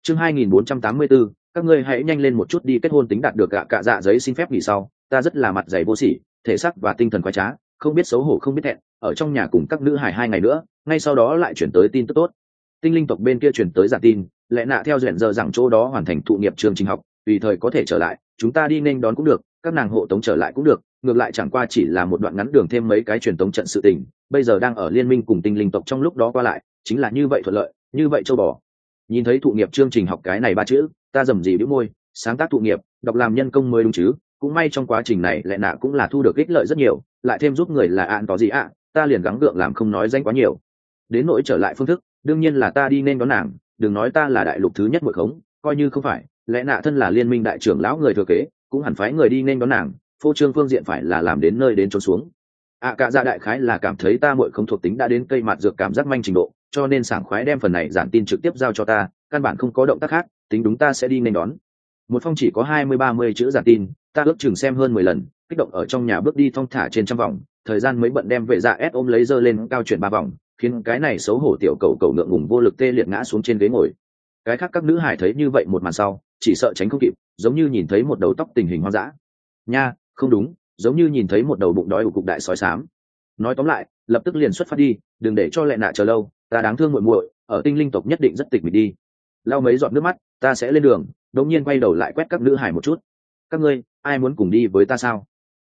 Chương 2484, các ngươi hãy nhanh lên một chút đi kết hôn tính đạt được cả dạ giấy xin phép nghỉ sau, ta rất là mặt dày vô sỉ, thể xác và tinh thần quái trá, không biết xấu hổ không biết thẹn, ở trong nhà cùng các nữ hài 2 ngày nữa, ngay sau đó lại chuyển tới tin tức tốt. Tinh linh tộc bên kia chuyển tới giả tin, lẽ nạ theo duyện giờ rằng chỗ đó hoàn thành thụ nghiệp chương trình học, tùy thời có thể trở lại, chúng ta đi nên đón cũng được, các nàng hộ tống trở lại cũng được, ngược lại chẳng qua chỉ là một đoạn ngắn đường thêm mấy cái truyền tống trận sự tình, bây giờ đang ở liên minh cùng tinh linh tộc trong lúc đó qua lại, chính là như vậy thuận lợi, như vậy châu bò. Nhìn thấy thụ nghiệp chương trình học cái này 3 chữ, ta rầm rì bĩu môi, sáng tác thụ nghiệp, đọc làm nhân công mới đúng chứ, cũng may trong quá trình này lẽ nạ cũng là thu được ích lợi rất nhiều, lại thêm giúp người là ạn có gì ạ, ta liền gắng gượng làm không nói danh quá nhiều. Đến nỗi trở lại phương thức, đương nhiên là ta đi nên đón nàng, đừng nói ta là đại lục thứ nhất muội khống, coi như không phải, lẽ nạ thân là liên minh đại trưởng lão người thừa kế, cũng hẳn phái người đi nên đón nàng, phô trương phương diện phải là làm đến nơi đến chốn xuống. Cả dạ đại khái là cảm thấy ta muội không thuộc tính đã đến cây mạt dược cảm giác manh trình độ, cho nên sảng khoái đem phần này giản tin trực tiếp giao cho ta, căn bản không có động tác khác, tính đúng ta sẽ đi nên đón. Một phong chỉ có 20-30 chữ giản tin, ta ước chừng xem hơn 10 lần, kích động ở trong nhà bước đi thong thả trên trăm vòng, thời gian mới bận đem vệ dạ S ôm lấy dơ lên cao chuyển 3 vòng, khiến cái này xấu hổ tiểu cầu cầu ngượng ngùng vô lực tê liệt ngã xuống trên ghế ngồi. Cái khác các nữ hải thấy như vậy một màn sau, chỉ sợ tránh không kịp, giống như nhìn thấy một đầu tóc tình hình hoang dã. Nha, không đúng, giống như nhìn thấy một đầu bụng đói của cục đại sói xám. Nói tóm lại, lập tức liền xuất phát đi, đừng để cho lẹ nạ chờ lâu, ta đáng thương muội muội, ở tinh linh tộc nhất định rất tịch mịch đi. Lau mấy giọt nước mắt, ta sẽ lên đường, đột nhiên quay đầu lại quét các nữ hải một chút. Các ngươi, ai muốn cùng đi với ta sao?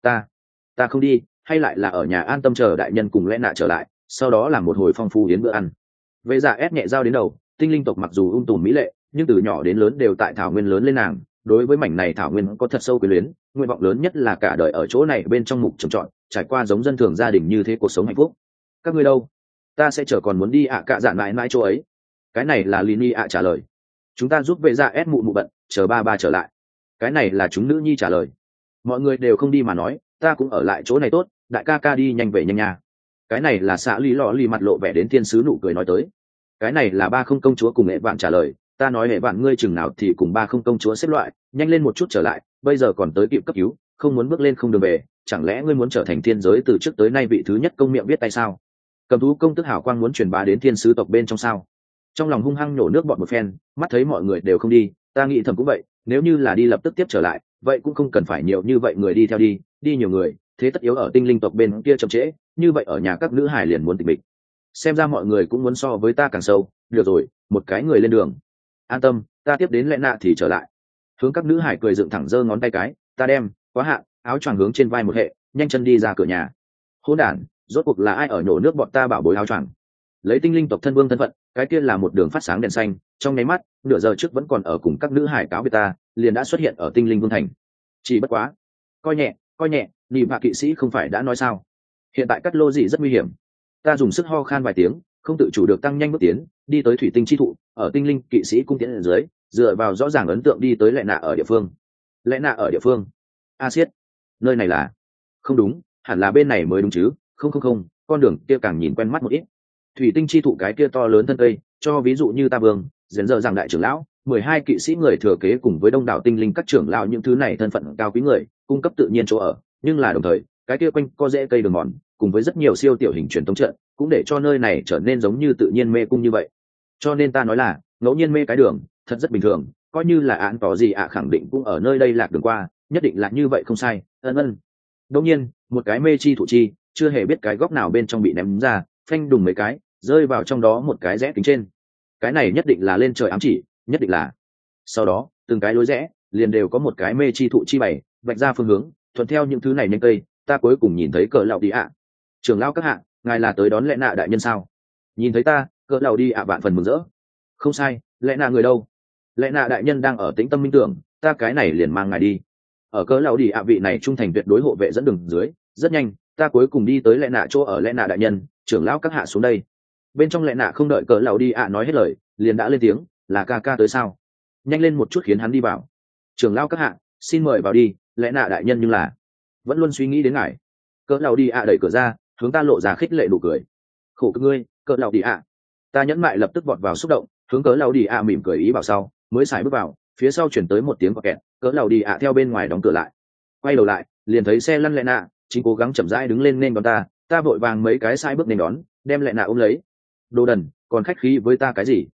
Ta không đi, hay lại là ở nhà an tâm chờ đại nhân cùng lẽ nạ trở lại, sau đó làm một hồi phong phú đến bữa ăn. Vệ dạ ép nhẹ dao đến đầu, tinh linh tộc mặc dù tùm mỹ lệ, nhưng từ nhỏ đến lớn đều tại thảo nguyên lớn lên nàng, đối với mảnh này thảo nguyên có thật sâu quyến luyến, nguyện vọng lớn nhất là cả đời ở chỗ này bên trong mục trồng trọt, trải qua giống dân thường gia đình như thế cuộc sống hạnh phúc. Các ngươi đâu? Ta sẽ chờ còn muốn đi cả dạn mãi mãi chỗ ấy. Cái này là Lini trả lời. Chúng ta giúp vệ dạ ép mụ bận, chờ ba trở lại. Cái này là chúng nữ nhi trả lời. Mọi người đều không đi mà nói, ta cũng ở lại chỗ này tốt, đại ca đi nhanh về nhanh nhà. Cái này là xã lý lọ lì mặt lộ vẻ đến thiên sứ nụ cười nói tới. Cái này là ba không công chúa cùng hệ vạn trả lời, ta nói hệ vạn ngươi chừng nào thì cùng ba không công chúa xếp loại, nhanh lên một chút trở lại, bây giờ còn tới kịp cấp cứu, không muốn bước lên không đường về, chẳng lẽ ngươi muốn trở thành thiên giới từ trước tới nay vị thứ nhất công miệng biết tay sao? Cầm thú công tức hảo quang muốn truyền bá đến thiên sứ tộc bên trong sao? Trong lòng hung hăng nhổ nước bọt một phen, mắt thấy mọi người đều không đi, ta nghĩ thầm cũng vậy, nếu như là đi lập tức tiếp trở lại, vậy cũng không cần phải nhiều như vậy người đi theo đi nhiều người, thế tất yếu ở tinh linh tộc bên kia chậm trễ, như vậy ở nhà các nữ hải liền muốn tịch mịch. Xem ra mọi người cũng muốn so với ta càng sâu, được rồi, một cái người lên đường. An tâm, ta tiếp đến lẽ nạ thì trở lại. Hướng các nữ hải cười dựng thẳng giơ ngón tay cái, ta đem quá hạn áo choàng hướng trên vai một hệ, nhanh chân đi ra cửa nhà. Hỗn đản, rốt cuộc là ai ở nhổ nước bọn ta bảo bối áo choàng? Lấy tinh linh tộc thân vương thân phận, cái kia là một đường phát sáng đèn xanh, trong nháy mắt, nửa giờ trước vẫn còn ở cùng các nữ hải cáo biệt ta, liền đã xuất hiện ở tinh linh vương thành. Chỉ bất quá, coi nhẹ, nị bạ kỵ sĩ không phải đã nói sao? Hiện tại cắt lô gì rất nguy hiểm. Ta dùng sức ho khan vài tiếng, không tự chủ được tăng nhanh bước tiến, đi tới thủy tinh chi thụ, ở tinh linh kỵ sĩ cung tiến ở dưới, dựa vào rõ ràng ấn tượng đi tới lệ nạ ở địa phương. Lệ nạ ở địa phương? A Siết, nơi này là? Không đúng, hẳn là bên này mới đúng chứ? Không, con đường kia càng nhìn quen mắt một ít. Thủy tinh chi thụ cái kia to lớn thân cây, cho ví dụ như ta vương, dần dở rằng đại trưởng lão, 12 kỵ sĩ người thừa kế cùng với đông đảo tinh linh các trưởng lão những thứ này thân phận cao quý người, cung cấp tự nhiên chỗ ở, nhưng là đồng thời, cái kia quanh co rễ cây đường mòn, cùng với rất nhiều siêu tiểu hình truyền thống trận, cũng để cho nơi này trở nên giống như tự nhiên mê cung như vậy. Cho nên ta nói là, ngẫu nhiên mê cái đường, thật rất bình thường, coi như là án tỏ gì khẳng định cũng ở nơi đây lạc đường qua, nhất định là như vậy không sai. Ân. Đương nhiên, một cái mê chi thụ chi, chưa hề biết cái góc nào bên trong bị ném ra, phanh đùng mấy cái, rơi vào trong đó một cái rẽ kính trên. Cái này nhất định là lên trời ám chỉ, nhất định là. Sau đó, từng cái lối rẽ, liền đều có một cái mê chi thụ chi bày, vạch ra phương hướng, thuận theo những thứ này nhanh cây, ta cuối cùng nhìn thấy cờ lão đi ạ. Trưởng lão các hạ, ngài là tới đón lẽ nạ đại nhân sao? Nhìn thấy ta, cờ lão đi ạ vạn phần mừng rỡ. Không sai, lẽ nạ người đâu? Lẽ nạ đại nhân đang ở tĩnh tâm minh tưởng, ta cái này liền mang ngài đi. Ở cờ lão đi ạ vị này trung thành tuyệt đối hộ vệ dẫn đường dưới, rất nhanh, ta cuối cùng đi tới lẽ nạ chỗ ở lẽ nạ đại nhân, trưởng lão các hạ xuống đây. Bên trong lẽ nạ không đợi cờ lão đi ạ nói hết lời, liền đã lên tiếng, là ca tới sao? Nhanh lên một chút khiến hắn đi vào. Trưởng lão các hạ, xin mời vào đi, lẽ nạ đại nhân nhưng là vẫn luôn suy nghĩ đến ngài. Cỡ lão đi ạ đẩy cửa ra, hướng ta lộ ra khích lệ nụ cười. Khổ cực ngươi, cỡ lão đi ạ. Ta nhẫn mại lập tức vọt vào xúc động, hướng cỡ lão đi ạ mỉm cười ý bảo sau, mới xài bước vào, phía sau chuyển tới một tiếng quạt kẹt, cỡ lão đi ạ theo bên ngoài đóng cửa lại. Quay đầu lại, liền thấy xe lăn lẹ nạ, chính cố gắng chậm rãi đứng lên nên đón ta vội vàng mấy cái sai bước nên đón, đem lẹ nạ ôm lấy. Đồ đần, còn khách khí với ta cái gì?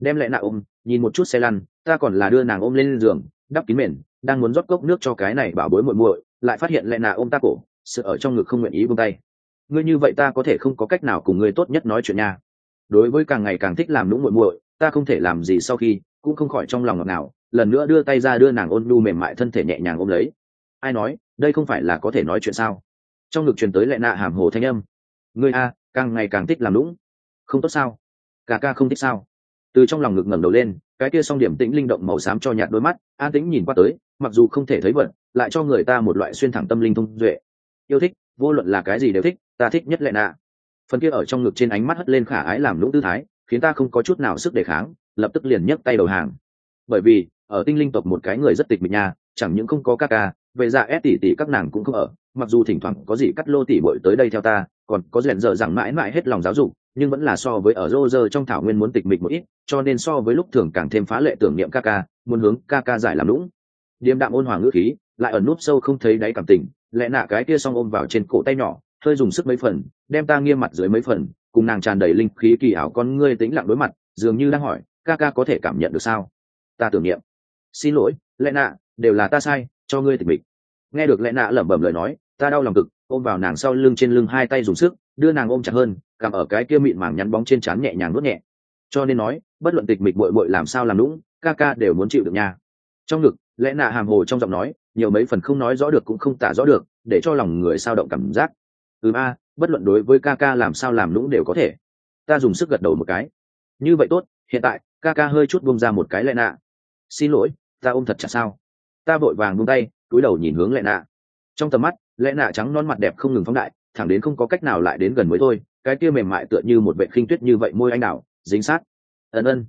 đem lẽ nạ ôm, nhìn một chút xe lăn, ta còn là đưa nàng ôm lên giường, đắp kín mền, đang muốn rót cốc nước cho cái này bảo bối muội muội, lại phát hiện lẽ nạ ôm ta cổ, sự ở trong ngực không nguyện ý buông tay. Ngươi như vậy ta có thể không có cách nào cùng ngươi tốt nhất nói chuyện nha. Đối với càng ngày càng thích làm nũng muội muội, ta không thể làm gì sau khi cũng không khỏi trong lòng ngọt ngào, lần nữa đưa tay ra đưa nàng ôn nhu mềm mại thân thể nhẹ nhàng ôm lấy. Ai nói đây không phải là có thể nói chuyện sao? Trong ngực truyền tới lẽ nạ hàm hồ thanh âm. Ngươi a càng ngày càng thích làm nũng, không tốt sao? Ca ca không thích sao? Từ trong lòng ngực ngẩng đầu lên, cái kia song điểm tĩnh linh động màu xám cho nhạt đôi mắt an tĩnh nhìn qua tới, mặc dù không thể thấy vật, lại cho người ta một loại xuyên thẳng tâm linh thông duệ. Yêu thích, vô luận là cái gì đều thích, ta thích nhất lẽ nạ. Phần kia ở trong ngực trên ánh mắt hất lên khả ái làm lũng tư thái, khiến ta không có chút nào sức đề kháng, lập tức liền nhấc tay đầu hàng. Bởi vì ở tinh linh tộc một cái người rất tịch mịch nha, chẳng những không có ca ca, về dạ ép tỷ tỷ các nàng cũng không ở, mặc dù thỉnh thoảng có gì cắt lô tỷ bội tới đây theo ta, còn có rèn giờ rằng mãi mãi hết lòng giáo dục, nhưng vẫn là so với ở rô rơ trong thảo nguyên muốn tịch mịch một ít, cho nên so với lúc thường càng thêm phá lệ tưởng niệm ca ca, muốn hướng ca ca giải làm lũng. Điềm đạm ôn hòa ngữ khí, lại ẩn núp sâu không thấy đáy cảm tình, lẽ nạ cái kia song ôm vào trên cổ tay nhỏ, hơi dùng sức mấy phần, đem ta nghiêm mặt dưới mấy phần, cùng nàng tràn đầy linh khí kỳ ảo con ngươi tĩnh lặng đối mặt, dường như đang hỏi, ca ca có thể cảm nhận được sao? Ta tưởng niệm. Xin lỗi, lẽ nạ, đều là ta sai, cho ngươi tịch mịch. Nghe được lẽ nạ lẩm bẩm lời nói, ta đau lòng cực, ôm vào nàng sau lưng trên lưng hai tay dùng sức, đưa nàng ôm chặt hơn, cầm ở cái kia mịn màng nhắn bóng trên trán nhẹ nhàng nuốt nhẹ. Cho nên nói, bất luận tịch mịch muội muội làm sao làm lũng, ca ca đều muốn chịu được nha. Trong ngực, lẽ nạ hàm hồ trong giọng nói, nhiều mấy phần không nói rõ được cũng không tả rõ được, để cho lòng người sao động cảm giác. Bất luận đối với ca ca làm sao làm lũng đều có thể. Ta dùng sức gật đầu một cái. Như vậy tốt, hiện tại ca ca hơi chút buông ra một cái lẽ nạ. Xin lỗi, ta ôm thật chặt sao? Ta vội vàng buông tay, cúi đầu nhìn hướng lẽ nạ. Trong tầm mắt, lẽ nạ trắng non mặt đẹp không ngừng phóng đại, thẳng đến không có cách nào lại đến gần mới thôi, cái kia mềm mại tựa như một vệ khinh tuyết như vậy, môi anh đào dính sát. Ân.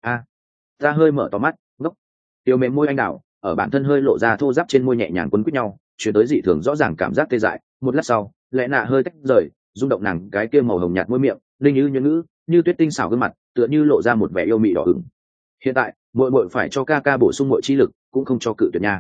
Ta hơi mở to mắt, ngốc. Tiêu mềm môi anh đào ở bản thân hơi lộ ra thô ráp trên môi nhẹ nhàng quấn quýt nhau, chuyển tới dị thường rõ ràng cảm giác tê dại. Một lát sau, lẽ nạ hơi tách rời, rung động nàng cái kia màu hồng nhạt môi miệng, linh như nhuyễn ngữ, như tuyết tinh xảo gương mặt, tựa như lộ ra một vẻ yêu mị đỏ ửng. Hiện tại, muội phải cho ca ca bổ sung muội chi lực, cũng không cho cự tuyệt nha.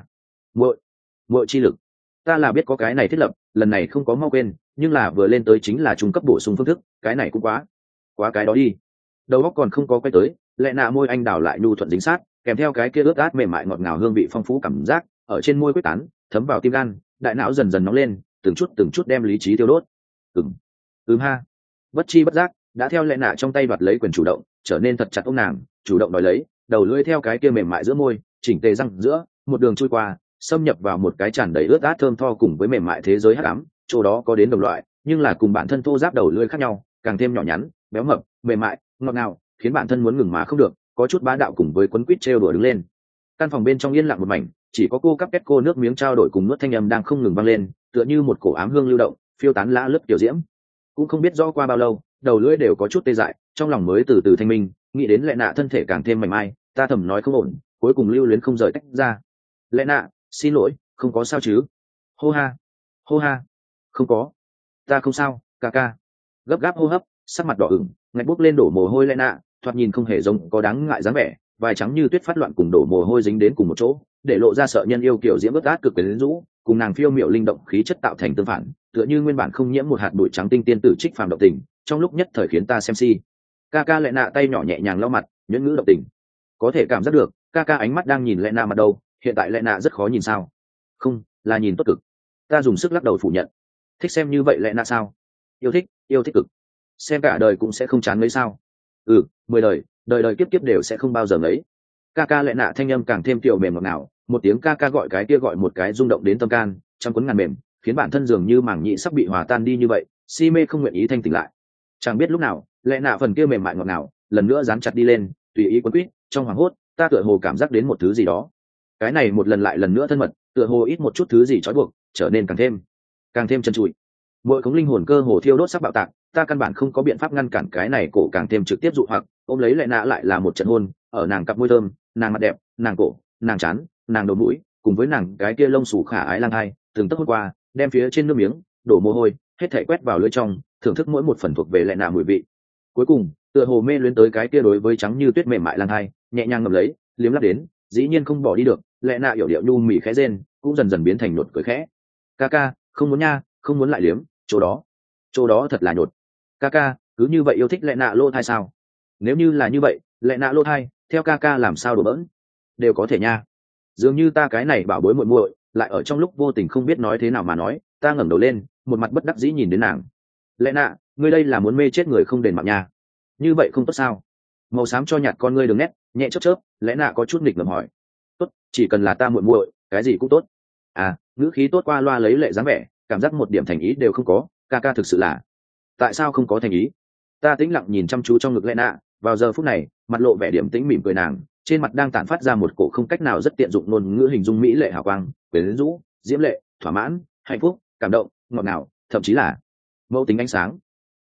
Muội chi lực, ta là biết có cái này thiết lập, lần này không có mau quên, nhưng là vừa lên tới chính là trung cấp bổ sung phương thức, cái này cũng quá cái đó đi. Đầu óc còn không có quay tới, lẽ nạ môi anh đào lại nhu thuận dính sát, kèm theo cái kia ướt át mềm mại ngọt ngào hương vị phong phú cảm giác ở trên môi quyết tán, thấm vào tim gan, đại não dần dần nóng lên, từng chút đem lý trí tiêu đốt. Ha. Bất chi bất giác, đã theo lẽ nạ trong tay đoạt lấy quyền chủ động, trở nên thật chặt ôm nàng, chủ động đòi lấy, đầu lưỡi theo cái kia mềm mại giữa môi, chỉnh tề răng giữa, một đường chui qua, xâm nhập vào một cái tràn đầy ướt át thơm tho cùng với mềm mại thế giới hắc ám, chỗ đó có đến đồng loại, nhưng là cùng bản thân thô giáp đầu lưỡi khác nhau, càng thêm nhỏ nhắn, béo mập, mềm mại, ngọt ngào, khiến bản thân muốn ngừng mà không được, có chút bá đạo cùng với quấn quýt trêu đùa đứng lên. Căn phòng bên trong yên lặng một mảnh, chỉ có cô cắp két cô nước miếng trao đổi cùng nuốt thanh âm đang không ngừng vang lên, tựa như một cổ ám hương lưu động, phiêu tán lã lướt tiểu diễm. Cũng không biết rõ qua bao lâu, đầu lưỡi đều có chút tê dại, trong lòng mới từ từ thanh minh, nghĩ đến lẽ nạ thân thể càng thêm mảnh mai, ta thầm nói không ổn, cuối cùng lưu luyến không rời tách ra. Lẽ nạ, xin lỗi, không có sao chứ? Hô ha, không có, ta không sao, ca ca. Gấp gáp hô hấp, sắc mặt đỏ ửng, ngạch bốc lên đổ mồ hôi lẽ nạ, thoạt nhìn không hề giống có đáng ngại dáng vẻ, vai trắng như tuyết phát loạn cùng đổ mồ hôi dính đến cùng một chỗ, để lộ ra sợ nhân yêu kiểu diễm bất át cực quyến rũ, cùng nàng phiêu miệu linh động khí chất tạo thành tương phản, tựa như nguyên bản không nhiễm một hạt bụi trắng tinh tiên tử trích phàm động tình, trong lúc nhất thời khiến ta xem si. Ca ca lẽ nạ tay nhỏ nhẹ nhàng lau mặt, nhuyễn ngữ động tình. Có thể cảm giác được, ca ca ánh mắt đang nhìn lẽ nạ mặt đâu, hiện tại lẽ nạ rất khó nhìn sao? Không, là nhìn tốt cực. Ta dùng sức lắc đầu phủ nhận. Thích xem như vậy lẽ nạ sao? Yêu thích cực. Xem cả đời cũng sẽ không chán mấy sao? 10 đời, đời kiếp kiếp đều sẽ không bao giờ ngấy. Ca ca lẽ nạ thanh âm càng thêm tiểu mềm ngọt ngào, một tiếng ca ca gọi cái kia gọi một cái rung động đến tâm can, trăm cuốn ngàn mềm, khiến bản thân dường như màng nhĩ sắp bị hòa tan đi như vậy, si mê không nguyện ý thanh tỉnh lại. Chẳng biết lúc nào, lẽ nạ phần kia mềm mại ngọt ngào, lần nữa dán chặt đi lên, tùy ý quấn quýt, trong hoảng hốt, ta tựa hồ cảm giác đến một thứ gì đó. Cái này một lần lại lần nữa thân mật, tựa hồ ít một chút thứ gì trói buộc, trở nên càng thêm chân trụi. Mỗi cống linh hồn cơ hồ thiêu đốt sắp bạo tạc, ta căn bản không có biện pháp ngăn cản cái này, cổ càng thêm trực tiếp dụ hoặc, ôm lấy lẽ nạ lại là một trận hôn, ở nàng cặp môi thơm, nàng mặt đẹp, nàng cổ, nàng trán, nàng đầu mũi, cùng với nàng cái kia lông xù khả ái lang hai, từng tấc hôn qua, đem phía trên nước miếng, đổ mồ hôi, hết thảy quét vào lưỡi trong, thưởng thức mỗi một phần thuộc về lẽ nạ mùi vị. Cuối cùng, tựa hồ mê luyến tới cái kia đối với trắng như tuyết mềm mại lang hai, nhẹ nhàng ngậm lấy, liếm láp đến, dĩ nhiên không bỏ đi được, lẽ nạ yểu điệu nhu mỉ khẽ rên, cũng dần dần biến thành nhột cười khẽ. Ca ca, không muốn nha, không muốn lại liếm, chỗ đó thật là nhột. Ca ca, cứ như vậy yêu thích lẽ nạ lô thai sao? Nếu như là như vậy, lẽ nạ lỗ thai theo ca ca làm sao đổ bỡn đều có thể nha. Dường như ta cái này bảo bối muội muội lại ở trong lúc vô tình không biết nói thế nào mà nói. Ta ngẩng đầu lên, một mặt bất đắc dĩ nhìn đến nàng. Lẽ nạ, ngươi đây là muốn mê chết người không đền mạng nha. Như vậy không tốt sao? Màu xám cho nhạt con ngươi đường nét nhẹ chớp chớp. Lẽ nạ có chút nghịch ngợm hỏi. Tốt, chỉ cần là ta muội muội cái gì cũng tốt. À, ngữ khí tốt qua loa lấy lệ dáng vẻ, cảm giác một điểm thành ý đều không có. Ca ca thực sự là tại sao không có thành ý? Ta tĩnh lặng nhìn chăm chú trong ngực lẽ nạ. Vào giờ phút này, mặt lộ vẻ điểm tĩnh mỉm cười nàng, trên mặt đang tản phát ra một cổ không cách nào rất tiện dụng ngôn ngữ hình dung mỹ lệ hào quang, quyến rũ, diễm lệ, thỏa mãn, hạnh phúc, cảm động, ngọt ngào, thậm chí là mẫu tính ánh sáng,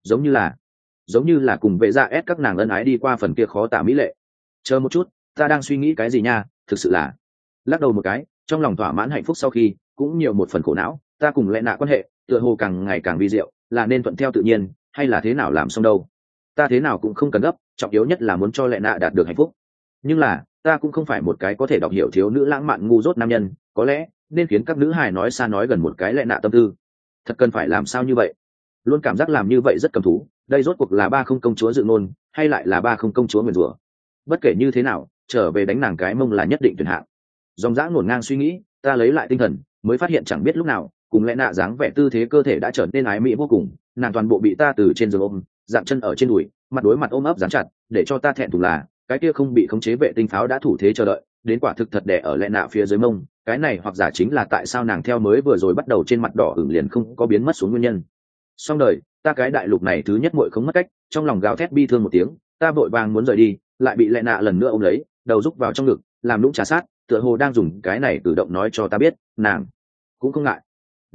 giống như là cùng vệ dạ ép các nàng ân ái đi qua phần kia khó tả mỹ lệ. Chờ một chút, ta đang suy nghĩ cái gì nha? Thực sự là lắc đầu một cái, trong lòng thỏa mãn hạnh phúc sau khi cũng nhiều một phần khổ não. Ta cùng lẽ nạ quan hệ tựa hồ càng ngày càng vi diệu, là nên thuận theo tự nhiên hay là thế nào làm xong đâu? Ta thế nào cũng không cần gấp, trọng yếu nhất là muốn cho lẽ nạ đạt được hạnh phúc. Nhưng là ta cũng không phải một cái có thể đọc hiểu thiếu nữ lãng mạn ngu dốt nam nhân, có lẽ nên khiến các nữ hài nói xa nói gần một cái lẽ nạ tâm tư. Thật cần phải làm sao như vậy? Luôn cảm giác làm như vậy rất cầm thú. Đây rốt cuộc là ba không công chúa dự ngôn hay lại là ba không công chúa nguyền rủa? Bất kể như thế nào, trở về đánh nàng cái mông là nhất định tuyển hạng. Dòng dã ngổn ngang suy nghĩ, ta lấy lại tinh thần, mới phát hiện chẳng biết lúc nào cùng lẽ nạ dáng vẻ tư thế cơ thể đã trở nên ái mỹ vô cùng. Nàng toàn bộ bị ta từ trên giường ôm, dạng chân ở trên đùi, mặt đối mặt ôm ấp dán chặt, để cho ta thẹn thùng là cái kia không bị khống chế vệ tinh pháo đã thủ thế chờ đợi, đến quả thực thật đè ở lẽ nạ phía dưới mông. Cái này hoặc giả chính là tại sao nàng theo mới vừa rồi bắt đầu trên mặt đỏ ửng liền không có biến mất xuống nguyên nhân. Xong đời, ta cái đại lục này thứ nhất muội không mất cách, trong lòng gào thét bi thương một tiếng, ta vội vàng muốn rời đi, lại bị lẽ nạ lần nữa ôm lấy, đầu rúc vào trong ngực, làm lũng trà sát, tựa hồ đang dùng cái này cử động nói cho ta biết, nàng cũng không ngại.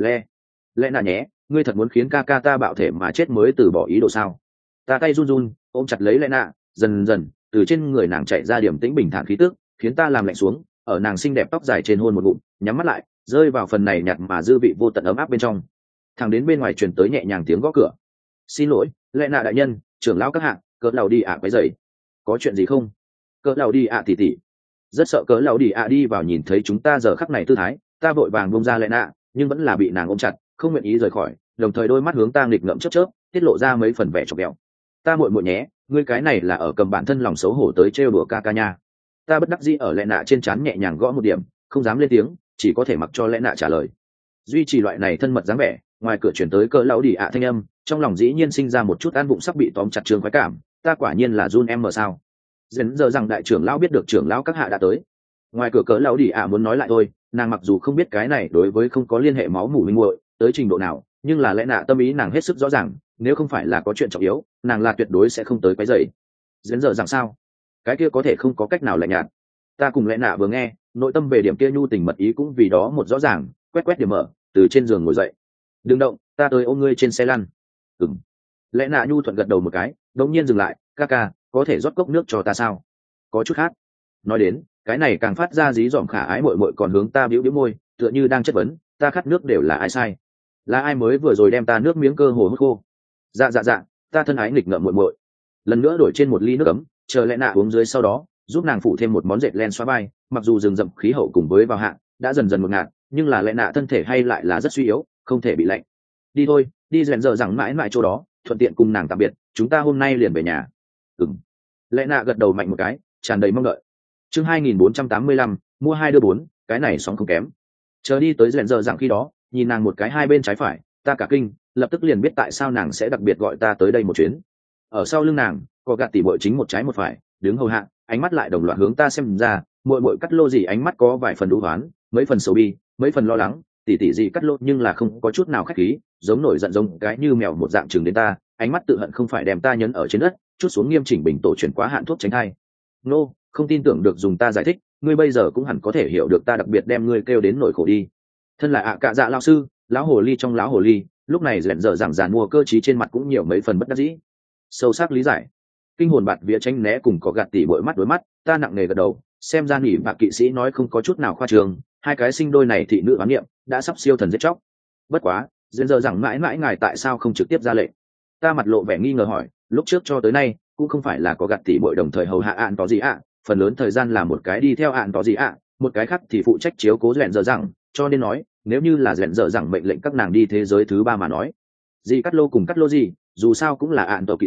Lẽ nạ nhé, ngươi thật muốn khiến ca ca ta bạo thể mà chết mới từ bỏ ý đồ sao? Ta tay run run ôm chặt lấy lẽ nạ, dần dần từ trên người nàng chạy ra điểm tĩnh bình thản khí tức, khiến ta làm lạnh xuống, ở nàng xinh đẹp tóc dài trên hôn một ngụm, nhắm mắt lại, rơi vào phần này nhạt mà dư vị vô tận ấm áp bên trong. Thằng đến bên ngoài truyền tới nhẹ nhàng tiếng gõ cửa. Xin lỗi, lẽ nạ đại nhân, trưởng lão các hạng, cỡ lầu đi ạ quấy rầy. Có chuyện gì không? Cỡ lầu đi ạ tỉ tỉ. Rất sợ cỡ lầu đi ạ đi vào nhìn thấy chúng ta giờ khắc này tư thái, ta vội vàng buông ra lẽ nạ, nhưng vẫn là bị nàng ôm chặt, không nguyện ý rời khỏi, đồng thời đôi mắt hướng ta nghịch ngợm chớp chớp, tiết lộ ra mấy phần vẻ chọc ghẹo. Ta muội muội nhé, ngươi cái này là ở cầm bản thân lòng xấu hổ tới trêu đùa ca ca nha. Ta bất đắc dĩ ở lẽ nạ trên trán nhẹ nhàng gõ một điểm, không dám lên tiếng, chỉ có thể mặc cho lẽ nạ trả lời. Duy trì loại này thân mật dáng vẻ, ngoài cửa chuyển tới cỡ lão đi ạ thanh âm, trong lòng dĩ nhiên sinh ra một chút an bụng sắp bị tóm chặt trường khoái cảm. Ta quả nhiên là run em mờ sao? Dần giờ rằng đại trưởng lão biết được trưởng lão các hạ đã tới. Ngoài cửa cỡ lão đi ạ muốn nói lại thôi, nàng mặc dù không biết cái này đối với không có liên hệ máu mủ minh muội tới trình độ nào, nhưng là lẽ nạ tâm ý nàng hết sức rõ ràng, nếu không phải là có chuyện trọng yếu, nàng là tuyệt đối sẽ không tới quấy rầy. Dần giờ rằng sao? Cái kia có thể không có cách nào lạnh nhạt. Ta cùng lẽ nạ vừa nghe, nội tâm về điểm kia nhu tình mật ý cũng vì đó một rõ ràng, quét quét điểm mở, từ trên giường ngồi dậy. Đừng động, ta tới ôm ngươi trên xe lăn. Ừm. Lẽ nạ nhu thuận gật đầu một cái, đột nhiên dừng lại, ca ca, có thể rót cốc nước cho ta sao? Có chút khát. Nói đến, cái này càng phát ra dí dỏm khả ái muội muội còn hướng ta bĩu bĩu môi, tựa như đang chất vấn, ta khát nước đều là ai sai? Là ai mới vừa rồi đem ta nước miếng cơ hồ hút khô? Dạ, ta thân ái nghịch ngợm muội muội. Lần nữa đổi trên một ly nước ấm, chờ lẽ nạ uống dưới sau đó, giúp nàng phủ thêm một món dệt len xóa vai. Mặc dù rừng rậm khí hậu cùng với vào hạn đã dần dần ngột ngạt, nhưng là lẽ nạ thân thể hay lại là rất suy yếu, không thể bị lạnh. Đi thôi, đi rèn giờ rằng mãi mãi chỗ đó, thuận tiện cùng nàng tạm biệt, chúng ta hôm nay liền về nhà. Ừm. Lẽ nạ gật đầu mạnh một cái, tràn đầy mong đợi. Chương 2485, mua 2 đưa 4, cái này sóng không kém. Chờ đi tới rèn giờ rằng khi đó, nhìn nàng một cái hai bên trái phải, ta cả kinh, lập tức liền biết tại sao nàng sẽ đặc biệt gọi ta tới đây một chuyến. Ở sau lưng nàng, có gạt tỉ muội chính một trái một phải, đứng hầu hạ, ánh mắt lại đồng loạt hướng ta xem ra, muội muội cắt lô gì ánh mắt có vài phần đú hoán, mấy phần sầu bi, mấy phần lo lắng, tỉ gì cắt lô nhưng là không có chút nào khách khí, giống nổi giận giống cái như mèo một dạng chừng đến ta, ánh mắt tự hận không phải đem ta nhấn ở trên đất, chút xuống nghiêm chỉnh bình tổ chuyển quá hạn thuốc tránh thai. Nô, không tin tưởng được dùng ta giải thích, ngươi bây giờ cũng hẳn có thể hiểu được ta đặc biệt đem ngươi kêu đến nỗi khổ đi. Thân là ạ cạ dạ lão sư, lão hồ ly trong lão hồ ly, lúc này rèn giờ giảng giàn mua cơ trí trên mặt cũng nhiều mấy phần bất đắc dĩ. Sâu sắc lý giải, kinh hồn bạt vía tranh né cùng có gạt tỉ bội mắt đối mắt, ta nặng nề gật đầu, xem ra nỉ bạc kỵ sĩ nói không có chút nào khoa trương, hai cái sinh đôi này thị nữ oán niệm đã sắp siêu thần giết chóc. Bất quá, rèn giờ giảng mãi mãi ngài tại sao không trực tiếp ra lệnh? Ta mặt lộ vẻ nghi ngờ hỏi, lúc trước cho tới nay cũng không phải là có gạt tỉ bội đồng thời hầu hạ ạn tỏ gì ạ, phần lớn thời gian là một cái đi theo ạn tỏ gì ạ, một cái khác thì phụ trách chiếu cố rèn giờ giảng, cho nên nói nếu như là rèn giờ giảng mệnh lệnh các nàng đi thế giới thứ ba mà nói, gì cắt lô cùng cắt lô gì dù sao cũng là ạn tỏ kỵ sĩ,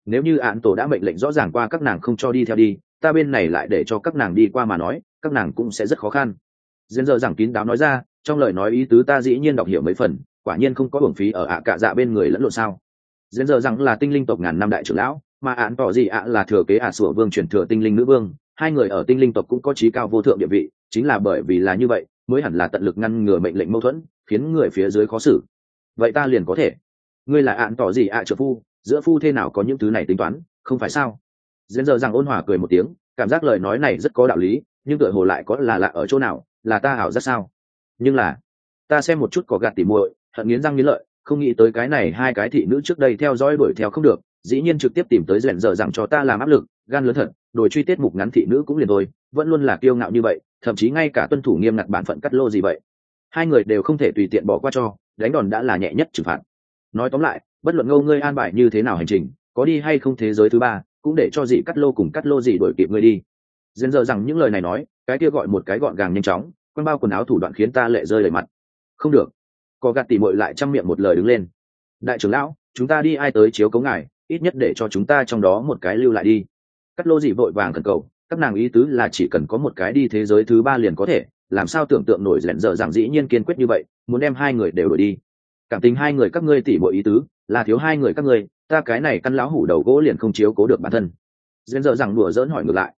nếu như án tổ đã mệnh lệnh rõ ràng qua các nàng không cho đi theo đi, ta bên này lại để cho các nàng đi qua mà nói, các nàng cũng sẽ rất khó khăn. Dên giờ rằng kín đáo nói ra, trong lời nói ý tứ ta dĩ nhiên đọc hiểu mấy phần, quả nhiên không có uổng phí ở cả dạ bên người lẫn lộn sao. Dên giờ rằng là tinh linh tộc ngàn năm đại trưởng lão, mà án tỏ gì là thừa kế sủa vương truyền thừa tinh linh nữ vương, hai người ở tinh linh tộc cũng có chí cao vô thượng địa vị, chính là bởi vì là như vậy mới hẳn là tận lực ngăn ngừa mệnh lệnh mâu thuẫn, khiến người phía dưới khó xử. Vậy ta liền có thể, ngươi là án tỏ gì trợ phu, giữa phu thế nào có những thứ này tính toán, không phải sao? Dên giờ rằng ôn hòa cười một tiếng, cảm giác lời nói này rất có đạo lý, nhưng tựa hồ lại có là lạ ở chỗ nào, là ta ảo giác sao? Nhưng là ta xem một chút có gạt tỉ muội, hận nghiến răng nghiến lợi, không nghĩ tới cái này hai cái thị nữ trước đây theo dõi đuổi theo không được, dĩ nhiên trực tiếp tìm tới Dện giờ rằng cho ta làm áp lực, gan lớn thật, đổi truy tiết mục ngắn thị nữ cũng liền thôi, vẫn luôn là kiêu ngạo như vậy, thậm chí ngay cả tuân thủ nghiêm ngặt bản phận cắt lô gì vậy, hai người đều không thể tùy tiện bỏ qua cho, đánh đòn đã là nhẹ nhất trừng phạt. Nói tóm lại, bất luận ngâu ngươi an bài như thế nào hành trình, có đi hay không thế giới thứ ba, cũng để cho dị cắt lô cùng cắt lô gì đuổi kịp ngươi đi. Dện giờ rằng những lời này nói, cái kia gọi một cái gọn gàng nhanh chóng, quăng bao quần áo thủ đoạn khiến ta lệ rơi đầy mặt. Không được, có gạt tỉ muội lại chăm miệng một lời đứng lên. Đại trưởng lão, chúng ta đi ai tới chiếu cấu ngài, ít nhất để cho chúng ta trong đó một cái lưu lại đi. Cắt lô dị vội vàng khẩn cầu, các nàng ý tứ là chỉ cần có một cái đi thế giới thứ ba liền có thể, làm sao tưởng tượng nổi Dện giờ rằng dĩ nhiên kiên quyết như vậy, muốn đem hai người đều đuổi đi. Cảm tình hai người các ngươi tỉ muội ý tứ là thiếu hai người các ngươi, ta cái này căn lão hủ đầu gỗ liền không chiếu cố được bản thân. Dện giờ rằng đùa giỡn hỏi ngược lại,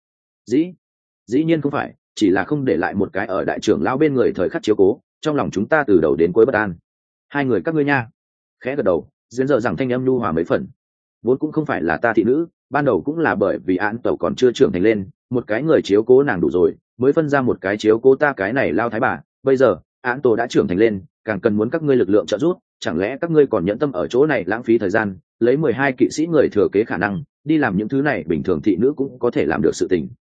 dĩ nhiên không phải, chỉ là không để lại một cái ở đại trưởng lão bên người thời khắc chiếu cố, trong lòng chúng ta từ đầu đến cuối bất an. Hai người các ngươi nha. Khẽ gật đầu, Dện giờ rằng thanh âm nhu hòa mấy phần. Vốn cũng không phải là ta thị nữ, ban đầu cũng là bởi vì án tẩu còn chưa trưởng thành lên, một cái người chiếu cố nàng đủ rồi, mới phân ra một cái chiếu cố ta cái này lao thái bà. Bây giờ án tẩu đã trưởng thành lên, càng cần muốn các ngươi lực lượng trợ giúp, chẳng lẽ các ngươi còn nhẫn tâm ở chỗ này lãng phí thời gian, lấy 12 kỵ sĩ người thừa kế khả năng đi làm những thứ này bình thường thị nữ cũng có thể làm được sự tình.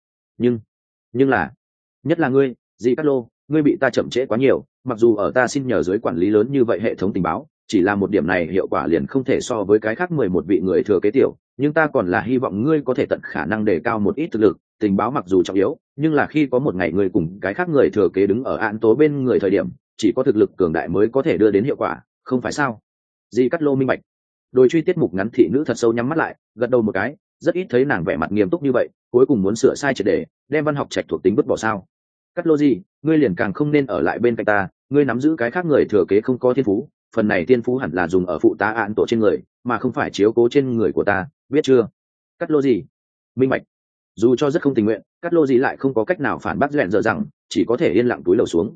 Nhưng là, nhất là ngươi, Di Cát Lô, ngươi bị ta chậm trễ quá nhiều, mặc dù ở ta xin nhờ dưới quản lý lớn như vậy hệ thống tình báo, chỉ là một điểm này hiệu quả liền không thể so với cái khác 11 vị người thừa kế tiểu, nhưng ta còn là hy vọng ngươi có thể tận khả năng đề cao một ít thực lực, tình báo mặc dù trọng yếu, nhưng là khi có một ngày ngươi cùng cái khác người thừa kế đứng ở án tố bên người thời điểm, chỉ có thực lực cường đại mới có thể đưa đến hiệu quả, không phải sao? Di Cát Lô minh bạch. Đôi truy tiết mục ngắn thị nữ thật sâu nhắm mắt lại, gật đầu một cái, rất ít thấy nàng vẻ mặt nghiêm túc như vậy, cuối cùng muốn sửa sai triệt để, đem văn học trạch thuộc tính vứt bỏ sao? Cắt lô gì, ngươi liền càng không nên ở lại bên cạnh ta, ngươi nắm giữ cái khác người thừa kế không có thiên phú, phần này thiên phú hẳn là dùng ở phụ tá án tổ trên người, mà không phải chiếu cố trên người của ta, biết chưa? Cắt lô gì? Minh bạch. Dù cho rất không tình nguyện, Cắt lô gì lại không có cách nào phản bác Dện dở rằng, chỉ có thể yên lặng túi lầu xuống.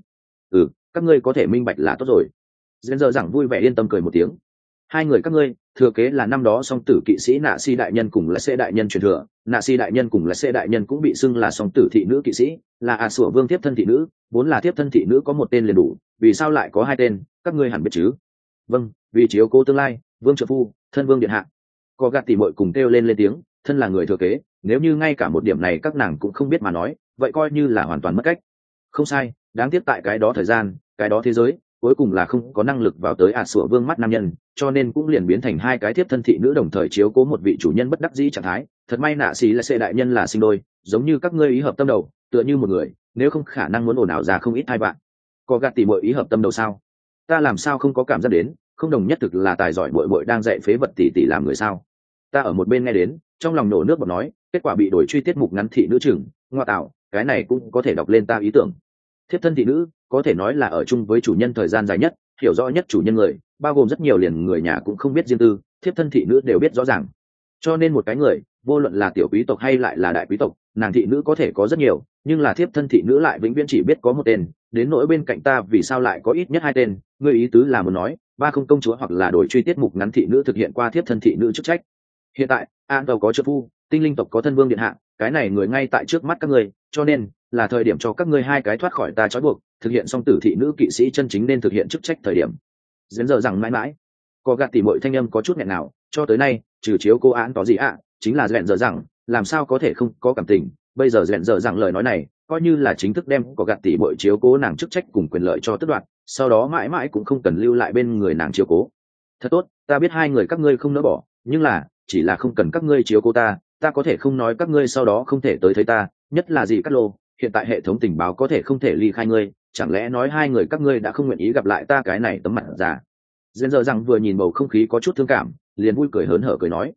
Các ngươi có thể minh bạch là tốt rồi. Dện dở rằng vui vẻ yên tâm cười một tiếng. Hai người các ngươi thừa kế là năm đó song tử kỵ sĩ Nạ Si đại nhân cùng là Sẽ đại nhân truyền thừa, Nạ Si đại nhân cùng là Sẽ đại nhân cũng bị xưng là song tử thị nữ kỵ sĩ, là sủa vương tiếp thân thị nữ, vốn là tiếp thân thị nữ có một tên liền đủ, vì sao lại có hai tên, các ngươi hẳn biết chứ? Vâng, vì chiếu cố tương lai, vương trợ phu, thân vương điện hạ. Có gạt tỉ muội cùng kêu lên tiếng, thân là người thừa kế, nếu như ngay cả một điểm này các nàng cũng không biết mà nói, vậy coi như là hoàn toàn mất cách. Không sai, đáng tiếc tại cái đó thời gian, cái đó thế giới, cuối cùng là không có năng lực vào tới sủa vương mắt nam nhân, cho nên cũng liền biến thành hai cái thiếp thân thị nữ đồng thời chiếu cố một vị chủ nhân bất đắc dĩ trạng thái. Thật may Nạ Xí là Sẽ đại nhân là sinh đôi, giống như các ngươi ý hợp tâm đầu, tựa như một người, nếu không khả năng muốn ồn ào ra không ít hai bạn. Có gạt tỉ muội ý hợp tâm đầu sao? Ta làm sao không có cảm giác đến, không đồng nhất thực là tài giỏi muội muội đang dạy phế vật tỷ tỷ làm người sao? Ta ở một bên nghe đến, trong lòng nổ nước bọt nói, kết quả bị đổi truy tiết mục ngắn thị nữ chừng, ngoa tạo, cái này cũng có thể đọc lên ta ý tưởng. Thiếp thân thị nữ có thể nói là ở chung với chủ nhân thời gian dài nhất, hiểu rõ nhất chủ nhân người, bao gồm rất nhiều liền người nhà cũng không biết riêng tư, thiếp thân thị nữ đều biết rõ ràng. Cho nên một cái người, vô luận là tiểu quý tộc hay lại là đại quý tộc, nàng thị nữ có thể có rất nhiều, nhưng là thiếp thân thị nữ lại vĩnh viễn chỉ biết có một tên. Đến nỗi bên cạnh ta vì sao lại có ít nhất hai tên, ngươi ý tứ là muốn nói ba không công chúa hoặc là đổi truy tiết mục ngắn thị nữ thực hiện qua thiếp thân thị nữ chức trách. Hiện tại an tàu có trợ phu, tinh linh tộc có thân vương điện hạ, cái này người ngay tại trước mắt các ngươi, cho nên là thời điểm cho các ngươi hai cái thoát khỏi ta trói buộc, thực hiện xong tử thị nữ kỵ sĩ chân chính nên thực hiện chức trách thời điểm. Dễn dở rằng mãi mãi có gạt tỉ muội thanh âm có chút nghẹn nào, cho tới nay trừ chiếu cô án có gì chính là dẹn dở rằng làm sao có thể không có cảm tình. Bây giờ dẹn dở rằng lời nói này coi như là chính thức đem có gạt tỉ muội chiếu cố nàng chức trách cùng quyền lợi cho tước đoạt, sau đó mãi mãi cũng không cần lưu lại bên người nàng chiếu cố. Thật tốt, ta biết hai người các ngươi không nỡ bỏ, nhưng là chỉ là không cần các ngươi chiếu cố ta, ta có thể không nói các ngươi sau đó không thể tới thấy ta, nhất là gì Cát Lô, hiện tại hệ thống tình báo có thể không thể ly khai ngươi, chẳng lẽ nói hai người các ngươi đã không nguyện ý gặp lại ta cái này tấm mặt già. Dễn dở rằng vừa nhìn bầu không khí có chút thương cảm, liền vui cười hớn hở cười nói,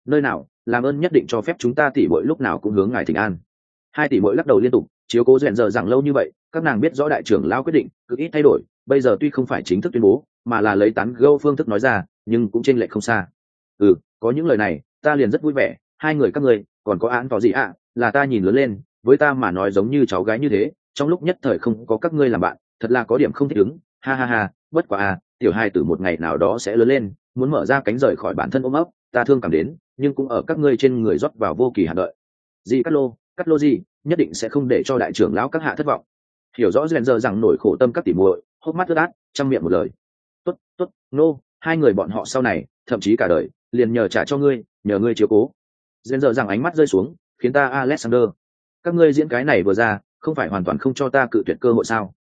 nơi nào, làm ơn nhất định cho phép chúng ta tỷ muội lúc nào cũng hướng ngài thỉnh an. Hai tỷ muội lắc đầu liên tục, chiếu cố rèn giờ rằng lâu như vậy, các nàng biết rõ đại trưởng lão quyết định cực ít thay đổi, bây giờ tuy không phải chính thức tuyên bố mà là lấy tán gẫu phương thức nói ra, nhưng cũng chênh lệch không xa. Có những lời này ta liền rất vui vẻ. Hai người các ngươi còn có án tỏ gì ạ, là ta nhìn lớn lên, với ta mà nói giống như cháu gái như thế, trong lúc nhất thời không có các ngươi làm bạn, thật là có điểm không thích ứng. Ha ha ha, bất quá tiểu hai tử một ngày nào đó sẽ lớn lên, muốn mở ra cánh rời khỏi bản thân ôm ấp, ta thương cảm đến, nhưng cũng ở các ngươi trên người rót vào vô kỳ hạn đợi. Gì cắt lô gì, nhất định sẽ không để cho đại trưởng lão các hạ thất vọng. Hiểu rõ rèn giờ rằng nổi khổ tâm các tỉ muội, hốc mắt ướt át, trăm miệng một lời. Tốt, nô, hai người bọn họ sau này, thậm chí cả đời, liền nhờ trả cho ngươi, nhờ ngươi chiếu cố. Rèn giờ rằng ánh mắt rơi xuống, khiến ta Alexander, các ngươi diễn cái này vừa ra, không phải hoàn toàn không cho ta cự tuyệt cơ hội sao?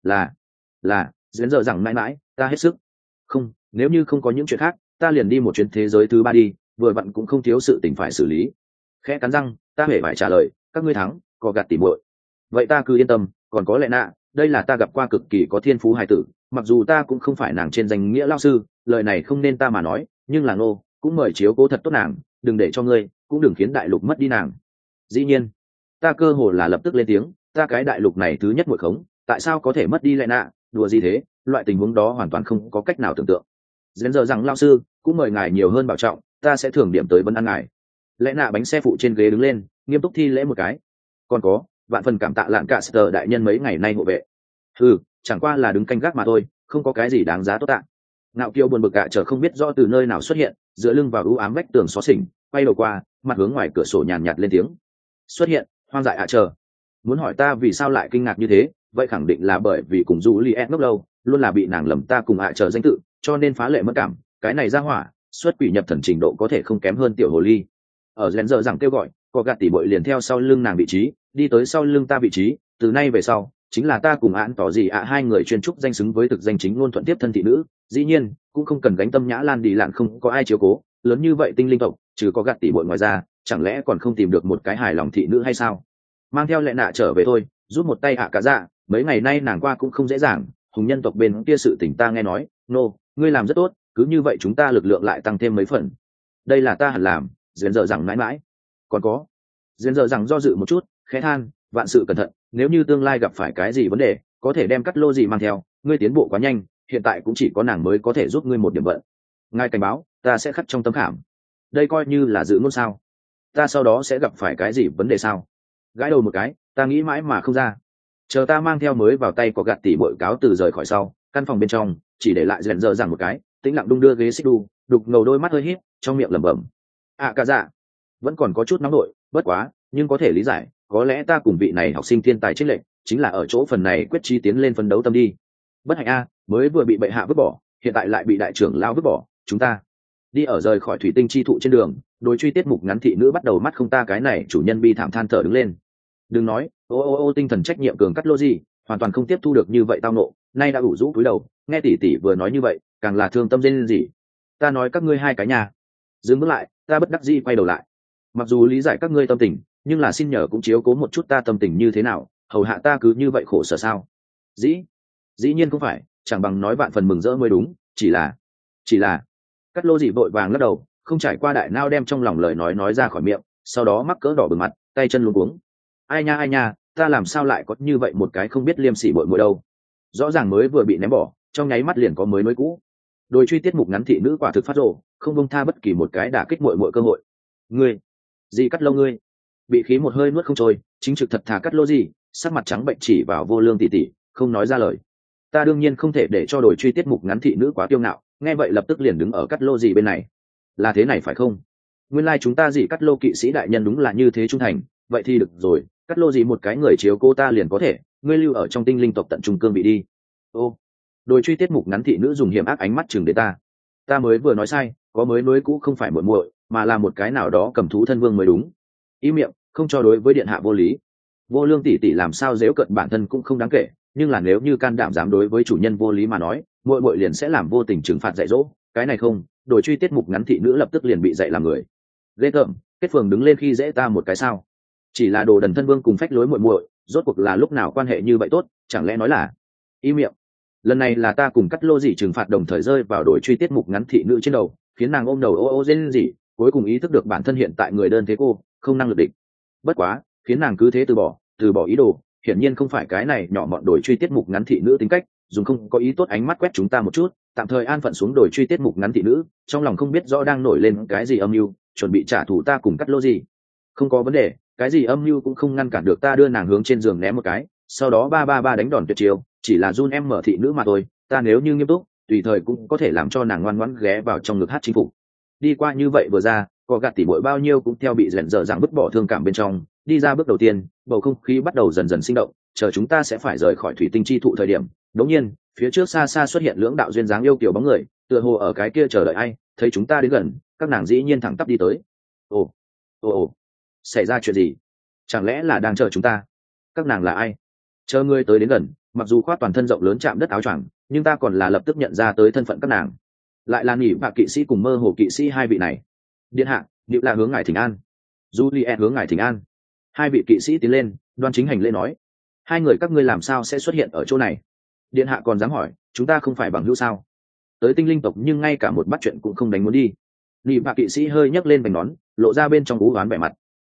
Là, rèn giờ rằng mãi mãi, ta hết sức. Không, nếu như không có những chuyện khác, ta liền đi một chuyến thế giới thứ ba đi, vừa vặn cũng không thiếu sự tình phải xử lý. Khẽ cắn răng, ta hề phải trả lời, các ngươi thắng, có gạt tỉ muội. Vậy ta cứ yên tâm, còn có lẽ nạ, đây là ta gặp qua cực kỳ có thiên phú hài tử, mặc dù ta cũng không phải nàng trên danh nghĩa lao sư, lời này không nên ta mà nói, nhưng là ngô, cũng mời chiếu cố thật tốt nàng, đừng để cho ngươi, cũng đừng khiến đại lục mất đi nàng. Dĩ nhiên, ta cơ hồ là lập tức lên tiếng, ta cái đại lục này thứ nhất muội khống, tại sao có thể mất đi lẽ nạ, đùa gì thế, loại tình huống đó hoàn toàn không có cách nào tưởng tượng. Dần giờ rằng lao sư, cũng mời ngài nhiều hơn bảo trọng, ta sẽ thưởng điểm tới vấn ăn ngài. Lẽ nạ bánh xe phụ trên ghế đứng lên, nghiêm túc thi lễ một cái. Còn có, vạn phần cảm tạ Lạn Cả Sơ đại nhân mấy ngày nay hộ vệ. Chẳng qua là đứng canh gác mà thôi, không có cái gì đáng giá tốt tạ. Ngạo Kiều buồn bực gạ trở không biết rõ từ nơi nào xuất hiện, dựa lưng vào u ám vách tường xó xỉnh, quay đầu qua, mặt hướng ngoài cửa sổ nhàn nhạt lên tiếng. Xuất hiện, hoang dại ạ chờ. Muốn hỏi ta vì sao lại kinh ngạc như thế, vậy khẳng định là bởi vì cùng Juliet ngốc lâu, luôn là bị nàng lầm ta cùng ạ chờ danh tự, cho nên phá lệ mất cảm. Cái này ra hỏa, xuất quỷ nhập thần trình độ có thể không kém hơn tiểu hồ ly. Ở rèn giờ rằng kêu gọi, có gạt tỉ bội liền theo sau lưng nàng vị trí, đi tới sau lưng ta vị trí, từ nay về sau chính là ta cùng án tỏ gì hai người chuyên trúc danh xứng với thực danh chính ngôn thuận tiếp thân thị nữ. Dĩ nhiên cũng không cần gánh tâm nhã lan đi lạn không có ai chiếu cố, lớn như vậy tinh linh tộc trừ có gạt tỉ bội ngoài ra, chẳng lẽ còn không tìm được một cái hài lòng thị nữ hay sao? Mang theo lệ nạ trở về thôi, giúp một tay cả dạ, mấy ngày nay nàng qua cũng không dễ dàng, hùng nhân tộc bên kia sự tình ta nghe nói, ngươi làm rất tốt, cứ như vậy chúng ta lực lượng lại tăng thêm mấy phần. Đây là ta hẳn làm, dần dở rằng mãi mãi. Còn có, dần dở rằng do dự một chút, khẽ than, vạn sự cẩn thận, nếu như tương lai gặp phải cái gì vấn đề, có thể đem cắt lô gì mang theo, ngươi tiến bộ quá nhanh, hiện tại cũng chỉ có nàng mới có thể giúp ngươi một điểm vận. Ngài cảnh báo, ta sẽ khắc trong tấm khảm. Đây coi như là dự ngôn sao? Ta sau đó sẽ gặp phải cái gì vấn đề sao? Gãi đầu một cái, ta nghĩ mãi mà không ra. Chờ ta mang theo mới vào tay có gạt tỉ bội cáo từ rời khỏi sau, căn phòng bên trong chỉ để lại dần dở rằng một cái, tĩnh lặng đung đưa ghế xích đu, đục ngầu đôi mắt hơi híp, trong miệng lẩm bẩm. Cả dạ, vẫn còn có chút nóng nổi, bất quá, nhưng có thể lý giải, có lẽ ta cùng vị này học sinh thiên tài chênh lệch, chính là ở chỗ phần này quyết chí tiến lên phấn đấu tâm đi. Bất hạnh mới vừa bị bệ hạ vứt bỏ, hiện tại lại bị đại trưởng lao vứt bỏ, chúng ta đi ở rời khỏi thủy tinh chi thụ trên đường, đối truy tiết mục ngắn thị nữ bắt đầu mắt không ta cái này chủ nhân bi thảm than thở đứng lên. Đừng nói, ô tinh thần trách nhiệm cường cắt lô gì, hoàn toàn không tiếp thu được như vậy tao nộ, nay đã ủ rũ cúi đầu, nghe tỷ tỷ vừa nói như vậy, càng là thương tâm dên gì. Ta nói các ngươi hai cái nhà. Dừng bước lại, ta bất đắc dĩ quay đầu lại. Mặc dù lý giải các ngươi tâm tình, nhưng là xin nhờ cũng chiếu cố một chút ta tâm tình như thế nào, hầu hạ ta cứ như vậy khổ sở sao? Dĩ nhiên không phải, chẳng bằng nói vạn phần mừng rỡ mới đúng, chỉ là cắt lô dị vội vàng lắc đầu, không trải qua đại nao đem trong lòng lời nói ra khỏi miệng, sau đó mắc cỡ đỏ bừng mặt, tay chân luống cuống. Ai nha, ta làm sao lại có như vậy một cái không biết liêm sỉ bội muội đâu? Rõ ràng mới vừa bị ném bỏ, trong nháy mắt liền có mới nối cũ. Đôi truy tiết mục ngắn thị nữ quả thực phát rồ, không buông tha bất kỳ một cái đả kích muội cơ hội. Ngươi, gì cắt lâu ngươi? Bị khí một hơi nuốt không trôi, chính trực thật thà cắt lô gì, sắc mặt trắng bệnh chỉ vào vô lương tỷ tỷ, không nói ra lời. Ta đương nhiên không thể để cho đồi truy tiết mục ngắn thị nữ quá kiêu ngạo, nghe vậy lập tức liền đứng ở cắt lô gì bên này. Là thế này phải không? Nguyên lai chúng ta gì cắt lô kỵ sĩ đại nhân đúng là như thế trung thành, vậy thì được rồi, cắt lô gì một cái người chiếu cô ta liền có thể, ngươi lưu ở trong tinh linh tộc tận trung cương bị đi. Ô, đồi truy tiết mục ngắn thị nữ dùng hiểm ác ánh mắt chừng đến ta mới vừa nói sai, có mới nối cũ không phải muội muội, mà là một cái nào đó cầm thú thân vương mới đúng. Ý miệng, không cho đối với điện hạ vô lý. Vô lương tỷ tỷ làm sao dễu cận bản thân cũng không đáng kể, nhưng là nếu như can đảm dám đối với chủ nhân vô lý mà nói, muội liền sẽ làm vô tình trừng phạt dạy dỗ, cái này không, đổi truy tiết mục ngắn thị nữ lập tức liền bị dạy làm người. Ghê tởm, kết phường đứng lên khi dễ ta một cái sao? Chỉ là đồ đần thân vương cùng phách lối muội, rốt cuộc là lúc nào quan hệ như vậy tốt, chẳng lẽ nói là... Ý miệng. Lần này là ta cùng cắt lô gì trừng phạt đồng thời rơi vào đổi truy tiết mục ngắn thị nữ trên đầu, khiến nàng ôm đầu ô rên rỉ, cuối cùng ý thức được bản thân hiện tại người đơn thế cô không năng lực địch. Bất quá khiến nàng cứ thế từ bỏ ý đồ hiển nhiên không phải cái này nhỏ mọn đổi truy tiết mục ngắn thị nữ tính cách. Dùng không có ý tốt ánh mắt quét chúng ta một chút, tạm thời an phận xuống đổi truy tiết mục ngắn thị nữ, trong lòng không biết rõ đang nổi lên cái gì âm mưu, chuẩn bị trả thù ta cùng cắt lô gì. Không có vấn đề, cái gì âm mưu cũng không ngăn cản được ta đưa nàng hướng trên giường ném một cái, sau đó ba đánh đòn tuyệt chiêu, chỉ là run em mở thị nữ mà thôi, ta nếu như nghiêm túc tùy thời cũng có thể làm cho nàng ngoan ngoãn ghé vào trong ngực hát chính phục. Đi qua như vậy vừa ra, có gạt tỉ bội bao nhiêu cũng theo bị rèn dở dạng vứt bỏ thương cảm bên trong. Đi ra bước đầu tiên, bầu không khí bắt đầu dần dần sinh động, chờ chúng ta sẽ phải rời khỏi thủy tinh chi thụ thời điểm, đống nhiên phía trước xa xa xuất hiện lưỡng đạo duyên dáng yêu kiều bóng người, tựa hồ ở cái kia chờ đợi ai. Thấy chúng ta đến gần, các nàng dĩ nhiên thẳng tắp đi tới. Ồ, xảy ra chuyện gì? Chẳng lẽ là đang chờ chúng ta? Các nàng là ai? Chờ ngươi tới đến gần, mặc dù khoác toàn thân rộng lớn chạm đất áo choàng, nhưng ta còn là lập tức nhận ra tới thân phận các nàng. Lại là nghỉ bạc kỵ sĩ cùng mơ hồ kỵ sĩ hai vị này. Điện hạ, điệu là hướng ngài thỉnh an. Juliet hướng ngài thỉnh an. Hai vị kỵ sĩ tiến lên, đoan chính hành lễ nói: hai người các ngươi làm sao sẽ xuất hiện ở chỗ này? Điện hạ còn dám hỏi, chúng ta không phải bằng hữu sao? Tới tinh linh tộc nhưng ngay cả một bắt chuyện cũng không đánh muốn đi. Nghỉ bạc kỵ sĩ hơi nhấc lên vành nón, lộ ra bên trong ú oán vẻ mặt.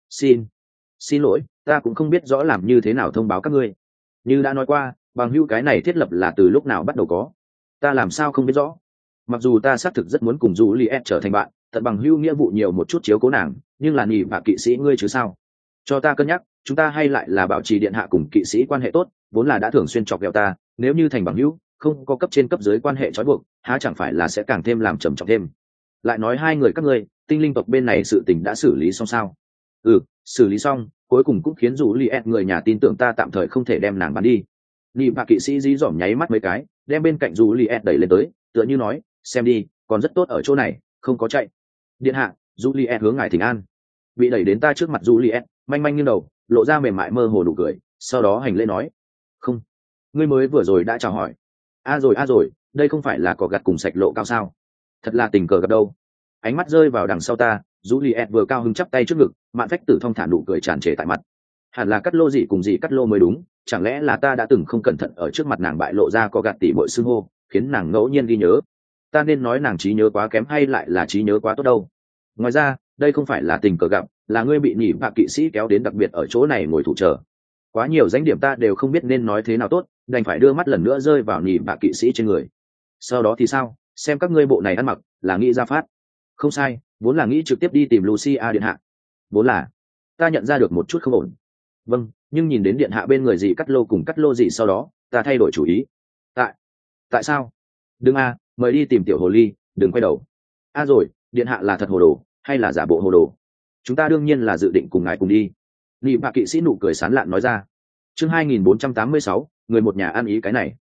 Xin lỗi, ta cũng không biết rõ làm như thế nào thông báo các ngươi. Như đã nói qua, bằng hữu cái này thiết lập là từ lúc nào bắt đầu có, ta làm sao không biết rõ. Mặc dù ta xác thực rất muốn cùng Juliet trở thành bạn, thật bằng hữu nghĩa vụ nhiều một chút chiếu cố nàng, nhưng là nhì và kỵ sĩ ngươi chứ sao? Cho ta cân nhắc, chúng ta hay lại là bảo trì điện hạ cùng kỵ sĩ quan hệ tốt, vốn là đã thường xuyên chọc ghẹo ta, nếu như thành bằng hữu, không có cấp trên cấp dưới quan hệ trói buộc, há chẳng phải là sẽ càng thêm làm trầm trọng thêm. Lại nói hai người các ngươi, tinh linh tộc bên này sự tình đã xử lý xong sao? Xử lý xong, cuối cùng cũng khiến Juliet người nhà tin tưởng ta tạm thời không thể đem nàng bán đi. Nhì và kỵ sĩ dí dỏm nháy mắt mấy cái, đem bên cạnh Juliet đẩy lên tới, tựa như nói, xem đi, còn rất tốt ở chỗ này, không có chạy. Điện hạ, Juliet hướng ngài thỉnh an. Bị đẩy đến ta trước mặt Juliet, manh nghiêng đầu, lộ ra mềm mại mơ hồ nụ cười, sau đó hành lễ nói: không, ngươi mới vừa rồi đã chào hỏi. A rồi, đây không phải là cỏ gặt cùng sạch lộ cao sao? Thật là tình cờ gặp đâu. Ánh mắt rơi vào đằng sau ta, Juliet vừa cao hứng chắp tay trước ngực, mạn phách tử thong thả nụ cười tràn trề tại mặt. Hẳn là cắt lô gì cùng gì cắt lô mới đúng, chẳng lẽ là ta đã từng không cẩn thận ở trước mặt nàng bại lộ ra có gạt tỉ bội xưng hô, khiến nàng ngẫu nhiên ghi nhớ. Ta nên nói nàng trí nhớ quá kém hay lại là trí nhớ quá tốt đâu. Ngoài ra, đây không phải là tình cờ gặp, là ngươi bị nhỉ bạc kỵ sĩ kéo đến đặc biệt ở chỗ này ngồi thủ chờ. Quá nhiều danh điểm ta đều không biết nên nói thế nào tốt, đành phải đưa mắt lần nữa rơi vào nhỉ bạc kỵ sĩ trên người. Sau đó thì sao? Xem các ngươi bộ này ăn mặc, là nghĩ ra phát. Không sai, vốn là nghĩ trực tiếp đi tìm Lucia điện hạ. Vốn là, ta nhận ra được một chút không ổn. Vâng, nhưng nhìn đến điện hạ bên người gì cắt lô cùng cắt lô gì sau đó, ta thay đổi chủ ý. Tại sao? Đừng mời đi tìm tiểu hồ ly, đừng quay đầu. Rồi, điện hạ là thật hồ đồ, hay là giả bộ hồ đồ? Chúng ta đương nhiên là dự định cùng ngài cùng đi. Nị bạ kỵ sĩ nụ cười sán lạn nói ra. Chương 2486, người một nhà ăn ý cái này.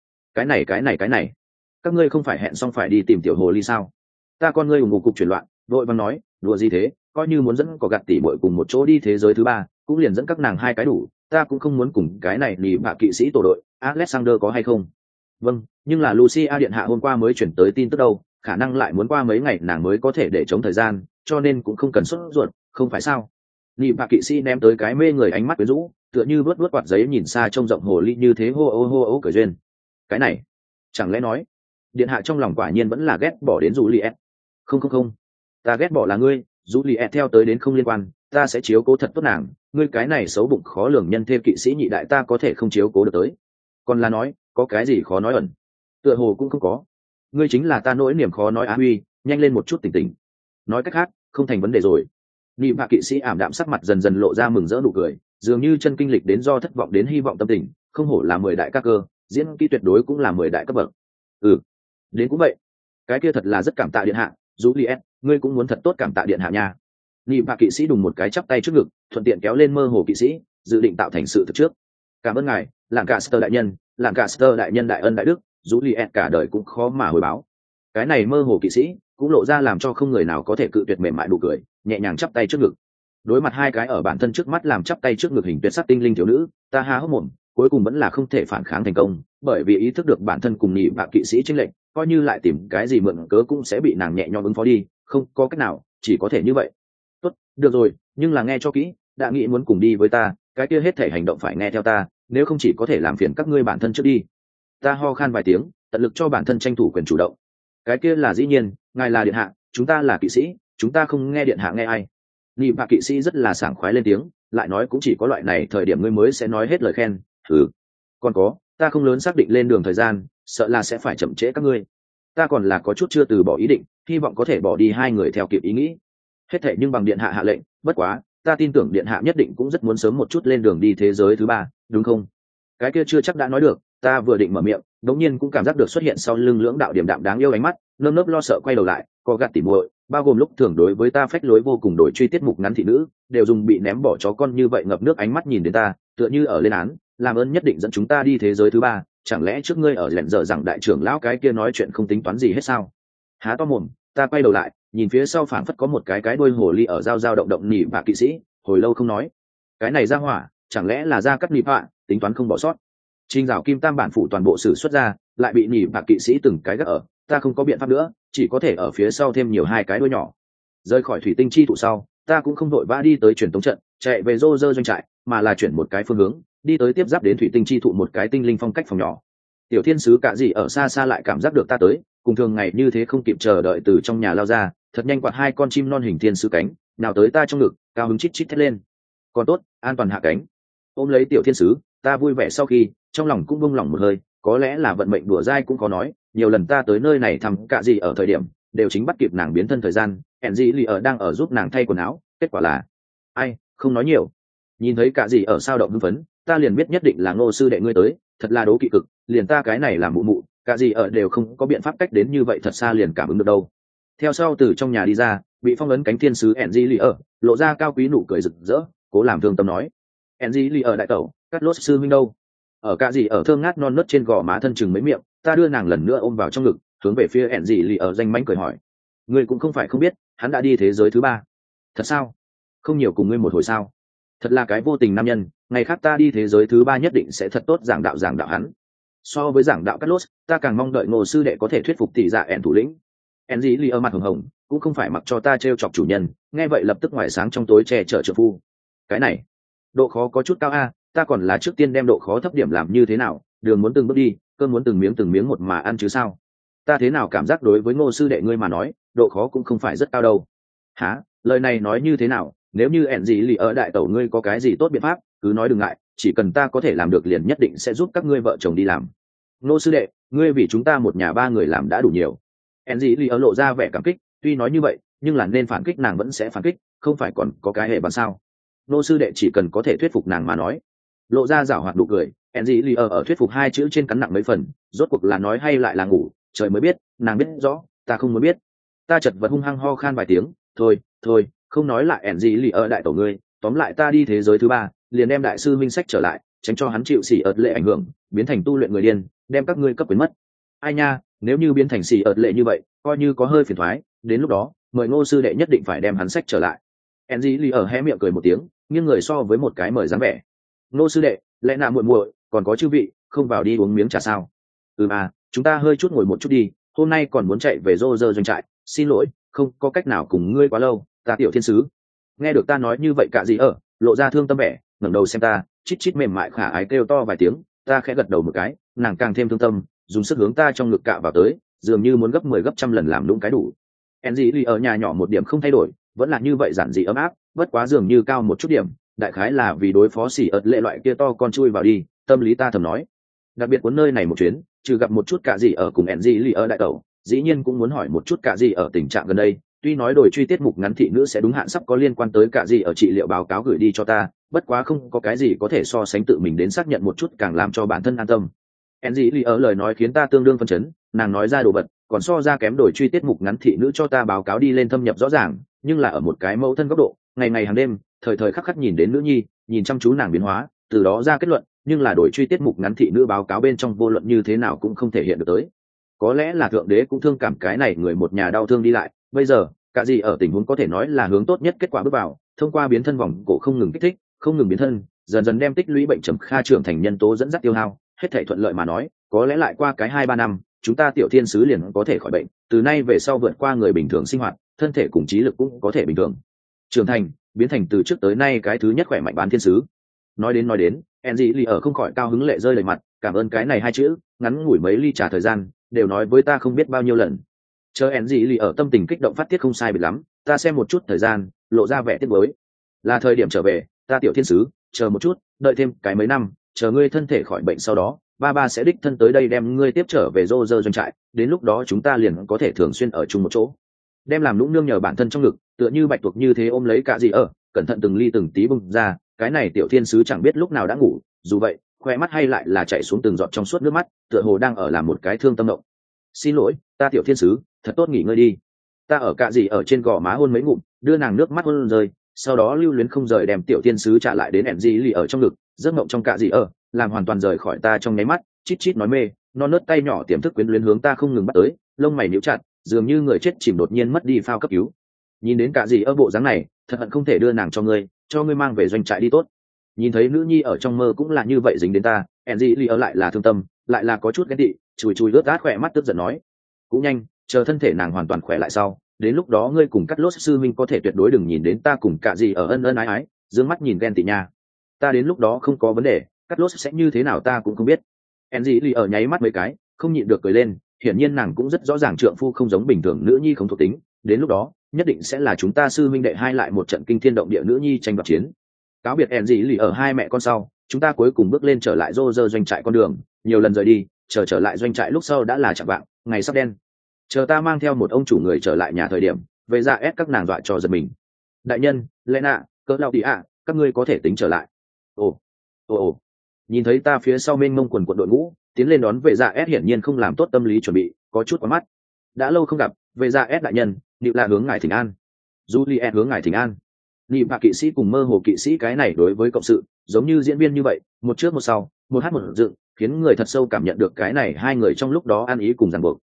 Các ngươi không phải hẹn xong phải đi tìm tiểu hồ ly sao? Ta con ngươi ủng hộ cục chuyển loạn, vội vàng nói, đùa gì thế, coi như muốn dẫn có gặt tỉ bội cùng một chỗ đi thế giới thứ ba, cũng liền dẫn các nàng hai cái đủ, ta cũng không muốn cùng cái này nị bạ kỵ sĩ tổ đội. Alexander có hay không? Vâng, nhưng là Lucia điện hạ hôm qua mới chuyển tới tin tức đâu, khả năng lại muốn qua mấy ngày nàng mới có thể để chống thời gian, cho nên cũng không cần sốt ruột, không phải sao? Nị bạ kỵ sĩ ném tới cái mê người ánh mắt quyến rũ, tựa như vớt quạt giấy nhìn xa trông rộng hồ ly như thế hô ô cởi duyên. Cái này, chẳng lẽ nói, điện hạ trong lòng quả nhiên vẫn là ghét bỏ đến Juliet? Không, ta ghét bỏ là ngươi, Juliet theo tới đến không liên quan, ta sẽ chiếu cố thật tốt nàng, ngươi cái này xấu bụng khó lường nhân thêm kỵ sĩ nhị đại ta có thể không chiếu cố được tới. Còn là nói, có cái gì khó nói ẩn? Tựa hồ cũng không có. Ngươi chính là ta nỗi niềm khó nói Huy, nhanh lên một chút tỉnh tỉnh. Nói cách khác, không thành vấn đề rồi. Nị bạ kỵ sĩ ảm đạm sắc mặt dần dần lộ ra mừng rỡ nụ cười, dường như chân kinh lịch đến do thất vọng đến hy vọng tâm tình, không hổ là 10 đại các cơ, diễn kỹ tuyệt đối cũng là 10 đại cấp bậc. Đến cũng vậy. Cái kia thật là rất cảm tạ điện hạ, Juliet, ngươi cũng muốn thật tốt cảm tạ điện hạ nha. Nị bạ kỵ sĩ đùng một cái chắp tay trước ngực, thuận tiện kéo lên mơ hồ kỵ sĩ, dự định tạo thành sự thực trước. Cảm ơn ngài, Lancaster đại nhân, Lancaster đại nhân đại ân đại đức, Juliet cả đời cũng khó mà hồi báo. Cái này mơ hồ kỵ sĩ cũng lộ ra làm cho không người nào có thể cự tuyệt mềm mại nụ cười, nhẹ nhàng chắp tay trước ngực. Đối mặt hai cái ở bản thân trước mắt làm chắp tay trước ngực hình tuyệt sắc tinh linh thiếu nữ, ta há hốc mồm, cuối cùng vẫn là không thể phản kháng thành công, bởi vì ý thức được bản thân cùng nhị bạ kỵ sĩ chênh lệch, coi như lại tìm cái gì mượn cớ cũng sẽ bị nàng nhẹ nhõm ứng phó đi, không có cách nào, chỉ có thể như vậy. Tốt, được rồi, nhưng là nghe cho kỹ, đã nghĩ muốn cùng đi với ta, cái kia hết thể hành động phải nghe theo ta, nếu không chỉ có thể làm phiền các ngươi bản thân trước đi. Ta ho khan vài tiếng, tận lực cho bản thân tranh thủ quyền chủ động. Cái kia là dĩ nhiên, ngài là điện hạ, chúng ta là kỵ sĩ, chúng ta không nghe điện hạ nghe ai. Nị bạ kỵ sĩ rất là sảng khoái lên tiếng, lại nói cũng chỉ có loại này thời điểm ngươi mới sẽ nói hết lời khen. Còn có, ta không lớn xác định lên đường thời gian, sợ là sẽ phải chậm trễ các ngươi. Ta còn là có chút chưa từ bỏ ý định, hy vọng có thể bỏ đi hai người theo kịp ý nghĩ. Hết thệ nhưng bằng điện hạ hạ lệnh, bất quá ta tin tưởng điện hạ nhất định cũng rất muốn sớm một chút lên đường đi thế giới thứ ba, đúng không? Cái kia chưa chắc đã nói được, ta vừa định mở miệng, đống nhiên cũng cảm giác được xuất hiện sau lưng lưỡng đạo điểm đạm đáng yêu ánh mắt, nơm nớp lo sợ quay đầu lại, có gạt tỉ muội, bao gồm lúc thường đối với ta phách lối vô cùng đổi truy tiết mục ngắn thị nữ, đều dùng bị ném bỏ chó con như vậy ngập nước ánh mắt nhìn đến ta, tựa như ở lên án, làm ơn nhất định dẫn chúng ta đi thế giới thứ ba, chẳng lẽ trước ngươi ở lẹn dở rằng đại trưởng lão cái kia nói chuyện không tính toán gì hết sao? Há to mồm, ta quay đầu lại, nhìn phía sau phảng phất có một cái đuôi hồ ly ở dao động động nỉ và kỵ sĩ, hồi lâu không nói. Cái này ra hỏa, chẳng lẽ là ra cắt nỉ vạ, tính toán không bỏ sót. Trình Dạo Kim Tam bản phủ toàn bộ sử xuất ra, lại bị nỉ và kỵ sĩ từng cái gác ở, ta không có biện pháp nữa, chỉ có thể ở phía sau thêm nhiều hai cái đuôi nhỏ. Rời khỏi thủy tinh chi thụ sau, ta cũng không vội vã đi tới truyền tống trận, chạy về rô rơ doanh trại, mà là chuyển một cái phương hướng, đi tới tiếp giáp đến thủy tinh chi thụ một cái tinh linh phong cách phòng nhỏ. Tiểu thiên sứ cả gì ở xa xa lại cảm giác được ta tới, cùng thường ngày như thế không kịp chờ đợi từ trong nhà lao ra, thật nhanh quạt hai con chim non hình thiên sứ cánh, nào tới ta trong ngực, cao hứng chít chít thét lên. Còn tốt, an toàn hạ cánh. Ôm lấy tiểu thiên sứ, ta vui vẻ sau khi, trong lòng cũng bông lòng một hơi, có lẽ là vận mệnh đùa dai cũng có nói, nhiều lần ta tới nơi này thăm cả gì ở thời điểm, đều chính bắt kịp nàng biến thân thời gian, hẹn gì lì ở đang ở giúp nàng thay quần áo, kết quả là ai, không nói nhiều. Nhìn thấy cả gì ở sao động hưng phấn, ta liền biết nhất định là Ngô sư đệ ngươi tới, thật là đố kỵ cực, liền ta cái này làm mụ mụ, cả gì ở đều không có biện pháp cách đến như vậy thật xa liền cảm ứng được đâu. Theo sau từ trong nhà đi ra, bị phong ấn cánh thiên sứ Enji Lee ở, lộ ra cao quý nụ cười rực rỡ, cố làm thương tâm nói: "Enji Lee ở đại tẩu, cắt lốt sư huynh đâu?" Ở cả gì ở thơm ngát non nớt trên gò má thân chừng mấy miệng, ta đưa nàng lần nữa ôm vào trong ngực, hướng về phía Enji Lee ở danh mánh cười hỏi: "Ngươi cũng không phải không biết, hắn đã đi thế giới thứ ba." "Thật sao? Không nhiều cùng ngươi một hồi sao?" Thật là cái vô tình nam nhân, ngày khác ta đi thế giới thứ ba nhất định sẽ thật tốt giảng đạo hắn. So với giảng đạo cắt lốt, ta càng mong đợi Ngô sư đệ có thể thuyết phục tỷ dạ ẻn thủ lĩnh. Enji Lee ở mặt hồng hồng, cũng không phải mặc cho ta trêu chọc chủ nhân, nghe vậy lập tức ngoài sáng trong tối che chở trợ phu. Cái này độ khó có chút cao a, ta còn là trước tiên đem độ khó thấp điểm làm như thế nào, đường muốn từng bước đi, cơm muốn từng miếng một mà ăn chứ sao. Ta thế nào cảm giác đối với Ngô sư đệ ngươi mà nói, độ khó cũng không phải rất cao đâu. Hả, lời này nói như thế nào, nếu như Enji Lee ở đại tẩu ngươi có cái gì tốt biện pháp, cứ nói đừng ngại, chỉ cần ta có thể làm được liền nhất định sẽ giúp các ngươi vợ chồng đi làm. Ngô sư đệ, ngươi vì chúng ta một nhà ba người làm đã đủ nhiều. Enji Lee ở lộ ra vẻ cảm kích, tuy nói như vậy, nhưng là nên phản kích nàng vẫn sẽ phản kích, không phải còn có cái hệ bàn sao. Ngô sư đệ chỉ cần có thể thuyết phục nàng mà nói. Lộ ra giảo hoạt nụ cười, Enji Lee ở thuyết phục hai chữ trên cắn nặng mấy phần, rốt cuộc là nói hay lại là ngủ, trời mới biết, nàng biết rõ, ta không muốn biết. Ta chật vật hung hăng ho khan vài tiếng, thôi, không nói lại Enji Lee ở đại tổ ngươi, tóm lại ta đi thế giới thứ ba, liền đem đại sư minh sách trở lại, tránh cho hắn chịu xỉ ợt lệ ảnh hưởng, biến thành tu luyện người điên, đem các ngươi cấp quyền mất. Ai nha, nếu như biến thành xỉ ợt lệ như vậy, coi như có hơi phiền thoái, đến lúc đó, mời Ngô sư đệ nhất định phải đem hắn sách trở lại. Enji Lee ở hé miệng cười một tiếng, nghiêng người so với một cái mời dáng vẻ. Ngô sư đệ, lẽ nào muội muội, còn có chư vị, không vào đi uống miếng trà sao? Chúng ta hơi chút ngồi một chút đi, hôm nay còn muốn chạy về rô rơ doanh trại, xin lỗi, không có cách nào cùng ngươi quá lâu, ta tiểu thiên sứ. Nghe được ta nói như vậy cả gì ở, lộ ra thương tâm vẻ, ngẩng đầu xem ta, chít chít mềm mại khả ái kêu to vài tiếng, ta khẽ gật đầu một cái, nàng càng thêm thương tâm, dùng sức hướng ta trong ngực cạ vào tới, dường như muốn gấp 10 gấp trăm lần làm lũng cái đủ. Enji Lee ở nhà nhỏ một điểm không thay đổi, vẫn là như vậy giản dị ấm áp, bất quá dường như cao một chút điểm, đại khái là vì đối phó xỉ ợt lệ loại kia to con chui vào đi, tâm lý ta thầm nói. Đặc biệt cuốn nơi này một chuyến, trừ gặp một chút cả gì ở cùng Enji Lee ở đại tẩu, dĩ nhiên cũng muốn hỏi một chút cả gì ở tình trạng gần đây. Tuy nói đổi truy tiết mục ngắn thị nữ sẽ đúng hạn sắp có liên quan tới cả gì ở trị liệu báo cáo gửi đi cho ta, bất quá không có cái gì có thể so sánh tự mình đến xác nhận một chút càng làm cho bản thân an tâm. Enji Lee ở lời nói khiến ta tương đương phân chấn, nàng nói ra đồ vật, còn so ra kém đổi truy tiết mục ngắn thị nữ cho ta báo cáo đi lên thâm nhập rõ ràng, nhưng là ở một cái mẫu thân góc độ, ngày ngày hàng đêm, thời thời khắc khắc nhìn đến nữ nhi, nhìn chăm chú nàng biến hóa, từ đó ra kết luận, nhưng là đổi truy tiết mục ngắn thị nữ báo cáo bên trong vô luận như thế nào cũng không thể hiện được tới. Có lẽ là thượng đế cũng thương cảm cái này người một nhà đau thương đi lại, bây giờ, cả gì ở tình huống có thể nói là hướng tốt nhất kết quả bước vào, thông qua biến thân vòng cổ không ngừng kích thích, không ngừng biến thân, dần dần đem tích lũy bệnh trầm kha trưởng thành nhân tố dẫn dắt tiêu hao, hết thảy thuận lợi mà nói, có lẽ lại qua cái 2-3 năm, chúng ta tiểu thiên sứ liền có thể khỏi bệnh, từ nay về sau vượt qua người bình thường sinh hoạt, thân thể cùng trí lực cũng có thể bình thường trưởng thành, biến thành từ trước tới nay cái thứ nhất khỏe mạnh bán thiên sứ. Nói đến, Enji Lee ở không khỏi cao hứng lệ rơi đầy mặt, cảm ơn cái này hai chữ, ngắn ngủi mấy ly trà thời gian, đều nói với ta không biết bao nhiêu lần. Chờ ẻn gì lì ở tâm tình kích động phát tiết không sai biệt lắm, ta xem một chút thời gian, lộ ra vẻ tiếc nuối. Là thời điểm trở về, ta tiểu thiên sứ, chờ một chút, đợi thêm cái mấy năm, chờ ngươi thân thể khỏi bệnh sau đó, ba ba sẽ đích thân tới đây đem ngươi tiếp trở về rô rơ doanh trại, đến lúc đó chúng ta liền có thể thường xuyên ở chung một chỗ. Đem làm lũng nương nhờ bản thân trong ngực, tựa như bạch tuộc như thế ôm lấy cả gì ở, cẩn thận từng ly từng tí bung ra, cái này tiểu thiên sứ chẳng biết lúc nào đã ngủ, dù vậy, khoe mắt hay lại là chảy xuống từng giọt trong suốt nước mắt, tựa hồ đang ở làm một cái thương tâm động. Xin lỗi, ta tiểu thiên sứ, thật tốt nghỉ ngơi đi. Ta ở cả gì ở trên gò má hôn mấy ngụm, đưa nàng nước mắt hôn rơi, sau đó lưu luyến không rời đem tiểu thiên sứ trả lại đến ẻn gì lì ở trong ngực, giấc mộng trong cả gì ở, làm hoàn toàn rời khỏi ta trong nháy mắt, chít chít nói mê, non nớt tay nhỏ tiềm thức quyến luyến hướng ta không ngừng bắt tới, lông mày nhíu chặt, dường như người chết chìm đột nhiên mất đi phao cấp cứu. Nhìn đến cả gì ở bộ dáng này, thật hận không thể đưa nàng cho ngươi mang về doanh trại đi tốt. Nhìn thấy nữ nhi ở trong mơ cũng là như vậy dính đến ta, ẻn gì lì ở lại là thương tâm, lại là có chút ghen tị, chùi chùi lướt át khỏe mắt tức giận nói, cũng nhanh, chờ thân thể nàng hoàn toàn khỏe lại sau, đến lúc đó ngươi cùng cắt lốt sư minh có thể tuyệt đối đừng nhìn đến ta cùng cả gì ở ân ân ái ái, dương mắt nhìn ghen tị nha. Ta đến lúc đó không có vấn đề, cắt lốt sẽ như thế nào ta cũng không biết. Enzy lì ở nháy mắt mấy cái, không nhịn được cười lên, hiển nhiên nàng cũng rất rõ ràng trượng phu không giống bình thường nữ nhi không thuộc tính, đến lúc đó nhất định sẽ là chúng ta sư minh đệ hai lại một trận kinh thiên động địa nữ nhi tranh đoạt chiến. Cáo biệt Enzy lì ở hai mẹ con sau, chúng ta cuối cùng bước lên trở lại rô rơ doanh trại con đường, nhiều lần rời đi, trở lại doanh trại lúc sau đã là chạng vạng, ngày sắp đen. Chờ ta mang theo một ông chủ người trở lại nhà thời điểm, về ra ép các nàng dọa cho giật mình. Đại nhân, Lena, cỡ lao tỉ ạ, các ngươi có thể tính trở lại. Ồ, nhìn thấy ta phía sau mênh mông quần quận đội ngũ tiến lên đón vệ dạ s hiển nhiên không làm tốt tâm lý chuẩn bị, có chút quá mắt. Đã lâu không gặp, vệ dạ s đại nhân, nịu là hướng ngài thỉnh an. Juliet hướng ngài thỉnh an. Nịu bạc kỵ sĩ cùng mơ hồ kỵ sĩ cái này đối với cộng sự giống như diễn viên như vậy, một trước một sau, một hát một dựng, khiến người thật sâu cảm nhận được cái này hai người trong lúc đó ăn ý cùng ràng buộc.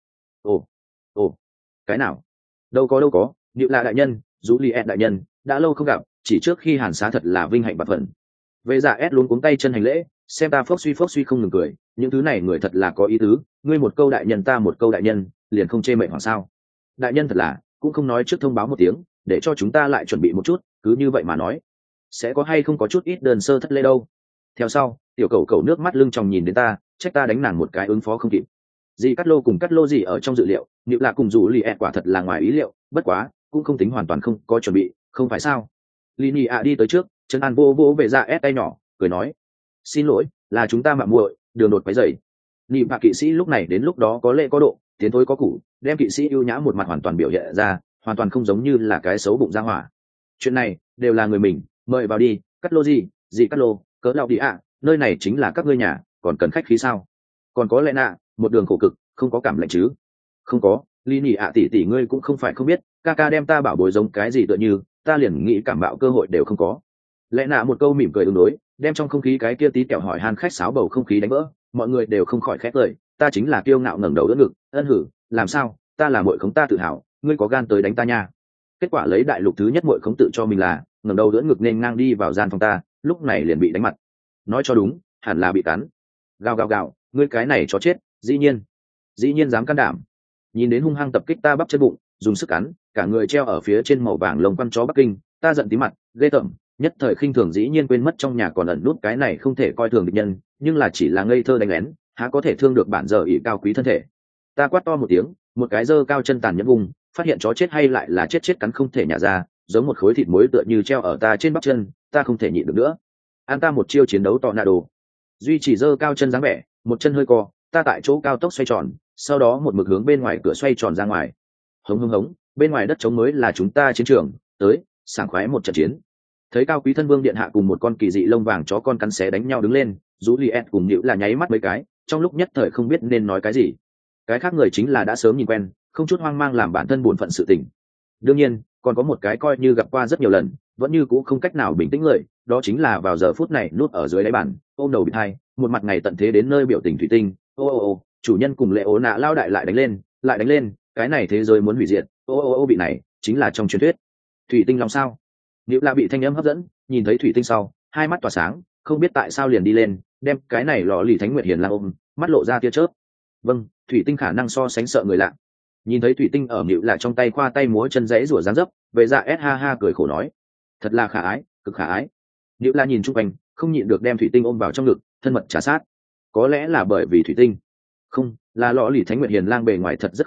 Ồ, cái nào? Đâu có, nịu là đại nhân, Juliet đại nhân, đã lâu không gặp, chỉ trước khi hàn xá thật là vinh hạnh bạc phận. Vệ dạ s luôn cuống tay chân hành lễ, xem ta phốc suy không ngừng cười, những thứ này người thật là có ý tứ, ngươi một câu đại nhân ta một câu đại nhân, liền không chê mệnh hoàng sao? Đại nhân thật là cũng không nói trước thông báo một tiếng, để cho chúng ta lại chuẩn bị một chút, cứ như vậy mà nói, sẽ có hay không có chút ít đơn sơ thất lễ đâu. Theo sau, tiểu cầu nước mắt lưng tròng nhìn đến ta, trách ta đánh nàng một cái ứng phó không kịp. Dì cắt lô cùng cắt lô gì ở trong dự liệu, nịu là cùng dù lì ẹt quả thật là ngoài ý liệu, bất quá cũng không tính hoàn toàn không có chuẩn bị, không phải sao? Lini ạ đi tới trước, chân an vô về ra ép tay nhỏ, cười nói, xin lỗi, là chúng ta mạo muội, đường đột quấy rầy. Nị bạc kỵ sĩ lúc này đến lúc đó có lễ có độ, tiến thối có củ, đem kỵ sĩ ưu nhã một mặt hoàn toàn biểu hiện ra, hoàn toàn không giống như là cái xấu bụng ra hỏa. Chuyện này đều là người mình, mời vào đi, cắt lô gì cắt lô, cớ lao đi ạ, nơi này chính là các ngươi nhà, còn cần khách khí sao? Còn có lẽ nạ, một đường khổ cực, không có cảm lạnh chứ? Không có, Lini ạ tỷ ngươi cũng không phải không biết, ca đem ta bảo bối giống cái gì tựa như, ta liền nghĩ cảm bạo cơ hội đều không có. Lẽ nạ một câu mỉm cười ứng đối, đem trong không khí cái kia tí kẹo hỏi han khách sáo bầu không khí đánh vỡ, mọi người đều không khỏi khét lời, ta chính là kiêu ngạo ngẩng đầu đỡ ngực, ân hử, làm sao, ta là muội khống ta tự hào, ngươi có gan tới đánh ta nha. Kết quả lấy đại lục thứ nhất muội khống tự cho mình là ngẩng đầu đỡ ngực nên ngang đi vào gian phòng ta, lúc này liền bị đánh mặt. Nói cho đúng, hẳn là bị cắn. Gào, ngươi cái này chó chết, dĩ nhiên dám can đảm. Nhìn đến hung hăng tập kích ta bắp chân bụng, dùng sức cắn, cả người treo ở phía trên màu vàng lông quăn chó Bắc Kinh, ta giận tí mặt, ghê tởm, nhất thời khinh thường dĩ nhiên quên mất trong nhà còn ẩn nút cái này không thể coi thường địch nhân, nhưng là chỉ là ngây thơ đánh lén, há có thể thương được bản giờ ỷ cao quý thân thể. Ta quát to một tiếng, một cái giơ cao chân tàn nhẫn vùng, phát hiện chó chết hay lại là chết cắn không thể nhả ra, giống một khối thịt muối tựa như treo ở ta trên bắp chân, ta không thể nhịn được nữa. An ta một chiêu chiến đấu tornado, duy chỉ giơ cao chân dáng vẻ, một chân hơi co, ta tại chỗ cao tốc xoay tròn, sau đó một mực hướng bên ngoài cửa xoay tròn ra ngoài. Hống, bên ngoài đất trống mới là chúng ta chiến trường, tới, sảng khoái một trận chiến. Thấy cao quý thân vương điện hạ cùng một con kỳ dị lông vàng chó con cắn xé đánh nhau đứng lên, Juliet cùng Nữu là nháy mắt mấy cái, trong lúc nhất thời không biết nên nói cái gì. Cái khác người chính là đã sớm nhìn quen, không chút hoang mang làm bản thân buồn phận sự tình. Đương nhiên, còn có một cái coi như gặp qua rất nhiều lần, vẫn như cũ không cách nào bình tĩnh người, đó chính là vào giờ phút này nuốt ở dưới đáy bàn, ôm đầu bị thai, một mặt ngày tận thế đến nơi biểu tình thủy tinh. Ô, chủ nhân cùng lệ ố nạ lao đại lại đánh lên, cái này thế giới muốn hủy diệt. Ô bị này chính là trong truyền thuyết thủy tinh long sao? Nữu là bị thanh âm hấp dẫn, nhìn thấy thủy tinh sau, hai mắt tỏa sáng, không biết tại sao liền đi lên, đem cái này lọ lì thánh nguyệt hiền lang ôm, mắt lộ ra tia chớp. Vâng, thủy tinh khả năng so sánh sợ người lạ. Nhìn thấy thủy tinh ở Nữu là trong tay khoa tay múa chân rẽ rủa dáng dấp, về dạ s ha cười khổ nói, thật là khả ái, cực khả ái. Nữu là nhìn chung quanh, không nhịn được đem thủy tinh ôm vào trong ngực, thân mật trà sát. Có lẽ là bởi vì thủy tinh, không, là lọ lì thánh nguyệt hiền lang bề ngoài thật rất khả ái,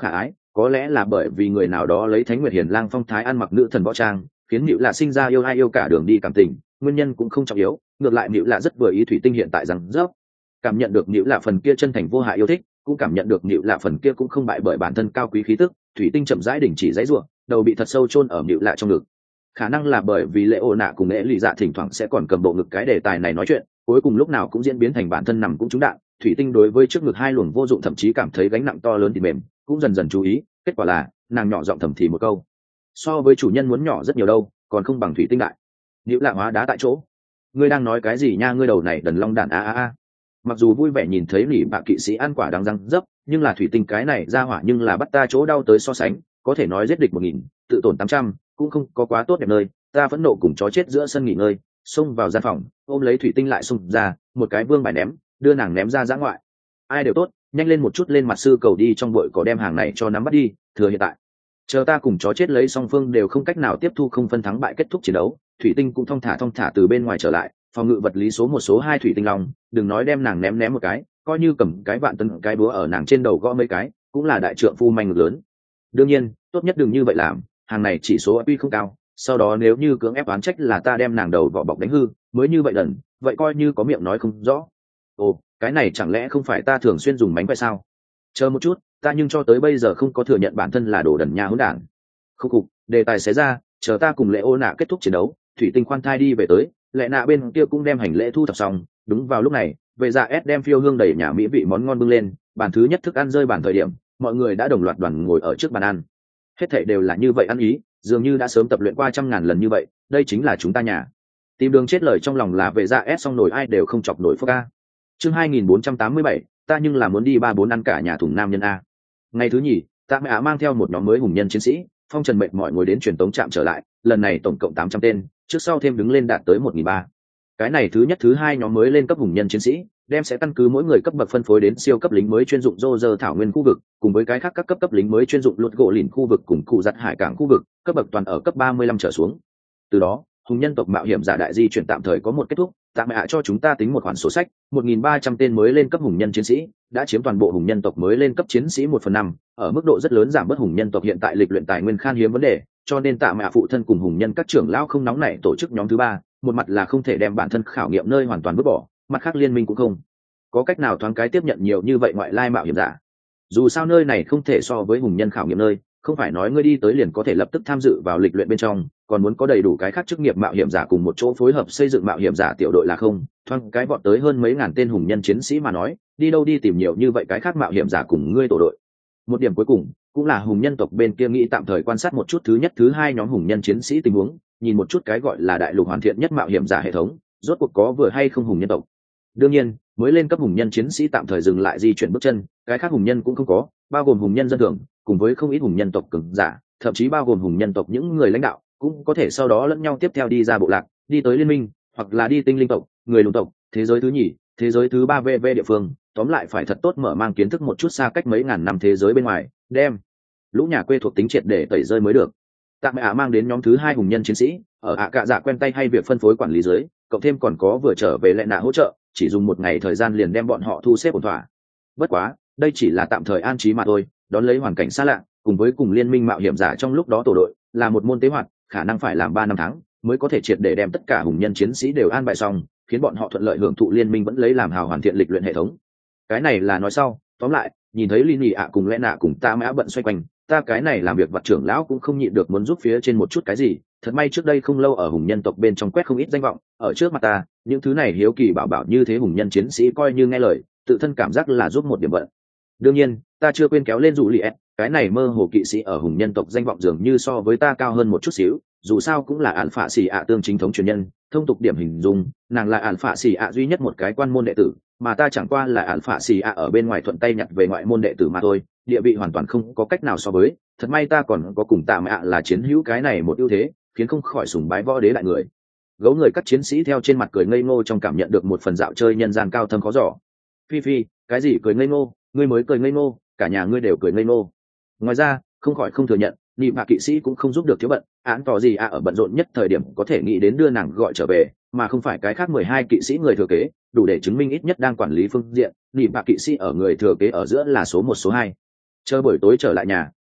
có lẽ là bởi vì người nào đó lấy Thánh Nguyệt Hiền Lang phong thái ăn mặc nữ thần võ trang, khiến Nữu Lạ sinh ra yêu ai yêu cả đường đi cảm tình, nguyên nhân cũng không trọng yếu, ngược lại Nữu Lạ rất vừa ý thủy tinh hiện tại rằng dốc. Cảm nhận được Nữu Lạ phần kia chân thành vô hại yêu thích, cũng cảm nhận được Nữu Lạ phần kia cũng không bại bởi bản thân cao quý khí tức, thủy tinh chậm rãi đình chỉ dãy rủa, đầu bị thật sâu chôn ở Nữu Lạ trong ngực. Khả năng là bởi vì Lệ Ô Nạ cùng Lệ Lụy Dạ thỉnh thoảng sẽ còn cầm bộ ngực cái đề tài này nói chuyện, cuối cùng lúc nào cũng diễn biến thành bản thân nằm cũng trúng đạn, thủy tinh đối với trước ngực hai luồng vô dụng thậm chí cảm thấy gánh nặng to lớn thì mềm, cũng dần dần chú ý, kết quả là nàng nhỏ giọng thầm thì một câu: so với chủ nhân muốn nhỏ rất nhiều đâu, còn không bằng thủy tinh đại. Nữu Lạ hóa đá tại chỗ: ngươi đang nói cái gì nha, ngươi đầu này đần long đản a a a. Mặc dù vui vẻ nhìn thấy nỉ bạ kỵ sĩ ăn quả đáng răng dấp, nhưng là thủy tinh cái này ra hỏa nhưng là bắt ta chỗ đau tới so sánh, có thể nói giết địch 1000, tự tổn 800, cũng không có quá tốt đẹp nơi. Ta phẫn nộ cùng chó chết giữa sân nghỉ ngơi, xông vào gian phòng, ôm lấy thủy tinh lại xung ra, một cái vương bài ném, đưa nàng ném ra giã ngoại. Ai đều tốt, nhanh lên một chút lên mặt sư cầu đi trong bụi cỏ đem hàng này cho nắm bắt đi, thừa hiện tại. Chờ ta cùng chó chết lấy song phương đều không cách nào tiếp thu không phân thắng bại kết thúc chiến đấu, thủy tinh cũng thong thả từ bên ngoài trở lại, phòng ngự vật lý số 1 số 2 thủy tinh long, đừng nói đem nàng ném một cái, coi như cầm cái vạn tấn cái búa ở nàng trên đầu gõ mấy cái, cũng là đại trượng phu manh ngực lớn. Đương nhiên, tốt nhất đừng như vậy làm, hàng này chỉ số quy không cao, sau đó nếu như cưỡng ép oán trách là ta đem nàng đầu vỏ bọc đánh hư, mới như vậy đần, vậy coi như có miệng nói không rõ. Ồ, cái này chẳng lẽ không phải ta thường xuyên dùng mánh vậy sao? Chờ một chút, ta nhưng cho tới bây giờ không có thừa nhận bản thân là đồ đần nhà hỗn đản. Khúc cục, đề tài xé ra, chờ ta cùng Lệ Ô Nạ kết thúc chiến đấu, thủy tinh khoan thai đi về tới, Lệ Nạ bên kia cũng đem hành lễ thu thập xong. Đúng vào lúc này, về dạ S đem phiêu hương đầy nhà mỹ vị món ngon bưng lên, bàn thứ nhất thức ăn rơi bàn thời điểm, mọi người đã đồng loạt đoàn ngồi ở trước bàn ăn. Hết thảy đều là như vậy ăn ý, dường như đã sớm tập luyện qua 100.000 lần như vậy, đây chính là chúng ta nhà. Tìm đường chết lời trong lòng là về dạ S xong nổi ai đều không chọc nổi phúc a. Chương 2487, ta nhưng là muốn đi 3-4 ăn cả nhà thùng nam nhân a. Ngày thứ nhì, Tạ Mẹ mang theo một nhóm mới hùng nhân chiến sĩ, phong trần mệt mỏi ngồi đến truyền tống trạm trở lại, lần này tổng cộng 800 tên, trước sau thêm đứng lên đạt tới 1.300. Cái này thứ nhất thứ hai nhóm mới lên cấp hùng nhân chiến sĩ, đem sẽ căn cứ mỗi người cấp bậc phân phối đến siêu cấp lính mới chuyên dụng Roger thảo nguyên khu vực, cùng với cái khác các cấp lính mới chuyên dụng lụt gỗ lìn khu vực cùng cụ giặt hải cảng khu vực, cấp bậc toàn ở cấp 35 trở xuống. Từ đó, hùng nhân tộc mạo hiểm giả đại di chuyển tạm thời có một kết thúc. Tạ Mẹ cho chúng ta tính một khoản sổ sách, 1.300 tên mới lên cấp hùng nhân chiến sĩ, đã chiếm toàn bộ hùng nhân tộc mới lên cấp chiến sĩ 1/5, ở mức độ rất lớn giảm bớt hùng nhân tộc hiện tại lịch luyện tài nguyên khan hiếm vấn đề, cho nên Tạ Mẹ phụ thân cùng hùng nhân các trưởng lão không nóng nảy tổ chức nhóm thứ ba, một mặt là không thể đem bản thân khảo nghiệm nơi hoàn toàn vứt bỏ, mặt khác liên minh cũng không có cách nào thoáng cái tiếp nhận nhiều như vậy ngoại lai mạo hiểm giả. Dù sao nơi này không thể so với hùng nhân khảo nghiệm nơi, không phải nói ngươi đi tới liền có thể lập tức tham dự vào lịch luyện bên trong, còn muốn có đầy đủ cái khác chức nghiệp mạo hiểm giả cùng một chỗ phối hợp xây dựng mạo hiểm giả tiểu đội là không, thoáng cái vọt tới hơn mấy ngàn tên hùng nhân chiến sĩ mà nói, đi đâu đi tìm nhiều như vậy cái khác mạo hiểm giả cùng ngươi tổ đội. Một điểm cuối cùng cũng là hùng nhân tộc bên kia nghĩ tạm thời quan sát một chút thứ nhất thứ hai nhóm hùng nhân chiến sĩ tình huống, nhìn một chút cái gọi là đại lục hoàn thiện nhất mạo hiểm giả hệ thống, rốt cuộc có vừa hay không hùng nhân tộc. Đương nhiên, mới lên cấp hùng nhân chiến sĩ tạm thời dừng lại di chuyển bước chân, cái khác hùng nhân cũng không có, bao gồm hùng nhân dân thường, cùng với không ít hùng nhân tộc cường giả, thậm chí bao gồm hùng nhân tộc những người lãnh đạo, cũng có thể sau đó lẫn nhau tiếp theo đi ra bộ lạc, đi tới liên minh, hoặc là đi tinh linh tộc, người lùn tộc, thế giới thứ nhì, thế giới thứ ba VV địa phương, tóm lại phải thật tốt mở mang kiến thức một chút xa cách mấy ngàn năm thế giới bên ngoài, đem lũ nhà quê thuộc tính triệt để tẩy rơi mới được. Tạ Mẹ mang đến nhóm thứ hai hùng nhân chiến sĩ, ở cạ dạ quen tay hay việc phân phối quản lý dưới, cộng thêm còn có vừa trở về Lệ Nạ hỗ trợ, chỉ dùng một ngày thời gian liền đem bọn họ thu xếp ổn thỏa. Bất quá, đây chỉ là tạm thời an trí mà thôi, đón lấy hoàn cảnh xa lạ, cùng với cùng liên minh mạo hiểm giả trong lúc đó tổ đội, là một môn tế hoạt, khả năng phải làm 3-5 tháng mới có thể triệt để đem tất cả hùng nhân chiến sĩ đều an bài xong, khiến bọn họ thuận lợi hưởng thụ liên minh vẫn lấy làm hào hoàn thiện lịch luyện hệ thống. Cái này là nói sau, tóm lại, nhìn thấy Linh Nhị ạ cùng Lẽ Nạ cùng Tạ Mã bận xoay quanh, ta cái này làm việc vặt trưởng lão cũng không nhịn được muốn giúp phía trên một chút cái gì. Thật may trước đây không lâu ở hùng nhân tộc bên trong quét không ít danh vọng, ở trước mặt ta, những thứ này hiếu kỳ bảo bảo như thế hùng nhân chiến sĩ coi như nghe lời, tự thân cảm giác là giúp một điểm bận. Đương nhiên, ta chưa quên kéo lên dù lì cái này mơ hồ kỵ sĩ ở hùng nhân tộc danh vọng dường như so với ta cao hơn một chút xíu, dù sao cũng là ản phạ xì ạ tương chính thống truyền nhân, thông tục điểm hình dung, nàng là ản phạ xì ạ duy nhất một cái quan môn đệ tử, mà ta chẳng qua là ản phạ xì ạ ở bên ngoài thuận tay nhặt về ngoại môn đệ tử mà thôi, địa vị hoàn toàn không có cách nào so với. Thật may ta còn có cùng Tạ Mạ là chiến hữu cái này một ưu thế, khiến không khỏi sùng bái võ đế đại người. Gấu người các chiến sĩ theo trên mặt cười ngây ngô trong cảm nhận được một phần dạo chơi nhân gian cao thâm khó giỏ. Phi Phi, cái gì cười ngây ngô, ngươi mới cười ngây ngô, cả nhà ngươi đều cười ngây ngô. Ngoài ra, không khỏi không thừa nhận, nị mạ kỵ sĩ cũng không giúp được thiếu bận, án tỏ gì ở bận rộn nhất thời điểm có thể nghĩ đến đưa nàng gọi trở về, mà không phải cái khác 12 kỵ sĩ người thừa kế, đủ để chứng minh ít nhất đang quản lý phương diện, nị mạ kỵ sĩ ở người thừa kế ở giữa là số 1 số 2. Chờ buổi tối trở lại nhà,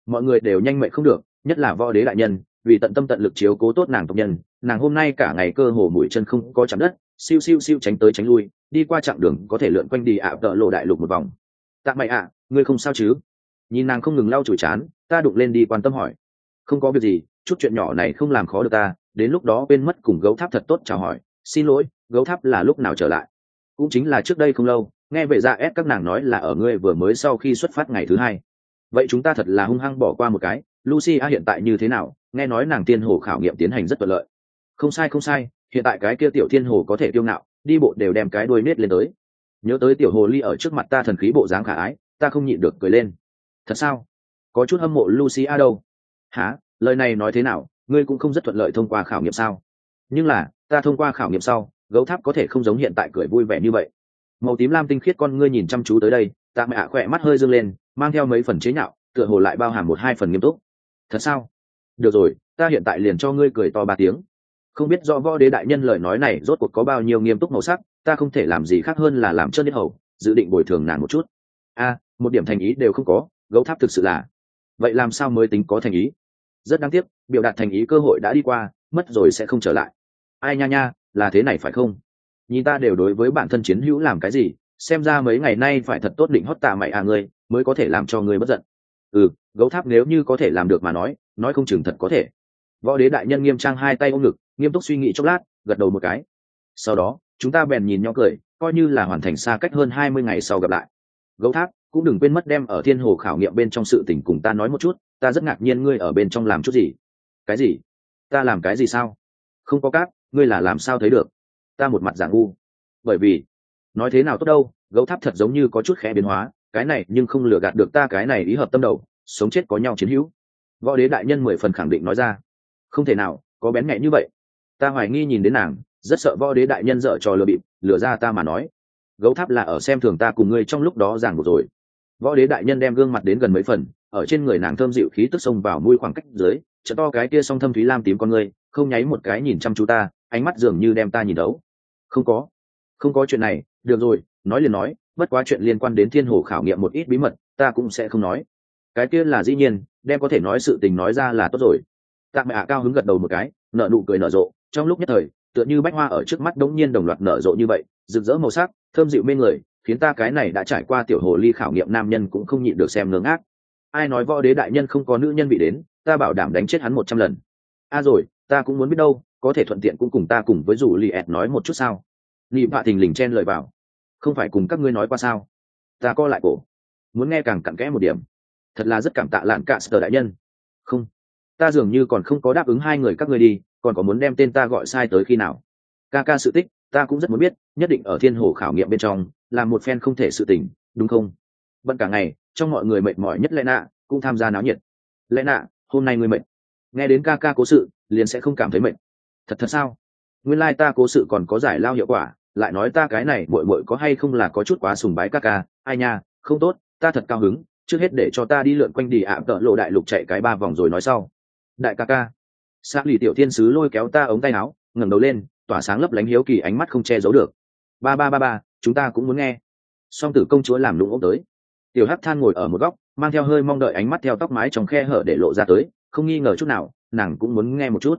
mọi người đều nhanh mệnh không được, nhất là võ đế đại nhân, vì tận tâm tận lực chiếu cố tốt nàng tộc nhân, nàng hôm nay cả ngày cơ hồ mũi chân không có chạm đất, siêu siêu siêu tránh tới tránh lui, đi qua chặng đường có thể lượn quanh đi ạ tợ lộ đại lục một vòng. Tạ mày ạ, ngươi không sao chứ? Nhìn nàng không ngừng lau chùi chán, ta đụng lên đi quan tâm hỏi. Không có việc gì, chút chuyện nhỏ này không làm khó được ta, đến lúc đó quên mất cùng gấu tháp thật tốt chào hỏi. Xin lỗi, gấu tháp là lúc nào trở lại? Cũng chính là trước đây không lâu, nghe vệ dạ ép các nàng nói là ở ngươi vừa mới sau khi xuất phát ngày thứ hai. Vậy chúng ta thật là hung hăng bỏ qua một cái. Lucia hiện tại như thế nào? Nghe nói nàng tiên hồ khảo nghiệm tiến hành rất thuận lợi. Không sai không sai, hiện tại cái kia tiểu thiên hồ có thể kiêu ngạo, đi bộ đều đem cái đuôi nết lên tới. Nhớ tới tiểu hồ ly ở trước mặt ta thần khí bộ dáng khả ái, ta không nhịn được cười lên. Thật sao? Có chút hâm mộ Lucia đâu? Hả? Lời này nói thế nào? Ngươi cũng không rất thuận lợi thông qua khảo nghiệm sao? Nhưng là ta thông qua khảo nghiệm sau, gấu tháp có thể không giống hiện tại cười vui vẻ như vậy. Màu tím lam tinh khiết con ngươi nhìn chăm chú tới đây, Tạ Mẹ khỏe mắt hơi dương lên, mang theo mấy phần chế nhạo, tựa hồ lại bao hàm một hai phần nghiêm túc. Thật sao? Được rồi, ta hiện tại liền cho ngươi cười to 3 tiếng. Không biết do võ đế đại nhân lời nói này rốt cuộc có bao nhiêu nghiêm túc màu sắc, ta không thể làm gì khác hơn là làm trơn biết hầu, dự định bồi thường nàng một chút. Một điểm thành ý đều không có, gấu tháp thực sự là. Vậy làm sao mới tính có thành ý? Rất đáng tiếc, biểu đạt thành ý cơ hội đã đi qua, mất rồi sẽ không trở lại. Ai nha nha, là thế này phải không? Nhìn ta đều đối với bản thân chiến hữu làm cái gì, xem ra mấy ngày nay phải thật tốt định hót Tạ mày ngươi mới có thể làm cho ngươi bất giận. Gấu tháp nếu như có thể làm được mà nói không chừng thật có thể. Võ đế đại nhân nghiêm trang hai tay ôm ngực, nghiêm túc suy nghĩ chốc lát, gật đầu một cái. Sau đó chúng ta bèn nhìn nhau cười, coi như là hoàn thành xa cách hơn 20 ngày sau gặp lại. Gấu tháp, cũng đừng quên mất đem ở thiên hồ khảo nghiệm bên trong sự tình cùng ta nói một chút, ta rất ngạc nhiên ngươi ở bên trong làm chút gì. Cái gì? Ta làm cái gì sao? Không có cáp, ngươi là làm sao thấy được? Ta một mặt giảng ngu. Bởi vì nói thế nào tốt đâu, gấu tháp thật giống như có chút khẽ biến hóa, cái này nhưng không lừa gạt được ta, cái này ý hợp tâm đầu, sống chết có nhau chiến hữu. Võ đế đại nhân 10 phần khẳng định nói ra. Không thể nào có bén nhẹ như vậy. Ta hoài nghi nhìn đến nàng, rất sợ võ đế đại nhân dở trò lừa bịp, lừa ra ta mà nói. Gấu tháp là ở xem thường ta cùng ngươi trong lúc đó giảng một rồi. Võ đế đại nhân đem gương mặt đến gần mấy phần, ở trên người nàng thơm dịu khí tức xông vào mũi khoảng cách dưới, chợ to cái kia song thâm thúy lam tím con ngươi, không nháy một cái nhìn chăm chú ta, ánh mắt dường như đem ta nhìn đấu. Không có chuyện này, được rồi, nói liền nói, bất quá chuyện liên quan đến thiên hồ khảo nghiệm một ít bí mật, ta cũng sẽ không nói. Cái kia là dĩ nhiên, đem có thể nói sự tình nói ra là tốt rồi. Tạ Mẹ cao hứng gật đầu một cái, nở nụ cười nở rộ, trong lúc nhất thời, tựa như bách hoa ở trước mắt đống nhiên đồng loạt nở rộ như vậy, rực rỡ màu sắc, thơm dịu mê người, khiến ta cái này đã trải qua tiểu hồ ly khảo nghiệm nam nhân cũng không nhịn được xem ngớ ngác. Ai nói võ đế đại nhân không có nữ nhân vị đến, ta bảo đảm đánh chết hắn 100 lần. Rồi, ta cũng muốn biết đâu, có thể thuận tiện cũng cùng ta cùng với rủ Liệt nói một chút sao? Nị Vạ thình lình chen lời vào. Không phải cùng các ngươi nói qua sao? Ta co lại cổ, muốn nghe càng cặn kẽ một điểm. Thật là rất cảm tạ Lạn Cạ Sở đại nhân. Không, ta dường như còn không có đáp ứng hai người các ngươi đi, còn có muốn đem tên ta gọi sai tới khi nào? Ca sự tích, ta cũng rất muốn biết, nhất định ở thiên hồ khảo nghiệm bên trong, làm một phen không thể sự tình, đúng không? Bận cả ngày, trong mọi người mệt mỏi nhất Lệ Nạ cũng tham gia náo nhiệt. Lệ Nạ, hôm nay ngươi mệt. Nghe đến ca cố sự, liền sẽ không cảm thấy mệt. Thật sao? Nguyên lai ta cố sự còn có giải lao hiệu quả, lại nói ta cái này muội có hay không là có chút quá sùng bái ca, ai nha, không tốt, ta thật cao hứng, trước hết để cho ta đi lượn quanh đi ạ tợ lộ đại lục chạy cái 3 vòng rồi nói sau. Đại ca. Sa lì tiểu thiên sứ lôi kéo ta ống tay áo, ngẩng đầu lên, tỏa sáng lấp lánh hiếu kỳ ánh mắt không che giấu được. Ba, chúng ta cũng muốn nghe. Song tử công chúa làm lũng ốc tới. Tiểu Hắc Than ngồi ở một góc, mang theo hơi mong đợi ánh mắt theo tóc mái trong khe hở để lộ ra tới, không nghi ngờ chút nào, nàng cũng muốn nghe một chút.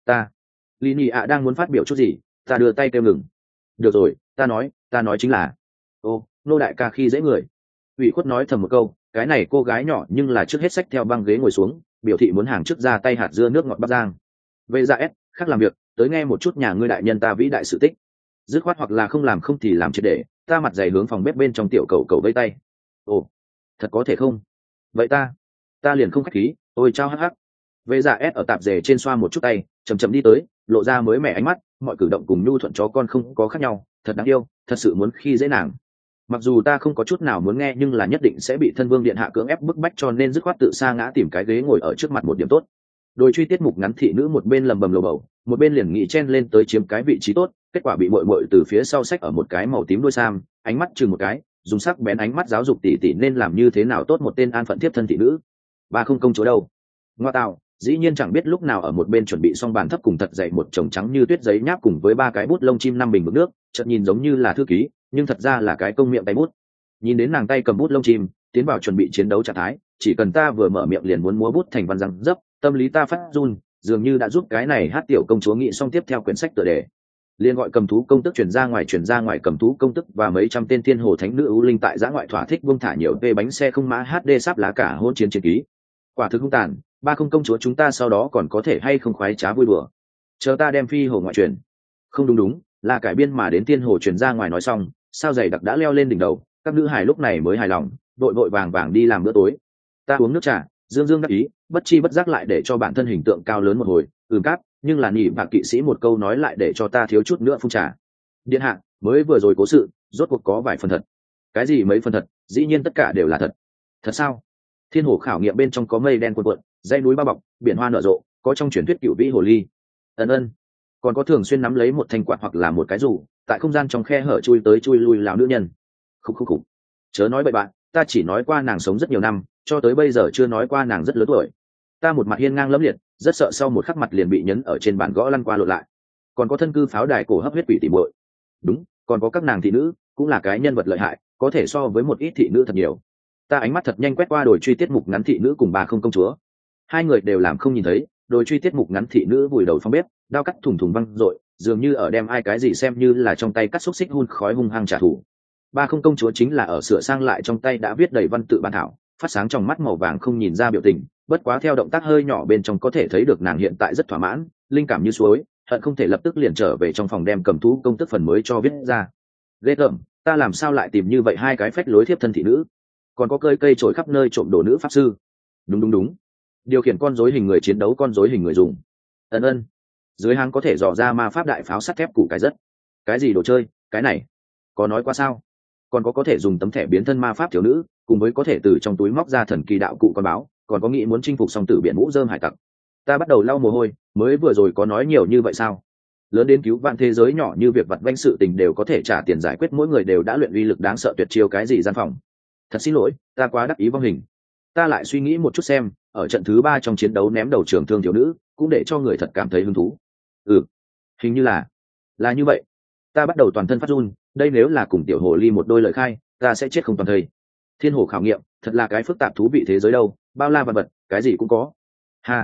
Lini ạ đang muốn phát biểu chút gì, ta đưa tay kêu ngừng. Được rồi, ta nói chính là, nô đại ca khi dễ người. Ủy khuất nói thầm một câu, cái này cô gái nhỏ nhưng là trước hết xách theo băng ghế ngồi xuống, biểu thị muốn hàng trước ra tay hạt dưa nước ngọt Bắc Giang. Về ra S, khác làm việc, tới nghe một chút nhà ngươi đại nhân ta vĩ đại sự tích. Dứt khoát hoặc là không làm không thì làm triệt để, ta mặt dày hướng phòng bếp bên trong tiểu cầu vây tay. Thật có thể không? Vậy ta liền không khách khí, ôi chao hắc. Về dạ S ở tạp dề trên xoa một chút tay, chậm đi tới, lộ ra mới mẻ ánh mắt, mọi cử động cùng nhu thuận chó con không có khác nhau, thật đáng yêu, thật sự muốn khi dễ nàng. Mặc dù ta không có chút nào muốn nghe, nhưng là nhất định sẽ bị thân vương điện hạ cưỡng ép bức bách, cho nên dứt khoát tự sa ngã tìm cái ghế ngồi ở trước mặt một điểm tốt. Đôi truy tiết mục ngắn thị nữ một bên lầm bầm lầu bầu, một bên liền nghĩ chen lên tới chiếm cái vị trí tốt, kết quả bị muội từ phía sau xách ở một cái màu tím đuôi sam, ánh mắt chừng một cái, dùng sắc bén ánh mắt giáo dục tỉ nên làm như thế nào tốt một tên an phận tiếp thân thị nữ. Ba không công chúa đâu? Ngoa tạo, dĩ nhiên chẳng biết lúc nào ở một bên chuẩn bị xong bàn thấp cùng thật dày một chồng trắng như tuyết giấy nháp cùng với 3 cái bút lông chim 5 bình mực nước, chợt nhìn giống như là thư ký, nhưng thật ra là cái công miệng tay bút. Nhìn đến nàng tay cầm bút lông chim, tiến vào chuẩn bị chiến đấu trạng thái, chỉ cần ta vừa mở miệng liền muốn múa bút thành văn răng dấp, tâm lý ta phát run, dường như đã giúp cái này hát tiểu công chúa nghĩ xong tiếp theo quyển sách tựa đề. Liên gọi cầm thú công tức chuyển ra ngoài cầm thú công tức và mấy trăm tên thiên hồ thánh nữ ưu linh tại giã ngoại thỏa thích buông thả nhiều về bánh xe không mã HD sắp lá cả hôn chiến chiến ký. Quả thực không tàn, ba không công chúa chúng ta sau đó còn có thể hay không khoái trá vui đùa. Chờ ta đem phi hồ ngoại truyền. Không đúng, là cải biên mà đến thiên hồ truyền ra ngoài nói xong, sao dày đặc đã leo lên đỉnh đầu, các nữ hài lúc này mới hài lòng, vội vàng đi làm bữa tối. Ta uống nước trà, dương đắc ý, bất chi bất giác lại để cho bản thân hình tượng cao lớn một hồi, cáp, nhưng là nhị bạc kỵ sĩ một câu nói lại để cho ta thiếu chút nữa phun trà. Điện hạ, mới vừa rồi cố sự, rốt cuộc có vài phần thật. Cái gì mấy phần thật, dĩ nhiên tất cả đều là thật. Thật sao? Thiên hồ khảo nghiệm bên trong có mây đen cuồn cuộn, dãy núi bao bọc, biển hoa nở rộ, có trong truyền thuyết cựu vĩ hồ ly. Ân, còn có thường xuyên nắm lấy một thanh quạt hoặc là một cái dù, tại không gian trong khe hở chui tới chui lui lão nữ nhân. Không. Chớ nói bậy bạn, ta chỉ nói qua nàng sống rất nhiều năm, cho tới bây giờ chưa nói qua nàng rất lớn tuổi. Ta một mặt hiên ngang lẫm liệt, rất sợ sau một khắc mặt liền bị nhấn ở trên bàn gõ lăn qua lộn lại. Còn có thân cư pháo đài cổ hấp huyết quỷ tỉ muội. Đúng, còn có các nàng thị nữ, cũng là cái nhân vật lợi hại, có thể so với một ít thị nữ thật nhiều. Ta ánh mắt thật nhanh quét qua đồi truy tiết mục ngắn thị nữ cùng bà không công chúa. Hai người đều làm không nhìn thấy, đồi truy tiết mục ngắn thị nữ vùi đầu phong bếp, đao cắt thùng văng rội, dường như ở đem ai cái gì xem như là trong tay cắt xúc xích hun khói hung hăng trả thù. Ba không công chúa chính là ở sửa sang lại trong tay đã viết đầy văn tự bản thảo, phát sáng trong mắt màu vàng không nhìn ra biểu tình, bất quá theo động tác hơi nhỏ bên trong có thể thấy được nàng hiện tại rất thỏa mãn, linh cảm như suối, hận không thể lập tức liền trở về trong phòng đem cầm thú công tức phần mới cho viết ra. Ghê tởm, ta làm sao lại tìm như vậy hai cái phách lối thiếp thân thị nữ, còn có cây trổi khắp nơi trộm đồ nữ pháp sư. Đúng, điều khiển con rối hình người chiến đấu con rối hình người dùng. Ân, dưới hang có thể dò ra ma pháp đại pháo sắt thép củ cái rất. Cái gì đồ chơi, cái này có nói qua sao? Còn có thể dùng tấm thẻ biến thân ma pháp thiếu nữ, cùng với có thể từ trong túi móc ra thần kỳ đạo cụ con báo, còn có nghĩ muốn chinh phục song tử biển mũ rơm hải tặc. Ta bắt đầu lau mồ hôi, mới vừa rồi có nói nhiều như vậy sao? Lớn đến cứu vạn thế giới nhỏ như việc vặt vãnh sự tình đều có thể trả tiền giải quyết, mỗi người đều đã luyện uy lực đáng sợ tuyệt chiêu cái gì gian phòng. Thật xin lỗi, ta quá đắc ý vong hình. Ta lại suy nghĩ một chút xem, ở trận thứ 3 trong chiến đấu ném đầu trường thương thiếu nữ, cũng để cho người thật cảm thấy hứng thú. Hình như là như vậy. Ta bắt đầu toàn thân phát run, đây nếu là cùng tiểu hồ ly một đôi lời khai, ta sẽ chết không toàn thây. Thiên hồ khảo nghiệm, thật là cái phức tạp thú vị thế giới đâu, bao la vật vật, cái gì cũng có. Ha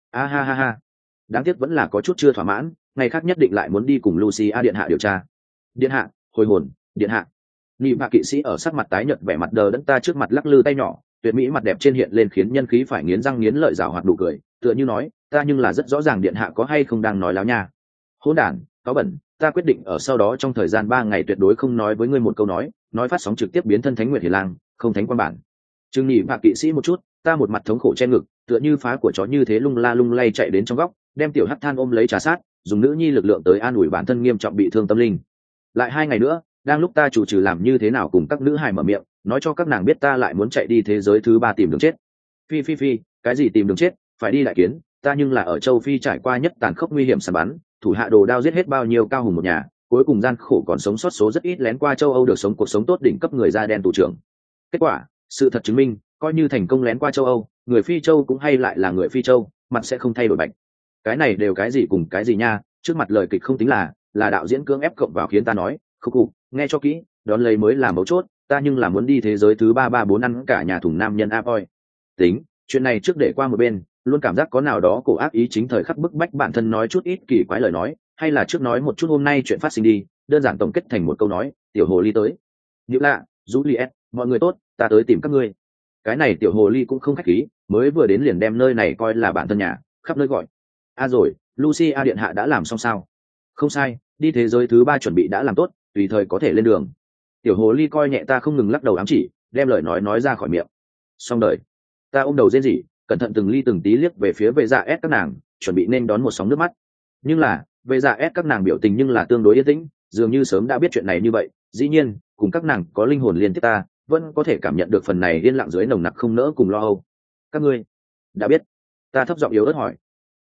ha. Đáng tiếc vẫn là có chút chưa thỏa mãn, ngày khác nhất định lại muốn đi cùng Lucia điện hạ điều tra. Điện hạ, hồi hồn, điện hạ. Nị bạ kỵ sĩ ở sắc mặt tái nhợt vẻ mặt đờ đẫn ta trước mặt lắc lư tay nhỏ, tuyệt mỹ mặt đẹp trên hiện lên khiến nhân khí phải nghiến răng nghiến lợi rảo hoạt nụ cười, tựa như nói, ta nhưng là rất rõ ràng điện hạ có hay không đang nói láo nha. Hỗn đản, cáo bẩn, ta quyết định ở sau đó trong thời gian 3 ngày tuyệt đối không nói với ngươi một câu nói phát sóng trực tiếp biến thân Thánh Nguyệt Hiền Lang, không thánh quan bản. Trừng nhị bạ kỵ sĩ một chút, ta một mặt thống khổ che ngực, tựa như phá của chó như thế lung la lung lay chạy đến trong góc, đem tiểu hắc than ôm lấy trà sát, dùng nữ nhi lực lượng tới an ủi bản thân nghiêm trọng bị thương tâm linh. Lại 2 ngày nữa, đang lúc ta chủ trừ làm như thế nào cùng các nữ hài mở miệng, nói cho các nàng biết ta lại muốn chạy đi thế giới thứ 3 tìm đường chết. Phi, cái gì tìm đường chết, phải đi đại kiến, ta nhưng là ở châu Phi trải qua nhất tàn khốc nguy hiểm săn bắn, thủ hạ đồ đao giết hết bao nhiêu cao hùng một nhà, cuối cùng gian khổ còn sống sót số rất ít lén qua châu Âu được sống cuộc sống tốt đỉnh cấp người da đen tù trưởng. Kết quả, sự thật chứng minh, coi như thành công lén qua châu Âu, người Phi châu cũng hay lại là người Phi châu, mặt sẽ không thay đổi bạch. Cái này đều cái gì cùng cái gì nha, trước mặt lời kịch không tính là đạo diễn cưỡng ép cộng vào khiến ta nói, khục, nghe cho kỹ, đón lấy mới là mấu chốt, ta nhưng là muốn đi thế giới thứ 334 ăn cả nhà thùng nam nhân Apoy. Tính, chuyện này trước để qua một bên, luôn cảm giác có nào đó cổ ác ý chính thời khắc bức bách bản thân nói chút ít kỳ quái lời nói, hay là trước nói một chút hôm nay chuyện phát sinh đi, đơn giản tổng kết thành một câu nói, tiểu hồ ly tới. Như lạ, Juliet, mọi người tốt, ta tới tìm các ngươi. Cái này tiểu hồ ly cũng không khách khí, mới vừa đến liền đem nơi này coi là bản thân nhà, khắp nơi gọi. Rồi, Lucia điện hạ đã làm xong sao? Không sai, đi thế giới thứ 3 chuẩn bị đã làm tốt, tùy thời có thể lên đường. Tiểu hồ ly coi nhẹ ta không ngừng lắc đầu ám chỉ, đem lời nói ra khỏi miệng. Xong đời. Ta ôm đầu rên rỉ, cẩn thận từng ly từng tí liếc về phía vệ dạ ép các nàng, chuẩn bị nên đón một sóng nước mắt. Nhưng là, vệ dạ ép các nàng biểu tình nhưng là tương đối yên tĩnh, dường như sớm đã biết chuyện này như vậy. Dĩ nhiên, cùng các nàng có linh hồn liên tiếp ta, vẫn có thể cảm nhận được phần này yên lặng dưới nồng nặc không nỡ cùng lo âu. Các ngươi đã biết? Ta thấp giọng yếu ớt hỏi.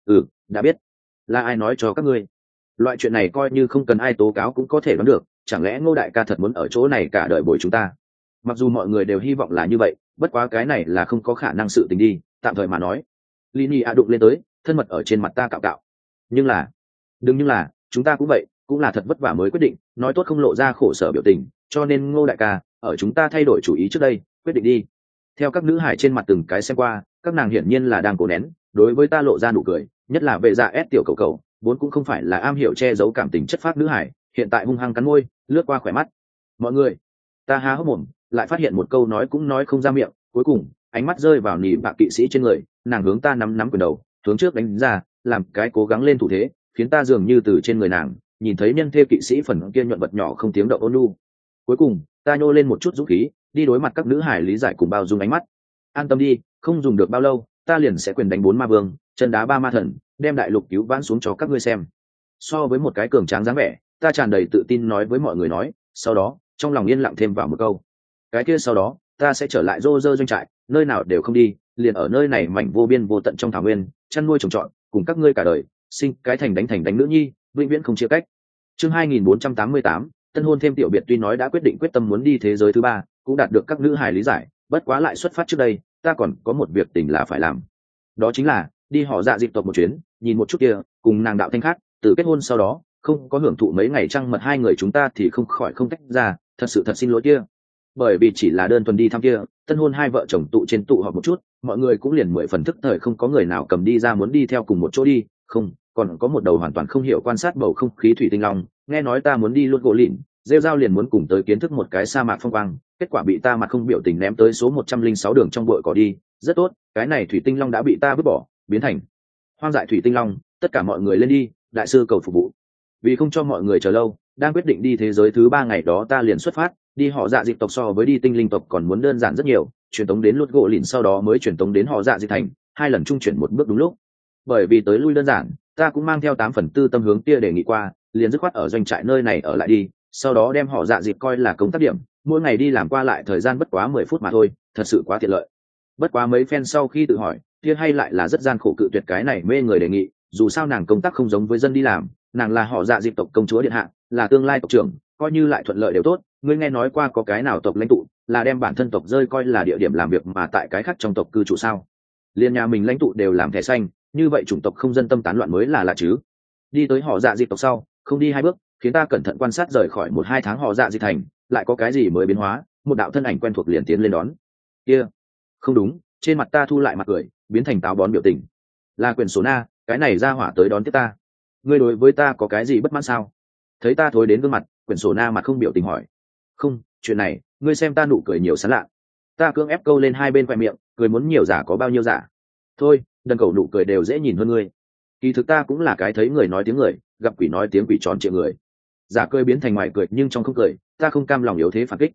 Đã biết. Là ai nói cho các ngươi? Loại chuyện này coi như không cần ai tố cáo cũng có thể đoán được, chẳng lẽ Ngô đại ca thật muốn ở chỗ này cả đời bồi chúng ta? Mặc dù mọi người đều hy vọng là như vậy, bất quá cái này là không có khả năng sự tình đi, tạm thời mà nói. Linia đụng lên tới, thân mật ở trên mặt ta cạo. Nhưng là, chúng ta cũng vậy, cũng là thật vất vả mới quyết định, nói tốt không lộ ra khổ sở biểu tình, cho nên Ngô đại ca, ở chúng ta thay đổi chủ ý trước đây, quyết định đi. Theo các nữ hải trên mặt từng cái xem qua, các nàng hiển nhiên là đang cố nén đối với ta lộ ra nụ cười, nhất là vệ dạ ép tiểu cầu cầu vốn cũng không phải là am hiểu che giấu cảm tình chất phác nữ hải, hiện tại hung hăng cắn môi lướt qua khỏe mắt. Mọi người, ta há hốc mồm lại phát hiện một câu nói cũng nói không ra miệng, cuối cùng ánh mắt rơi vào nỉ bạ kỵ sĩ trên người, nàng hướng ta nắm nắm quyền đầu hướng trước đánh ra, làm cái cố gắng lên thủ thế, khiến ta dường như từ trên người nàng nhìn thấy nhân thê kỵ sĩ phần kia nhuận vật nhỏ không tiếng động ôn nhu. Cuối cùng ta nhô lên một chút dũng khí đi đối mặt các nữ hải lý giải cùng bao dung ánh mắt. An tâm đi, không dùng được bao lâu ta liền sẽ quyền đánh 4 ma vương, chân đá 3 ma thần, đem đại lục cứu vãn xuống cho các ngươi xem. So với một cái cường tráng dáng vẻ, ta tràn đầy tự tin nói với mọi người nói, sau đó trong lòng yên lặng thêm vào một câu, cái kia sau đó ta sẽ trở lại rô rơ doanh trại, nơi nào đều không đi, liền ở nơi này mảnh vô biên vô tận trong thảo nguyên chăn nuôi trồng trọt, cùng các ngươi cả đời, sinh cái thành đánh nữ nhi, vĩnh viễn không chia cách. Chương 2488, tân hôn thêm tiểu biệt. Tuy nói đã quyết định quyết tâm muốn đi thế giới thứ ba, cũng đạt được các nữ hài lý giải, bất quá lại xuất phát trước đây ta còn có một việc tình là phải làm, đó chính là đi họ dạ dịp tộc một chuyến, nhìn một chút kia cùng nàng đạo thanh khác từ kết hôn sau đó không có hưởng thụ mấy ngày trăng mật hai người chúng ta thì không khỏi không tách ra, thật sự thật xin lỗi kia. Bởi vì chỉ là đơn thuần đi thăm kia, tân hôn hai vợ chồng tụ trên tụ họp một chút, mọi người cũng liền 10 phần thức thời, không có người nào cầm đi ra muốn đi theo cùng một chỗ đi, không, còn có một đầu hoàn toàn không hiểu quan sát bầu không khí thủy tinh long, nghe nói ta muốn đi luôn gỗ lịn, rêu dao liền muốn cùng tới kiến thức một cái sa mạc phong quang, kết quả bị ta mặt không biểu tình ném tới số 106 đường trong bụi cỏ đi. Rất tốt, cái này thủy tinh long đã bị ta vứt bỏ, biến thành hoang dại thủy tinh long, tất cả mọi người lên đi, đại sư cầu phục vụ. Vì không cho mọi người chờ lâu, đang quyết định đi thế giới thứ ba ngày đó ta liền xuất phát, đi họ dạ dịp tộc so với đi tinh linh tộc còn muốn đơn giản rất nhiều, truyền tống đến lút gỗ lìn sau đó mới truyền tống đến họ dạ dịp thành, 2 lần trung chuyển một bước đúng lúc. Bởi vì tới lui đơn giản, ta cũng mang theo 8/4 tâm hướng kia đề nghị qua, liền dứt khoát ở doanh trại nơi này ở lại đi, sau đó đem họ dạ dịp coi là công tác điểm, mỗi ngày đi làm qua lại thời gian bất quá 10 phút mà thôi, thật sự quá tiện lợi. Bất quá mấy phen sau khi tự hỏi, kia hay lại là rất gian khổ cự tuyệt cái này mê người đề nghị, dù sao nàng công tác không giống với dân đi làm, nàng là họ dạ dịp tộc công chúa điện hạ, là tương lai tộc trưởng, coi như lại thuận lợi đều tốt. Ngươi nghe nói qua có cái nào tộc lãnh tụ là đem bản thân tộc rơi coi là địa điểm làm việc mà tại cái khác trong tộc cư trụ sao? Liên nhà mình lãnh tụ đều làm thẻ xanh, như vậy chủng tộc không dân tâm tán loạn mới là lạ chứ. Đi tới họ dạ dịp tộc sau, không đi 2 bước, khiến ta cẩn thận quan sát rời khỏi 1-2 tháng họ dạ dịp thành, lại có cái gì mới biến hóa, một đạo thân ảnh quen thuộc liền tiến lên đón. Kia, không đúng, trên mặt ta thu lại mặt cười, biến thành táo bón biểu tình. Là Quyền Số Na, cái này ra hỏa tới đón tiếp ta. Ngươi đối với ta có cái gì bất mãn sao? Thấy ta thối đến gương mặt, Quyền Số Na mặt không biểu tình hỏi. Không, chuyện này, ngươi xem ta nụ cười nhiều sán lạ. Ta cưỡng ép câu lên 2 bên khoe miệng, cười muốn nhiều giả có bao nhiêu giả. Thôi, đần cầu nụ cười đều dễ nhìn hơn ngươi. Kỳ thực ta cũng là cái thấy người nói tiếng người, gặp quỷ nói tiếng quỷ tròn triệu người. Giả cười biến thành ngoài cười nhưng trong không cười, ta không cam lòng yếu thế phản kích.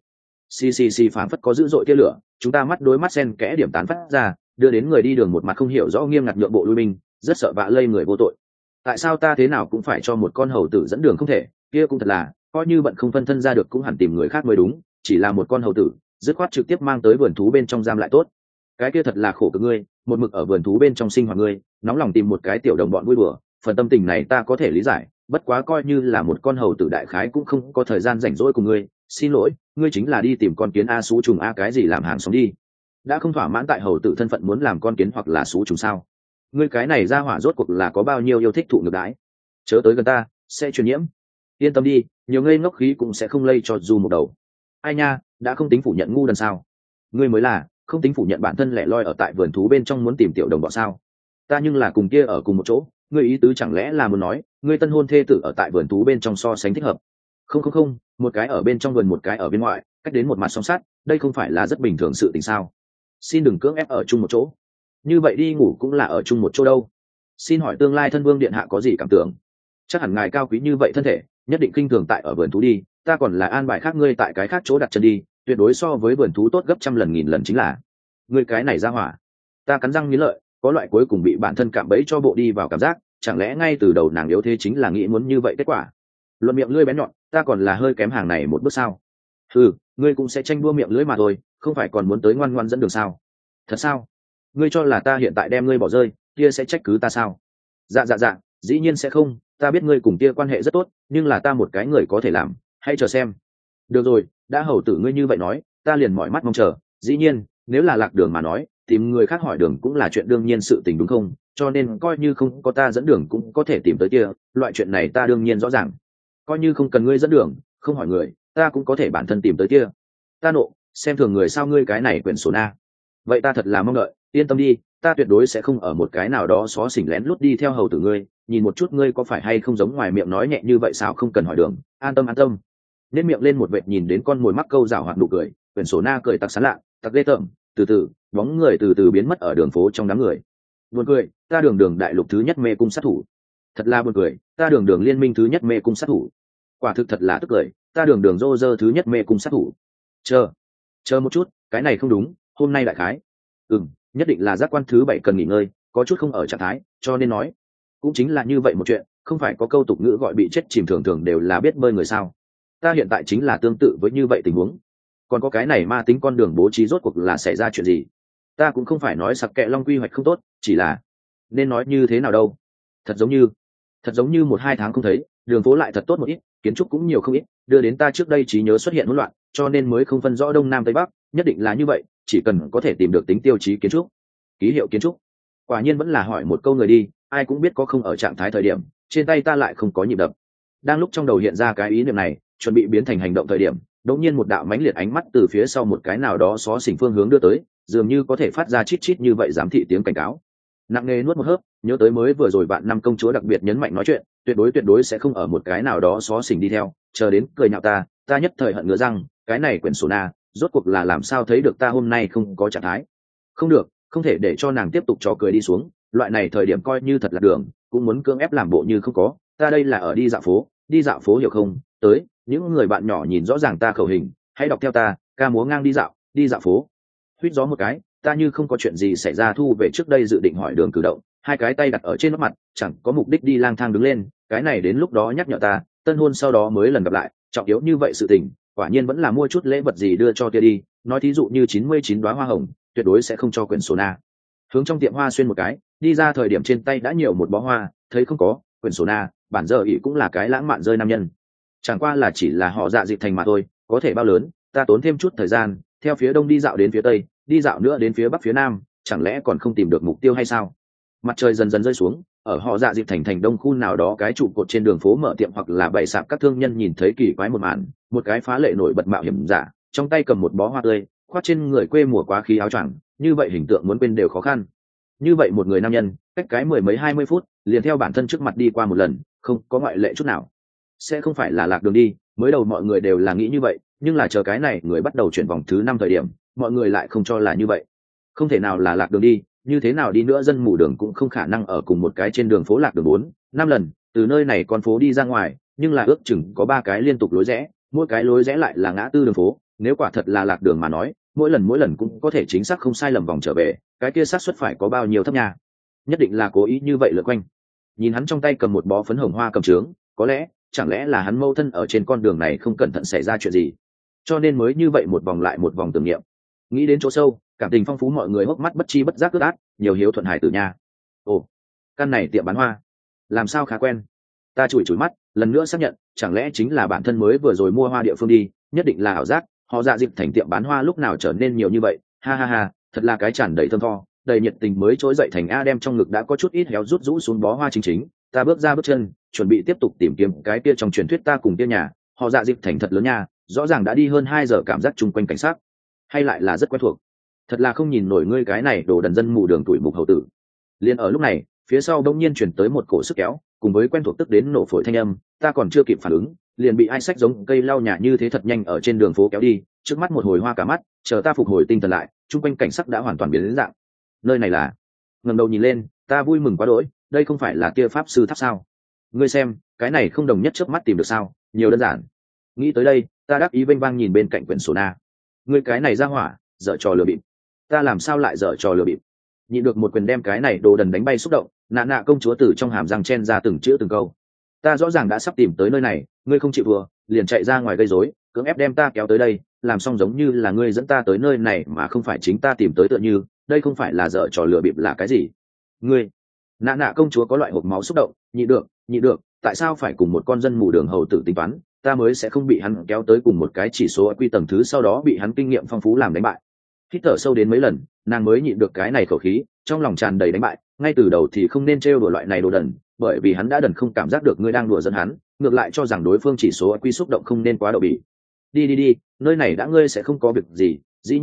Xì phảng phất có dữ dội tia lửa, chúng ta mắt đối mắt xen kẽ điểm tán phát ra, đưa đến người đi đường một mặt không hiểu rõ nghiêm ngặt nhượng bộ lui binh, rất sợ vạ lây người vô tội. Tại sao ta thế nào cũng phải cho một con hầu tử dẫn đường không thể? Kia cũng thật là, coi như bận không phân thân ra được cũng hẳn tìm người khác mới đúng, chỉ là một con hầu tử, dứt khoát trực tiếp mang tới vườn thú bên trong giam lại tốt. Cái kia thật là khổ cực ngươi, một mực ở vườn thú bên trong sinh hoạt ngươi, nóng lòng tìm một cái tiểu đồng bọn vui đùa, phần tâm tình này ta có thể lý giải, bất quá coi như là một con hầu tử đại khái cũng không có thời gian rảnh rỗi cùng ngươi. Xin lỗi, ngươi chính là đi tìm con kiến a sú trùng a cái gì làm hàng sống đi, đã không thỏa mãn tại hầu tử thân phận muốn làm con kiến hoặc là sú trùng sao? Ngươi cái này ra hỏa rốt cuộc là có bao nhiêu yêu thích thụ ngược đãi? Chớ tới gần ta, sẽ truyền nhiễm. Yên tâm đi, nhiều ngây ngốc khí cũng sẽ không lây cho dù một đầu. Ai nha, đã không tính phủ nhận ngu đần sao? Ngươi mới là không tính phủ nhận bản thân lẻ loi ở tại vườn thú bên trong muốn tìm tiểu đồng bọn sao? Ta nhưng là cùng kia ở cùng một chỗ, ngươi ý tứ chẳng lẽ là muốn nói ngươi tân hôn thê tử ở tại vườn thú bên trong so sánh thích hợp? Không, một cái ở bên trong vườn một cái ở bên ngoài, cách đến một mặt song sát, đây không phải là rất bình thường sự tình sao? Xin đừng cưỡng ép ở chung một chỗ, như vậy đi ngủ cũng là ở chung một chỗ đâu. Xin hỏi tương lai thân vương điện hạ có gì cảm tưởng? Chắc hẳn ngài cao quý như vậy thân thể, nhất định kinh thường tại ở vườn thú đi, ta còn là an bài khác ngươi tại cái khác chỗ đặt chân đi, tuyệt đối so với vườn thú tốt gấp trăm lần nghìn lần chính là. Ngươi cái này ra hỏa. Ta cắn răng nghiến lợi, có loại cuối cùng bị bản thân cạm bẫy cho bộ đi vào cảm giác, chẳng lẽ ngay từ đầu nàng yếu thế chính là nghĩ muốn như vậy kết quả? Luận miệng lưỡi bén nhọn, ta còn là hơi kém hàng này một bước sao? Ngươi cũng sẽ tranh đua miệng lưỡi mà thôi, không phải còn muốn tới ngoan ngoan dẫn đường sao? Thật sao? Ngươi cho là ta hiện tại đem ngươi bỏ rơi, kia sẽ trách cứ ta sao? Dạ, dĩ nhiên sẽ không, ta biết ngươi cùng kia quan hệ rất tốt, nhưng là ta một cái người có thể làm, hãy chờ xem. Được rồi, đã hầu tử ngươi như vậy nói, ta liền mỏi mắt mong chờ. Dĩ nhiên, nếu là lạc đường mà nói, tìm người khác hỏi đường cũng là chuyện đương nhiên sự tình đúng không? Cho nên coi như không có ta dẫn đường cũng có thể tìm tới kia, loại chuyện này ta đương nhiên rõ ràng. Coi như không cần ngươi dẫn đường, không hỏi người, ta cũng có thể bản thân tìm tới kia. Ta nộ, xem thường người sao? Ngươi cái này Quyền Số Na. vậy ta thật là mong đợi, yên tâm đi, ta tuyệt đối sẽ không ở một cái nào đó xó xỉnh lén lút đi theo hầu tử ngươi, nhìn một chút ngươi có phải hay không giống ngoài miệng nói nhẹ như vậy sao, không cần hỏi đường, an tâm an tâm. Nên miệng lên một vệt nhìn đến con mồi mắc câu rào hoạt nụ cười, quyển sổ na cười tặc sán lạ, tặc ghê tởm, từ từ bóng người từ từ biến mất ở đường phố trong đám người. Buồn cười, ta đường đường đại lục thứ nhất mê cung sát thủ, thật là buồn cười, ta đường đường liên minh thứ nhất mê cung sát thủ, quả thực thật là tức cười, ta đường đường rô rơ thứ nhất mê cung sát thủ. Chờ một chút, cái này không đúng, hôm nay đại khái nhất định là giác quan thứ 7 cần nghỉ ngơi, có chút không ở trạng thái, cho nên nói cũng chính là như vậy một chuyện, không phải có câu tục ngữ gọi bị chết chìm thường thường đều là biết bơi người sao. Ta hiện tại chính là tương tự với như vậy tình huống. Còn có cái này ma tính con đường bố trí rốt cuộc là xảy ra chuyện gì? Ta cũng không phải nói sặc kệ long quy hoạch không tốt, chỉ là nên nói như thế nào đâu. Thật giống như 1-2 tháng không thấy, đường phố lại thật tốt một ít, kiến trúc cũng nhiều không ít, đưa đến ta trước đây trí nhớ xuất hiện hỗn loạn, cho nên mới không phân rõ đông nam tây bắc, nhất định là như vậy, chỉ cần có thể tìm được tính tiêu chí kiến trúc, ký hiệu kiến trúc. Quả nhiên vẫn là hỏi một câu người đi, ai cũng biết có không ở trạng thái thời điểm, trên tay ta lại không có nhịp đập. Đang lúc trong đầu hiện ra cái ý niệm này, chuẩn bị biến thành hành động thời điểm, đột nhiên một đạo mãnh liệt ánh mắt từ phía sau một cái nào đó xó xỉnh phương hướng đưa tới, dường như có thể phát ra chít chít như vậy giám thị tiếng cảnh cáo. Nặng nề nuốt một hớp, nhớ tới mới vừa rồi bạn năm công chúa đặc biệt nhấn mạnh nói chuyện, tuyệt đối sẽ không ở một cái nào đó xó xỉnh đi theo, chờ đến cười nhạo ta nhất thời hận ngứa răng, cái này quyển sổ na, rốt cuộc là làm sao thấy được ta hôm nay không có trạng thái. Không được, không thể để cho nàng tiếp tục trò cười đi xuống, loại này thời điểm coi như thật là đường, cũng muốn cưỡng ép làm bộ như không có, ta đây là ở đi dạo phố hiểu không? Tới, những người bạn nhỏ nhìn rõ ràng ta khẩu hình, hãy đọc theo ta, ca múa ngang đi dạo phố. Huýt gió một cái, ta như không có chuyện gì xảy ra thu về trước đây dự định hỏi đường cử động, hai cái tay đặt ở trên nóc mặt, chẳng có mục đích đi lang thang đứng lên, cái này đến lúc đó nhắc nhở ta, tân hôn sau đó mới lần gặp lại, trọng yếu như vậy sự tình, quả nhiên vẫn là mua chút lễ vật gì đưa cho tia đi, nói thí dụ như 99 đóa hoa hồng, tuyệt đối sẽ không cho quyển sổ na. Hướng trong tiệm hoa xuyên một cái, đi ra thời điểm trên tay đã nhiều một bó hoa, thấy không có, quyển sổ na, bản giờ ỷ cũng là cái lãng mạn rơi nam nhân. Chẳng qua là chỉ là họ dạ dịp thành mà thôi, có thể bao lớn, ta tốn thêm chút thời gian, theo phía đông đi dạo đến phía tây, đi dạo nữa đến phía bắc phía nam, chẳng lẽ còn không tìm được mục tiêu hay sao? Mặt trời dần dần rơi xuống, ở họ dạ dịp thành đông khu nào đó cái trụ cột trên đường phố mở tiệm hoặc là bày sạp các thương nhân nhìn thấy kỳ quái một màn, một cái phá lệ nổi bật mạo hiểm giả, trong tay cầm một bó hoa tươi, khoác trên người quê mùa quá khí áo choàng, như vậy hình tượng muốn quên đều khó khăn. Như vậy một người nam nhân, cách cái 10 mấy 20 phút, liền theo bản thân trước mặt đi qua một lần, không có ngoại lệ chút nào. Sẽ không phải là lạc đường đi, mới đầu mọi người đều là nghĩ như vậy, nhưng là chờ cái này người bắt đầu chuyển vòng thứ 5 thời điểm, mọi người lại không cho là như vậy. Không thể nào là lạc đường đi, như thế nào đi nữa dân mù đường cũng không khả năng ở cùng một cái trên đường phố lạc đường 4-5 lần, từ nơi này con phố đi ra ngoài, nhưng là ước chừng có 3 cái liên tục lối rẽ, mỗi cái lối rẽ lại là ngã tư đường phố, nếu quả thật là lạc đường mà nói, mỗi lần cũng có thể chính xác không sai lầm vòng trở về, cái kia xác suất phải có bao nhiêu thấp nha. Nhất định là cố ý như vậy lượn quanh. Nhìn hắn trong tay cầm một bó phấn hồng hoa cầm trướng, có lẽ, chẳng lẽ là hắn mâu thân ở trên con đường này không cẩn thận xảy ra chuyện gì, cho nên mới như vậy một vòng lại một vòng tưởng niệm. Nghĩ đến chỗ sâu, cảm tình phong phú, mọi người hốc mắt bất chi bất giác ướt át, nhiều hiếu thuận hải tử nha. Ồ, căn này tiệm bán hoa, làm sao khá quen. Ta chùi mắt, lần nữa xác nhận, chẳng lẽ chính là bản thân mới vừa rồi mua hoa địa phương đi, nhất định là ảo giác, họ dạ dịp thành tiệm bán hoa lúc nào trở nên nhiều như vậy, ha ha ha, thật là cái tràn đầy thơm tho, đầy nhiệt tình mới trỗi dậy thành a đem trong ngực đã có chút ít héo rút rũ xuống bó hoa chính. Ta bước ra bước chân, chuẩn bị tiếp tục tìm kiếm cái kia trong truyền thuyết ta cùng kia nhà, họ dạ dịp thành thật lớn nha, rõ ràng đã đi hơn 2 giờ, cảm giác chung quanh cảnh sát, hay lại là rất quen thuộc. Thật là không nhìn nổi ngươi cái này đồ đần dân mù đường tuổi mục hầu tử. Liên ở lúc này, phía sau đông nhiên chuyển tới một cổ sức kéo, cùng với quen thuộc tức đến nổ phổi thanh âm, ta còn chưa kịp phản ứng, liền bị ai xách giống cây lau nhà như thế thật nhanh ở trên đường phố kéo đi, trước mắt một hồi hoa cả mắt, chờ ta phục hồi tinh thần lại, chung quanh cảnh sắc đã hoàn toàn biến đến dạng. Nơi này là, ngẩng đầu nhìn lên, ta vui mừng quá đỗi, đây không phải là kia pháp sư tháp sao? Ngươi xem, cái này không đồng nhất trước mắt tìm được sao, nhiều đơn giản. Nghĩ tới đây, ta đáp ý vênh vang nhìn bên cạnh quyển sổ na. Ngươi cái này ra hỏa, dở trò lừa bịp. Ta làm sao lại dở trò lừa bịp? Nhịn được một quyền đem cái này đồ đần đánh bay xúc động, nạ công chúa từ trong hàm răng chen ra từng chữ từng câu. Ta rõ ràng đã sắp tìm tới nơi này, ngươi không chịu vừa, liền chạy ra ngoài gây rối, cưỡng ép đem ta kéo tới đây, làm xong giống như là ngươi dẫn ta tới nơi này mà không phải chính ta tìm tới tựa như, đây không phải là dở trò lừa bịp là cái gì? Ngươi, nạ công chúa có loại hộc máu xúc động, nhịn được, tại sao phải cùng một con dân mù đường hầu tử tính toán, ta mới sẽ không bị hắn kéo tới cùng một cái chỉ số quy tầng thứ sau đó bị hắn kinh nghiệm phong phú làm đánh bại. Hít thở sâu đến mấy lần, nàng mới nhịn được cái này khẩu khí, trong lòng tràn đầy đánh bại, ngay từ đầu thì không nên trêu đùa loại này đồ đần, bởi vì hắn đã đần không cảm giác được ngươi đang đùa giỡn hắn, ngược lại cho rằng đối phương chỉ số quy xúc động không nên quá đậu bỉ. Đi, nơi này đã ngươi sẽ không có việc gì, dĩ nhiên,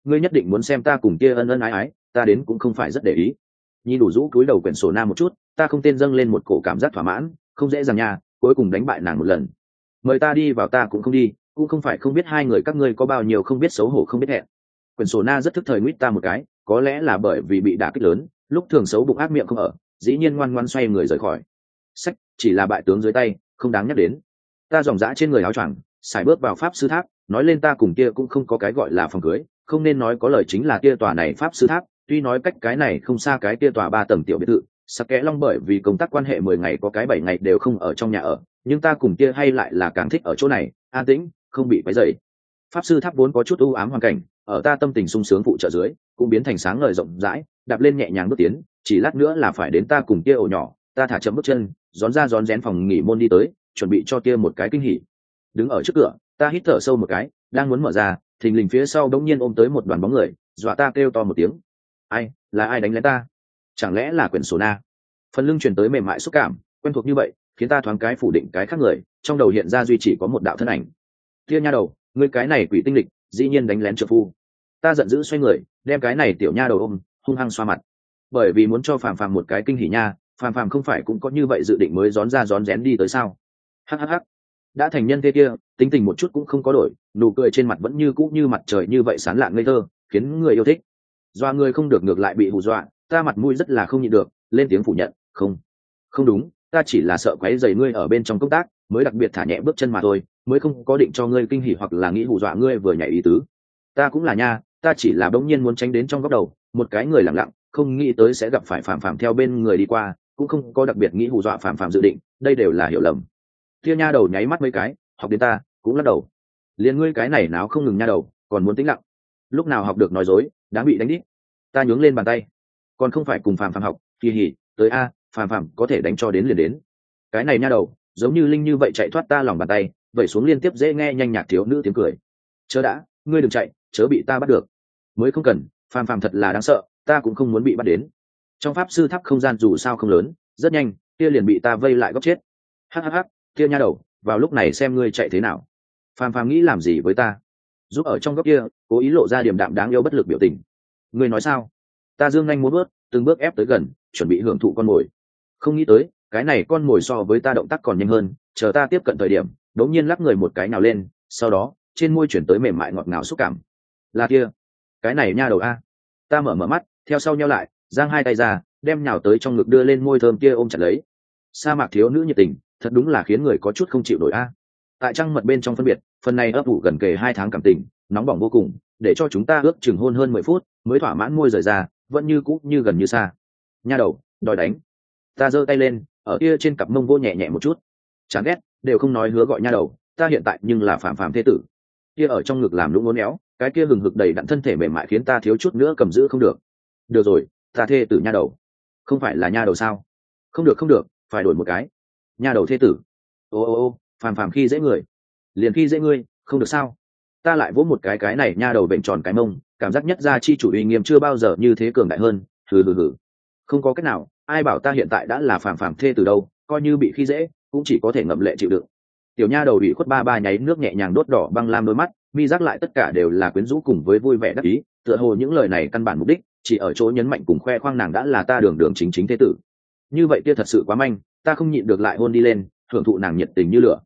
ngươi nhất định muốn xem ta cùng kia ân ân ái ái, ta đến cũng không phải rất để ý. Nhi đủ rũ cúi đầu quyển sổ na một chút, ta không tên dâng lên một cổ cảm giác thỏa mãn, không dễ dàng nha, cuối cùng đánh bại nàng một lần. Mời ta đi vào ta cũng không đi, cũng không phải không biết hai người các ngươi có bao nhiêu không biết xấu hổ không biết hẹn. Quyển sổ na rất thức thời nguyết ta một cái, có lẽ là bởi vì bị đả kích lớn, lúc thường xấu bụng ác miệng không ở, dĩ nhiên ngoan ngoan xoay người rời khỏi. Sách, chỉ là bại tướng dưới tay, không đáng nhắc đến. Ta dòng dã trên người áo choàng, xài bước vào pháp sư tháp, nói lên ta cùng kia cũng không có cái gọi là phòng cưới, không nên nói có lời chính là kia tòa này pháp sư tháp, tuy nói cách cái này không xa cái kia tòa 3 tầng tiểu biệt thự, Sắc Kẽ Long bởi vì công tác quan hệ 10 ngày có cái 7 ngày đều không ở trong nhà ở, nhưng ta cùng kia hay lại là càng thích ở chỗ này, an tĩnh, không bị quấy rầy. Pháp sư tháp vốn có chút u ám hoàn cảnh, ở ta tâm tình sung sướng phụ trợ dưới, cũng biến thành sáng ngời rộng rãi, đạp lên nhẹ nhàng bước tiến, chỉ lát nữa là phải đến ta cùng kia ổ nhỏ, ta thả chậm bước chân, rón ra rón rén phòng nghỉ môn đi tới, chuẩn bị cho kia một cái kinh hỉ. Đứng ở trước cửa, ta hít thở sâu một cái, đang muốn mở ra, thình lình phía sau đống nhiên ôm tới một đoàn bóng người, dọa ta kêu to một tiếng. Ai, là ai đánh lén ta? Chẳng lẽ là quyển sổ na? Phần lưng truyền tới mềm mại xúc cảm, quen thuộc như vậy, khiến ta thoáng cái phủ định cái khác người, trong đầu hiện ra duy chỉ có một đạo thân ảnh. Kia nha đầu, ngươi cái này quỷ tinh lịch, dĩ nhiên đánh lén trợ phu. Ta giận dữ xoay người, đem cái này tiểu nha đầu ôm, hung hăng xoa mặt. Bởi vì muốn cho Phàm Phàm một cái kinh hỉ nha, Phàm Phàm không phải cũng có như vậy dự định mới rón ra rón rén đi tới sao? Hắc hắc hắc. Đã thành nhân thế kia, tính tình một chút cũng không có đổi, nụ cười trên mặt vẫn như cũ như mặt trời như vậy sáng lạn ngây thơ, khiến người yêu thích. Doa người không được ngược lại bị hù dọa, ta mặt mũi rất là không nhịn được, lên tiếng phủ nhận, không đúng, ta chỉ là sợ quấy rầy ngươi ở bên trong công tác, mới đặc biệt thả nhẹ bước chân mà thôi, mới không có định cho ngươi kinh hỉ hoặc là nghĩ hù dọa ngươi vừa nhảy ý tứ. Ta cũng là nha, ta chỉ là bỗng nhiên muốn tránh đến trong góc đầu, một cái người lặng lặng, không nghĩ tới sẽ gặp phải Phàm Phàm theo bên người đi qua, cũng không có đặc biệt nghĩ hù dọa Phàm Phàm dự định, đây đều là hiểu lầm. Kia nha đầu nháy mắt mấy cái, học đến ta, cũng lắc đầu. Liền ngươi cái này náo không ngừng nha đầu, còn muốn tĩnh lặng. Lúc nào học được nói dối, đáng bị đánh đít. Ta nhướng lên bàn tay, còn không phải cùng Phàm Phàm học, kỳ hỉ, tới a, Phàm Phàm có thể đánh cho đến liền đến. Cái này nha đầu, giống như linh như vậy chạy thoát ta lòng bàn tay, vẩy xuống liên tiếp dễ nghe nhanh nhạc thiếu nữ tiếng cười. Chớ đã, ngươi đừng chạy, chớ bị ta bắt được. Mới không cần, Phàm Phàm thật là đáng sợ, ta cũng không muốn bị bắt đến. Trong pháp sư tháp không gian dù sao không lớn, rất nhanh, kia liền bị ta vây lại góc chết. Hắc hắc hắc, kia nha đầu, vào lúc này xem ngươi chạy thế nào. Phàm Phàm nghĩ làm gì với ta? Giúp ở trong góc kia, cố ý lộ ra điềm đạm đáng yêu bất lực biểu tình. Ngươi nói sao? Ta dương nhanh muốn bước, từng bước ép tới gần, chuẩn bị hưởng thụ con mồi. Không nghĩ tới, cái này con mồi so với ta động tác còn nhanh hơn, chờ ta tiếp cận thời điểm, đột nhiên lắc người một cái nào lên, sau đó, trên môi chuyển tới mềm mại ngọt ngào xúc cảm. Là kia, cái này nha đầu a. Ta mở mắt, theo sau nheo lại, giang hai tay ra, đem nhào tới trong ngực đưa lên môi thơm kia ôm chặt lấy. Sa mạc thiếu nữ nhiệt tình, thật đúng là khiến người có chút không chịu nổi a. Tại trăng mật bên trong phân biệt, phần này ấp ủ gần kề 2 tháng cảm tình, nóng bỏng vô cùng, để cho chúng ta ước chừng hôn hơn 10 phút, mới thỏa mãn môi rời ra, vẫn như cũ như gần như xa. Nha đầu, đòi đánh. Ta giơ tay lên, ở kia trên cặp mông vô nhẹ nhẹ một chút. Chán ghét, đều không nói hứa gọi nha đầu, ta hiện tại nhưng là Phàm Phàm thế tử. Kia ở trong ngực làm lũng uốn éo, cái kia hừng hực đầy đặn thân thể mềm mại khiến ta thiếu chút nữa cầm giữ không được. Được rồi, ta thê tử nha đầu. Không phải là nha đầu sao? Không được, phải đổi một cái. Nha đầu thế tử. Ô, Phàm Phàm khi dễ người. Liền khi dễ ngươi, không được sao? Ta lại vỗ một cái này nha đầu bệnh tròn cái mông, cảm giác nhất ra chi chủ uy nghiêm chưa bao giờ như thế cường đại hơn. Hừ. Không có cách nào, ai bảo ta hiện tại đã là Phàm Phàm thê từ đâu, coi như bị khi dễ, cũng chỉ có thể ngậm lệ chịu đựng. Tiểu nha đầu ủy khuất ba nháy nước nhẹ nhàng đốt đỏ băng lam đôi mắt, mi giác lại tất cả đều là quyến rũ cùng với vui vẻ đắc ý, tựa hồ những lời này căn bản mục đích chỉ ở chỗ nhấn mạnh cùng khoe khoang nàng đã là ta đường chính thế tử. Như vậy kia thật sự quá manh, ta không nhịn được lại hôn đi lên, hưởng thụ nàng nhiệt tình như lửa.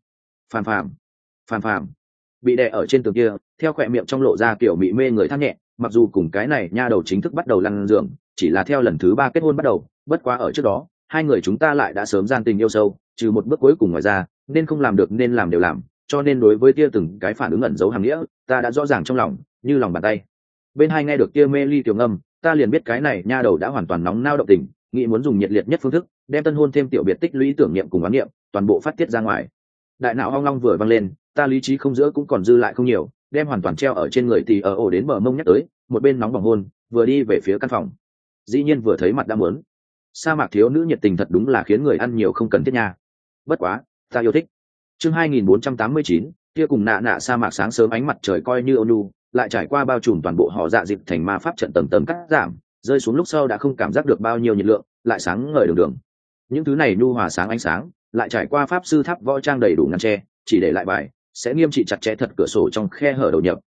Phàm Phàm bị đè ở trên tường kia, theo khỏe miệng trong lộ ra kiểu mị mê người than nhẹ, mặc dù cùng cái này nha đầu chính thức bắt đầu lăn giường, chỉ là theo lần thứ 3 kết hôn bắt đầu, bất quá ở trước đó, hai người chúng ta lại đã sớm gian tình yêu sâu, trừ một bước cuối cùng ngoài ra, nên không làm được nên làm đều làm, cho nên đối với kia từng cái phản ứng ẩn giấu hàm nghĩa, ta đã rõ ràng trong lòng, như lòng bàn tay. Bên hai nghe được kia mê ly tiểu ngâm, ta liền biết cái này nha đầu đã hoàn toàn nóng nao động tình, nghĩ muốn dùng nhiệt liệt nhất phương thức, đem tân hôn thêm tiểu biệt tích lũy tưởng niệm cùng oán niệm, toàn bộ phát tiết ra ngoài. Đại não ong long vừa vang lên, ta lý trí không giữa cũng còn dư lại không nhiều, đem hoàn toàn treo ở trên người thì ở ổ đến bờ mông nhắc tới, một bên nóng bỏng hôn, vừa đi về phía căn phòng. Dĩ nhiên vừa thấy mặt đã muốn. Sa mạc thiếu nữ nhiệt tình thật đúng là khiến người ăn nhiều không cần thiết nha. Bất quá, ta yêu thích. Chương 2489, kia cùng nạ sa mạc sáng sớm ánh mặt trời coi như ônu, lại trải qua bao trùm toàn bộ họ dạ dịp thành ma pháp trận tầng tầng cắt giảm, rơi xuống lúc sau đã không cảm giác được bao nhiêu nhiệt lượng, lại sáng ngời đường đường. Những thứ này nhu hòa sáng ánh sáng, lại trải qua pháp sư tháp võ trang đầy đủ ngăn che, chỉ để lại bài, sẽ nghiêm trị chặt chẽ thật cửa sổ trong khe hở đầu nhập,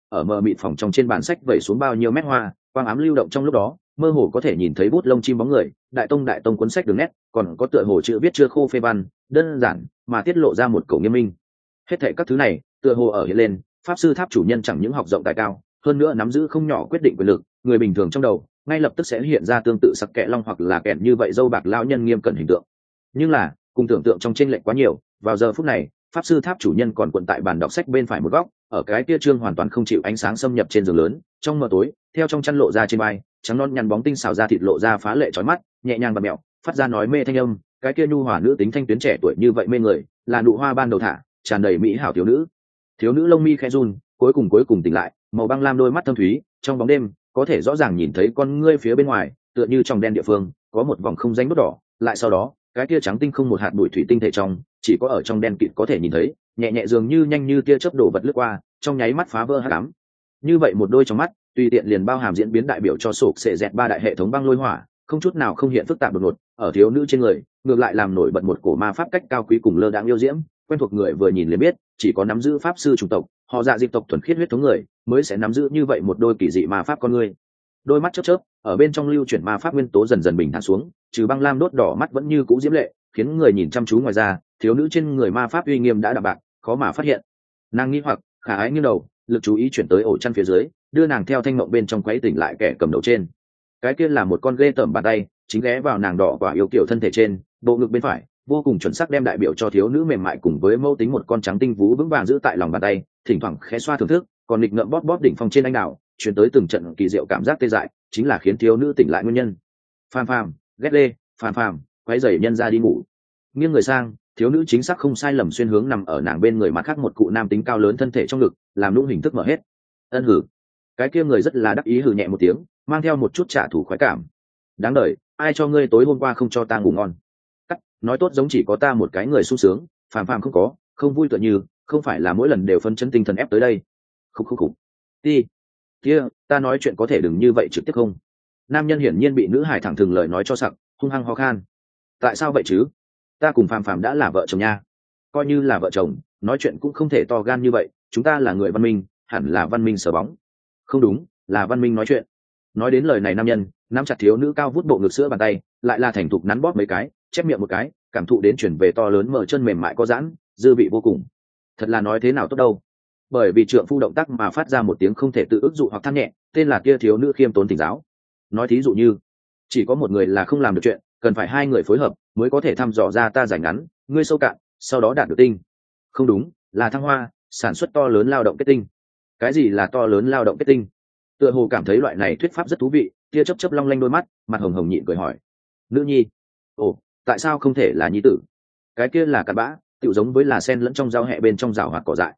ở mờ mịt phòng trong trên bàn sách vẩy xuống bao nhiêu mét hoa, quang ám lưu động trong lúc đó, mơ hồ có thể nhìn thấy bút lông chim bóng người, đại tông cuốn sách đường nét, còn có tựa hồ chữ viết chưa khô phê văn, đơn giản mà tiết lộ ra một cổ nghiêm minh. Hết thảy các thứ này tựa hồ ở hiện lên, pháp sư tháp chủ nhân chẳng những học rộng tài cao, hơn nữa nắm giữ không nhỏ quyết định quyền lực, người bình thường trong đầu ngay lập tức sẽ hiện ra tương tự sắc kẽ long hoặc là kẹn như vậy dâu bạc lão nhân nghiêm cẩn hình tượng. Nhưng là cùng tưởng tượng trong chênh lệch quá nhiều, vào giờ phút này pháp sư tháp chủ nhân còn quận tại bàn đọc sách bên phải một góc, ở cái kia trương hoàn toàn không chịu ánh sáng xâm nhập trên giường lớn, trong mờ tối theo trong chăn lộ ra trên vai trắng non nhăn bóng tinh xảo ra thịt lộ ra phá lệ chói mắt, nhẹ nhàng và mẹo phát ra nói mê thanh âm, cái kia nhu hòa nữ tính thanh tuyến trẻ tuổi như vậy mê người, là nụ hoa ban đầu thả tràn đầy mỹ hảo thiếu nữ lông mi khẽ run, cuối cùng tỉnh lại, màu băng lam đôi mắt thâm thúy, trong bóng đêm có thể rõ ràng nhìn thấy con ngươi phía bên ngoài, tựa như trong đen địa phương có một vòng không danh đốt đỏ, lại sau đó cái kia trắng tinh không một hạt bụi thủy tinh thể trong, chỉ có ở trong đen kịt có thể nhìn thấy, nhẹ nhẹ dường như nhanh như tia chớp đổ vật lướt qua, trong nháy mắt phá vỡ hắc ám. Như vậy một đôi trong mắt, tùy tiện liền bao hàm diễn biến đại biểu cho sổ sệ dẹt ba đại hệ thống băng lôi hỏa, không chút nào không hiện phức tạp đột ngột, ở thiếu nữ trên người, ngược lại làm nổi bật một cổ ma pháp cách cao quý cùng lơ đãng yêu diễm, quen thuộc người vừa nhìn liền biết, chỉ có nắm giữ pháp sư chủng tộc, họ dạ diệp tộc thuần khiết huyết thống người, mới sẽ nắm giữ như vậy một đôi kỳ dị ma pháp con người. Đôi mắt chớp chớp, ở bên trong lưu chuyển ma pháp nguyên tố dần dần bình thản xuống, trừ băng lam đốt đỏ mắt vẫn như cũ diễm lệ, khiến người nhìn chăm chú ngoài ra, thiếu nữ trên người ma pháp uy nghiêm đã đậm bạc, khó mà phát hiện. Nàng nghi hoặc, khả ái nghiêng đầu, lực chú ý chuyển tới ổ chăn phía dưới, đưa nàng theo thanh mộng bên trong quấy tỉnh lại kẻ cầm đầu trên. Cái kia là một con ghê tởm bàn tay, chính ghé vào nàng đỏ quả yêu kiểu thân thể trên, bộ ngực bên phải, vô cùng chuẩn xác đem đại biểu cho thiếu nữ mềm mại cùng với mâu tính một con trắng tinh vú vững vàng giữ tại lòng bàn tay, thỉnh thoảng khẽ xoa thưởng thức, còn nghịch ngợm bóp bóp đỉnh phong trên anh đào, chuyển tới từng trận kỳ diệu cảm giác tê dại, chính là khiến thiếu nữ tỉnh lại nguyên nhân. Phàm phàm, ghét lê, phàm phàm, quấy rầy nhân ra đi ngủ. Nghiêng người sang, thiếu nữ chính xác không sai lầm xuyên hướng nằm ở nàng bên người mặt khác một cụ nam tính cao lớn thân thể trong ngực, làm nũng hình thức mở hết. Ân hử. Cái kia người rất là đắc ý hừ nhẹ một tiếng, mang theo một chút trả thù khoái cảm. Đáng đời, ai cho ngươi tối hôm qua không cho ta ngủ ngon? Cắt, nói tốt giống chỉ có ta một cái người sung sướng, phàm phàm không có, không vui tựa như, không phải là mỗi lần đều phân chấn tinh thần ép tới đây. Khục. Đi. Kia, ta nói chuyện có thể đừng như vậy trực tiếp không? Nam nhân hiển nhiên bị nữ hải thẳng thừng lời nói cho sặc, hung hăng ho khan. Tại sao vậy chứ? Ta cùng phàm phàm đã là vợ chồng nha. Coi như là vợ chồng, nói chuyện cũng không thể to gan như vậy, chúng ta là người văn minh, hẳn là văn minh sờ bóng. Không đúng, là văn minh nói chuyện. Nói đến lời này nam nhân nắm chặt thiếu nữ cao vút bộ ngực sữa bàn tay, lại là thành thục nắn bóp mấy cái, chép miệng một cái, cảm thụ đến chuyển về to lớn mở chân mềm mại có giãn, dư vị vô cùng. Thật là nói thế nào tốt đâu. Bởi vì trượng phu động tác mà phát ra một tiếng không thể tự ức dụ hoặc than nhẹ, tên là kia thiếu nữ khiêm tốn tỉnh giáo. Nói thí dụ như, chỉ có một người là không làm được chuyện, cần phải hai người phối hợp mới có thể thăm dò ra ta giải ngắn, ngươi sâu cạn, sau đó đạt được tinh. Không đúng, là thăng hoa, sản xuất to lớn lao động kết tinh. Cái gì là to lớn lao động kết tinh? Tựa hồ cảm thấy loại này thuyết pháp rất thú vị, tia chớp chớp long lanh đôi mắt, mặt hồng hồng nhịn cười hỏi. Nữ nhi? Ồ, tại sao không thể là nhi tử? Cái kia là cặn bã, tựu giống với là sen lẫn trong rau hẹ bên trong rào hoạt cỏ dại.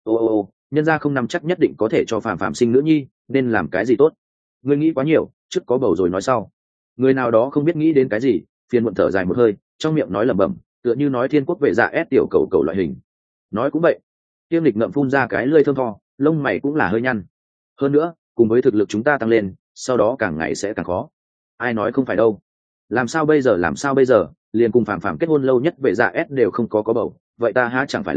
Ô, nhân gia không nắm chắc nhất định có thể cho phàm phàm sinh nữ nhi, nên làm cái gì tốt? Ngươi nghĩ quá nhiều, trước có bầu rồi nói sau. Người nào đó không biết nghĩ đến cái gì, phiền muộn thở dài một hơi, trong miệng nói lẩm bẩm, tựa như nói thiên quốc vệ dạ ép tiểu cầu loại hình. Nói cũng vậy. Tiêm lịch ngậm phun ra cái lưỡi thơm tho, lông mày cũng là hơi nhăn. Hơn nữa, cùng với thực lực chúng ta tăng lên, sau đó càng ngày sẽ càng khó. Ai nói không phải đâu. Làm sao bây giờ, liền cùng phàm phàm kết hôn lâu nhất vệ dạ ép đều không có bầu, vậy ta há chẳng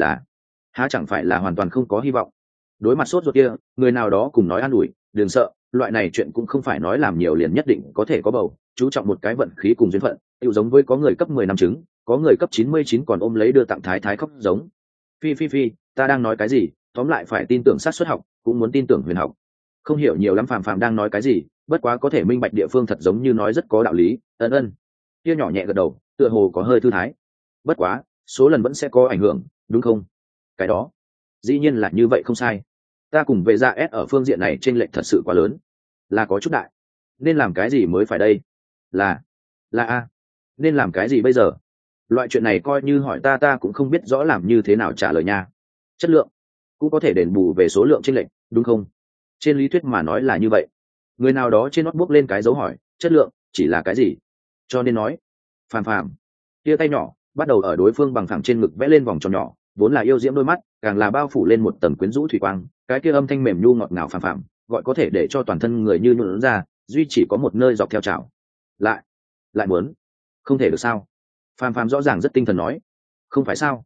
phải là hoàn toàn không có hy vọng. Đối mặt sốt ruột kia, người nào đó cùng nói an ủi, đừng sợ, loại này chuyện cũng không phải nói làm nhiều liền nhất định có thể có bầu, chú trọng một cái vận khí cùng duyên phận, tựu giống với có người cấp 10 năm trứng, có người cấp 99 còn ôm lấy đưa tặng thái khóc giống. Phi, ta đang nói cái gì? Tóm lại phải tin tưởng sát xuất học, cũng muốn tin tưởng huyền học. Không hiểu nhiều lắm phàm đang nói cái gì, bất quá có thể minh bạch địa phương thật giống như nói rất có đạo lý. Ân. Kia nhỏ nhẹ gật đầu, tựa hồ có hơi thư thái. Bất quá, số lần vẫn sẽ có ảnh hưởng, đúng không? Cái đó, dĩ nhiên là như vậy không sai. Ta cùng về ra S ở phương diện này chênh lệch thật sự quá lớn, là có chút đại. Nên làm cái gì mới phải đây? Là a, nên làm cái gì bây giờ? Loại chuyện này coi như hỏi ta cũng không biết rõ làm như thế nào trả lời nha. Chất lượng cũng có thể đền bù về số lượng chênh lệch, đúng không? Trên lý thuyết mà nói là như vậy. Người nào đó trên nót bước lên cái dấu hỏi, chất lượng chỉ là cái gì? Cho nên nói, phàm tia tay nhỏ bắt đầu ở đối phương bằng thẳng trên ngực vẽ lên vòng tròn nhỏ, vốn là yêu diễm đôi mắt càng là bao phủ lên một tầng quyến rũ thủy quang, cái kia âm thanh mềm nhu ngọt ngào phàm gọi có thể để cho toàn thân người như nhuộn ra, duy chỉ có một nơi dọc theo chảo. Lại muốn, không thể được sao? Phàm rõ ràng rất tinh thần nói, không phải sao?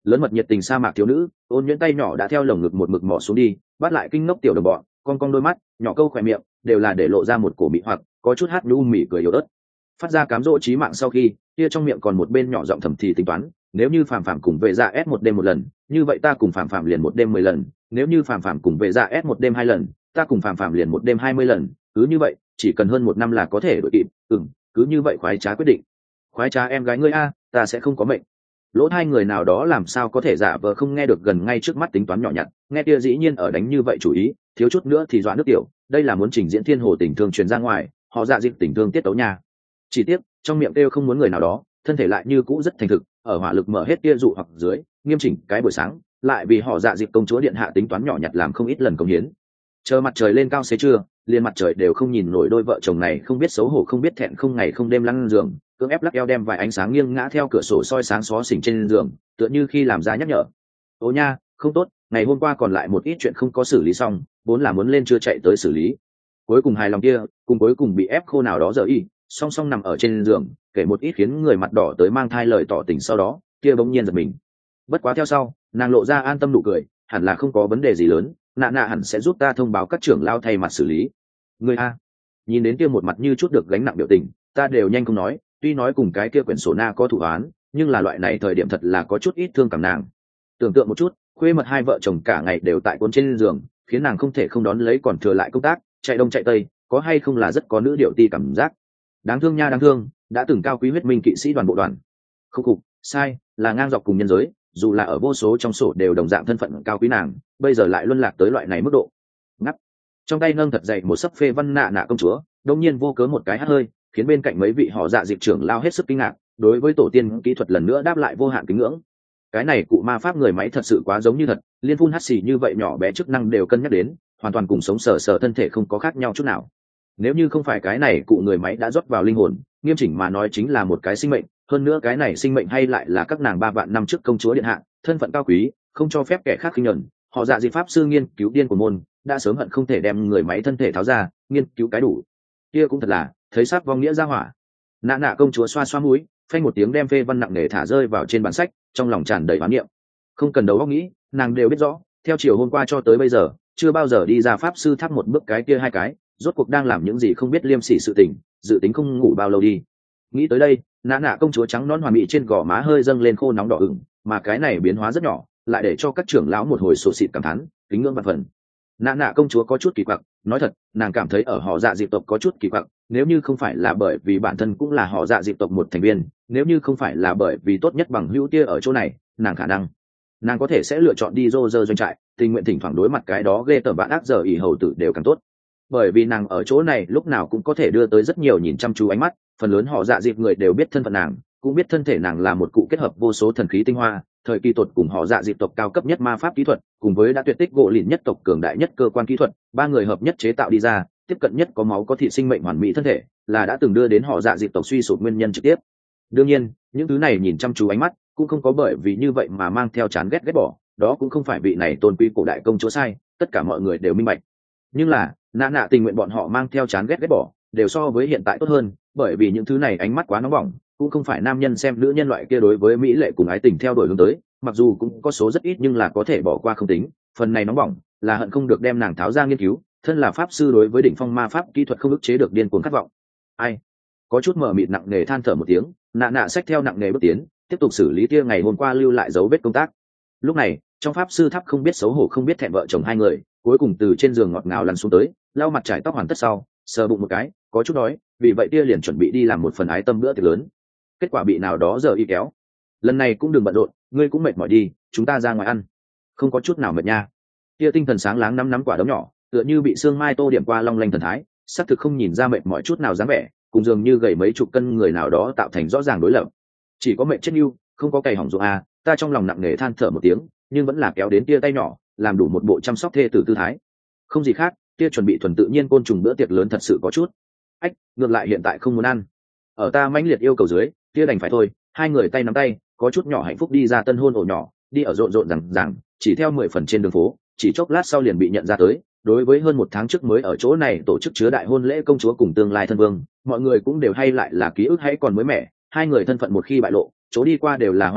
lớn mật nhiệt tình sa mạc thiếu nữ, ôn nhuyễn tay nhỏ đã theo lồng ngực một mực mò xuống đi, bắt lại kinh ngốc tiểu đồng bọn, con con đôi mắt nhỏ câu khỏe miệng đều là để lộ ra một cổ mị hoặc có chút hát nhu mỉ cười yếu ớt, phát ra cám dỗ chí mạng. Sau khi kia trong miệng còn một bên nhỏ giọng thầm thì tính toán, nếu như phàm phàm cùng vệ dạ s một đêm một lần, như vậy ta cùng phàm phàm liền một đêm 10 lần, nếu như phàm phàm cùng vệ dạ s một đêm 2 lần, ta cùng phàm phàm liền một đêm 20 lần, cứ như vậy chỉ cần hơn 1 năm là có thể đội kịp. Cứ như vậy khoái trá quyết định. Khoái trá em gái ngươi a, ta sẽ không có mệnh. Lỗ hai người nào đó làm sao có thể giả vờ không nghe được gần ngay trước mắt tính toán nhỏ nhặt, nghe kia dĩ nhiên ở đánh như vậy chủ ý, thiếu chút nữa thì dọa nước tiểu. Đây là muốn trình diễn thiên hồ tình thương truyền ra ngoài, họ dạ dịp tình thương tiết tấu nha. Chỉ tiếc trong miệng kêu không muốn người nào đó, thân thể lại như cũ rất thành thực, ở hỏa lực mở hết kia dụ hoặc dưới nghiêm chỉnh cái buổi sáng lại vì họ dạ dịp công chúa điện hạ tính toán nhỏ nhặt làm không ít lần công hiến. Chờ mặt trời lên cao xế trưa, liền mặt trời đều không nhìn nổi đôi vợ chồng này không biết xấu hổ không biết thẹn không ngày không đêm lăn giường, cưỡng ép lắc eo đem vài ánh sáng nghiêng ngã theo cửa sổ soi sáng xó xỉnh trên giường, tựa như khi làm ra nhắc nhở. Ô nha, không tốt, ngày hôm qua còn lại một ít chuyện không có xử lý xong, vốn là muốn lên chưa chạy tới xử lý. Cuối cùng hài lòng kia, cùng cuối cùng bị ép khô nào đó giờ y, song song nằm ở trên giường, kể một ít khiến người mặt đỏ tới mang thai lời tỏ tình, sau đó kia bỗng nhiên giật mình. Bất quá theo sau, nàng lộ ra an tâm nụ cười, hẳn là không có vấn đề gì lớn, nạ nạ hẳn sẽ giúp ta thông báo các trưởng lao thay mặt xử lý. Người a, nhìn đến kia một mặt như chút được gánh nặng biểu tình, ta đều nhanh không nói, tuy nói cùng cái kia quyển sổ na có thủ án, nhưng là loại này thời điểm thật là có chút ít thương cảm nàng. Tưởng tượng một chút, khuê mật hai vợ chồng cả ngày đều tại cuốn trên giường, khiến nàng không thể không đón lấy còn thừa lại công tác, chạy đông chạy tây, có hay không là rất có nữ điệu ti cảm giác. Đáng thương nha, đáng thương, đã từng cao quý huyết minh kỵ sĩ đoàn bộ đoàn. Không cục, sai, là ngang dọc cùng nhân giới, dù là ở vô số trong sổ đều đồng dạng thân phận cao quý nàng, bây giờ lại luân lạc tới loại này mức độ. Ngắt. Trong tay nâng thật dậy một sấp phê văn nạ nạ công chúa, đột nhiên vô cớ một cái hắt hơi, khiến bên cạnh mấy vị họ dạ dịp trưởng lao hết sức kinh ngạc, đối với tổ tiên kỹ thuật lần nữa đáp lại vô hạn kính ngưỡng. Cái này cụ ma pháp người máy thật sự quá giống như thật, liên phun hắt xì như vậy nhỏ bé chức năng đều cân nhắc đến, hoàn toàn cùng sống sờ sờ thân thể không có khác nhau chút nào. Nếu như không phải cái này cụ người máy đã rót vào linh hồn, nghiêm chỉnh mà nói chính là một cái sinh mệnh, hơn nữa cái này sinh mệnh hay lại là các nàng 3 vạn năm trước công chúa điện hạ, thân phận cao quý, không cho phép kẻ khác khinh nhẫn. Họ dạ dị pháp sư nghiên cứu điên của môn, đã sớm hận không thể đem người máy thân thể tháo ra, nghiên cứu cái đủ. Kia cũng thật là, thấy sát vong nghĩa ra hỏa. Nạ nạ công chúa xoa xoa mũi, phanh một tiếng đem phê văn nặng nề thả rơi vào trên bản sách, trong lòng tràn đầy oán niệm. Không cần đầu óc nghĩ, nàng đều biết rõ, theo chiều hôm qua cho tới bây giờ, chưa bao giờ đi ra pháp sư tháp một bước cái kia 2 cái, rốt cuộc đang làm những gì không biết liêm sỉ sự tình, dự tính không ngủ bao lâu đi. Nghĩ tới đây, nạ nạ công chúa trắng nón hoàn mỹ trên gò má hơi dâng lên khô nóng đỏ ửng, mà cái này biến hóa rất nhỏ, lại để cho các trưởng lão một hồi sổ xịt cảm thán, kính ngưỡng vạn phần. Nạ nạ công chúa có chút kỳ quặc, nói thật, nàng cảm thấy ở họ dạ dị tộc có chút kỳ quặc, nếu như không phải là bởi vì bản thân cũng là họ dạ dị tộc một thành viên, nếu như không phải là bởi vì tốt nhất bằng hữu tia ở chỗ này, nàng khả năng nàng có thể sẽ lựa chọn đi rô rơ doanh trại, tình nguyện thỉnh thoảng đối mặt cái đó ghê tởm bạn ác giờ ỉ hầu tử đều càng tốt, bởi vì nàng ở chỗ này lúc nào cũng có thể đưa tới rất nhiều nhìn chăm chú ánh mắt. Phần lớn họ dạ dịp người đều biết thân phận nàng, cũng biết thân thể nàng là một cụ kết hợp vô số thần khí tinh hoa, thời kỳ tột cùng họ dạ dịp tộc cao cấp nhất ma pháp kỹ thuật, cùng với đã tuyệt tích gỗ lìn nhất tộc cường đại nhất cơ quan kỹ thuật, 3 người hợp nhất chế tạo đi ra tiếp cận nhất có máu có thịt sinh mệnh hoàn mỹ thân thể, là đã từng đưa đến họ dạ dịp tộc suy sụp nguyên nhân trực tiếp. Đương nhiên, những thứ này nhìn chăm chú ánh mắt cũng không có bởi vì như vậy mà mang theo chán ghét bỏ, đó cũng không phải vị này tôn quý cổ đại công chúa sai, tất cả mọi người đều minh bạch. Nhưng là nạ nạ tình nguyện bọn họ mang theo chán ghét bỏ đều so với hiện tại tốt hơn, bởi vì những thứ này ánh mắt quá nóng bỏng, cũng không phải nam nhân xem nữ nhân loại kia đối với mỹ lệ cùng ái tình theo đuổi hướng tới, mặc dù cũng có số rất ít nhưng là có thể bỏ qua không tính, phần này nóng bỏng là hận không được đem nàng tháo ra nghiên cứu, thân là pháp sư đối với đỉnh phong ma pháp kỹ thuật không ức chế được điên cuồng khát vọng. Ai có chút mờ mịt nặng nề than thở một tiếng, nạ nạ xách theo nặng nề bước tiến, tiếp tục xử lý kia ngày hôm qua lưu lại dấu vết công tác. Lúc này trong pháp sư tháp không biết xấu hổ không biết thẹn vợ chồng hai người cuối cùng từ trên giường ngọt ngào lăn xuống tới, lau mặt trải tóc hoàn tất sau sờ bụng một cái, có chút đói, vì vậy tia liền chuẩn bị đi làm một phần ái tâm bữa tiệc lớn. Kết quả bị nào đó giờ y kéo, lần này cũng đừng bận rộn, ngươi cũng mệt mỏi đi, chúng ta ra ngoài ăn. Không có chút nào mệt nha. Tia tinh thần sáng láng nắm quả đấm nhỏ, tựa như bị sương mai tô điểm qua long lanh thần thái, xác thực không nhìn ra mệt mỏi chút nào dáng vẻ, cùng dường như gầy mấy chục cân người nào đó tạo thành rõ ràng đối lập. Chỉ có mệt chết yêu, không có cày hỏng ruộng à, ta trong lòng nặng nề than thở một tiếng, nhưng vẫn là kéo đến tia tay nhỏ, làm đủ một bộ chăm sóc thê tử tư thái. Không gì khác, tia chuẩn bị thuần tự nhiên côn trùng bữa tiệc lớn thật sự có chút ngược lại hiện tại không muốn ăn. Ở ta mãnh liệt yêu cầu dưới, tia đành phải thôi. Hai người tay nắm tay, có chút nhỏ hạnh phúc đi ra tân hôn ổ nhỏ, đi ở rộn rộn rằng chỉ theo 10 phần trên đường phố, chỉ chốc lát sau liền bị nhận ra tới. Đối với hơn 1 tháng trước mới ở chỗ này tổ chức chứa đại hôn lễ công chúa cùng tương lai thân vương, mọi người cũng đều hay lại là ký ức hay còn mới mẻ. Hai người thân phận một khi bại lộ, chỗ đi qua đều là hoan hô,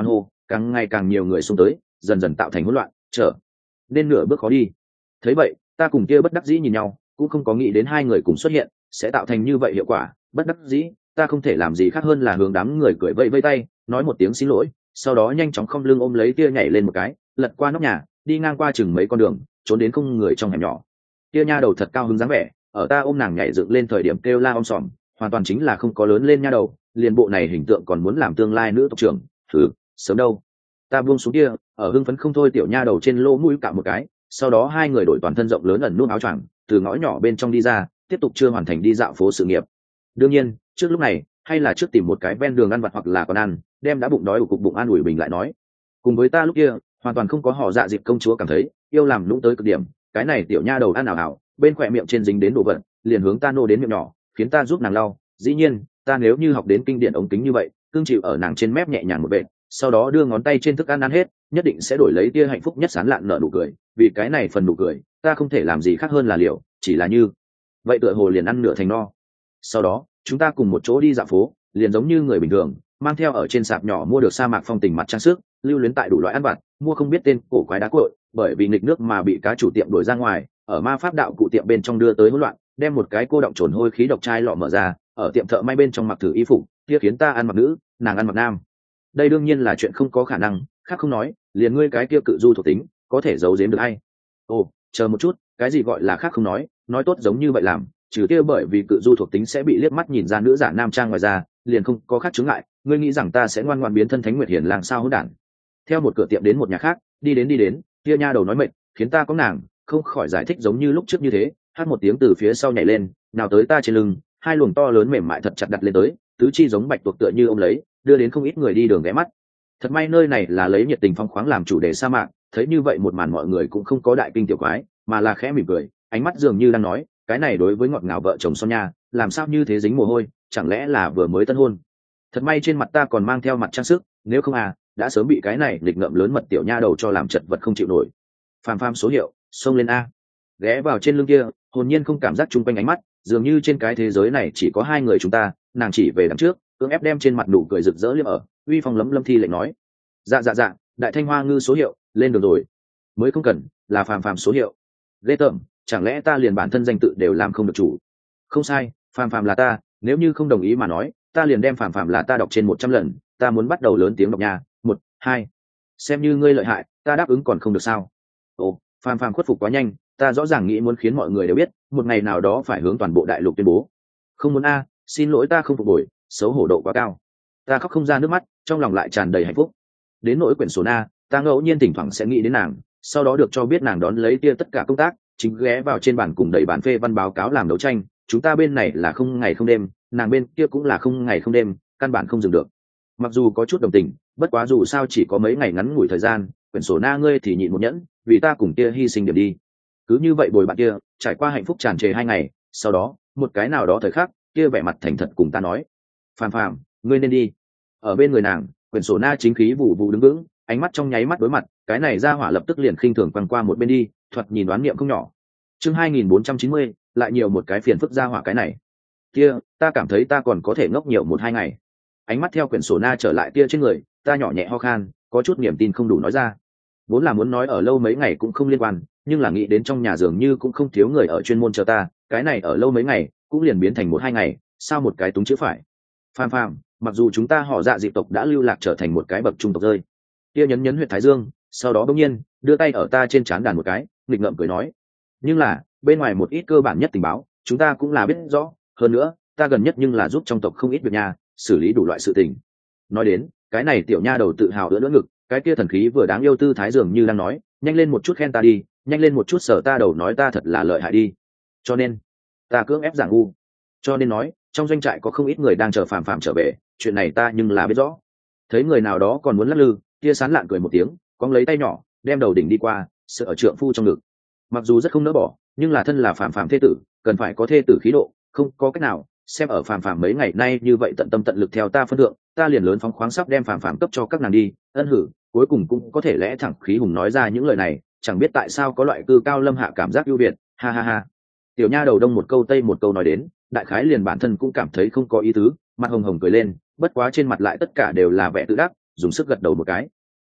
càng ngày càng nhiều người xung tới, dần dần tạo thành hỗn loạn, trở nên nửa bước khó đi. Thấy vậy, ta cùng kia bất đắc dĩ nhìn nhau, cũng không có nghĩ đến hai người cùng xuất hiện sẽ tạo thành như vậy hiệu quả. Bất đắc dĩ, ta không thể làm gì khác hơn là hướng đám người cười vẫy vẫy tay, nói một tiếng xin lỗi, sau đó nhanh chóng không lưng ôm lấy kia nhảy lên một cái, lật qua nóc nhà, đi ngang qua chừng mấy con đường, trốn đến không người trong hẻm nhỏ. Kia nha đầu thật cao hứng dáng vẻ, ở ta ôm nàng nhảy dựng lên thời điểm kêu la om sòm, hoàn toàn chính là không có lớn lên nha đầu, liền bộ này hình tượng còn muốn làm tương lai nữ tộc trưởng, thử sớm đâu. Ta buông xuống kia, ở hưng phấn không thôi tiểu nha đầu trên lỗ mũi cạo một cái, sau đó hai người đổi toàn thân rộng lớn ẩn nút áo choàng, từ ngõ nhỏ bên trong đi ra, tiếp tục chưa hoàn thành đi dạo phố sự nghiệp. Đương nhiên, trước lúc này, hay là trước tìm một cái ven đường ăn vặt hoặc là còn ăn, đem đã bụng đói ủ cục bụng an ủi bình lại nói. Cùng với ta lúc kia, hoàn toàn không có họ dạ dịp công chúa cảm thấy yêu làm lũng tới cực điểm, cái này tiểu nha đầu ăn ảo ảo, bên khỏe miệng trên dính đến đồ vật, liền hướng ta nô đến miệng nhỏ, khiến ta giúp nàng lau. Dĩ nhiên, ta nếu như học đến kinh điển ống kính như vậy, cương chịu ở nàng trên mép nhẹ nhàng một vệt, sau đó đưa ngón tay trên thức ăn ăn hết, nhất định sẽ đổi lấy tia hạnh phúc nhất sán lạn nở nụ cười. Vì cái này phần nụ cười, ta không thể làm gì khác hơn là liều, chỉ là như vậy tựa hồ liền ăn nửa thành no. Sau đó, chúng ta cùng một chỗ đi dạo phố, liền giống như người bình thường, mang theo ở trên sạp nhỏ mua được sa mạc phong tình mặt trang sức, lưu luyến tại đủ loại ăn vặt, mua không biết tên cổ quái đá cội, bởi vì nghịch nước mà bị cá chủ tiệm đuổi ra ngoài, ở ma pháp đạo cụ tiệm bên trong đưa tới hỗn loạn, đem một cái cô động trồn hôi khí độc chai lọ mở ra, ở tiệm thợ may bên trong mặc thử y phục, kia khiến ta ăn mặc nữ, nàng ăn mặc nam. Đây đương nhiên là chuyện không có khả năng, khác không nói, liền ngươi cái kia cự du thuộc tính, có thể giấu giếm được hay? Ồ, chờ một chút, cái gì gọi là khác không nói tốt giống như vậy làm, trừ kia bởi vì cự du thuộc tính sẽ bị liếc mắt nhìn ra nữ giả nam trang ngoài ra, liền không có khác chướng ngại, ngươi nghĩ rằng ta sẽ ngoan ngoãn biến thân Thánh Nguyệt Hiền lang sao hỗn đản. Theo một cửa tiệm đến một nhà khác, đi đến, kia nha đầu nói mệt, khiến ta có nàng, không khỏi giải thích giống như lúc trước như thế, hát một tiếng từ phía sau nhảy lên, nào tới ta trên lưng, hai luồng to lớn mềm mại thật chặt đặt lên tới, tứ chi giống bạch tuộc tựa như ông lấy, đưa đến không ít người đi đường ghé mắt. Thật may nơi này là lấy nhiệt tình phong khoáng làm chủ đề sa mạc, thấy như vậy một màn mọi người cũng không có đại kinh tiểu quái, mà là khẽ mỉm cười, ánh mắt dường như đang nói, cái này đối với ngọt ngào vợ chồng son nha, làm sao như thế dính mồ hôi, chẳng lẽ là vừa mới tân hôn. Thật may trên mặt ta còn mang theo mặt trang sức, nếu không đã sớm bị cái này lịch ngợm lớn mật tiểu nha đầu cho làm chật vật không chịu nổi. Phàm phàm số hiệu, xông lên a. Ghé vào trên lưng kia, hồn nhiên không cảm giác chung quanh ánh mắt, dường như trên cái thế giới này chỉ có hai người chúng ta. Nàng chỉ về đằng trước, cưỡng ép đem trên mặt nụ cười rực rỡ liếm ở, uy phong lấm lâm thi lệnh nói, dạ, đại thanh hoa ngư số hiệu, lên đường rồi. Mới không cần, là phàm phàm số hiệu. Ghê tởm, chẳng lẽ ta liền bản thân danh tự đều làm không được chủ? Không sai, phàm phàm là ta, nếu như không đồng ý mà nói, ta liền đem phàm phàm là ta đọc trên 100 lần, ta muốn bắt đầu lớn tiếng đọc nha. 1, 2. Xem như ngươi lợi hại, ta đáp ứng còn không được sao? Ồ, phàm phàm khuất phục quá nhanh, ta rõ ràng nghĩ muốn khiến mọi người đều biết, một ngày nào đó phải hướng toàn bộ đại lục tuyên bố. Không muốn xin lỗi ta không phục hồi, xấu hổ độ quá cao. Ta khóc không ra nước mắt, trong lòng lại tràn đầy hạnh phúc. Đến nỗi quyển sổ na, ta ngẫu nhiên thỉnh thoảng sẽ nghĩ đến nàng, sau đó được cho biết nàng đón lấy kia tất cả công tác, chính ghé vào trên bàn cùng đẩy bản phê văn báo cáo làm đấu tranh. Chúng ta bên này là không ngày không đêm, nàng bên kia cũng là không ngày không đêm, căn bản không dừng được. Mặc dù có chút đồng tình, bất quá dù sao chỉ có mấy ngày ngắn ngủi thời gian, quyển sổ na ngươi thì nhịn một nhẫn, vì ta cùng kia hy sinh điểm đi. Cứ như vậy bồi bạn kia, trải qua hạnh phúc tràn trề 2 ngày, sau đó, một cái nào đó thời khắc, kia vẻ mặt thành thật cùng ta nói, phàm phàm, ngươi nên đi. Ở bên người nàng, quyển sổ na chính khí vụ vụ đứng vững, ánh mắt trong nháy mắt đối mặt, cái này ra hỏa lập tức liền khinh thường quăng qua một bên đi, thuật nhìn đoán niệm không nhỏ. Chương 2490, lại nhiều một cái phiền phức ra hỏa cái này. Kia, ta cảm thấy ta còn có thể ngốc nhiều 1-2 ngày. Ánh mắt theo quyển sổ na trở lại kia trên người, ta nhỏ nhẹ ho khan, có chút niềm tin không đủ nói ra. Vốn là muốn nói ở lâu mấy ngày cũng không liên quan, nhưng là nghĩ đến trong nhà dường như cũng không thiếu người ở chuyên môn chờ ta, cái này ở lâu mấy ngày cũng liền biến thành 1-2 ngày, sao một cái túng chữ phải. Phàm phàm, mặc dù chúng ta họ dạ dị tộc đã lưu lạc trở thành một cái bậc trung tộc rơi. Kia nhấn huyệt thái dương, sau đó bỗng nhiên đưa tay ở ta trên trán đàn một cái, nghịch ngợm cười nói, nhưng là bên ngoài một ít cơ bản nhất tình báo chúng ta cũng là biết rõ, hơn nữa ta gần nhất nhưng là giúp trong tộc không ít việc nhà, xử lý đủ loại sự tình. Nói đến cái này tiểu nha đầu tự hào ưỡn ngực, cái kia thần khí vừa đáng yêu tư thái dường như đang nói, nhanh lên một chút khen ta đi, nhanh lên một chút sở ta đầu nói ta thật là lợi hại đi. Cho nên ta cưỡng ép giảng ngu, cho nên nói trong doanh trại có không ít người đang chờ phàm phàm trở về, chuyện này ta nhưng là biết rõ. Thấy người nào đó còn muốn lắc lư, kia sán lạn cười một tiếng, cong lấy tay nhỏ đem đầu đỉnh đi qua, sợ ở trượng phu trong ngực. Mặc dù rất không nỡ bỏ, nhưng là thân là phàm phàm thê tử, cần phải có thê tử khí độ, không có cách nào. Xem ở phàm phàm mấy ngày nay như vậy tận tâm tận lực theo ta phân thượng, ta liền lớn phóng khoáng sắp đem phàm phàm cấp cho các nàng đi. Ân hử, cuối cùng cũng có thể lẽ thẳng khí hùng nói ra những lời này, chẳng biết tại sao có loại cư cao lâm hạ cảm giác ưu việt. Ha ha ha. Tiểu nha đầu đông một câu tây một câu nói đến, đại khái liền bản thân cũng cảm thấy không có ý tứ, mặt hồng hồng cười lên, bất quá trên mặt lại tất cả đều là vẻ tự đắc, dùng sức gật đầu một cái.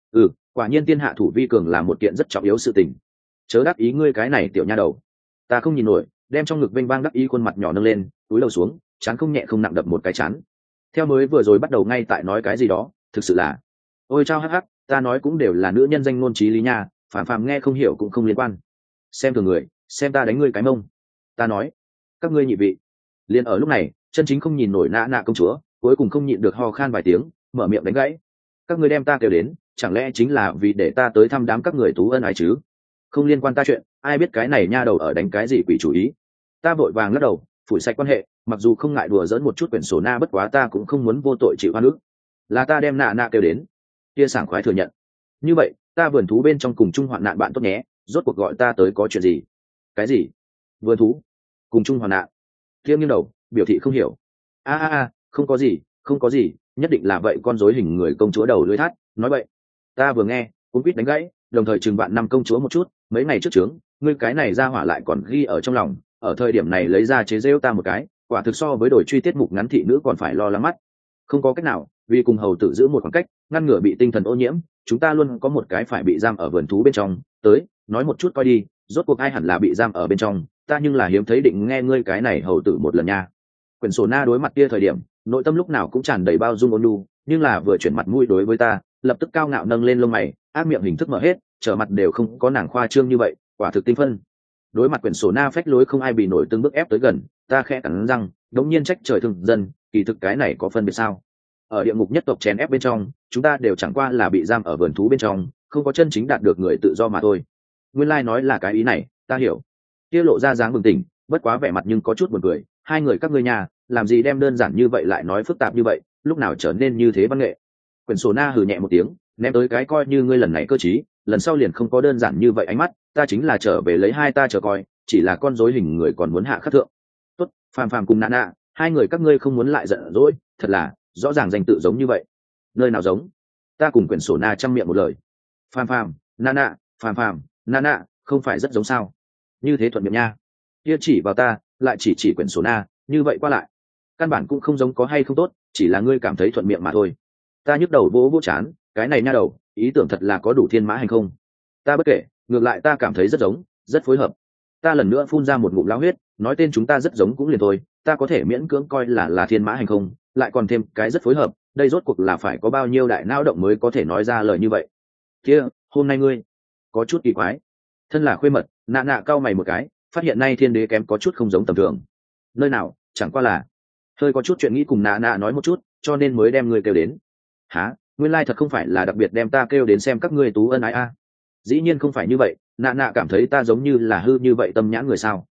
Quả nhiên thiên hạ thủ vi cường là một kiện rất trọng yếu sự tình. Chớ đắc ý ngươi cái này tiểu nha đầu. Ta không nhìn nổi, đem trong ngực vênh vang đắc ý khuôn mặt nhỏ nâng lên, túi đầu xuống, chán không nhẹ không nặng đập một cái chán. Theo mới vừa rồi bắt đầu ngay tại nói cái gì đó, thực sự là ôi chao hắc hắc, ta nói cũng đều là nữ nhân danh ngôn trí lý nha, phàm phàm nghe không hiểu cũng không liên quan. Xem thường người, xem ta đánh ngươi cái mông. Ta nói các ngươi nhị vị. Liền ở lúc này, chân chính không nhìn nổi nạ nạ công chúa cuối cùng không nhịn được ho khan vài tiếng, mở miệng đánh gãy. Các ngươi đem ta kêu đến chẳng lẽ chính là vì để ta tới thăm đám các người tú ân ái chứ? Không liên quan ta chuyện, ai biết cái này nha đầu ở đánh cái gì quỷ chủ ý. Ta vội vàng lắc đầu phủi sạch quan hệ, mặc dù không ngại đùa giỡn một chút quyển sổ na, bất quá ta cũng không muốn vô tội chịu oan ức. Là ta đem nạ nạ kêu đến. Kia sảng khoái thừa nhận. Như vậy ta vườn thú bên trong cùng chung hoạn nạn bạn tốt nhé, rốt cuộc gọi ta tới có chuyện gì? Cái gì? Vườn thú cùng chung hoạn nạn? Kia nghiêng đầu biểu thị không hiểu. Không có gì, không có gì, nhất định là vậy con rối hình người công chúa đầu lưỡi thắt nói vậy. Ta vừa nghe cũng quýt đánh gãy, đồng thời chừng bạn năm công chúa một chút, mấy ngày trước trướng ngươi cái này ra hỏa lại còn ghi ở trong lòng, ở thời điểm này lấy ra chế rêu ta một cái, quả thực so với đổi truy tiết mục ngắn thị nữ còn phải lo lắng mắt. Không có cách nào, vì cùng hầu tử giữ một khoảng cách, ngăn ngừa bị tinh thần ô nhiễm, chúng ta luôn có một cái phải bị giam ở vườn thú bên trong. Tới nói một chút coi đi, rốt cuộc ai hẳn là bị giam ở bên trong, ta nhưng là hiếm thấy định nghe ngươi cái này hầu tử một lần nha. Quyển sổ na đối mặt kia thời điểm nội tâm lúc nào cũng tràn đầy bao dung ôn nhu, nhưng là vừa chuyển mặt mũi đối với ta, lập tức cao ngạo nâng lên lông mày, ác miệng hình thức mở hết, trở mặt đều không có nàng khoa trương như vậy, quả thực tinh phân. Đối mặt quyển sổ na phách lối không ai bị nổi từng bước ép tới gần, ta khẽ cắn răng đống nhiên trách trời thương dân, kỳ thực cái này có phân biệt sao? Ở địa ngục nhất tộc chèn ép bên trong, chúng ta đều chẳng qua là bị giam ở vườn thú bên trong, không có chân chính đạt được người tự do mà thôi. Nguyên lai nói là cái ý này, ta hiểu. Kia lộ ra dáng bừng tỉnh, bất quá vẻ mặt nhưng có chút buồn cười, hai người các ngươi nhà làm gì đem đơn giản như vậy lại nói phức tạp như vậy, lúc nào trở nên như thế văn nghệ. Quyển sổ na hừ nhẹ một tiếng, ném tới cái coi như ngươi lần này cơ trí, lần sau liền không có đơn giản như vậy ánh mắt, ta chính là trở về lấy hai ta chờ coi, chỉ là con rối hình người còn muốn hạ khắc thượng. Tốt, phàm phàm cùng nạ nạ, hai người các ngươi không muốn lại giận dỗi, thật là rõ ràng danh tự giống như vậy. Nơi nào giống? Ta cùng quyển sổ na chăm miệng một lời. Phàm phàm nana, phàm phàm nana, không phải rất giống sao? Như thế thuận miệng nha. Kia chỉ vào ta, lại chỉ quyển sổ na, như vậy qua lại căn bản cũng không giống có hay không tốt, chỉ là ngươi cảm thấy thuận miệng mà thôi. Ta nhức đầu vỗ vỗ chán, cái này nha đầu, ý tưởng thật là có đủ thiên mã hành không? Ta bất kể, ngược lại ta cảm thấy rất giống, rất phối hợp. Ta lần nữa phun ra một ngụm lao huyết, nói tên chúng ta rất giống cũng liền thôi, ta có thể miễn cưỡng coi là thiên mã hành không, lại còn thêm cái rất phối hợp, đây rốt cuộc là phải có bao nhiêu đại não động mới có thể nói ra lời như vậy. Kia, hôm nay ngươi có chút kỳ quái. Thân là khuê mật, nạ nạ cau mày một cái, phát hiện nay thiên đế kém có chút không giống tầm thường. Nơi nào, chẳng qua là hơi có chút chuyện nghĩ cùng nạ nạ nói một chút, cho nên mới đem ngươi kêu đến. Hả? Nguyên lai thật không phải là đặc biệt đem ta kêu đến xem các ngươi tú ân ái a? Dĩ nhiên không phải như vậy, nạ nạ cảm thấy ta giống như là hư như vậy tâm nhãn người sao?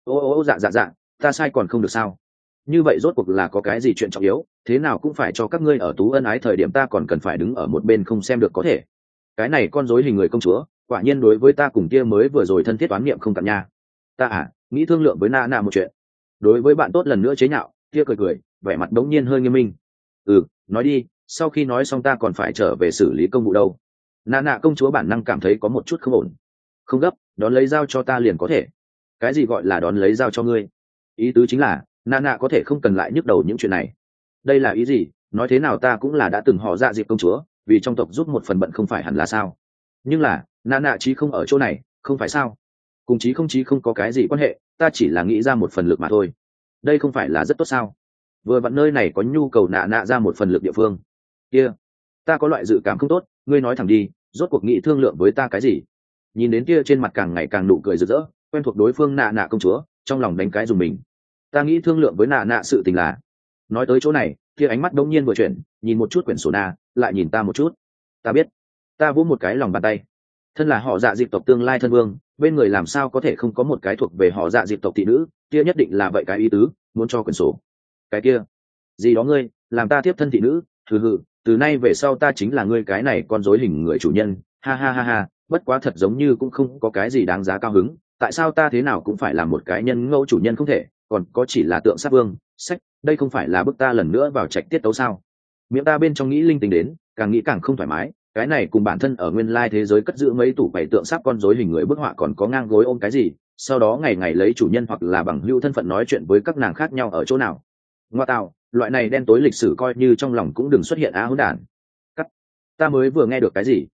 Dạ, ta sai còn không được sao? Như vậy rốt cuộc là có cái gì chuyện trọng yếu, thế nào cũng phải cho các ngươi ở tú ân ái thời điểm ta còn cần phải đứng ở một bên không xem được có thể. Cái này con rối hình người công chúa, quả nhiên đối với ta cùng kia mới vừa rồi thân thiết toán niệm không cạn nha. Ta nghĩ thương lượng với nạ nạ một chuyện. Đối với bạn tốt lần nữa chế nhạo, kia cười, vẻ mặt đống nhiên hơi nghiêm minh. Nói đi, sau khi nói xong ta còn phải trở về xử lý công vụ đâu. Nạ nạ công chúa bản năng cảm thấy có một chút không ổn. Không gấp, đón lấy dao cho ta liền có thể. Cái gì gọi là đón lấy dao cho ngươi? Ý tứ chính là nạ nạ có thể không cần lại nhức đầu những chuyện này. Đây là ý gì? Nói thế nào ta cũng là đã từng họ dạ dịp công chúa, vì trong tộc giúp một phần bận không phải hẳn là sao? Nhưng là nạ nạ chí không ở chỗ này, không phải sao? Cùng chí không có cái gì quan hệ, ta chỉ là nghĩ ra một phần lực mà thôi. Đây không phải là rất tốt sao? Vừa vặn nơi này có nhu cầu nạ nạ ra một phần lực địa phương. Kia, ta có loại dự cảm không tốt, ngươi nói thẳng đi, rốt cuộc nghị thương lượng với ta cái gì? Nhìn đến kia trên mặt càng ngày càng nụ cười rực rỡ, quen thuộc đối phương nạ nạ công chúa, trong lòng đánh cái dùng mình. Ta nghĩ thương lượng với nạ nạ sự tình là. Nói tới chỗ này, kia ánh mắt đống nhiên vừa chuyển, nhìn một chút quyển sổ na, lại nhìn ta một chút. Ta biết. Ta vỗ một cái lòng bàn tay. Thân là họ dạ dịp tộc tương lai thân vương, bên người làm sao có thể không có một cái thuộc về họ dạ dịp tộc thị nữ, kia nhất định là vậy cái ý tứ, muốn cho quyển sổ. Cái kia, gì đó ngươi, làm ta tiếp thân thị nữ, hừ, từ nay về sau ta chính là ngươi cái này con rối hình người chủ nhân, ha, bất quá thật giống như cũng không có cái gì đáng giá cao hứng, tại sao ta thế nào cũng phải làm một cái nhân ngẫu chủ nhân không thể, còn có chỉ là tượng sát vương, sách, đây không phải là bức ta lần nữa vào trạch tiết tấu sao? Miệng ta bên trong nghĩ linh tinh đến, càng nghĩ càng không thoải mái, cái này cùng bản thân ở nguyên lai thế giới cất giữ mấy tủ bày tượng sáp con rối hình người bức họa còn có ngang gối ôm cái gì, sau đó ngày ngày lấy chủ nhân hoặc là bằng hữu thân phận nói chuyện với các nàng khác nhau ở chỗ nào. Ngoa tạo, loại này đen tối lịch sử coi như trong lòng cũng đừng xuất hiện á hỗn đản. Cắt. Ta mới vừa nghe được cái gì?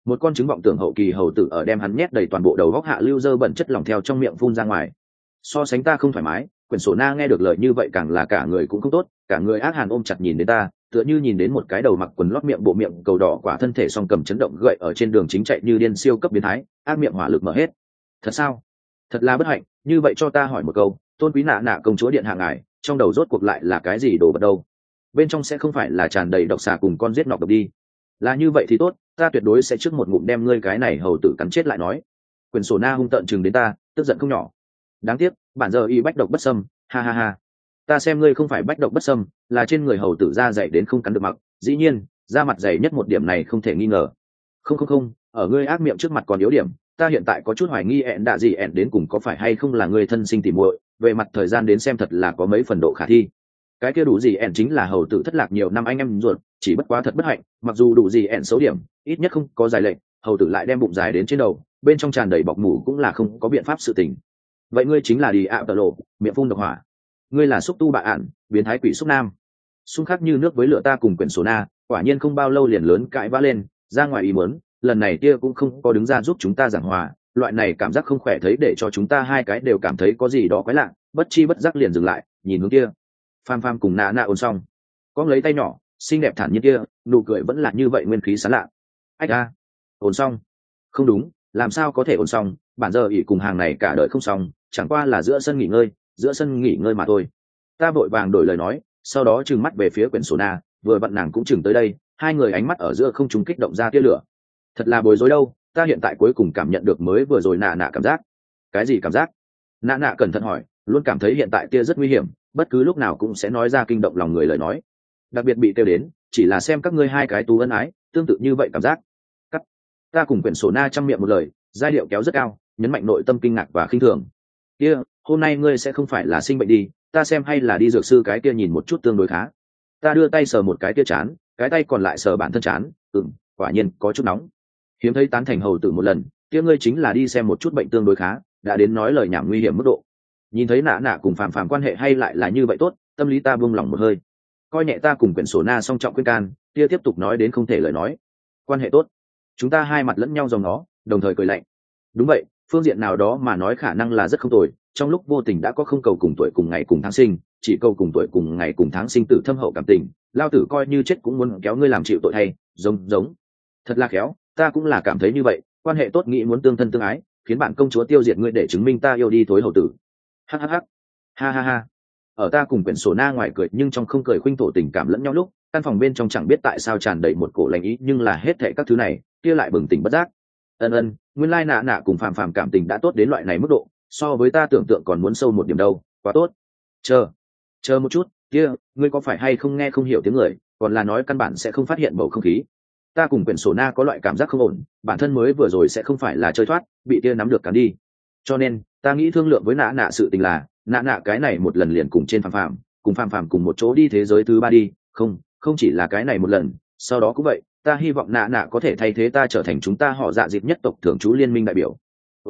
một con trứng vọng tưởng hậu kỳ hầu tử ở đem hắn nhét đầy toàn bộ đầu góc hạ lưu dơ bẩn chất lỏng theo trong miệng phun ra ngoài. So sánh ta không thoải mái, quyển sổ na nghe được lời như vậy càng là cả người cũng không tốt, cả người ác hàn ôm chặt nhìn đến ta, tựa như nhìn đến một cái đầu mặc quần lót miệng bộ miệng cầu đỏ quả thân thể song cầm chấn động gậy ở trên đường chính chạy như điên siêu cấp biến thái, ác miệng hỏa lực mở hết. Thật sao? Thật là bất hạnh. Như vậy cho ta hỏi một câu, tôn quý nạ nạ công chúa điện hạ ngài, trong đầu rốt cuộc lại là cái gì đồ vật đâu? Bên trong sẽ không phải là tràn đầy độc xà cùng con giết nọc độc đi? Là như vậy thì tốt, ta tuyệt đối sẽ trước một ngụm đem ngươi cái này hầu tử cắn chết lại nói. Quyển sổ na hung tợn chừng đến ta, tức giận không nhỏ. Đáng tiếc, bản giờ y bách độc bất xâm, ha ha ha. Ta xem ngươi không phải bách độc bất xâm, là trên người hầu tử da dày đến không cắn được mặc, dĩ nhiên, da mặt dày nhất một điểm này không thể nghi ngờ. Không, ở ngươi ác miệng trước mặt còn yếu điểm, ta hiện tại có chút hoài nghi ẹn đạ gì ẹn đến cùng có phải hay không là người thân sinh tỉ muội, về mặt thời gian đến xem thật là có mấy phần độ khả thi. Cái kia đủ gì ẹn chính là hầu tử thất lạc nhiều năm anh em ruột, chỉ bất quá thật bất hạnh, mặc dù đủ gì ẹn xấu điểm, ít nhất không có dài lệnh, hầu tử lại đem bụng dài đến trên đầu, bên trong tràn đầy bọc mủ cũng là không có biện pháp sự tình. Vậy ngươi chính là đi ạ tờ lộ, miệng phun độc hỏa. Ngươi là xúc tu bạ ạn, biến thái quỷ xúc nam. Xung khắc như nước với lửa ta cùng quyển sổ na, quả nhiên không bao lâu liền lớn cãi vã lên, ra ngoài ý muốn, lần này tia cũng không có đứng ra giúp chúng ta giảng hòa, loại này cảm giác không khỏe thấy để cho chúng ta hai cái đều cảm thấy có gì đó quái lạ, bất chi bất giác liền dừng lại, nhìn hướng kia. Pham pham cùng nạ nạ ôn xong, có lấy tay nhỏ, xinh đẹp thản nhiên kia, nụ cười vẫn là như vậy nguyên khí sán lạ. Ách a, ôn xong. Không đúng, làm sao có thể ôn xong, bản giờ ỷ cùng hàng này cả đời không xong, chẳng qua là giữa sân nghỉ ngơi mà thôi. Ta vội vàng đổi lời nói, sau đó trừng mắt về phía quyển sổ na, vừa vặn nàng cũng chừng tới đây, hai người ánh mắt ở giữa không trung kích động ra tia lửa. Thật là bối rối đâu, ta hiện tại cuối cùng cảm nhận được mới vừa rồi nạ nạ cảm giác. Cái gì cảm giác? Nạ nạ cẩn thận hỏi, luôn cảm thấy hiện tại tia rất nguy hiểm, bất cứ lúc nào cũng sẽ nói ra kinh động lòng người lời nói. Đặc biệt bị kêu đến, chỉ là xem các ngươi hai cái tú ân ái, tương tự như vậy cảm giác. Cắt. Ta cùng quyển sổ na chăm miệng một lời, giai điệu kéo rất cao, nhấn mạnh nội tâm kinh ngạc và khinh thường. Kia, hôm nay ngươi sẽ không phải là sinh bệnh đi, ta xem hay là đi dược sư cái kia nhìn một chút tương đối khá. Ta đưa tay sờ một cái kia chán, cái tay còn lại sờ bản thân chán, quả nhiên có chút nóng. Hiếm thấy tán thành hầu tử một lần, kia ngươi chính là đi xem một chút bệnh tương đối khá, đã đến nói lời nhảm nguy hiểm mức độ. Nhìn thấy nạ nạ cùng phàm phàm quan hệ hay lại là như vậy tốt, tâm lý ta buông lòng một hơi. Coi nhẹ ta cùng quyển sổ na song trọng khuyên can, kia tiếp tục nói đến không thể lời nói. Quan hệ tốt, chúng ta hai mặt lẫn nhau dòng nó, đồng thời cười lạnh. Đúng vậy, phương diện nào đó mà nói khả năng là rất không tồi, trong lúc vô tình đã có không cầu cùng tuổi cùng ngày cùng tháng sinh, chỉ cầu cùng tuổi cùng ngày cùng tháng sinh tử thâm hậu cảm tình, lao tử coi như chết cũng muốn kéo ngươi làm chịu tội thay, giống. Thật là khéo, ta cũng là cảm thấy như vậy, quan hệ tốt nghĩ muốn tương thân tương ái, khiến bạn công chúa tiêu diệt ngươi để chứng minh ta yêu đi thối hầu tử. Hhh, ha. Ở ta cùng quyển sổ na ngoài cười nhưng trong không cười khuynh thổ tình cảm lẫn nhau lúc, căn phòng bên trong chẳng biết tại sao tràn đầy một cổ lành ý, nhưng là hết thảy các thứ này, kia lại bừng tỉnh bất giác. Ân, nguyên lai nạ nạ cùng phàm phàm cảm tình đã tốt đến loại này mức độ, so với ta tưởng tượng còn muốn sâu một điểm đâu, quá tốt. Chờ một chút, kia, ngươi có phải hay không nghe không hiểu tiếng người, còn là nói căn bản sẽ không phát hiện bầu không khí. Ta cùng quyển sổ na có loại cảm giác không ổn, bản thân mới vừa rồi sẽ không phải là chơi thoát, bị kia nắm được cắn đi. Cho nên, ta nghĩ thương lượng với nạ nạ sự tình là, nạ nạ cái này một lần liền cùng trên phàm phàm cùng một chỗ đi thế giới thứ ba đi, không chỉ là cái này một lần, sau đó cũng vậy, ta hy vọng nạ nạ có thể thay thế ta trở thành chúng ta họ dạ dịp nhất tộc thưởng chú liên minh đại biểu.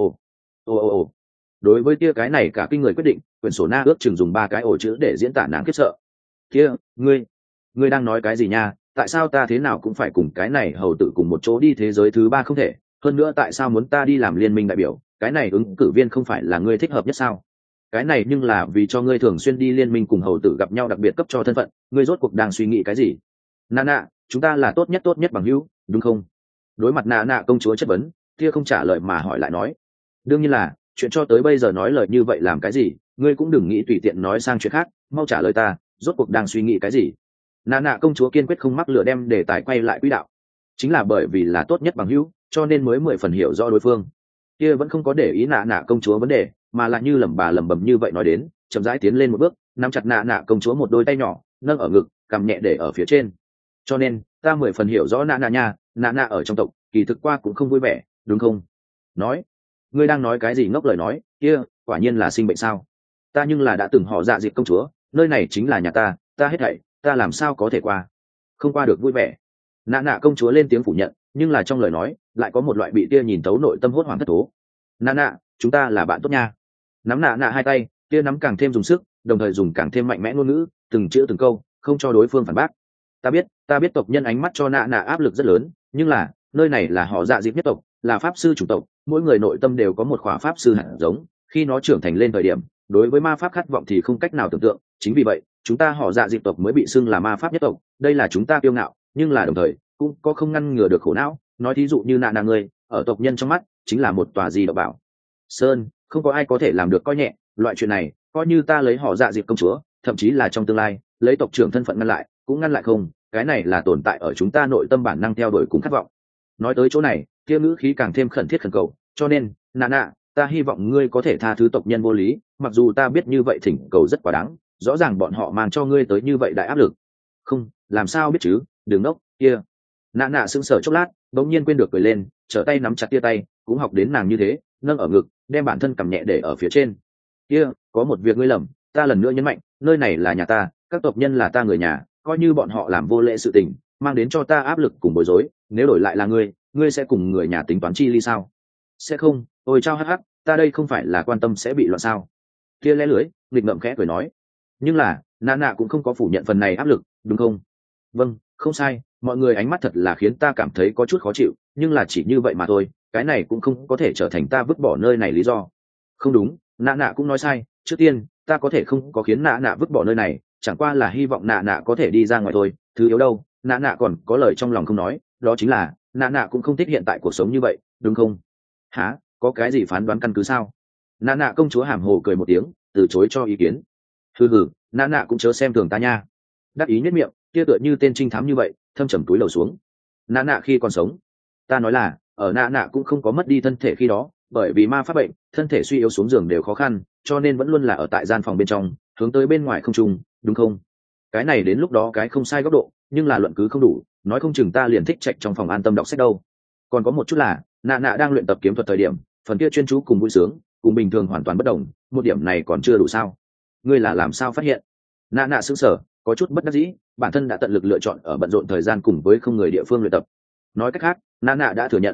Ồ. Đối với kia cái này cả kinh người quyết định, quyển sổ na ước chừng dùng 3 cái ổ chữ để diễn tả nàng khiếp sợ. Kia, ngươi đang nói cái gì nha? Tại sao ta thế nào cũng phải cùng cái này hầu tử cùng một chỗ đi thế giới thứ ba không thể? Hơn nữa tại sao muốn ta đi làm liên minh đại biểu? Cái này ứng cử viên không phải là ngươi thích hợp nhất sao? Cái này nhưng là vì cho ngươi thường xuyên đi liên minh cùng hầu tử gặp nhau đặc biệt cấp cho thân phận, ngươi rốt cuộc đang suy nghĩ cái gì? Nạ, chúng ta là tốt nhất bằng hữu, đúng không? Đối mặt nạ công chúa chất vấn, kia không trả lời mà hỏi lại nói. Đương nhiên là, chuyện cho tới bây giờ nói lời như vậy làm cái gì, ngươi cũng đừng nghĩ tùy tiện nói sang chuyện khác, mau trả lời ta, rốt cuộc đang suy nghĩ cái gì? Nạ công chúa kiên quyết không mắc lửa đem đề tài quay lại quỹ đạo. Chính là bởi vì là tốt nhất bằng hữu, cho nên mới 10 phần hiểu rõ đối phương. Kia vẫn không có để ý nạ công chúa vấn đề, mà là như lẩm bẩm như vậy nói đến, chậm rãi tiến lên một bước, nắm chặt nạ công chúa một đôi tay nhỏ, nâng ở ngực, cầm nhẹ để ở phía trên. Cho nên, ta 10 phần hiểu rõ nạ nha, nạ ở trong tộc, kỳ thực qua cũng không vui vẻ, đúng không? Nói, ngươi đang nói cái gì ngốc lời nói, kia, quả nhiên là sinh bệnh sao? Ta nhưng là đã từng họ dạ dịp công chúa, nơi này chính là nhà ta hết thảy, ta làm sao có thể qua? Không qua được vui vẻ. Nạ công chúa lên tiếng phủ nhận, nhưng là trong lời nói, lại có một loại bị tia nhìn tấu nội tâm hốt hoảng thất thố. Nạ, chúng ta là bạn tốt nha. Nắm nạ hai tay, tia nắm càng thêm dùng sức, đồng thời dùng càng thêm mạnh mẽ ngôn ngữ, từng chữ từng câu, không cho đối phương phản bác. Ta biết tộc nhân ánh mắt cho nạ áp lực rất lớn, nhưng là nơi này là họ dạ dịp nhất tộc, là pháp sư chủng tộc, mỗi người nội tâm đều có một khỏa pháp sư hạt giống, khi nó trưởng thành lên thời điểm đối với ma pháp khát vọng thì không cách nào tưởng tượng. Chính vì vậy chúng ta họ dạ dịp tộc mới bị xưng là ma pháp nhất tộc, đây là chúng ta kiêu ngạo, nhưng là đồng thời cũng có không ngăn ngừa được khổ não. Nói thí dụ như nạ nạ ngươi ở tộc nhân trong mắt chính là một tòa gì độc bảo sơn, không có ai có thể làm được coi nhẹ loại chuyện này. Coi như ta lấy họ dạ dịp công chúa, thậm chí là trong tương lai lấy tộc trưởng thân phận ngăn lại cũng ngăn lại không. Cái này là tồn tại ở chúng ta nội tâm bản năng theo đuổi cùng khát vọng. Nói tới chỗ này kia ngữ khí càng thêm khẩn thiết khẩn cầu, cho nên nạ nạ, ta hy vọng ngươi có thể tha thứ tộc nhân vô lý, mặc dù ta biết như vậy thỉnh cầu rất quá đáng, rõ ràng bọn họ mang cho ngươi tới như vậy đại áp lực. Không, làm sao biết chứ, đừng ngốc kia. Nạ nạ sững sờ chốc lát, bỗng nhiên quên được cười lên, trở tay nắm chặt tia tay, cũng học đến nàng như thế, nâng ở ngực, đem bản thân cầm nhẹ để ở phía trên. Kia, có một việc ngươi lầm, ta lần nữa nhấn mạnh, nơi này là nhà ta, các tộc nhân là ta người nhà, coi như bọn họ làm vô lễ sự tình, mang đến cho ta áp lực cùng bối rối, nếu đổi lại là ngươi sẽ cùng người nhà tính toán chi ly sao? Sẽ không. Ôi chao hắc hắc, ta đây không phải là quan tâm sẽ bị loạn sao? Kia lẽ lưới nghịch ngậm khẽ cười nói. Nhưng là nạ nạ cũng không có phủ nhận phần này áp lực, đúng không? Vâng, không sai, mọi người ánh mắt thật là khiến ta cảm thấy có chút khó chịu, nhưng là chỉ như vậy mà thôi, cái này cũng không có thể trở thành ta vứt bỏ nơi này lý do. Không đúng, nạ nạ cũng nói sai, trước tiên ta có thể không có khiến nạ nạ vứt bỏ nơi này, chẳng qua là hy vọng nạ nạ có thể đi ra ngoài thôi. Thứ yếu đâu, nạ nạ còn có lời trong lòng không nói, đó chính là nạ nạ cũng không thích hiện tại cuộc sống như vậy, đúng không? Hả? Có cái gì phán đoán căn cứ sao? Nạ nạ công chúa hàm hồ cười một tiếng, từ chối cho ý kiến. Hừ, nạ nạ cũng chớ xem thường ta nha. Đắc ý nhất miệng, kia tựa như tên trinh thám như vậy, thâm trầm túi lầu xuống. Nạ nạ khi còn sống, ta nói là ở nạ nạ cũng không có mất đi thân thể khi đó, bởi vì ma pháp bệnh, thân thể suy yếu xuống giường đều khó khăn, cho nên vẫn luôn là ở tại gian phòng bên trong, hướng tới bên ngoài không trung, đúng không? Cái này đến lúc đó cái không sai góc độ, nhưng là luận cứ không đủ, nói không chừng ta liền thích trạch trong phòng an tâm đọc sách đâu. Còn có một chút là nạ nạ đang luyện tập kiếm thuật thời điểm, phần kia chuyên chú cùng vui sướng cùng bình thường hoàn toàn bất đồng, một điểm này còn chưa đủ sao? Ngươi là làm sao phát hiện? Nạ nạ sững sờ, có chút bất đắc dĩ, bản thân đã tận lực lựa chọn ở bận rộn thời gian cùng với không người địa phương luyện tập. Nói cách khác, nạ nạ đã thừa nhận.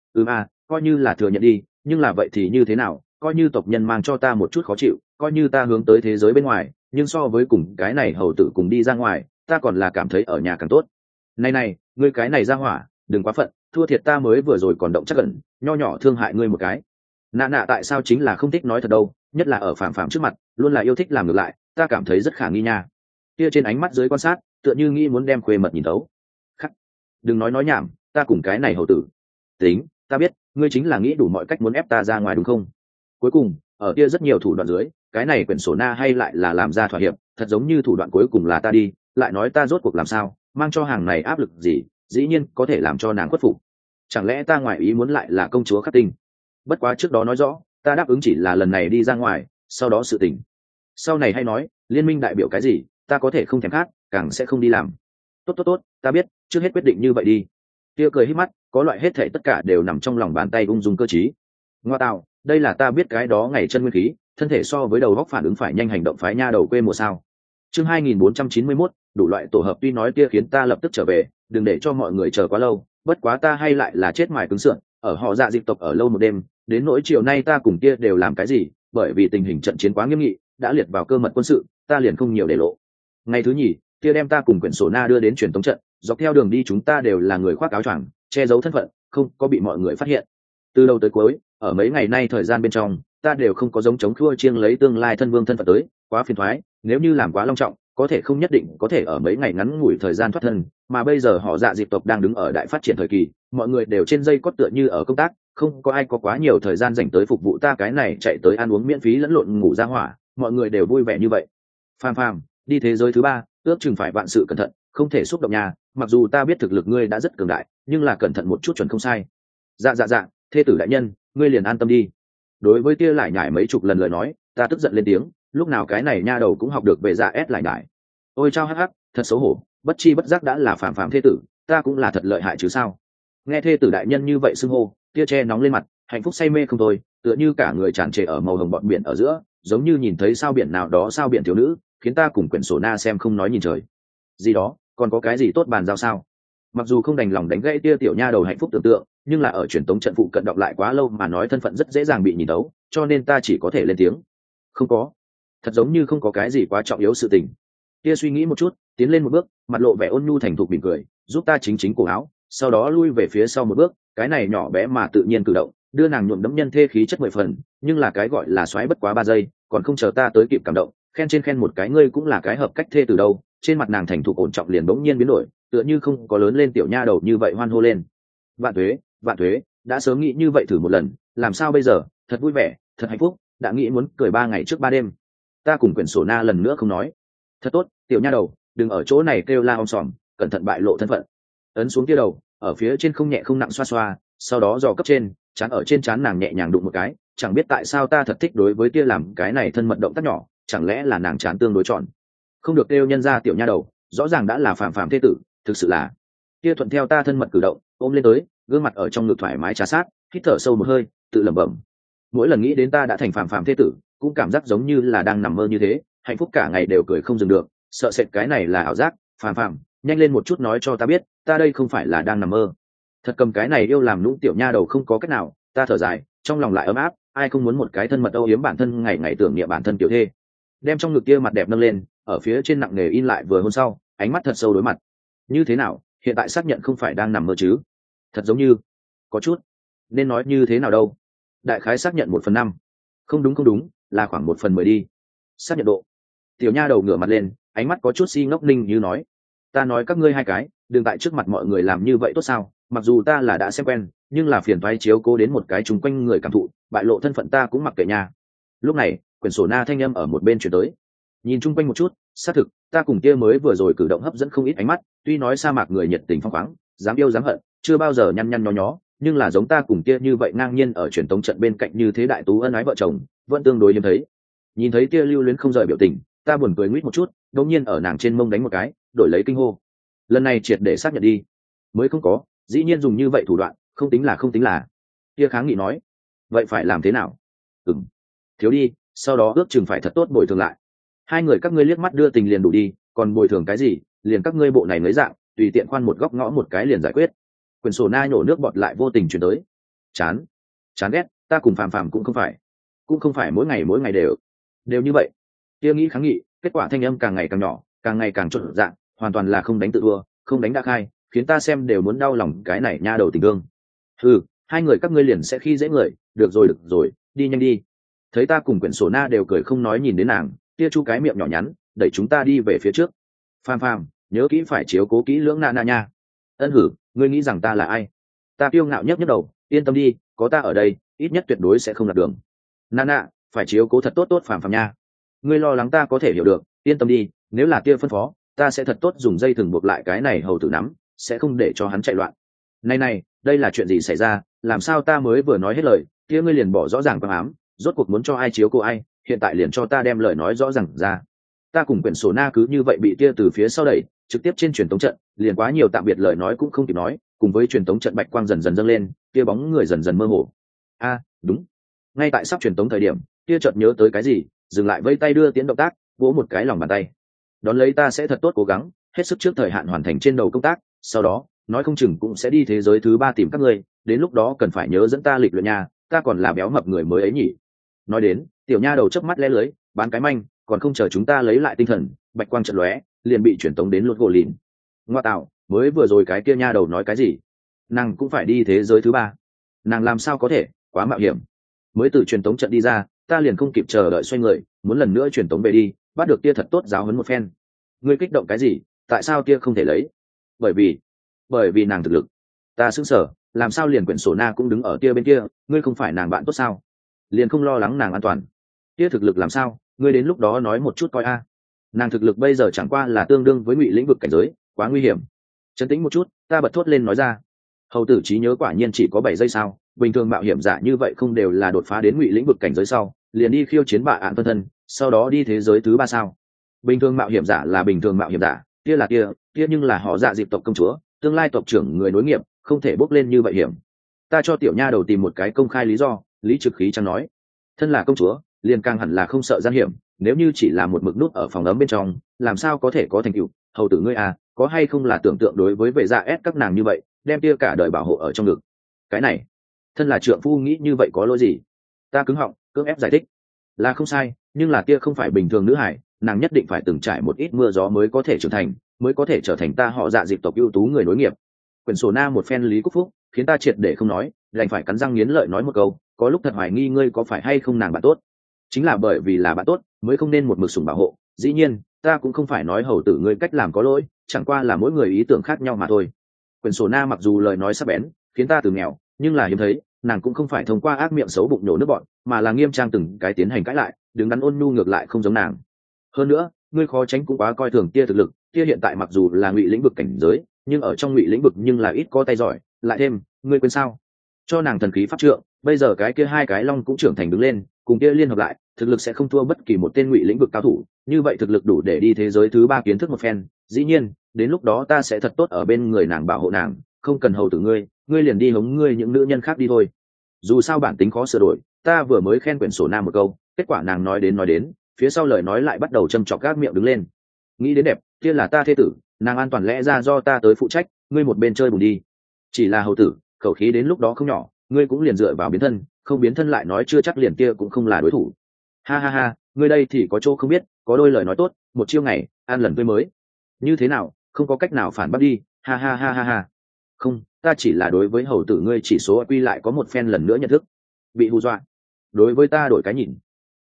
Coi như là thừa nhận đi, nhưng là vậy thì như thế nào? Coi như tộc nhân mang cho ta một chút khó chịu, coi như ta hướng tới thế giới bên ngoài, nhưng so với cùng cái này hầu tử cùng đi ra ngoài, ta còn là cảm thấy ở nhà càng tốt. Này, ngươi cái này ra hỏa, đừng quá phận, thua thiệt ta mới vừa rồi còn động chắc ẩn, nho nhỏ thương hại ngươi một cái. Nạ nạ tại sao chính là không thích nói thật đâu, nhất là ở phạm phạm trước mặt, luôn là yêu thích làm ngược lại, ta cảm thấy rất khả nghi nha. Kia trên ánh mắt dưới quan sát, tựa như nghĩ muốn đem khuê mật nhìn thấu. Khắc, đừng nói nhảm, ta cùng cái này hầu tử. Tính, ta biết, ngươi chính là nghĩ đủ mọi cách muốn ép ta ra ngoài đúng không? Cuối cùng, ở kia rất nhiều thủ đoạn dưới, cái này quyển sổ na hay lại là làm ra thỏa hiệp, thật giống như thủ đoạn cuối cùng là ta đi, lại nói ta rốt cuộc làm sao, mang cho hàng này áp lực gì, dĩ nhiên có thể làm cho nàng khuất phục. Chẳng lẽ ta ngoại ý muốn lại là công chúa khắc tinh? Bất quá trước đó nói rõ, ta đáp ứng chỉ là lần này đi ra ngoài, sau đó sự tình sau này hay nói, liên minh đại biểu cái gì, ta có thể không thèm khát, càng sẽ không đi làm. Tốt, ta biết, trước hết quyết định như vậy đi. Kia cười hít mắt, có loại hết thảy tất cả đều nằm trong lòng bàn tay ung dung cơ trí. Ngoa tạo, đây là ta biết cái đó ngày chân nguyên khí, thân thể so với đầu góc phản ứng phải nhanh hành động phái nha đầu quê mùa sao. Chương 2491, đủ loại tổ hợp tuy nói kia khiến ta lập tức trở về, đừng để cho mọi người chờ quá lâu, bất quá ta hay lại là chết mài cứng sườn, ở họ dạ dịp tộc ở lâu một đêm, đến nỗi chiều nay ta cùng kia đều làm cái gì, bởi vì tình hình trận chiến quá nghiêm nghị, đã liệt vào cơ mật quân sự, ta liền không nhiều để lộ. Ngày thứ nhì, kia đem ta cùng quyển sổ na đưa đến truyền tống trận, dọc theo đường đi chúng ta đều là người khoác áo choàng, che giấu thân phận, không có bị mọi người phát hiện. Từ đầu tới cuối, ở mấy ngày nay thời gian bên trong, ta đều không có giống chống khua chiêng lấy tương lai thân vương thân phận tới, quá phiền toái, nếu như làm quá long trọng, có thể không nhất định có thể ở mấy ngày ngắn ngủi thời gian thoát thân, mà bây giờ họ dạ dịp tộc đang đứng ở đại phát triển thời kỳ, mọi người đều trên dây cót tựa như ở công tác, không có ai có quá nhiều thời gian dành tới phục vụ ta cái này chạy tới ăn uống miễn phí lẫn lộn ngủ ra hỏa, mọi người đều vui vẻ như vậy. Phàm, đi thế giới thứ ba, ước chừng phải vạn sự cẩn thận, không thể xúc động nhà, mặc dù ta biết thực lực ngươi đã rất cường đại, nhưng là cẩn thận một chút chuẩn không sai. Dạ, thê tử đại nhân, ngươi liền an tâm đi. Đối với tia lại nhải mấy chục lần lời nói, ta tức giận lên tiếng, lúc nào cái này nha đầu cũng học được về dạ ép lại nhải. Ôi chao hắc, thật xấu hổ, bất chi bất giác đã là phàm thê tử, ta cũng là thật lợi hại chứ sao. Nghe thê tử đại nhân như vậy xưng hô, tia che nóng lên mặt, hạnh phúc say mê không thôi, tựa như cả người tràn trề ở màu hồng bọt biển ở giữa, giống như nhìn thấy sao biển nào đó sao biển thiếu nữ, khiến ta cùng quyển sổ na xem không nói nhìn trời. Gì đó, còn có cái gì tốt bàn giao sao? Mặc dù không đành lòng đánh gãy tia tiểu nha đầu hạnh phúc tưởng tượng, nhưng là ở truyền tống trận phụ cận đọc lại quá lâu mà nói thân phận rất dễ dàng bị nhìn tấu, cho nên ta chỉ có thể lên tiếng. Không có, thật giống như không có cái gì quá trọng yếu sự tình. Tia suy nghĩ một chút, tiến lên một bước, mặt lộ vẻ ôn nhu thành thục mỉm cười, giúp ta chính cổ áo, sau đó lui về phía sau một bước, cái này nhỏ bé mà tự nhiên cử động đưa nàng nhuộm đẫm nhân thê khí chất 10 phần, nhưng là cái gọi là xoáy bất quá 3 giây, còn không chờ ta tới kịp cảm động, khen trên khen một cái ngươi cũng là cái hợp cách thê từ đâu. Trên mặt nàng thành thục ổn trọng liền bỗng nhiên biến đổi, tựa như không có lớn lên tiểu nha đầu như vậy hoan hô lên. Vạn thuế, đã sớm nghĩ như vậy thử một lần, làm sao bây giờ, thật vui vẻ, thật hạnh phúc, đã nghĩ muốn cười 3 ngày trước 3 đêm. Ta cùng quyển sổ na lần nữa không nói. Thật tốt, tiểu nha đầu, đừng ở chỗ này kêu la om sòm, cẩn thận bại lộ thân phận. Ấn xuống kia đầu, ở phía trên không nhẹ không nặng xoa xoa, sau đó dò cấp trên, chán ở trên chán nàng nhẹ nhàng đụng một cái, chẳng biết tại sao ta thật thích đối với kia làm cái này thân mật động tác nhỏ, chẳng lẽ là nàng chán tương đối tròn. Không được kêu nhân ra tiểu nha đầu, rõ ràng đã là phàm phàm thế tử, thực sự là. Kia thuận theo ta thân mật cử động, ôm lên tới, gương mặt ở trong ngực thoải mái trà sát, hít thở sâu một hơi, tự lẩm bẩm. Mỗi lần nghĩ đến ta đã thành phàm phàm thế tử, cũng cảm giác giống như là đang nằm mơ như thế, hạnh phúc cả ngày đều cười không dừng được, sợ sệt cái này là ảo giác. Phàm phàm, nhanh lên một chút nói cho ta biết, ta đây không phải là đang nằm mơ. Thật cầm cái này yêu làm lũng tiểu nha đầu không có cách nào, ta thở dài, trong lòng lại ấm áp, ai không muốn một cái thân mật âu yếm bản thân ngày ngày tưởng niệm bản thân tiểu thê. Đem trong ngực kia mặt đẹp nâng lên, ở phía trên nặng nề in lại vừa hôn sau, ánh mắt thật sâu đối mặt. Như thế nào, hiện tại xác nhận không phải đang nằm mơ chứ? Thật giống như có chút, nên nói như thế nào đâu. Đại khái xác nhận 1/5. Không đúng, là khoảng 1/10 đi. Xác nhận độ. Tiểu nha đầu ngửa mặt lên, ánh mắt có chút si ngốc ninh như nói. Ta nói các ngươi hai cái, đừng tại trước mặt mọi người làm như vậy tốt sao? Mặc dù ta là đã xem quen, nhưng là phiền toái chiếu cố đến một cái chung quanh người cảm thụ, bại lộ thân phận ta cũng mặc kệ nha. Lúc này, quyển sổ na thanh âm ở một bên chuyển tới. Nhìn chung quanh một chút, xác thực, ta cùng kia mới vừa rồi cử động hấp dẫn không ít ánh mắt, tuy nói sa mạc người nhiệt tình phong khoáng, dám yêu dám hận, chưa bao giờ nhăn nhăn nhó nhó, nhưng là giống ta cùng kia như vậy ngang nhiên ở truyền tống trận bên cạnh như thế đại tú ân ái vợ chồng, vẫn tương đối hiếm thấy. Nhìn thấy kia lưu luyến không rời biểu tình, ta buồn cười nguýt một chút, đột nhiên ở nàng trên mông đánh một cái, đổi lấy kinh hô. Lần này triệt để xác nhận đi. Mới không có, dĩ nhiên dùng như vậy thủ đoạn, không tính là. Kia kháng nghị nói, vậy phải làm thế nào? Thiếu đi, sau đó ước chừng phải thật tốt bồi thường lại. Hai người các ngươi liếc mắt đưa tình liền đủ đi, còn bồi thường cái gì, liền các ngươi bộ này lấy dạng, tùy tiện khoan một góc ngõ một cái liền giải quyết. Quyển sổ na nhổ nước bọt lại vô tình chuyển tới. Chán ghét, ta cùng phàm phàm cũng không phải mỗi ngày đều như vậy. Kia nghĩ kháng nghị, kết quả thanh âm càng ngày càng nhỏ, càng ngày càng trộn dạng, hoàn toàn là không đánh tự thua, không đánh đã khai, khiến ta xem đều muốn đau lòng cái này nha đầu tình thương. Hai người các ngươi liền sẽ khi dễ người, được rồi, đi nhanh đi. Thấy ta cùng quyển sổ na đều cười không nói nhìn đến nàng, kia chu cái miệng nhỏ nhắn, đẩy chúng ta đi về phía trước. Phàm, nhớ kỹ phải chiếu cố kỹ lưỡng na nha. Ân hử, ngươi nghĩ rằng ta là ai? Ta kiêu ngạo nhấc đầu, yên tâm đi, có ta ở đây, ít nhất tuyệt đối sẽ không lạc đường. Nana, phải chiếu cố thật tốt Phàm nha. Ngươi lo lắng ta có thể hiểu được, yên tâm đi, nếu là kia phân phó, ta sẽ thật tốt dùng dây thừng buộc lại cái này hầu tử nắm, sẽ không để cho hắn chạy loạn. Này, đây là chuyện gì xảy ra, làm sao ta mới vừa nói hết lời, kia ngươi liền bỏ rõ ràng quang ám, rốt cuộc muốn cho ai chiếu cố ai, hiện tại liền cho ta đem lời nói rõ ràng ra. Ta cùng quyển sổ na cứ như vậy bị kia từ phía sau đẩy, trực tiếp trên truyền tống trận, liền quá nhiều tạm biệt lời nói cũng không kịp nói, cùng với truyền tống trận bạch quang dần dần dâng lên, kia bóng người dần dần mơ hồ. Đúng. Ngay tại sắp truyền tống thời điểm, kia chợt nhớ tới cái gì, dừng lại vây tay đưa tiến động tác, vỗ một cái lòng bàn tay. Đón lấy ta sẽ thật tốt cố gắng, hết sức trước thời hạn hoàn thành trên đầu công tác, sau đó, nói không chừng cũng sẽ đi thế giới thứ 3 tìm các ngươi, đến lúc đó cần phải nhớ dẫn ta lịch luyện nha, ta còn là béo mập người mới ấy nhỉ. Nói đến, tiểu nha đầu chớp mắt lé lưới, bán cái manh, còn không chờ chúng ta lấy lại tinh thần, bạch quang chợt lóe, liền bị chuyển tống đến lột gỗ lìn. Ngoa tạo, mới vừa rồi cái kia nha đầu nói cái gì? Nàng cũng phải đi thế giới thứ 3. Nàng làm sao có thể, quá mạo hiểm. Mới từ truyền tống trận đi ra, ta liền không kịp chờ đợi xoay người, muốn lần nữa truyền tống về đi, bắt được tia thật tốt giáo huấn một phen. Ngươi kích động cái gì? Tại sao tia không thể lấy? Bởi vì nàng thực lực. Ta sững sờ, làm sao liền quyển sổ na cũng đứng ở tia bên kia, ngươi không phải nàng bạn tốt sao? Liền không lo lắng nàng an toàn. Tia thực lực làm sao? Ngươi đến lúc đó nói một chút coi a. Nàng thực lực bây giờ chẳng qua là tương đương với ngụy lĩnh vực cảnh giới, quá nguy hiểm. Trấn tĩnh một chút, ta bật thốt lên nói ra. Hầu tử trí nhớ quả nhiên chỉ có 7 giây sao? Bình thường mạo hiểm giả như vậy không đều là đột phá đến ngụy lĩnh vực cảnh giới sau, liền đi khiêu chiến bạ ạn phân thân, sau đó đi thế giới thứ 3 sao? Bình thường mạo hiểm giả là bình thường mạo hiểm giả, kia là kia nhưng là họ dạ dịp tộc công chúa, tương lai tộc trưởng người nối nghiệp, không thể bốc lên như vậy hiểm. Ta cho tiểu nha đầu tìm một cái công khai lý do, Lý Trực Khí chẳng nói, thân là công chúa, liền càng hẳn là không sợ gian hiểm, nếu như chỉ là một mực nút ở phòng ấm bên trong, làm sao có thể có thành tựu? Hầu tử ngươi à, có hay không là tưởng tượng đối với vệ dạ ép các nàng như vậy, đem kia cả đời bảo hộ ở trong ngực. Cái này, thân là trượng phu nghĩ như vậy có lỗi gì? Ta cứng họng, cưỡng ép giải thích. Là không sai, nhưng là kia không phải bình thường nữ hải, nàng nhất định phải từng trải một ít mưa gió mới có thể trưởng thành, mới có thể trở thành ta họ dạ dịp tộc ưu tú người nối nghiệp. Quyển sổ na một phen lý cúc phúc khiến ta triệt để không nói, đành phải cắn răng nghiến lợi nói một câu, có lúc thật hoài nghi ngươi có phải hay không nàng bạn tốt. Chính là bởi vì là bạn tốt mới không nên một mực sủng bảo hộ. Dĩ nhiên ta cũng không phải nói hầu tử ngươi cách làm có lỗi, chẳng qua là mỗi người ý tưởng khác nhau mà thôi. Quyển sổ na mặc dù lời nói sắc bén khiến ta từ nghèo, nhưng là hiếm thấy nàng cũng không phải thông qua ác miệng xấu bụng nhổ nước bọn, mà là nghiêm trang từng cái tiến hành cãi lại, đứng đắn ôn nhu ngược lại không giống nàng. Hơn nữa ngươi khó tránh cũng quá coi thường tia thực lực, tia hiện tại mặc dù là ngụy lĩnh vực cảnh giới, nhưng ở trong ngụy lĩnh vực nhưng là ít có tay giỏi. Lại thêm ngươi quên sao, cho nàng thần khí pháp trượng, bây giờ cái kia hai cái long cũng trưởng thành đứng lên, cùng kia liên hợp lại thực lực sẽ không thua bất kỳ một tên ngụy lĩnh vực cao thủ. Như vậy thực lực đủ để đi thế giới thứ ba kiến thức một phen. Dĩ nhiên đến lúc đó ta sẽ thật tốt ở bên người nàng bảo hộ nàng, không cần hầu tử ngươi liền đi hống ngươi những nữ nhân khác đi thôi. Dù sao bản tính khó sửa đổi, ta vừa mới khen quyển sổ nam một câu, kết quả nàng nói đến phía sau lời nói lại bắt đầu châm chọc các miệng đứng lên. Nghĩ đến đẹp kia là ta thê tử, nàng an toàn lẽ ra do ta tới phụ trách, ngươi một bên chơi bùn đi. Chỉ là hầu tử khẩu khí đến lúc đó không nhỏ, ngươi cũng liền dựa vào biến thân, không biến thân lại nói chưa chắc liền kia cũng không là đối thủ. Ha ha ha, ngươi đây thì có chỗ không biết, có đôi lời nói tốt một chiêu ngày ăn lần tươi mới. Như thế nào, không có cách nào phản bác đi. Ha ha ha ha ha. Không, ta chỉ là đối với hầu tử ngươi chỉ số quy lại có một phen lần nữa nhận thức, bị hù dọa. Đối với ta đổi cái nhìn.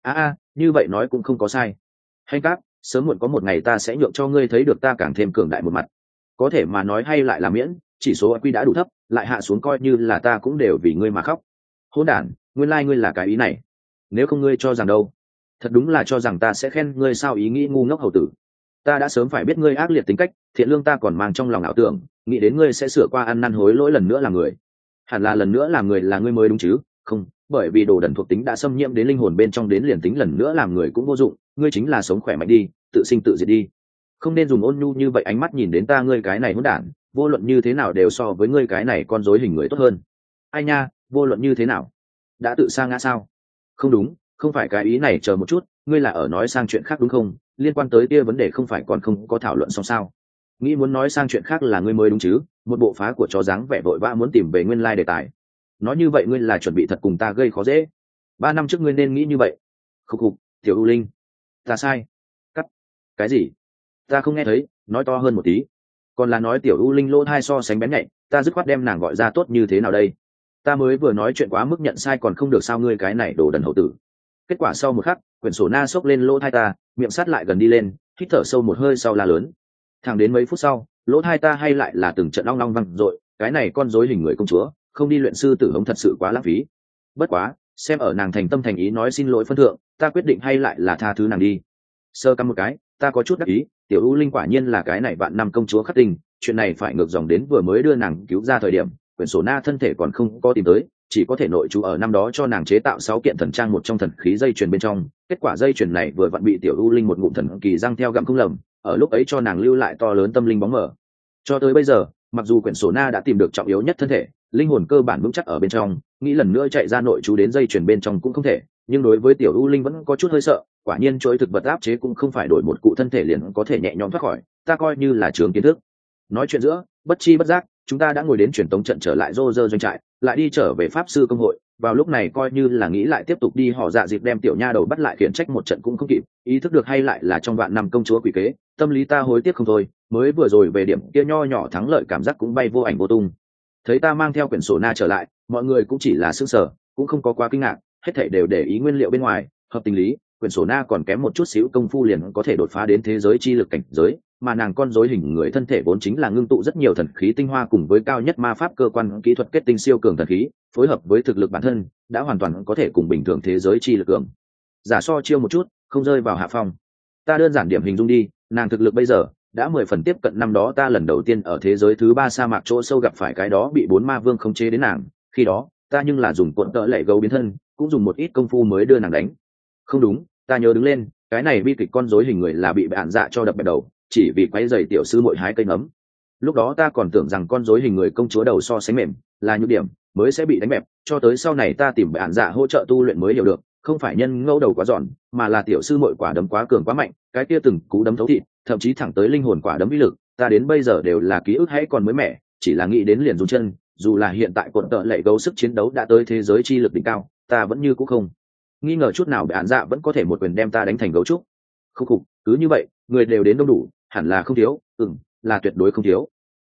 Như vậy nói cũng không có sai. Hành cáp, sớm muộn có một ngày ta sẽ nhượng cho ngươi thấy được ta càng thêm cường đại một mặt. Có thể mà nói hay lại là miễn, chỉ số quy đã đủ thấp, lại hạ xuống coi như là ta cũng đều vì ngươi mà khóc. Hỗn đản, nguyên lai ngươi là cái ý này. Nếu không ngươi cho rằng đâu? Thật đúng là cho rằng ta sẽ khen ngươi sao? Ý nghĩ ngu ngốc hầu tử. Ta đã sớm phải biết ngươi ác liệt tính cách, thiện lương ta còn mang trong lòng ảo tưởng, nghĩ đến ngươi sẽ sửa qua ăn năn hối lỗi lần nữa làm người. Hẳn là lần nữa làm người là ngươi mới đúng chứ? Không, bởi vì đồ đần thuộc tính đã xâm nhiễm đến linh hồn bên trong, đến liền tính lần nữa làm người cũng vô dụng, ngươi chính là sống khỏe mạnh đi, tự sinh tự diệt đi. Không nên dùng ôn nhu như vậy ánh mắt nhìn đến ta, ngươi cái này hỗn đản, vô luận như thế nào đều so với ngươi cái này con rối hình người tốt hơn. Ai nha, vô luận như thế nào? Đã tự sa ngã sao? Không đúng, không phải cái ý này, chờ một chút, ngươi là ở nói sang chuyện khác đúng không? Liên quan tới kia vấn đề không phải còn không có thảo luận xong sao? Nghĩ muốn nói sang chuyện khác là ngươi mới đúng chứ? Một bộ phá của chó dáng vẻ vội vã muốn tìm về nguyên lai đề tài. Nói như vậy ngươi là chuẩn bị thật cùng ta gây khó dễ. 3 năm trước ngươi nên nghĩ như vậy. Khục khục, Tiểu U Linh, ta sai. Cắt. Cái gì? Ta không nghe thấy, nói to hơn một tí. Còn là nói Tiểu U Linh lỗ thai so sánh bén nhạy, ta dứt khoát đem nàng gọi ra tốt như thế nào đây? Ta mới vừa nói chuyện quá mức nhận sai còn không được sao? Ngươi cái này đồ đần hậu tử. Kết quả sau một khắc, quyển sổ na xốc lên lỗ thai ta, miệng sát lại gần đi lên, hít thở sâu một hơi sau la lớn. Thẳng đến mấy phút sau, lỗ thai ta hay lại là từng trận long long văng dội, cái này con rối hình người công chúa, không đi luyện sư tử hống thật sự quá lãng phí. Bất quá, xem ở nàng thành tâm thành ý nói xin lỗi phân thượng, ta quyết định hay lại là tha thứ nàng đi. Sơ căm một cái, ta có chút đắc ý, Tiểu U Linh quả nhiên là cái này vạn năm công chúa khắc tình, chuyện này phải ngược dòng đến vừa mới đưa nàng cứu ra thời điểm, quyển sổ na thân thể còn không có tìm tới, chỉ có thể nội trú ở năm đó cho nàng chế tạo 6 kiện thần trang một trong thần khí dây chuyền bên trong. Kết quả dây chuyền này vừa vặn bị Tiểu U Linh một ngụm thần kỳ răng theo gặm không lầm, ở lúc ấy cho nàng lưu lại to lớn tâm linh bóng mờ. Cho tới bây giờ, mặc dù quyển sổ na đã tìm được trọng yếu nhất thân thể, linh hồn cơ bản vững chắc ở bên trong, nghĩ lần nữa chạy ra nội trú đến dây chuyền bên trong cũng không thể, nhưng đối với Tiểu U Linh vẫn có chút hơi sợ. Quả nhiên chuỗi thực vật áp chế cũng không phải đổi một cụ thân thể liền có thể nhẹ nhõm thoát khỏi, ta coi như là trường kiến thức. Nói chuyện giữa, bất chi bất giác chúng ta đã ngồi đến truyền tống trận trở lại Rô Rơ doanh trại, lại đi trở về pháp sư công hội. Vào lúc này coi như là nghĩ lại tiếp tục đi họ dạ dịp đem tiểu nha đầu bắt lại khiển trách một trận cũng không kịp, ý thức được hay lại là trong vạn năm công chúa quỷ kế, tâm lý ta hối tiếc không thôi. Mới vừa rồi về điểm kia nho nhỏ thắng lợi cảm giác cũng bay vô ảnh vô tung. Thấy ta mang theo quyển sổ na trở lại, mọi người cũng chỉ là sững sờ, cũng không có quá kinh ngạc, hết thảy đều để ý nguyên liệu bên ngoài, hợp tình lý. Quyển sổ na còn kém một chút xíu công phu liền có thể đột phá đến thế giới chi lực cảnh giới, mà nàng con rối hình người thân thể vốn chính là ngưng tụ rất nhiều thần khí tinh hoa cùng với cao nhất ma pháp cơ quan kỹ thuật kết tinh siêu cường thần khí, phối hợp với thực lực bản thân, đã hoàn toàn có thể cùng bình thường thế giới chi lực cường giả so chiêu một chút, không rơi vào hạ phong. Ta đơn giản điểm hình dung đi, nàng thực lực bây giờ đã 10 phần tiếp cận năm đó ta lần đầu tiên ở thế giới thứ 3 sa mạc chỗ sâu gặp phải cái đó bị 4 ma vương khống chế đến nàng, khi đó ta nhưng là dùng cuộn tợ lệ gấu biến thân, cũng dùng một ít công phu mới đưa nàng đánh. Không đúng, ta nhớ đứng lên, cái này bi kịch con rối hình người là bị bạn dạ cho đập bẹp đầu, chỉ vì quấy giày tiểu sư muội hái cây nấm. Lúc đó ta còn tưởng rằng con rối hình người công chúa đầu so sánh mềm, là nhược điểm mới sẽ bị đánh bẹp, cho tới sau này ta tìm bạn dạ hỗ trợ tu luyện mới hiểu được, không phải nhân ngẫu đầu quá giòn, mà là tiểu sư muội quả đấm quá cường quá mạnh, cái kia từng cú đấm thấu thịt, thậm chí thẳng tới linh hồn quả đấm uy lực, ta đến bây giờ đều là ký ức hãy còn mới mẻ, chỉ là nghĩ đến liền run chân. Dù là hiện tại cuộn tợ lệ gấu sức chiến đấu đã tới thế giới chi lực đỉnh cao, ta vẫn như cũ không nghi ngờ chút nào bạn dạ vẫn có thể một quyền đem ta đánh thành gấu trúc. Khúc khục, cứ như vậy, người đều đến đông đủ, hẳn là không thiếu, là tuyệt đối không thiếu.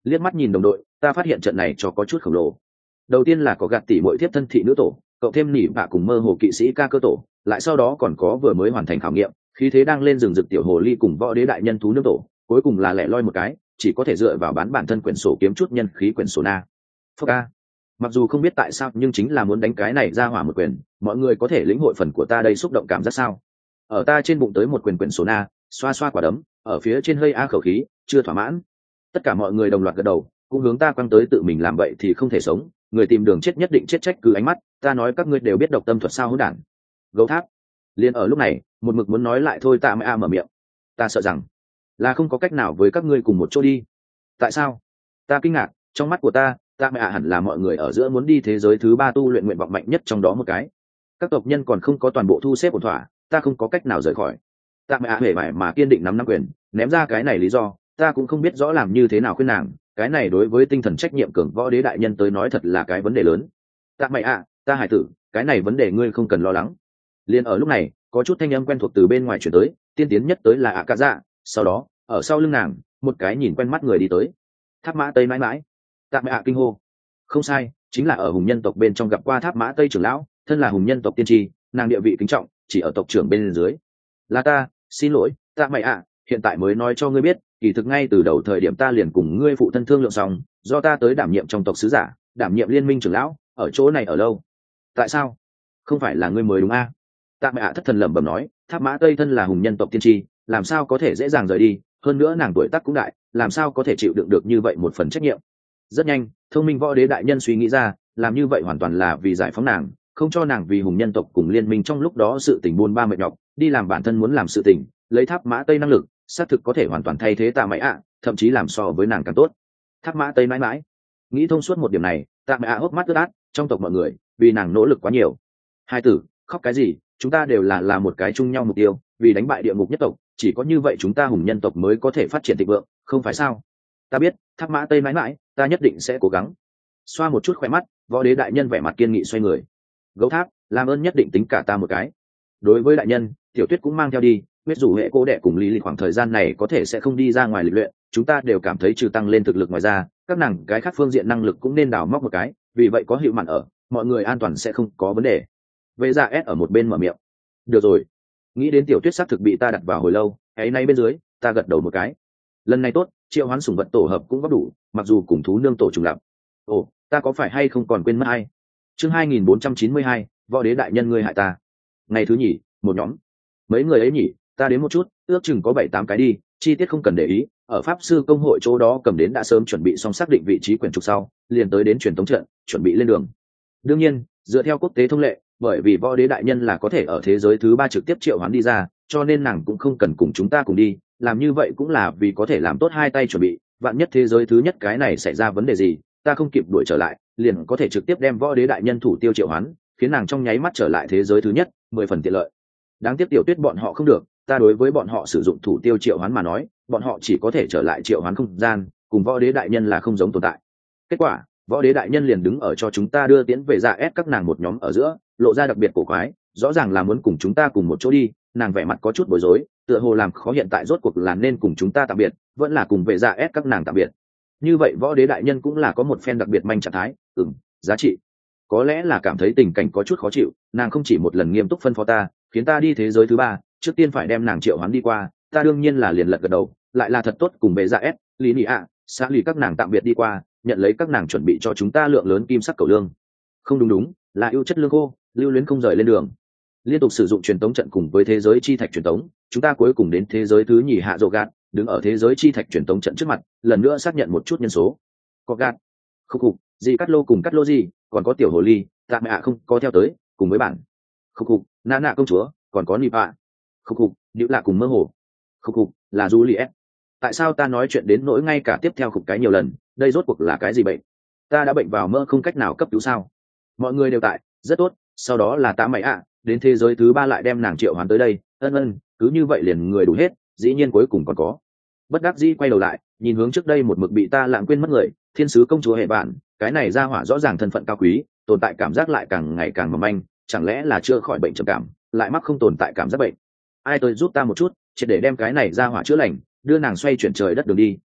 Liếc mắt nhìn đồng đội, ta phát hiện trận này cho có chút khổng lồ. Đầu tiên là có gạt tỷ muội thiếp thân thị nữ tổ, cậu thêm nỉ bạ cùng mơ hồ kỵ sĩ ca cơ tổ, lại sau đó còn có vừa mới hoàn thành khảo nghiệm, khí thế đang lên rừng rực tiểu hồ ly cùng võ đế đại nhân thú nương tổ, cuối cùng là lẻ loi một cái, chỉ có thể dựa vào bán bản thân quyển sổ kiếm chút nhân khí quyển sổ na. Phốc a. Mặc dù không biết tại sao nhưng chính là muốn đánh cái này ra hỏa một quyền, mọi người có thể lĩnh hội phần của ta đây xúc động cảm giác sao? Ở ta trên bụng tới một quyền quyển sổ na, xoa xoa quả đấm, ở phía trên hơi a khẩu khí, chưa thỏa mãn. Tất cả mọi người đồng loạt gật đầu, cũng hướng ta quăng tới tự mình làm vậy thì không thể sống, người tìm đường chết nhất định chết trách cứ ánh mắt, ta nói các ngươi đều biết độc tâm thuật sao hỗn đản. Gấu tháp. Liên ở lúc này, một mực muốn nói lại thôi tạ mẹ mở miệng. Ta sợ rằng là không có cách nào với các ngươi cùng một chỗ đi. Tại sao? Ta kinh ngạc, trong mắt của ta, tạ mẹ hẳn là mọi người ở giữa muốn đi thế giới thứ ba tu luyện nguyện vọng mạnh nhất trong đó một cái. Các tộc nhân còn không có toàn bộ thu xếp ổn thỏa, ta không có cách nào rời khỏi. Tạ mẹ hề vải mà kiên định nắm quyền, ném ra cái này lý do, ta cũng không biết rõ làm như thế nào khuyên nàng, cái này đối với tinh thần trách nhiệm cường võ đế đại nhân tới nói thật là cái vấn đề lớn. Tạ mẹ ta hải tử, cái này vấn đề ngươi không cần lo lắng. Liên ở lúc này, có chút thanh âm quen thuộc từ bên ngoài chuyển tới, tiên tiến nhất tới là cả dạ, sau đó, ở sau lưng nàng, một cái nhìn quen mắt người đi tới. Tháp Mã Tây mãi mãi. Tạ mẹ kinh hô. Không sai, chính là ở hùng nhân tộc bên trong gặp qua Tháp Mã Tây trưởng lão, thân là hùng nhân tộc tiên tri, nàng địa vị kính trọng, chỉ ở tộc trưởng bên dưới. Là ta, xin lỗi, Tạ mẹ hiện tại mới nói cho ngươi biết, kỳ thực ngay từ đầu thời điểm ta liền cùng ngươi phụ thân thương lượng xong, do ta tới đảm nhiệm trong tộc sứ giả, đảm nhiệm liên minh trưởng lão, ở chỗ này ở lâu. Tại sao? Không phải là ngươi mới đúng a? Tạ mẹ thất thần lẩm bẩm nói, Tháp Mã Tây thân là hùng nhân tộc tiên tri, làm sao có thể dễ dàng rời đi, hơn nữa nàng tuổi tác cũng đại, làm sao có thể chịu đựng được như vậy một phần trách nhiệm. Rất nhanh, thông minh võ đế đại nhân suy nghĩ ra, làm như vậy hoàn toàn là vì giải phóng nàng, không cho nàng vì hùng nhân tộc cùng liên minh trong lúc đó sự tình buôn ba mệt nhọc, đi làm bản thân muốn làm sự tình, lấy Tháp Mã Tây năng lực, xác thực có thể hoàn toàn thay thế Tạ mẹ thậm chí làm so với nàng càng tốt. Tháp Mã Tây mãi mãi nghĩ thông suốt một điểm này, Tạ mẹ hốc mắt ướt át, trong tộc mọi người vì nàng nỗ lực quá nhiều. Hai tử, khóc cái gì, chúng ta đều là một cái chung nhau mục tiêu, vì đánh bại địa ngục nhất tộc, chỉ có như vậy chúng ta hùng nhân tộc mới có thể phát triển thịnh vượng, không phải sao? Ta biết, Tháp Mã Tây mãi mãi, ta nhất định sẽ cố gắng. Xoa một chút khỏe mắt, võ đế đại nhân vẻ mặt kiên nghị xoay người. Gấu tháp, làm ơn nhất định tính cả ta một cái. Đối với đại nhân, Tiểu Tuyết cũng mang theo đi, biết dù hệ cô đệ cùng lý lịch khoảng thời gian này có thể sẽ không đi ra ngoài lịch luyện, chúng ta đều cảm thấy trừ tăng lên thực lực ngoài ra, các nàng cái khác phương diện năng lực cũng nên đào móc một cái, vì vậy có hiệu mặn ở, mọi người an toàn sẽ không có vấn đề. Vệ Dạ S ở một bên mở miệng. Được rồi, nghĩ đến Tiểu Tuyết xác thực bị ta đặt vào hồi lâu, ấy nay bên dưới, ta gật đầu một cái. Lần này tốt, triệu hoán sủng vật tổ hợp cũng góp đủ, mặc dù cùng thú nương tổ trùng lặp. Ồ, ta có phải hay không còn quên mất ai? Chương 2492, võ đế đại nhân ngươi hại ta. Ngày thứ nhì, một nhóm. Mấy người ấy nhỉ, ta đến một chút, ước chừng có 7-8 cái đi, chi tiết không cần để ý, ở pháp sư công hội chỗ đó cầm đến đã sớm chuẩn bị xong xác định vị trí quyển trục sau, liền tới đến truyền tống trận, chuẩn bị lên đường. Đương nhiên, dựa theo quốc tế thông lệ, bởi vì võ đế đại nhân là có thể ở thế giới thứ 3 trực tiếp triệu hoán đi ra, cho nên nàng cũng không cần cùng chúng ta cùng đi, làm như vậy cũng là vì có thể làm tốt hai tay chuẩn bị, vạn nhất thế giới thứ nhất cái này xảy ra vấn đề gì, ta không kịp đuổi trở lại, liền có thể trực tiếp đem võ đế đại nhân thủ tiêu triệu hoán, khiến nàng trong nháy mắt trở lại thế giới thứ nhất, 10 phần tiện lợi. Đáng tiếc Tiểu Tuyết bọn họ không được, ta đối với bọn họ sử dụng thủ tiêu triệu hoán mà nói, bọn họ chỉ có thể trở lại triệu hoán không gian, cùng võ đế đại nhân là không giống tồn tại. Kết quả, võ đế đại nhân liền đứng ở cho chúng ta đưa tiễn về Dạ ép các nàng một nhóm ở giữa, lộ ra đặc biệt cổ quái, rõ ràng là muốn cùng chúng ta cùng một chỗ đi, nàng vẻ mặt có chút bối rối, tựa hồ làm khó hiện tại rốt cuộc là nên cùng chúng ta tạm biệt, vẫn là cùng về Dạ ép các nàng tạm biệt. Như vậy võ đế đại nhân cũng là có một phen đặc biệt manh trạng thái, giá trị. Có lẽ là cảm thấy tình cảnh có chút khó chịu, nàng không chỉ một lần nghiêm túc phân phó ta, khiến ta đi thế giới thứ 3, trước tiên phải đem nàng triệu hoán đi qua, ta đương nhiên là liền lật gật đầu, lại là thật tốt cùng bề Dạ ép, lý nị xã lì các nàng tạm biệt đi qua, nhận lấy các nàng chuẩn bị cho chúng ta lượng lớn kim sắc cầu lương. Không đúng, là ưu chất lương khô, lưu luyến không rời lên đường. Liên tục sử dụng truyền tống trận cùng với thế giới chi thạch truyền tống, chúng ta cuối cùng đến thế giới thứ nhì hạ rộ gạt, đứng ở thế giới chi thạch truyền tống trận trước mặt, lần nữa xác nhận một chút nhân số. Có gạt, khúc khục, gì cắt lô cùng cắt lô gì, còn có tiểu hồ ly, tạm mẹ không có theo tới, cùng với bản. Khúc khục, nã nạ công chúa, còn có nịp khúc khục, điệu lạ cùng mơ hồ. Khúc khục, là Juliet. Tại sao ta nói chuyện đến nỗi ngay cả tiếp theo khục cái nhiều lần, đây rốt cuộc là cái gì bệnh? Ta đã bệnh vào mơ không cách nào cấp cứu sao? Mọi người đều tại, rất tốt, sau đó là tạ mày đến thế giới thứ 3 lại đem nàng triệu hoán tới đây, cứ như vậy liền người đủ hết, dĩ nhiên cuối cùng còn có. Bất đắc dĩ quay đầu lại, nhìn hướng trước đây một mực bị ta lãng quên mất người, thiên sứ công chúa hệ bạn, cái này ra hỏa rõ ràng thân phận cao quý, tồn tại cảm giác lại càng ngày càng mỏng manh, chẳng lẽ là chưa khỏi bệnh trầm cảm, lại mắc không tồn tại cảm giác bệnh. Ai tới giúp ta một chút, chỉ để đem cái này ra hỏa chữa lành, đưa nàng xoay chuyển trời đất đường đi,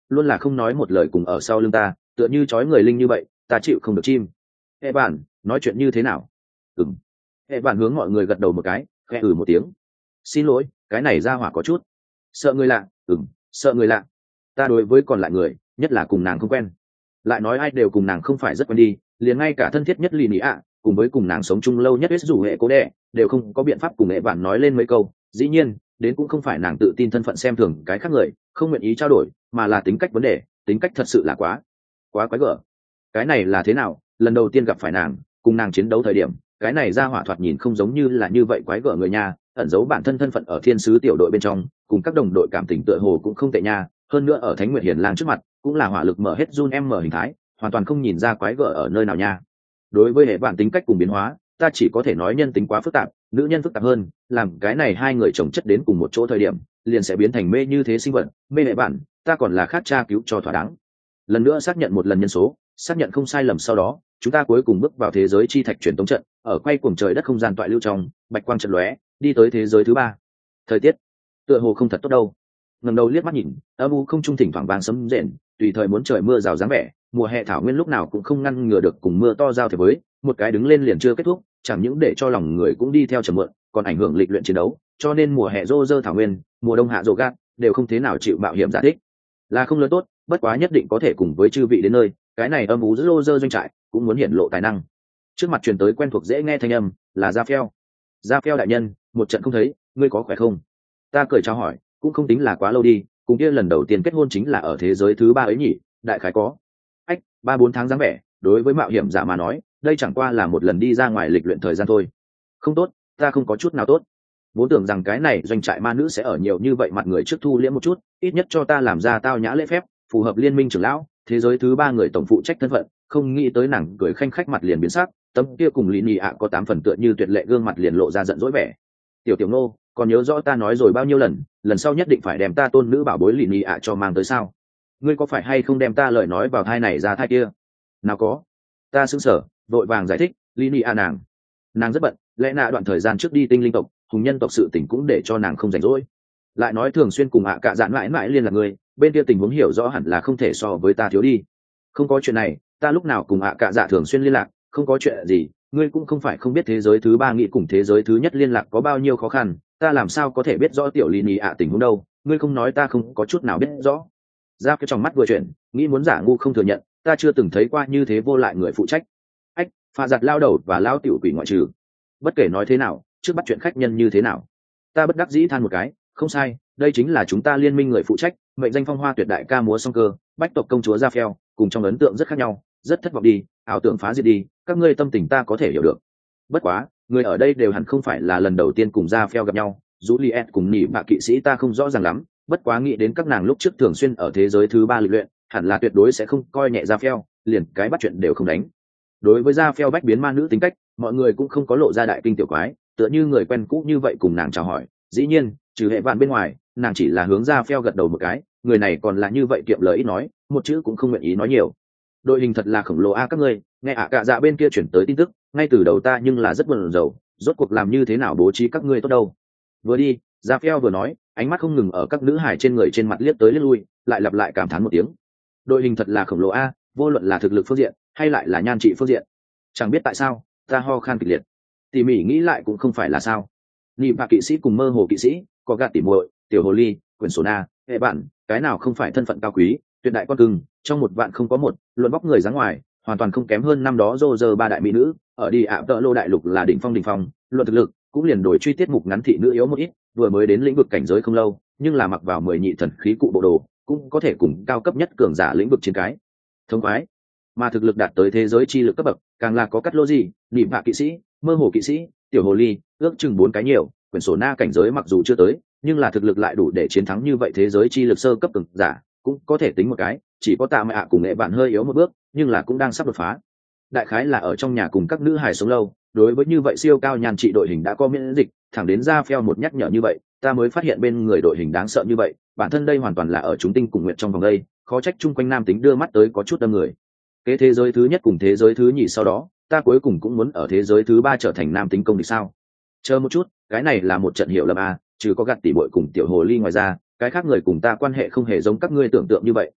luôn là không nói một lời cùng ở sau lưng ta, tựa như trói người linh như vậy, ta chịu không được chim. Hệ bản, nói chuyện như thế nào? Ừm. Hệ bản hướng mọi người gật đầu một cái, khẽ một tiếng. Xin lỗi, cái này ra hỏa có chút sợ người lạ. Sợ người lạ. Ta đối với còn lại người, nhất là cùng nàng không quen, lại nói ai đều cùng nàng không phải rất quen đi, liền ngay cả thân thiết nhất lì nị ạ, cùng với cùng nàng sống chung lâu nhất dù hệ cố đẻ đều không có biện pháp cùng hệ bản nói lên mấy câu. Dĩ nhiên đến cũng không phải nàng tự tin thân phận xem thường cái khác người, không nguyện ý trao đổi, mà là tính cách vấn đề. Tính cách thật sự là quá quái gở. Cái này là thế nào? Lần đầu tiên gặp phải nàng, cùng nàng chiến đấu thời điểm, cái này ra hỏa thoạt nhìn không giống như là như vậy quái gở người nha, ẩn giấu bản thân thân phận ở thiên sứ tiểu đội bên trong, cùng các đồng đội cảm tình tựa hồ cũng không tệ nha. Hơn nữa ở Thánh Nguyệt Hiền Lang trước mặt cũng là hỏa lực mở hết run em mở hình thái, hoàn toàn không nhìn ra quái gở ở nơi nào nha. Đối với hệ bản tính cách cùng biến hóa, ta chỉ có thể nói nhân tính quá phức tạp, nữ nhân phức tạp hơn, làm cái này hai người chồng chất đến cùng một chỗ thời điểm, liền sẽ biến thành mê như thế sinh vật. Mê hệ bản, ta còn là khát tra cứu cho thỏa đáng. Lần nữa xác nhận một lần nhân số, xác nhận không sai lầm sau đó, chúng ta cuối cùng bước vào thế giới chi thạch truyền tống trận, ở quay cuồng trời đất không gian toại lưu trong, bạch quang trận lóe, đi tới thế giới thứ ba. Thời tiết tựa hồ không thật tốt đâu. Ngẩng đầu liếc mắt nhìn, âm u không trung thỉnh thoảng vàng sấm rền, tùy thời muốn trời mưa rào dáng vẻ. Mùa hè thảo nguyên lúc nào cũng không ngăn ngừa được cùng mưa to giao thiệp với, một cái đứng lên liền chưa kết thúc, chẳng những để cho lòng người cũng đi theo trầm mượn, còn ảnh hưởng lịch luyện chiến đấu. Cho nên mùa hè rô rơ thảo nguyên, mùa đông hạ rồ gạt đều không thế nào chịu mạo hiểm giả thích. Là không lớn tốt, bất quá nhất định có thể cùng với chư vị đến nơi. Cái này âm u rô rơ doanh trại cũng muốn hiển lộ tài năng. Trước mặt truyền tới quen thuộc dễ nghe thanh âm, là Gia Phèo. Gia Phèo đại nhân, một trận không thấy, ngươi có khỏe không? Ta cười chào hỏi, cũng không tính là quá lâu đi, cùng kia lần đầu tiên kết hôn chính là ở thế giới thứ ba ấy nhỉ. Đại khái có 3-4 tháng dáng vẻ. Đối với mạo hiểm giả mà nói, đây chẳng qua là một lần đi ra ngoài lịch luyện thời gian thôi. Không tốt, ta không có chút nào tốt. Vốn tưởng rằng cái này doanh trại ma nữ sẽ ở nhiều như vậy mặt người trước thu liễm một chút, ít nhất cho ta làm ra tao nhã lễ phép, phù hợp liên minh trưởng lão, thế giới thứ ba người tổng phụ trách thân phận. Không nghĩ tới nàng cười khanh khách mặt liền biến sắc, tấm kia cùng lý nhị ạ có 8 phần tựa như tuyệt lệ gương mặt liền lộ ra giận dỗi vẻ. Tiểu nô, còn nhớ rõ ta nói rồi bao nhiêu lần, lần sau nhất định phải đem ta tôn nữ bảo bối lý nhị ạ cho mang tới sao? Ngươi có phải hay không đem ta lời nói vào thai này ra thai kia? Nào có. Ta sững sờ, vội vàng giải thích, lý nhị ạ nàng rất bận, lẽ nạ đoạn thời gian trước đi tinh linh tộc, hùng nhân tộc sự tình cũng để cho nàng không rảnh rỗi. Lại nói thường xuyên cùng ạ cạ dạn mãi mãi liên lạc người, bên kia tình huống hiểu rõ hẳn là không thể so với ta thiếu đi. Không có chuyện này, ta lúc nào cùng ạ cạ dạ thường xuyên liên lạc, không có chuyện gì. Ngươi cũng không phải không biết thế giới thứ ba nghĩ cùng thế giới thứ nhất liên lạc có bao nhiêu khó khăn, ta làm sao có thể biết rõ tiểu lý nhị ạ tình huống đâu? Ngươi không nói ta không có chút nào biết rõ. Ra cái trong mắt vừa chuyển, nghĩ muốn giả ngu không thừa nhận, ta chưa từng thấy qua như thế vô lại người phụ trách. Ách, pha giặt lao đầu và lao tiểu quỷ ngoại trừ. Bất kể nói thế nào, trước bắt chuyện khách nhân như thế nào. Ta bất đắc dĩ than một cái, không sai, đây chính là chúng ta liên minh người phụ trách, mệnh danh phong hoa tuyệt đại ca múa song cơ, bách tộc công chúa Gia Phèo, cùng trong ấn tượng rất khác nhau, rất thất vọng đi, ảo tưởng phá diệt đi, các ngươi tâm tình ta có thể hiểu được. Bất quá, người ở đây đều hẳn không phải là lần đầu tiên cùng Gia Phèo gặp nhau, Juliet cùng nhị bạ kỵ sĩ ta không rõ ràng lắm, bất quá nghĩ đến các nàng lúc trước thường xuyên ở thế giới thứ ba lịch luyện, hẳn là tuyệt đối sẽ không coi nhẹ Gia Phèo, liền cái bắt chuyện đều không đánh. Đối với Gia Phèo bách biến ma nữ tính cách, mọi người cũng không có lộ ra đại kinh tiểu quái, tựa như người quen cũ như vậy cùng nàng chào hỏi. Dĩ nhiên, trừ hệ vạn bên ngoài, nàng chỉ là hướng Gia Phèo gật đầu một cái, người này còn là như vậy kiệm lời ít nói, một chữ cũng không nguyện ý nói nhiều. Đội hình thật là khổng lồ a các ngươi, nghe ạ cạ dạ bên kia chuyển tới tin tức, ngay từ đầu ta nhưng là rất buồn rầu, rốt cuộc làm như thế nào bố trí các ngươi tốt đâu. Vừa đi, Gia Phèo vừa nói, ánh mắt không ngừng ở các nữ hải trên người trên mặt liếc tới liếc lui, lại lặp lại cảm thán một tiếng. Đội hình thật là khổng lồ a, vô luận là thực lực phương diện hay lại là nhan trị phương diện. Chẳng biết tại sao, ta ho khan kịch liệt. Tỉ mỉ nghĩ lại cũng không phải là sao. Nhị bạ kỵ sĩ cùng mơ hồ kỵ sĩ, có gạt tỉ muội, tiểu hồ ly, quyển sổ na, hệ bạn, cái nào không phải thân phận cao quý, tuyệt đại con cưng, trong một vạn không có một, luận bóc người dáng ngoài, hoàn toàn không kém hơn năm đó rô rơ ba đại mỹ nữ, ở đi ạ tợ lô đại lục là đỉnh phong, luận thực lực, cũng liền đổi truy tiết mục ngắn thị nữ yếu một ít, vừa mới đến lĩnh vực cảnh giới không lâu, nhưng là mặc vào 10 nhị thần khí cụ bộ đồ, cũng có thể cùng cao cấp nhất cường giả lĩnh vực chiến cái. Thông khoái. Mà thực lực đạt tới thế giới chi lực cấp bậc, càng là có cắt lô gì, nhị bạ kỵ sĩ, mơ hồ kỵ sĩ, tiểu hồ ly, ước chừng 4 cái nhiều, quyển sổ na cảnh giới mặc dù chưa tới, nhưng là thực lực lại đủ để chiến thắng như vậy thế giới chi lực sơ cấp cường giả, cũng có thể tính một cái, chỉ có tạ mẹ cùng nghệ bạn hơi yếu một bước, nhưng là cũng đang sắp đột phá. Đại khái là ở trong nhà cùng các nữ hài sống lâu, đối với như vậy siêu cao nhàn trị đội hình đã có miễn dịch, thẳng đến Gia Phèo một nhắc nhở như vậy, ta mới phát hiện bên người đội hình đáng sợ như vậy, bản thân đây hoàn toàn là ở chúng tinh cùng nguyện trong vòng đây, khó trách chung quanh nam tính đưa mắt tới có chút đâm người. Cái thế giới thứ nhất cùng thế giới thứ nhì sau đó, ta cuối cùng cũng muốn ở thế giới thứ ba trở thành nam tính công địch sao? Chờ một chút, cái này là một trận hiểu lầm à, trừ có gặt tỉ muội cùng tiểu hồ ly ngoài ra, cái khác người cùng ta quan hệ không hề giống các ngươi tưởng tượng như vậy.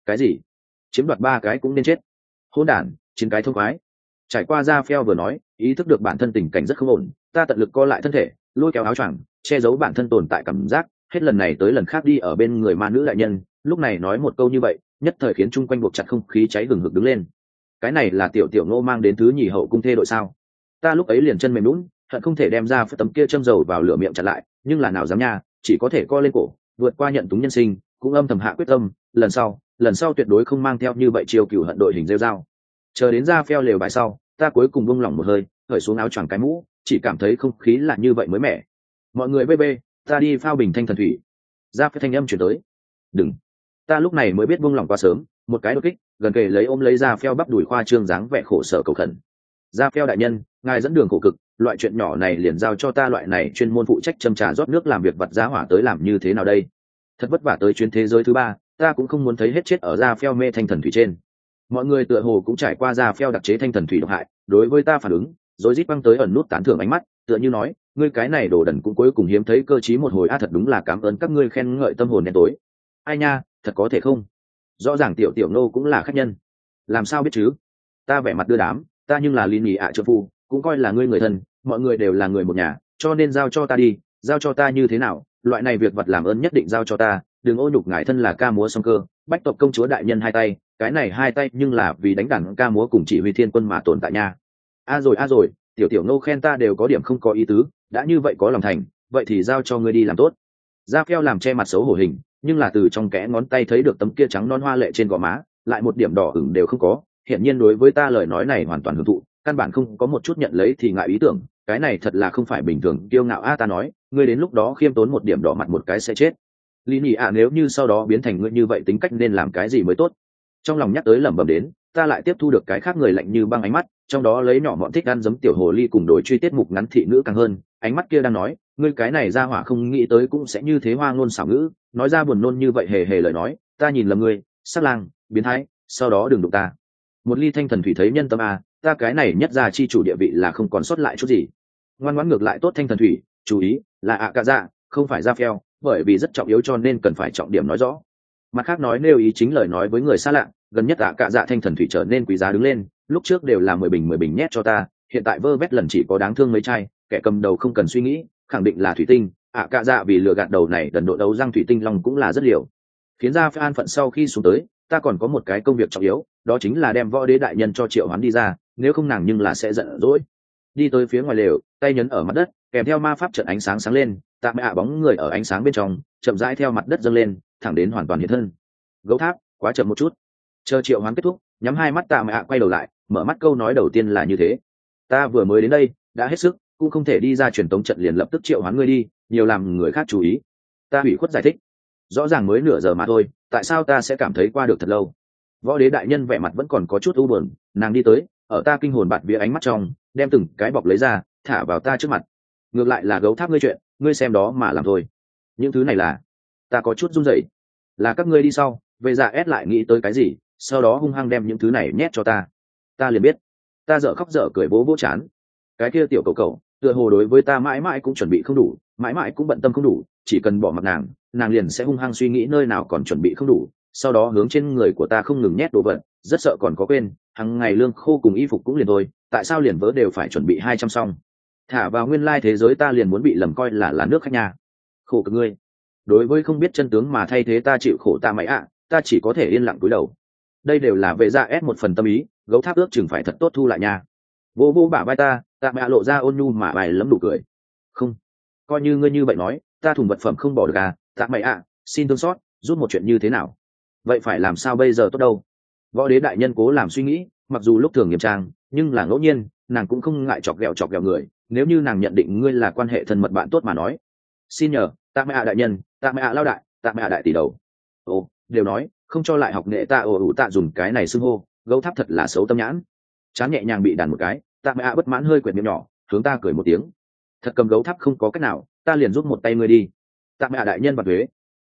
Cái gì? Chiếm đoạt 3 cái cũng nên chết. Hỗn đản, chiến cái thông khoái. Trải qua ra phèo vừa nói, ý thức được bản thân tình cảnh rất không ổn, ta tận lực co lại thân thể, lôi kéo áo choàng, che giấu bản thân tồn tại cảm giác, hết lần này tới lần khác đi ở bên người ma nữ đại nhân, lúc này nói một câu như vậy, nhất thời khiến chung quanh buộc chặt không khí cháy hừng hực đứng lên. Cái này là tiểu tiểu Ngô mang đến thứ nhì hậu cung thê đội sao? Ta lúc ấy liền chân mềm lún, hận không thể đem ra tấm kia châm dầu vào lửa miệng chặn lại, nhưng là nào dám nha, chỉ có thể co lên cổ, vượt qua nhận túng nhân sinh, cũng âm thầm hạ quyết tâm, lần sau tuyệt đối không mang theo như vậy chiều cửu hận đội hình rêu dao. Chờ đến ra phèo lều bài sau, ta cuối cùng buông lỏng một hơi, cởi xuống áo choàng cái mũ, chỉ cảm thấy không khí là như vậy mới mẻ. Mọi người bê, ta đi phao bình thanh thần thủy. Ra phèo thanh âm chuyển tới. Đừng. Ta lúc này mới biết buông lỏng quá sớm, một cái đột kích, gần kề lấy ôm lấy ra phèo bắp đùi khoa trương dáng vẻ khổ sở cầu khẩn. Ra phèo đại nhân, ngài dẫn đường khổ cực, loại chuyện nhỏ này liền giao cho ta, loại này chuyên môn phụ trách châm trà rót nước làm việc vặt giá hỏa tới làm như thế nào đây? Thật vất vả tới chuyến thế giới thứ 3, ta cũng không muốn thấy hết chết ở ra phèo mê thanh thần thủy trên. Mọi người tựa hồ cũng trải qua ra phèo đặc chế thanh thần thủy độc hại, đối với ta phản ứng rồi rít băng tới ẩn nút tán thưởng ánh mắt, tựa như nói, ngươi cái này đồ đần cũng cuối cùng hiếm thấy cơ trí một hồi. Thật đúng là cảm ơn các ngươi khen ngợi tâm hồn đen tối. Ai nha, thật có thể không? Rõ ràng tiểu tiểu Nô cũng là khách nhân. Làm sao biết chứ? Ta vẻ mặt đưa đám, ta nhưng là Lý Nhị trợ phu, cũng coi là ngươi người thân, mọi người đều là người một nhà, cho nên giao cho ta đi. Giao cho ta như thế nào? Loại này việc vật làm ơn nhất định giao cho ta, đừng ô nhục ngài thân là ca múa song cơ, bách tộc công chúa đại nhân hai tay, cái này hai tay nhưng là vì đánh đàn ca múa cùng chỉ huy thiên quân mà tồn tại nha. A rồi, tiểu tiểu Nô khen ta đều có điểm không có ý tứ, đã như vậy có lòng thành, vậy thì giao cho ngươi đi làm tốt. Ra phèo làm che mặt xấu hổ hình, nhưng là từ trong kẽ ngón tay thấy được tấm kia trắng non hoa lệ trên gò má, lại một điểm đỏ ửng đều không có, hiển nhiên đối với ta lời nói này hoàn toàn hưởng thụ, căn bản không có một chút nhận lấy thì ngại ý tưởng, cái này thật là không phải bình thường kiêu ngạo. Ta nói, ngươi đến lúc đó khiêm tốn một điểm đỏ mặt một cái sẽ chết. Lý Nhị nếu như sau đó biến thành ngươi như vậy tính cách nên làm cái gì mới tốt? Trong lòng nhắc tới lẩm bẩm đến, ta lại tiếp thu được cái khác người lạnh như băng ánh mắt, trong đó lấy nhỏ bọn thích ăn giấm tiểu hồ ly cùng đối truy tiết mục ngắn thị nữ càng hơn, ánh mắt kia đang nói, ngươi cái này ra hỏa không nghĩ tới cũng sẽ như thế hoa ngôn xảo ngữ, nói ra buồn nôn như vậy hề hề lời nói, ta nhìn lầm ngươi, sắc lang, biến thái, sau đó đừng đụng ta. Một ly thanh thần thủy thấy nhân tâm a, ta cái này nhất ra chi chủ địa vị là không còn sót lại chút gì. Ngoan ngoãn ngược lại tốt thanh thần thủy, chú ý, là cả dạ, không phải ra phèo, bởi vì rất trọng yếu cho nên cần phải trọng điểm nói rõ. Mặt khác nói nêu ý chính lời nói với người xa lạ, gần nhất cả dạ thanh thần thủy trở nên quý giá đứng lên, lúc trước đều là 10 bình nhét cho ta, hiện tại vơ vét lần chỉ có đáng thương mấy chai, kẻ cầm đầu không cần suy nghĩ, khẳng định là thủy tinh. Cả dạ vì lừa gạt đầu này đần độ đấu răng thủy tinh lòng cũng là rất liều. Khiến ra phải an phận sau khi xuống tới, ta còn có một cái công việc trọng yếu, đó chính là đem võ đế đại nhân cho triệu hoán đi ra, nếu không nàng nhưng là sẽ giận dỗi. Đi tới phía ngoài lều, tay nhấn ở mặt đất, kèm theo ma pháp trận ánh sáng sáng lên, tạ mẹ bóng người ở ánh sáng bên trong chậm rãi theo mặt đất dâng lên, thẳng đến hoàn toàn hiện thân. Gấu tháp, quá chậm một chút. Chờ triệu hoán kết thúc, nhắm hai mắt tạ mẹ quay đầu lại, mở mắt câu nói đầu tiên là như thế: ta vừa mới đến đây, đã hết sức, cũng không thể đi ra truyền tống trận liền lập tức triệu hoán ngươi đi, nhiều làm người khác chú ý. Ta hủy khuất giải thích, rõ ràng mới nửa giờ mà thôi, tại sao ta sẽ cảm thấy qua được thật lâu? Võ đế đại nhân vẻ mặt vẫn còn có chút u buồn, nàng đi tới, ở ta kinh hồn bạt vía ánh mắt trong, đem từng cái bọc lấy ra, thả vào ta trước mặt. Ngược lại là gấu tháp ngươi chuyện, ngươi xem đó mà làm thôi. Những thứ này là, ta có chút run rẩy. Là các ngươi đi sau, về dạ ép lại nghĩ tới cái gì, sau đó hung hăng đem những thứ này nhét cho ta. Ta liền biết, ta dở khóc dở cười vỗ vỗ chán. Cái kia tiểu cậu tựa hồ đối với ta mãi mãi cũng chuẩn bị không đủ, mãi mãi cũng bận tâm không đủ, chỉ cần bỏ mặc nàng liền sẽ hung hăng suy nghĩ nơi nào còn chuẩn bị không đủ, sau đó hướng trên người của ta không ngừng nhét đồ vật, rất sợ còn có quên, hàng ngày lương khô cùng y phục cũng liền thôi, tại sao liền vớ đều phải chuẩn bị 200 xong. Thả vào nguyên lai thế giới ta liền muốn bị lầm coi là nước khách nhà. Khổ cực ngươi. Đối với không biết chân tướng mà thay thế ta chịu khổ ta mày ta chỉ có thể yên lặng cúi đầu. Đây đều là về dạ ép một phần tâm ý, gấu tháp ước chừng phải thật tốt thu lại nha. Vô vô bả vai ta, tạ mẹ lộ ra ôn nhu mà bài lấm đủ cười. Không, coi như ngươi như vậy nói, ta thùng vật phẩm không bỏ được tạ mẹ xin thương xót, rút một chuyện như thế nào? Vậy phải làm sao bây giờ tốt đâu? Võ đế đại nhân cố làm suy nghĩ, mặc dù lúc thường nghiêm trang, nhưng là ngẫu nhiên, nàng cũng không ngại chọc ghẹo người, nếu như nàng nhận định ngươi là quan hệ thân mật bạn tốt mà nói. Xin nhờ, tạ mẹ đại nhân, tạ mẹ lao đại, tạ mẹ đại tỷ đầu. Ồ, đều nói, không cho lại học nghệ ta tạ dùng cái này xưng hô, gấu tháp thật là xấu tâm nhãn. Chán nhẹ nhàng bị đàn một cái, tạ mẹ bất mãn hơi quyệt miệng nhỏ, hướng ta cười một tiếng. Thật cầm gấu tháp không có cách nào, ta liền rút một tay ngươi đi. Tạ mẹ đại nhân bật thuế.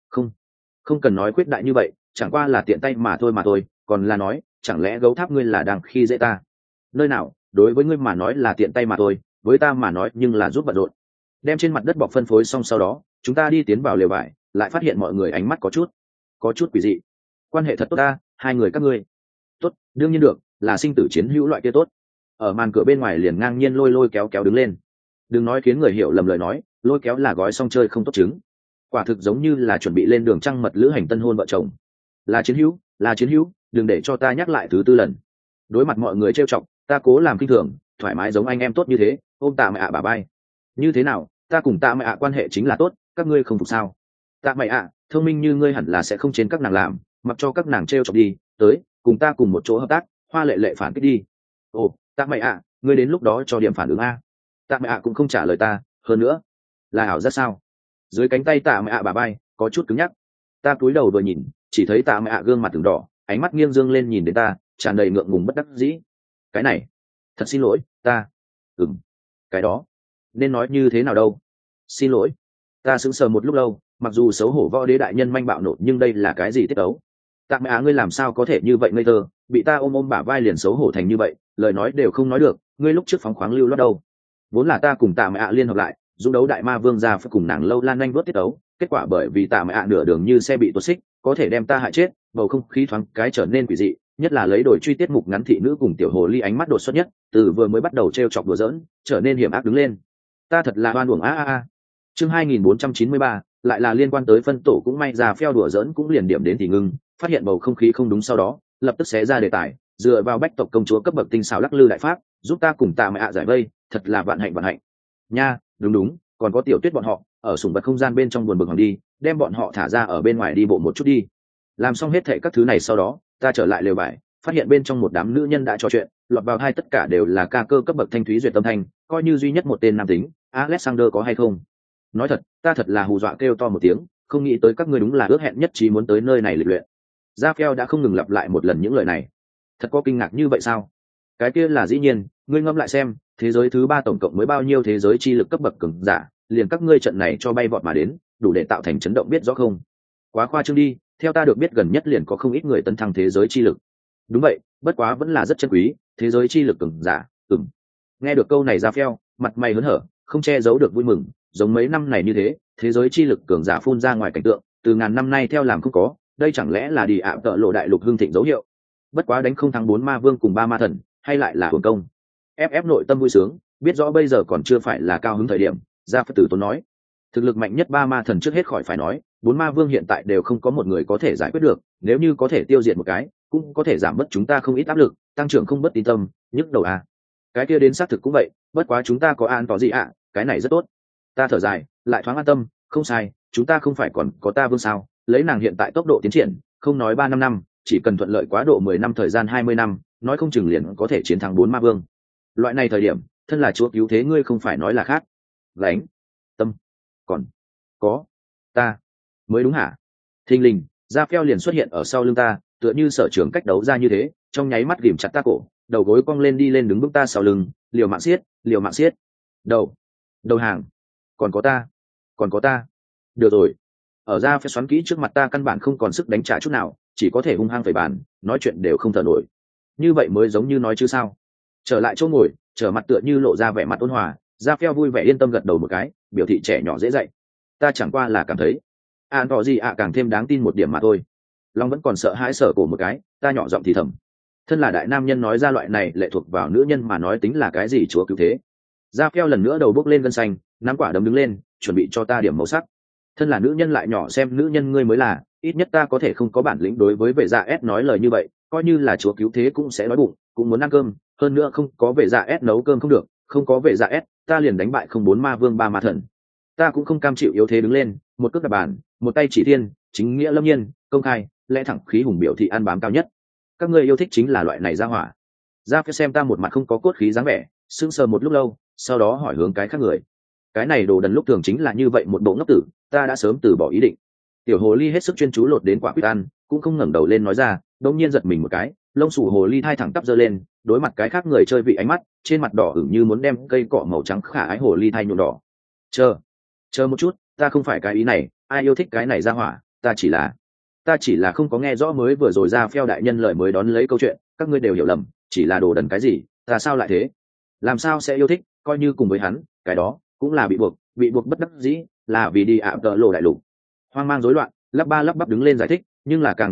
Không cần nói quyết đại như vậy, chẳng qua là tiện tay mà thôi, còn là nói, chẳng lẽ gấu tháp ngươi là đang khi dễ ta? Nơi nào, đối với ngươi mà nói là tiện tay mà thôi, với ta mà nói nhưng là giúp bận rộn. Đem trên mặt đất bọc phân phối xong sau đó, chúng ta đi tiến vào lều vải, lại phát hiện mọi người ánh mắt có chút quỷ dị. Quan hệ thật tốt ta, hai người các ngươi. Tốt, đương nhiên được, là sinh tử chiến hữu loại kia tốt. Ở màn cửa bên ngoài liền ngang nhiên lôi lôi kéo kéo đứng lên. Đừng nói khiến người hiểu lầm lời nói, lôi kéo là gói xong chơi không tốt chứng. Quả thực giống như là chuẩn bị lên đường trăng mật lữ hành tân hôn vợ chồng. Là chiến hữu, là chiến hữu, đừng để cho ta nhắc lại thứ tư lần. Đối mặt mọi người trêu chọc, ta cố làm kinh thường, thoải mái giống anh em tốt như thế, ôm tạ mẹ ạ bà bay. Như thế nào, ta cùng tạ mẹ ạ quan hệ chính là tốt, các ngươi không phục sao? Tạ mẹ ạ, thông minh như ngươi hẳn là sẽ không trên các nàng làm, mặc cho các nàng trêu chọc đi, tới, cùng ta cùng một chỗ hợp tác, Hoa Lệ Lệ phản kích đi. Ồ, tạ mẹ ạ, ngươi đến lúc đó cho điểm phản ứng a. Tạ mẹ ạ cũng không trả lời ta, hơn nữa, là ảo rất sao? Dưới cánh tay tạ mẹ ạ bà bay có chút cứng nhắc. Ta cúi đầu vừa nhìn, chỉ thấy tạ mẹ ạ gương mặt từng đỏ, ánh mắt nghiêng dương lên nhìn đến ta, tràn đầy ngượng ngùng bất đắc dĩ. Cái này, thật xin lỗi, ta, cái đó, nên nói như thế nào đâu? Xin lỗi. Ta sững sờ một lúc lâu, mặc dù xấu hổ võ đế đại nhân manh bạo nộ, nhưng đây là cái gì tiết tấu? Tạ mẹ ạ, ngươi làm sao có thể như vậy ngây thơ, bị ta ôm ôm bả vai liền xấu hổ thành như vậy, lời nói đều không nói được, ngươi lúc trước phóng khoáng lưu loát đâu? Vốn là ta cùng tạ mẹ ạ liên hợp lại, dũng đấu đại ma vương ra phải cùng nàng lâu lan nhanh vớt tiết tấu, kết quả bởi vì tạ mẹ ạ nửa đường như xe bị tuột xích, có thể đem ta hại chết, bầu không khí thoáng cái trở nên quỷ dị, nhất là lấy đổi truy tiết mục ngắn thị nữ cùng tiểu hồ ly ánh mắt đột xuất nhất, từ vừa mới bắt đầu trêu chọc đùa giỡn, trở nên hiểm ác đứng lên. Ta thật là oan uổng a. Chương 2493, lại là liên quan tới phân tổ, cũng may ra phèo đùa giỡn cũng liền điểm đến thì ngưng, phát hiện bầu không khí không đúng sau đó, lập tức xé ra đề tài, dựa vào bách tộc công chúa cấp bậc tinh xảo lắc lư đại pháp, giúp ta cùng tạ mẹ ạ giải vây, thật là vạn hạnh. Nha, đúng, còn có tiểu tuyết bọn họ, ở sủng vật không gian bên trong buồn bực hoàng đi, đem bọn họ thả ra ở bên ngoài đi bộ một chút đi. Làm xong hết thệ các thứ này sau đó, ta trở lại lều vải, phát hiện bên trong một đám nữ nhân đã trò chuyện, lọt vào hai tất cả đều là ca cơ cấp bậc thanh thúy duyệt tâm thanh, coi như duy nhất một tên nam tính, Alexander có hay không? Nói thật, ta thật là hù dọa kêu to một tiếng, không nghĩ tới các ngươi đúng là ước hẹn nhất trí muốn tới nơi này lịch luyện. Raphael đã không ngừng lặp lại một lần những lời này. Thật có kinh ngạc như vậy sao? Cái kia là dĩ nhiên, ngươi ngẫm lại xem, thế giới thứ ba tổng cộng mới bao nhiêu thế giới chi lực cấp bậc cường giả, liền các ngươi trận này cho bay vọt mà đến, đủ để tạo thành chấn động biết rõ không? Quá khoa trương đi, theo ta được biết gần nhất liền có không ít người tấn thăng thế giới chi lực. Đúng vậy, bất quá vẫn là rất chân quý, thế giới chi lực cường giả. Nghe được câu này Raphael, mặt mày hớn hở, không che giấu được vui mừng, giống mấy năm này như thế, thế giới chi lực cường giả phun ra ngoài cảnh tượng, từ ngàn năm nay theo làm không có, đây chẳng lẽ là đi ạ tợ lộ đại lục hưng thịnh dấu hiệu? Bất quá đánh không thắng 4 ma vương cùng 3 ma thần, hay lại là hưởng công? Ép nội tâm vui sướng, biết rõ bây giờ còn chưa phải là cao hứng thời điểm, Gia Phật tử Tôn nói, thực lực mạnh nhất 3 ma thần trước hết khỏi phải nói, 4 ma vương hiện tại đều không có một người có thể giải quyết được, nếu như có thể tiêu diệt một cái, cũng có thể giảm bớt chúng ta không ít áp lực, tăng trưởng không bất tín tâm, nhức đầu à. Cái kia đến xác thực cũng vậy, bất quá chúng ta có an tỏ gì ạ, cái này rất tốt. Ta thở dài, lại thoáng an tâm, không sai, chúng ta không phải còn có ta vương sao, lấy nàng hiện tại tốc độ tiến triển, không nói 3-5 năm, chỉ cần thuận lợi quá độ 10 năm thời gian 20 năm, nói không chừng liền có thể chiến thắng 4 ma vương. Loại này thời điểm, thân là chúa cứu thế ngươi không phải nói là khác. Gánh, tâm, còn có ta mới đúng hả? Thình lình, Raphael liền xuất hiện ở sau lưng ta, tựa như sở trường cách đấu ra như thế, trong nháy mắt ghìm chặt ta cổ, đầu gối cong lên đi lên đứng bước ta sau lưng, liều mạng xiết. Đầu hàng, còn có ta. Được rồi. Ở Raphael xoắn kỹ trước mặt ta căn bản không còn sức đánh trả chút nào, chỉ có thể hung hăng phẩy bàn, nói chuyện đều không thở nổi. Như vậy mới giống như nói chứ sao? Trở lại chỗ ngồi, trở mặt tựa như lộ ra vẻ mặt ôn hòa, Raphael vui vẻ yên tâm gật đầu một cái, biểu thị trẻ nhỏ dễ dạy. Ta chẳng qua là cảm thấy an tỏ gì ạ càng thêm đáng tin một điểm mà thôi. Long vẫn còn sợ hãi sở cổ một cái, ta nhỏ giọng thì thầm, thân là đại nam nhân nói ra loại này lệ thuộc vào nữ nhân mà nói tính là cái gì chúa cứu thế. Raphael lần nữa đầu bốc lên gân xanh, nắm quả đấm đứng lên, chuẩn bị cho ta điểm màu sắc. Thân là nữ nhân lại nhỏ xem nữ nhân ngươi mới là, ít nhất ta có thể không có bản lĩnh đối với vệ dạ S nói lời như vậy, coi như là chúa cứu thế cũng sẽ nói bụng, cũng muốn ăn cơm, hơn nữa không có vệ dạ S nấu cơm không được, không có vệ dạ S, ta liền đánh bại không 4 ma vương 3 ma thần. Ta cũng không cam chịu yếu thế đứng lên, một cước đạp bàn, một tay chỉ thiên, chính nghĩa lâm nhiên, công khai, lẽ thẳng khí hùng biểu thị ăn bám cao nhất. Các ngươi yêu thích chính là loại này ra hỏa. Ra phía xem ta một mặt không có cốt khí dáng vẻ, sững sờ một lúc lâu, sau đó hỏi hướng cái khác người. Cái này đồ đần lúc thường chính là như vậy một bộ ngốc tử, ta đã sớm từ bỏ ý định. Tiểu hồ ly hết sức chuyên chú lột đến quả quýt ăn, cũng không ngẩng đầu lên nói ra, đột nhiên giật mình một cái, lông xù hồ ly thai thẳng tắp giơ lên, đối mặt cái khác người chơi vị ánh mắt, trên mặt đỏ ửng như muốn đem cây cọ màu trắng khả ái hồ ly thai nhuộm đỏ. Chờ một chút, ta không phải cái ý này, ai yêu thích cái này ra hỏa, ta chỉ là không có nghe rõ mới vừa rồi ra phèo đại nhân lời mới đón lấy câu chuyện, các ngươi đều hiểu lầm, chỉ là đồ đần cái gì, ta sao lại thế? Làm sao sẽ yêu thích, coi như cùng với hắn, cái đó cũng là bị buộc bất đắc dĩ, là vì đi ạ tợ lộ đại lục. Hoang mang rối loạn, lắp ba lắp bắp đứng lên giải thích, nhưng là càng giải thích,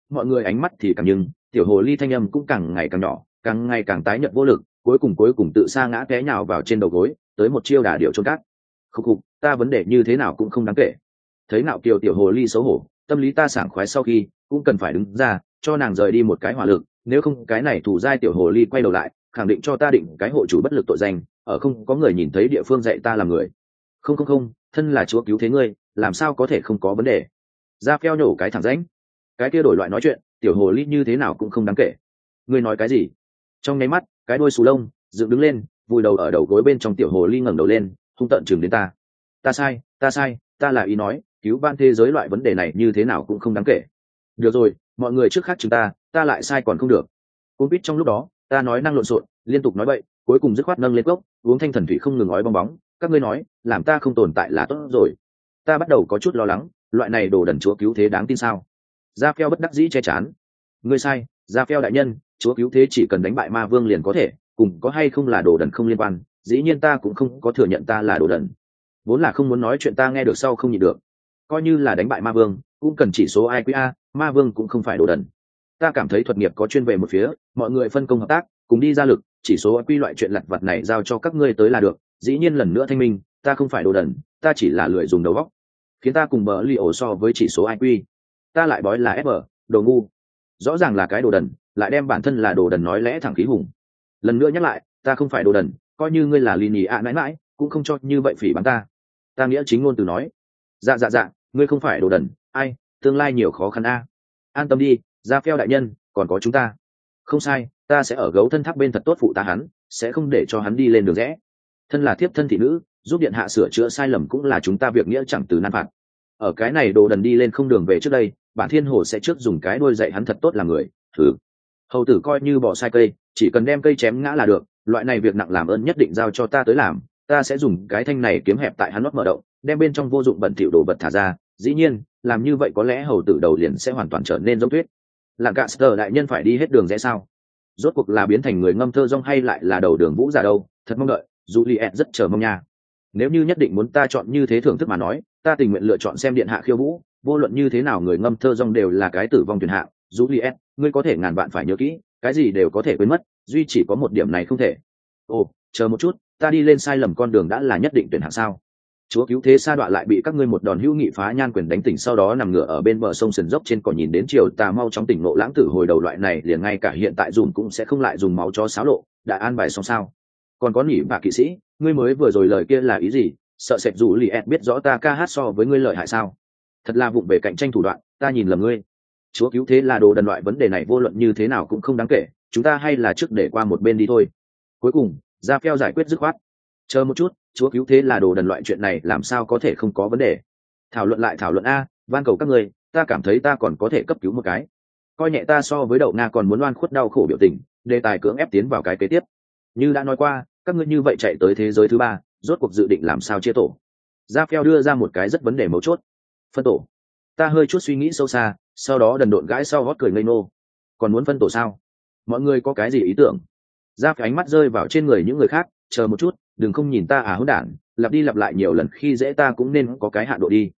mọi người ánh mắt thì càng nhưng tiểu hồ ly thanh âm cũng càng ngày càng nhỏ, càng ngày càng tái nhợt vô lực, cuối cùng tự sa ngã té nhào vào trên đầu gối, tới một chiêu đả điệu chôn cát. Khục khục, ta vấn đề như thế nào cũng không đáng kể. Thấy nạo kiều tiểu hồ ly xấu hổ, tâm lý ta sảng khoái sau khi cũng cần phải đứng ra cho nàng rời đi một cái hỏa lực, nếu không cái này thủ giai tiểu hồ ly quay đầu lại khẳng định cho ta định cái hộ chủ bất lực tội danh, ở không có người nhìn thấy địa phương dạy ta làm người. Không, thân là chúa cứu thế ngươi, làm sao có thể không có vấn đề. Ra phèo nhổ cái thẳng rãnh, cái kia đổi loại nói chuyện, tiểu hồ ly như thế nào cũng không đáng kể. Ngươi nói cái gì? Trong nháy mắt, cái đuôi xù lông dựng đứng lên, vùi đầu ở đầu gối bên trong, tiểu hồ ly ngẩng đầu lên, hung tợn chừng đến ta. Ta sai, ta là ý nói, cứu vãn thế giới loại vấn đề này như thế nào cũng không đáng kể. Được rồi, mọi người trước khác chúng ta lại sai còn không được. Côn Bít trong lúc đó, ta nói năng lộn xộn, liên tục nói bậy, cuối cùng dứt khoát nâng lên cốc, uống thanh thần thủy không ngừng ói bong bóng. Các ngươi nói, làm ta không tồn tại là tốt rồi. Ta bắt đầu có chút lo lắng, loại này đồ đần chúa cứu thế đáng tin sao? Gia Phèo bất đắc dĩ che chán. Ngươi sai, Gia Phèo đại nhân, chúa cứu thế chỉ cần đánh bại ma vương liền có thể, cùng có hay không là đồ đần không liên quan. Dĩ nhiên ta cũng không có thừa nhận ta là đồ đần. Vốn là không muốn nói chuyện, ta nghe được sau không nhịn được. Coi như là đánh bại ma vương, cũng cần chỉ số IQA, ma vương cũng không phải đồ đần. Ta cảm thấy thuật nghiệp có chuyên về một phía, mọi người phân công hợp tác, cùng đi ra lực, chỉ số IQ loại chuyện lặt vặt này giao cho các ngươi tới là được. Dĩ nhiên lần nữa thanh minh, ta không phải đồ đần, ta chỉ là lười dùng đầu óc. Khiến ta cùng bờ li ổ so với chỉ số IQ, ta lại bói là FB, đồ ngu. Rõ ràng là cái đồ đần, lại đem bản thân là đồ đần nói lẽ thẳng khí hùng. Lần nữa nhắc lại, ta không phải đồ đần, coi như ngươi là lì nhì ạ mãi mãi, cũng không cho như vậy phỉ báng ta. Ta nghĩa chính ngôn từ nói. Dạ, ngươi không phải đồ đần, ai, tương lai nhiều khó khăn a. An tâm đi, Gia Phèo đại nhân, còn có chúng ta. Không sai, ta sẽ ở gấu thân tháp bên thật tốt phụ tá hắn, sẽ không để cho hắn đi lên đường rẽ. Thân là thiếp thân thị nữ, giúp điện hạ sửa chữa sai lầm cũng là chúng ta việc nghĩa chẳng từ nan phạt. Ở cái này đồ đần đi lên không đường về trước đây, bản thiên hồ sẽ trước dùng cái đuôi dạy hắn thật tốt làm người. Thử hầu tử coi như bỏ sai cây, chỉ cần đem cây chém ngã là được, loại này việc nặng làm ơn nhất định giao cho ta tới làm. Ta sẽ dùng cái thanh này kiếm hẹp tại hắn nót mở động, đem bên trong vô dụng bẩn thỉu đồ vật thả ra. Dĩ nhiên, làm như vậy có lẽ hầu tử đầu liền sẽ hoàn toàn trở nên giống tuyết. Là cả Sơ đại nhân phải đi hết đường rẽ sao? Rốt cuộc là biến thành người ngâm thơ rong hay lại là đầu đường vũ giả đâu? Thật mong đợi, Juliet rất chờ mong nha. Nếu như nhất định muốn ta chọn như thế thưởng thức mà nói, ta tình nguyện lựa chọn xem điện hạ khiêu vũ. Vô luận như thế nào người ngâm thơ rong đều là cái tử vong tuyển hạng. Juliet, ngươi có thể ngàn vạn phải nhớ kỹ, cái gì đều có thể quên mất, duy chỉ có một điểm này không thể. Ồ, chờ một chút, ta đi lên sai lầm con đường đã là nhất định tuyển hạng sao? Chúa cứu thế sa đọa lại bị các ngươi một đòn hữu nghị phá nhan quyền đánh tỉnh, sau đó nằm ngửa ở bên bờ sông sườn dốc trên cỏ nhìn đến chiều tà mau chóng tỉnh nộ lãng tử hồi đầu loại này liền ngay cả hiện tại dùng cũng sẽ không lại dùng máu chó xáo lộ, đã an bài xong sao? Còn có nỉ bạ kỵ sĩ, ngươi mới vừa rồi lời kia là ý gì? Sợ sệt dù lì ẹt biết rõ ta ca hát so với ngươi lợi hại sao? Thật là vụng về cạnh tranh thủ đoạn, ta nhìn lầm ngươi. Chúa cứu thế là đồ đần, loại vấn đề này vô luận như thế nào cũng không đáng kể, chúng ta hay là trước để qua một bên đi thôi. Cuối cùng, Gia Phèo giải quyết dứt khoát. Chờ một chút, chúa cứu thế là đồ đần loại chuyện này làm sao có thể không có vấn đề. Thảo luận lại thảo luận a, van cầu các ngươi, ta cảm thấy ta còn có thể cấp cứu một cái. Coi nhẹ ta so với đậu nga còn muốn oan khuất đau khổ biểu tình, đề tài cưỡng ép tiến vào cái kế tiếp. Như đã nói qua, các ngươi như vậy chạy tới thế giới thứ ba, rốt cuộc dự định làm sao chia tổ? Gia Phèo đưa ra một cái rất vấn đề mấu chốt. Phân tổ. Ta hơi chút suy nghĩ sâu xa, sau đó đần độn gãi sau hót cười ngây ngô. Còn muốn phân tổ sao? Mọi người có cái gì ý tưởng? Gia Phèo ánh mắt rơi vào trên người những người khác, chờ một chút, đừng không nhìn ta hỗn đản, lặp đi lặp lại nhiều lần khi dễ ta cũng nên có cái hạn độ đi.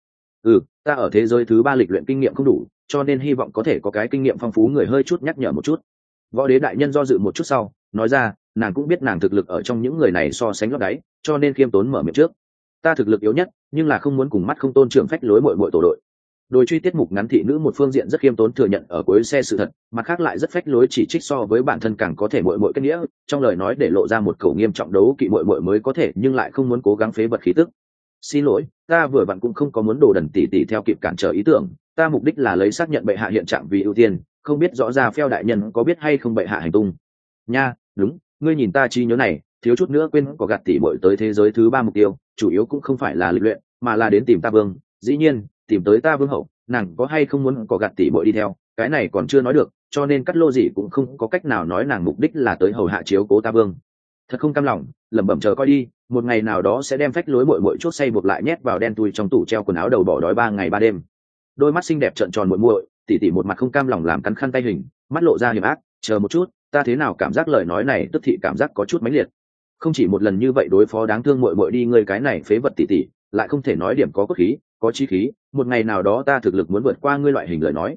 Ta ở thế giới thứ ba lịch luyện kinh nghiệm không đủ, cho nên hy vọng có thể có cái kinh nghiệm phong phú người hơi chút nhắc nhở một chút. Võ đế đại nhân do dự một chút sau nói ra, nàng cũng biết nàng thực lực ở trong những người này so sánh lót đáy, cho nên khiêm tốn mở miệng trước. Ta thực lực yếu nhất, nhưng là không muốn cùng mắt không tôn trưởng phách lối muội muội tổ đội. Đôi truy tiết mục ngắn thị nữ một phương diện rất khiêm tốn thừa nhận ở cuối xe sự thật, mặt khác lại rất phách lối chỉ trích so với bản thân càng có thể muội muội kết nghĩa, trong lời nói để lộ ra một khẩu nghiêm trọng đấu kỵ muội muội mới có thể, nhưng lại không muốn cố gắng phế bật khí tức. Xin lỗi, ta vừa vặn cũng không có muốn đồ đần tỉ tỉ theo kịp cản trở ý tưởng, ta mục đích là lấy xác nhận bệ hạ hiện trạng vì ưu tiên, không biết rõ Gia Phèo đại nhân có biết hay không bệ hạ hành tung. Nha, đúng, ngươi nhìn ta trí nhớ này, thiếu chút nữa quên có gạt tỉ muội tới thế giới thứ ba mục tiêu, chủ yếu cũng không phải là lịch luyện, mà là đến tìm ta vương, dĩ nhiên, tìm tới ta vương hậu, nàng có hay không muốn có gạt tỉ muội đi theo, cái này còn chưa nói được, cho nên cắt lô gì cũng không có cách nào nói nàng mục đích là tới hầu hạ chiếu cố ta vương. Thật không cam lòng, lẩm bẩm chờ coi đi, một ngày nào đó sẽ đem phách lối muội muội chốt say buộc lại nhét vào đen tui trong tủ treo quần áo đầu bỏ đói 3 ngày 3 đêm. Đôi mắt xinh đẹp trợn tròn muội muội, tỉ tỉ một mặt không cam lòng làm cắn khăn tay hình, mắt lộ ra hiểm ác, chờ một chút, ta thế nào cảm giác lời nói này tức thị cảm giác có chút mãnh liệt. Không chỉ một lần như vậy đối phó đáng thương muội muội đi, ngươi cái này phế vật tỉ tỉ, lại không thể nói điểm có cốt khí, có chí khí, một ngày nào đó ta thực lực muốn vượt qua ngươi loại hình lời nói.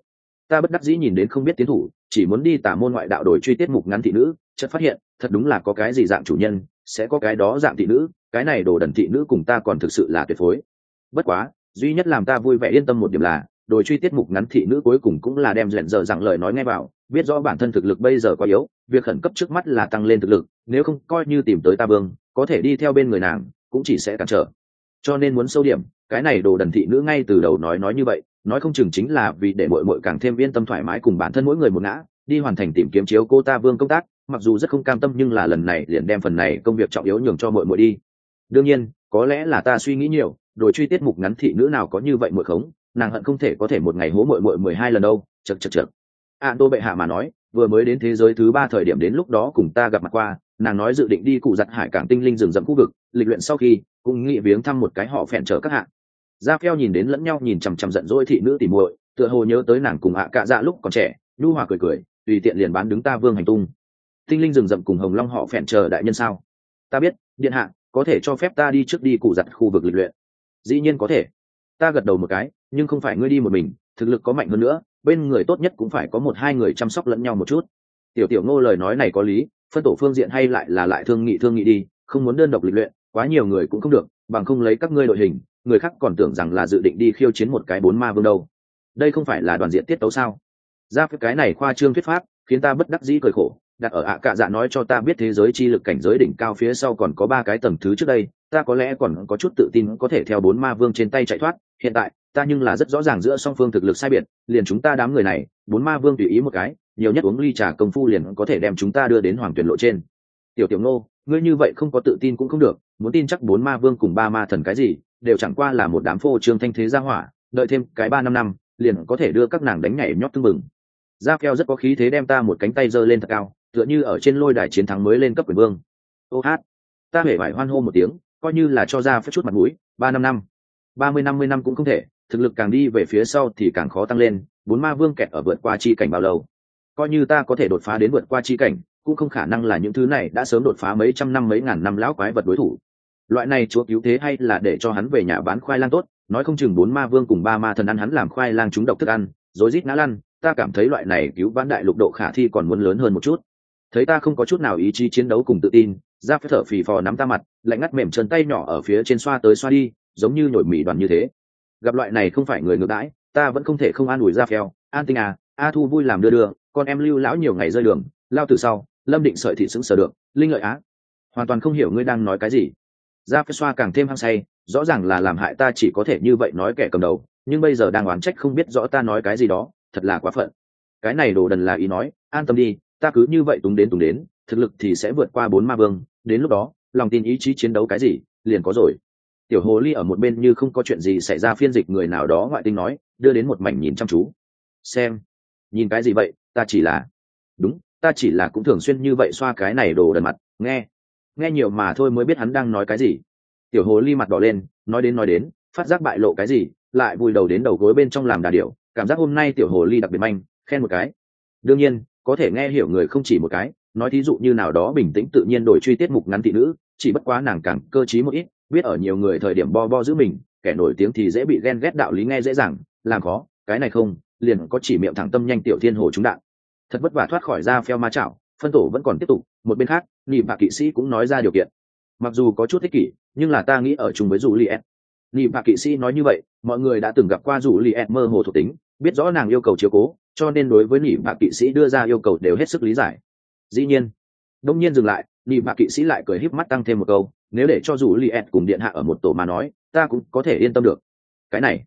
Ta bất đắc dĩ nhìn đến không biết tiến thủ, chỉ muốn đi tả môn ngoại đạo đổi truy tiết mục ngắn thị nữ, chợt phát hiện thật đúng là có cái gì dạng chủ nhân sẽ có cái đó dạng thị nữ, cái này đồ đần thị nữ cùng ta còn thực sự là tuyệt phối. Bất quá duy nhất làm ta vui vẻ yên tâm một điểm là đổi truy tiết mục ngắn thị nữ cuối cùng cũng là đem rèn giờ rằng lời nói nghe vào, biết rõ bản thân thực lực bây giờ quá yếu, việc khẩn cấp trước mắt là tăng lên thực lực, nếu không coi như tìm tới ta vương có thể đi theo bên người nàng cũng chỉ sẽ cản trở. Cho nên muốn sâu điểm, cái này đồ đần thị nữ ngay từ đầu nói như vậy, nói không chừng chính là vì để muội muội càng thêm yên tâm thoải mái cùng bản thân mỗi người một ngã đi hoàn thành tìm kiếm chiếu cô ta vương công tác, mặc dù rất không cam tâm nhưng là lần này liền đem phần này công việc trọng yếu nhường cho muội muội đi. Đương nhiên có lẽ là ta suy nghĩ nhiều, đổi truy tiết mục ngắn thị nữ nào có như vậy muội khống, nàng hận không thể có thể một ngày hố muội muội 12 lần đâu. Chậc. Tô bệ hạ mà nói, vừa mới đến thế giới thứ 3 thời điểm đến lúc đó cùng ta gặp mặt qua, nàng nói dự định đi cụ giặt hải cảng tinh linh rừng rậm khu vực lịch luyện, sau khi cũng nghĩ viếng thăm một cái họ phèn trở các hạng. Ra Phèo nhìn đến lẫn nhau nhìn chằm chằm giận dỗi thị nữ tỉ muội, tựa hồ nhớ tới nàng cùng cạ dạ lúc còn trẻ, nhu hòa cười, tùy tiện liền bán đứng ta vương hành tung. Tinh linh rừng rậm cùng hồng long họ phèn chờ đại nhân sao? Ta biết, điện hạ, có thể cho phép ta đi trước đi cụ giặt khu vực lịch luyện. Dĩ nhiên có thể. Ta gật đầu một cái, nhưng không phải ngươi đi một mình, thực lực có mạnh hơn nữa, bên người tốt nhất cũng phải có 1-2 người chăm sóc lẫn nhau một chút. Tiểu Ngô lời nói này có lý, phân tổ phương diện hay lại thương nghị đi, không muốn đơn độc lịch luyện, quá nhiều người cũng không được, bằng không lấy các ngươi đội hình, người khác còn tưởng rằng là dự định đi khiêu chiến một cái 4 ma vương đâu. Đây không phải là đoàn diện tiết tấu sao? Ra cái này khoa trương thuyết pháp, khiến ta bất đắc dĩ cười khổ. Đặt ở cạ dạ nói cho ta biết thế giới chi lực cảnh giới đỉnh cao phía sau còn có 3 cái tầng thứ trước đây, ta có lẽ còn có chút tự tin có thể theo 4 ma vương trên tay chạy thoát. Hiện tại ta nhưng là rất rõ ràng giữa song phương thực lực sai biệt, liền chúng ta đám người này, 4 ma vương tùy ý một cái, nhiều nhất uống ly trà công phu liền có thể đem chúng ta đưa đến hoàng tuyển lộ trên. Tiểu Ngô, ngươi như vậy không có tự tin cũng không được, muốn tin chắc 4 ma vương cùng 3 ma thần cái gì đều chẳng qua là một đám phô trương thanh thế gia hỏa, đợi thêm cái 3-5 năm liền có thể đưa các nàng đánh nhảy nhót tưng bừng. Ra Phèo rất có khí thế đem ta một cánh tay giơ lên thật cao, tựa như ở trên lôi đài chiến thắng mới lên cấp quyền vương. Ô hát, ta hề phải hoan hô một tiếng, coi như là cho ra phép chút mặt mũi. 3-5 năm, 30-50 năm cũng không thể, thực lực càng đi về phía sau thì càng khó tăng lên. 4 ma vương kẹt ở vượt qua chi cảnh bao lâu? Coi như ta có thể đột phá đến vượt qua chi cảnh, cũng không khả năng là những thứ này đã sớm đột phá mấy trăm năm mấy ngàn năm lão quái vật đối thủ. Loại này chúa cứu thế hay là để cho hắn về nhà bán khoai lang tốt, nói không chừng 4 ma vương cùng 3 ma thần ăn hắn làm khoai lang trúng độc thức ăn, rối rít ngã lăn. Ta cảm thấy loại này cứu vãn đại lục độ khả thi còn muốn lớn hơn một chút. Thấy ta không có chút nào ý chí chiến đấu cùng tự tin, Giáp thở phì phò nắm ta mặt, lạnh ngắt mềm chân tay nhỏ ở phía trên xoa tới xoa đi, giống như nhồi mì đoàn như thế. Gặp loại này không phải người ngược đãi, ta vẫn không thể không an ủi Giáp Phèo. An Tinh à, A Thu vui làm đưa, con em lưu lão nhiều ngày rơi đường, lao từ sau, Lâm Định sợi thị sững sờ được, linh lợi á, hoàn toàn không hiểu ngươi đang nói cái gì. Giáp xoa càng thêm hăng say, rõ ràng là làm hại ta chỉ có thể như vậy nói kẻ cầm đầu, nhưng bây giờ đang oán trách không biết rõ ta nói cái gì đó, thật là quá phận. Cái này đồ đần là ý nói, an tâm đi, ta cứ như vậy túng đến, thực lực thì sẽ vượt qua 4 ma vương, đến lúc đó, lòng tin ý chí chiến đấu cái gì, liền có rồi. Tiểu hồ ly ở một bên như không có chuyện gì xảy ra phiên dịch người nào đó ngoại tinh nói, đưa đến một mảnh nhìn chăm chú. Xem, nhìn cái gì vậy, ta chỉ là, đúng, ta chỉ là cũng thường xuyên như vậy xoa cái này đồ đần mặt, nghe nhiều mà thôi mới biết hắn đang nói cái gì. Tiểu hồ ly mặt đỏ lên, nói đến, phát giác bại lộ cái gì, lại vùi đầu đến đầu gối bên trong làm đà điểu, cảm giác hôm nay tiểu hồ ly đặc biệt manh, khen một cái. Đương nhiên có thể nghe hiểu người không chỉ một cái, nói thí dụ như nào đó bình tĩnh tự nhiên đổi truy tiết mục ngắn thị nữ, chỉ bất quá nàng càng cơ trí một ít, biết ở nhiều người thời điểm bo giữ mình, kẻ nổi tiếng thì dễ bị ghen ghét, đạo lý nghe dễ dàng, làm khó cái này không, liền có chỉ miệng thẳng tâm nhanh tiểu thiên hồ trúng đạn. Thật vất vả thoát khỏi ra phèo ma chảo, phân tổ vẫn còn tiếp tục. Một bên khác, nị bạ kỵ sĩ cũng nói ra điều kiện, mặc dù có chút ích kỷ, nhưng là ta nghĩ ở chung với Juliet. Nị bạ kỵ sĩ nói như vậy, mọi người đã từng gặp qua Juliet mơ hồ thuộc tính, biết rõ nàng yêu cầu chiếu cố, cho nên đối với nị bạ kỵ sĩ đưa ra yêu cầu đều hết sức lý giải. Dĩ nhiên, đông nhiên dừng lại, nị bạ kỵ sĩ lại cười híp mắt tăng thêm một câu, nếu để cho Juliet cùng điện hạ ở một tổ mà nói, ta cũng có thể yên tâm được. Cái này,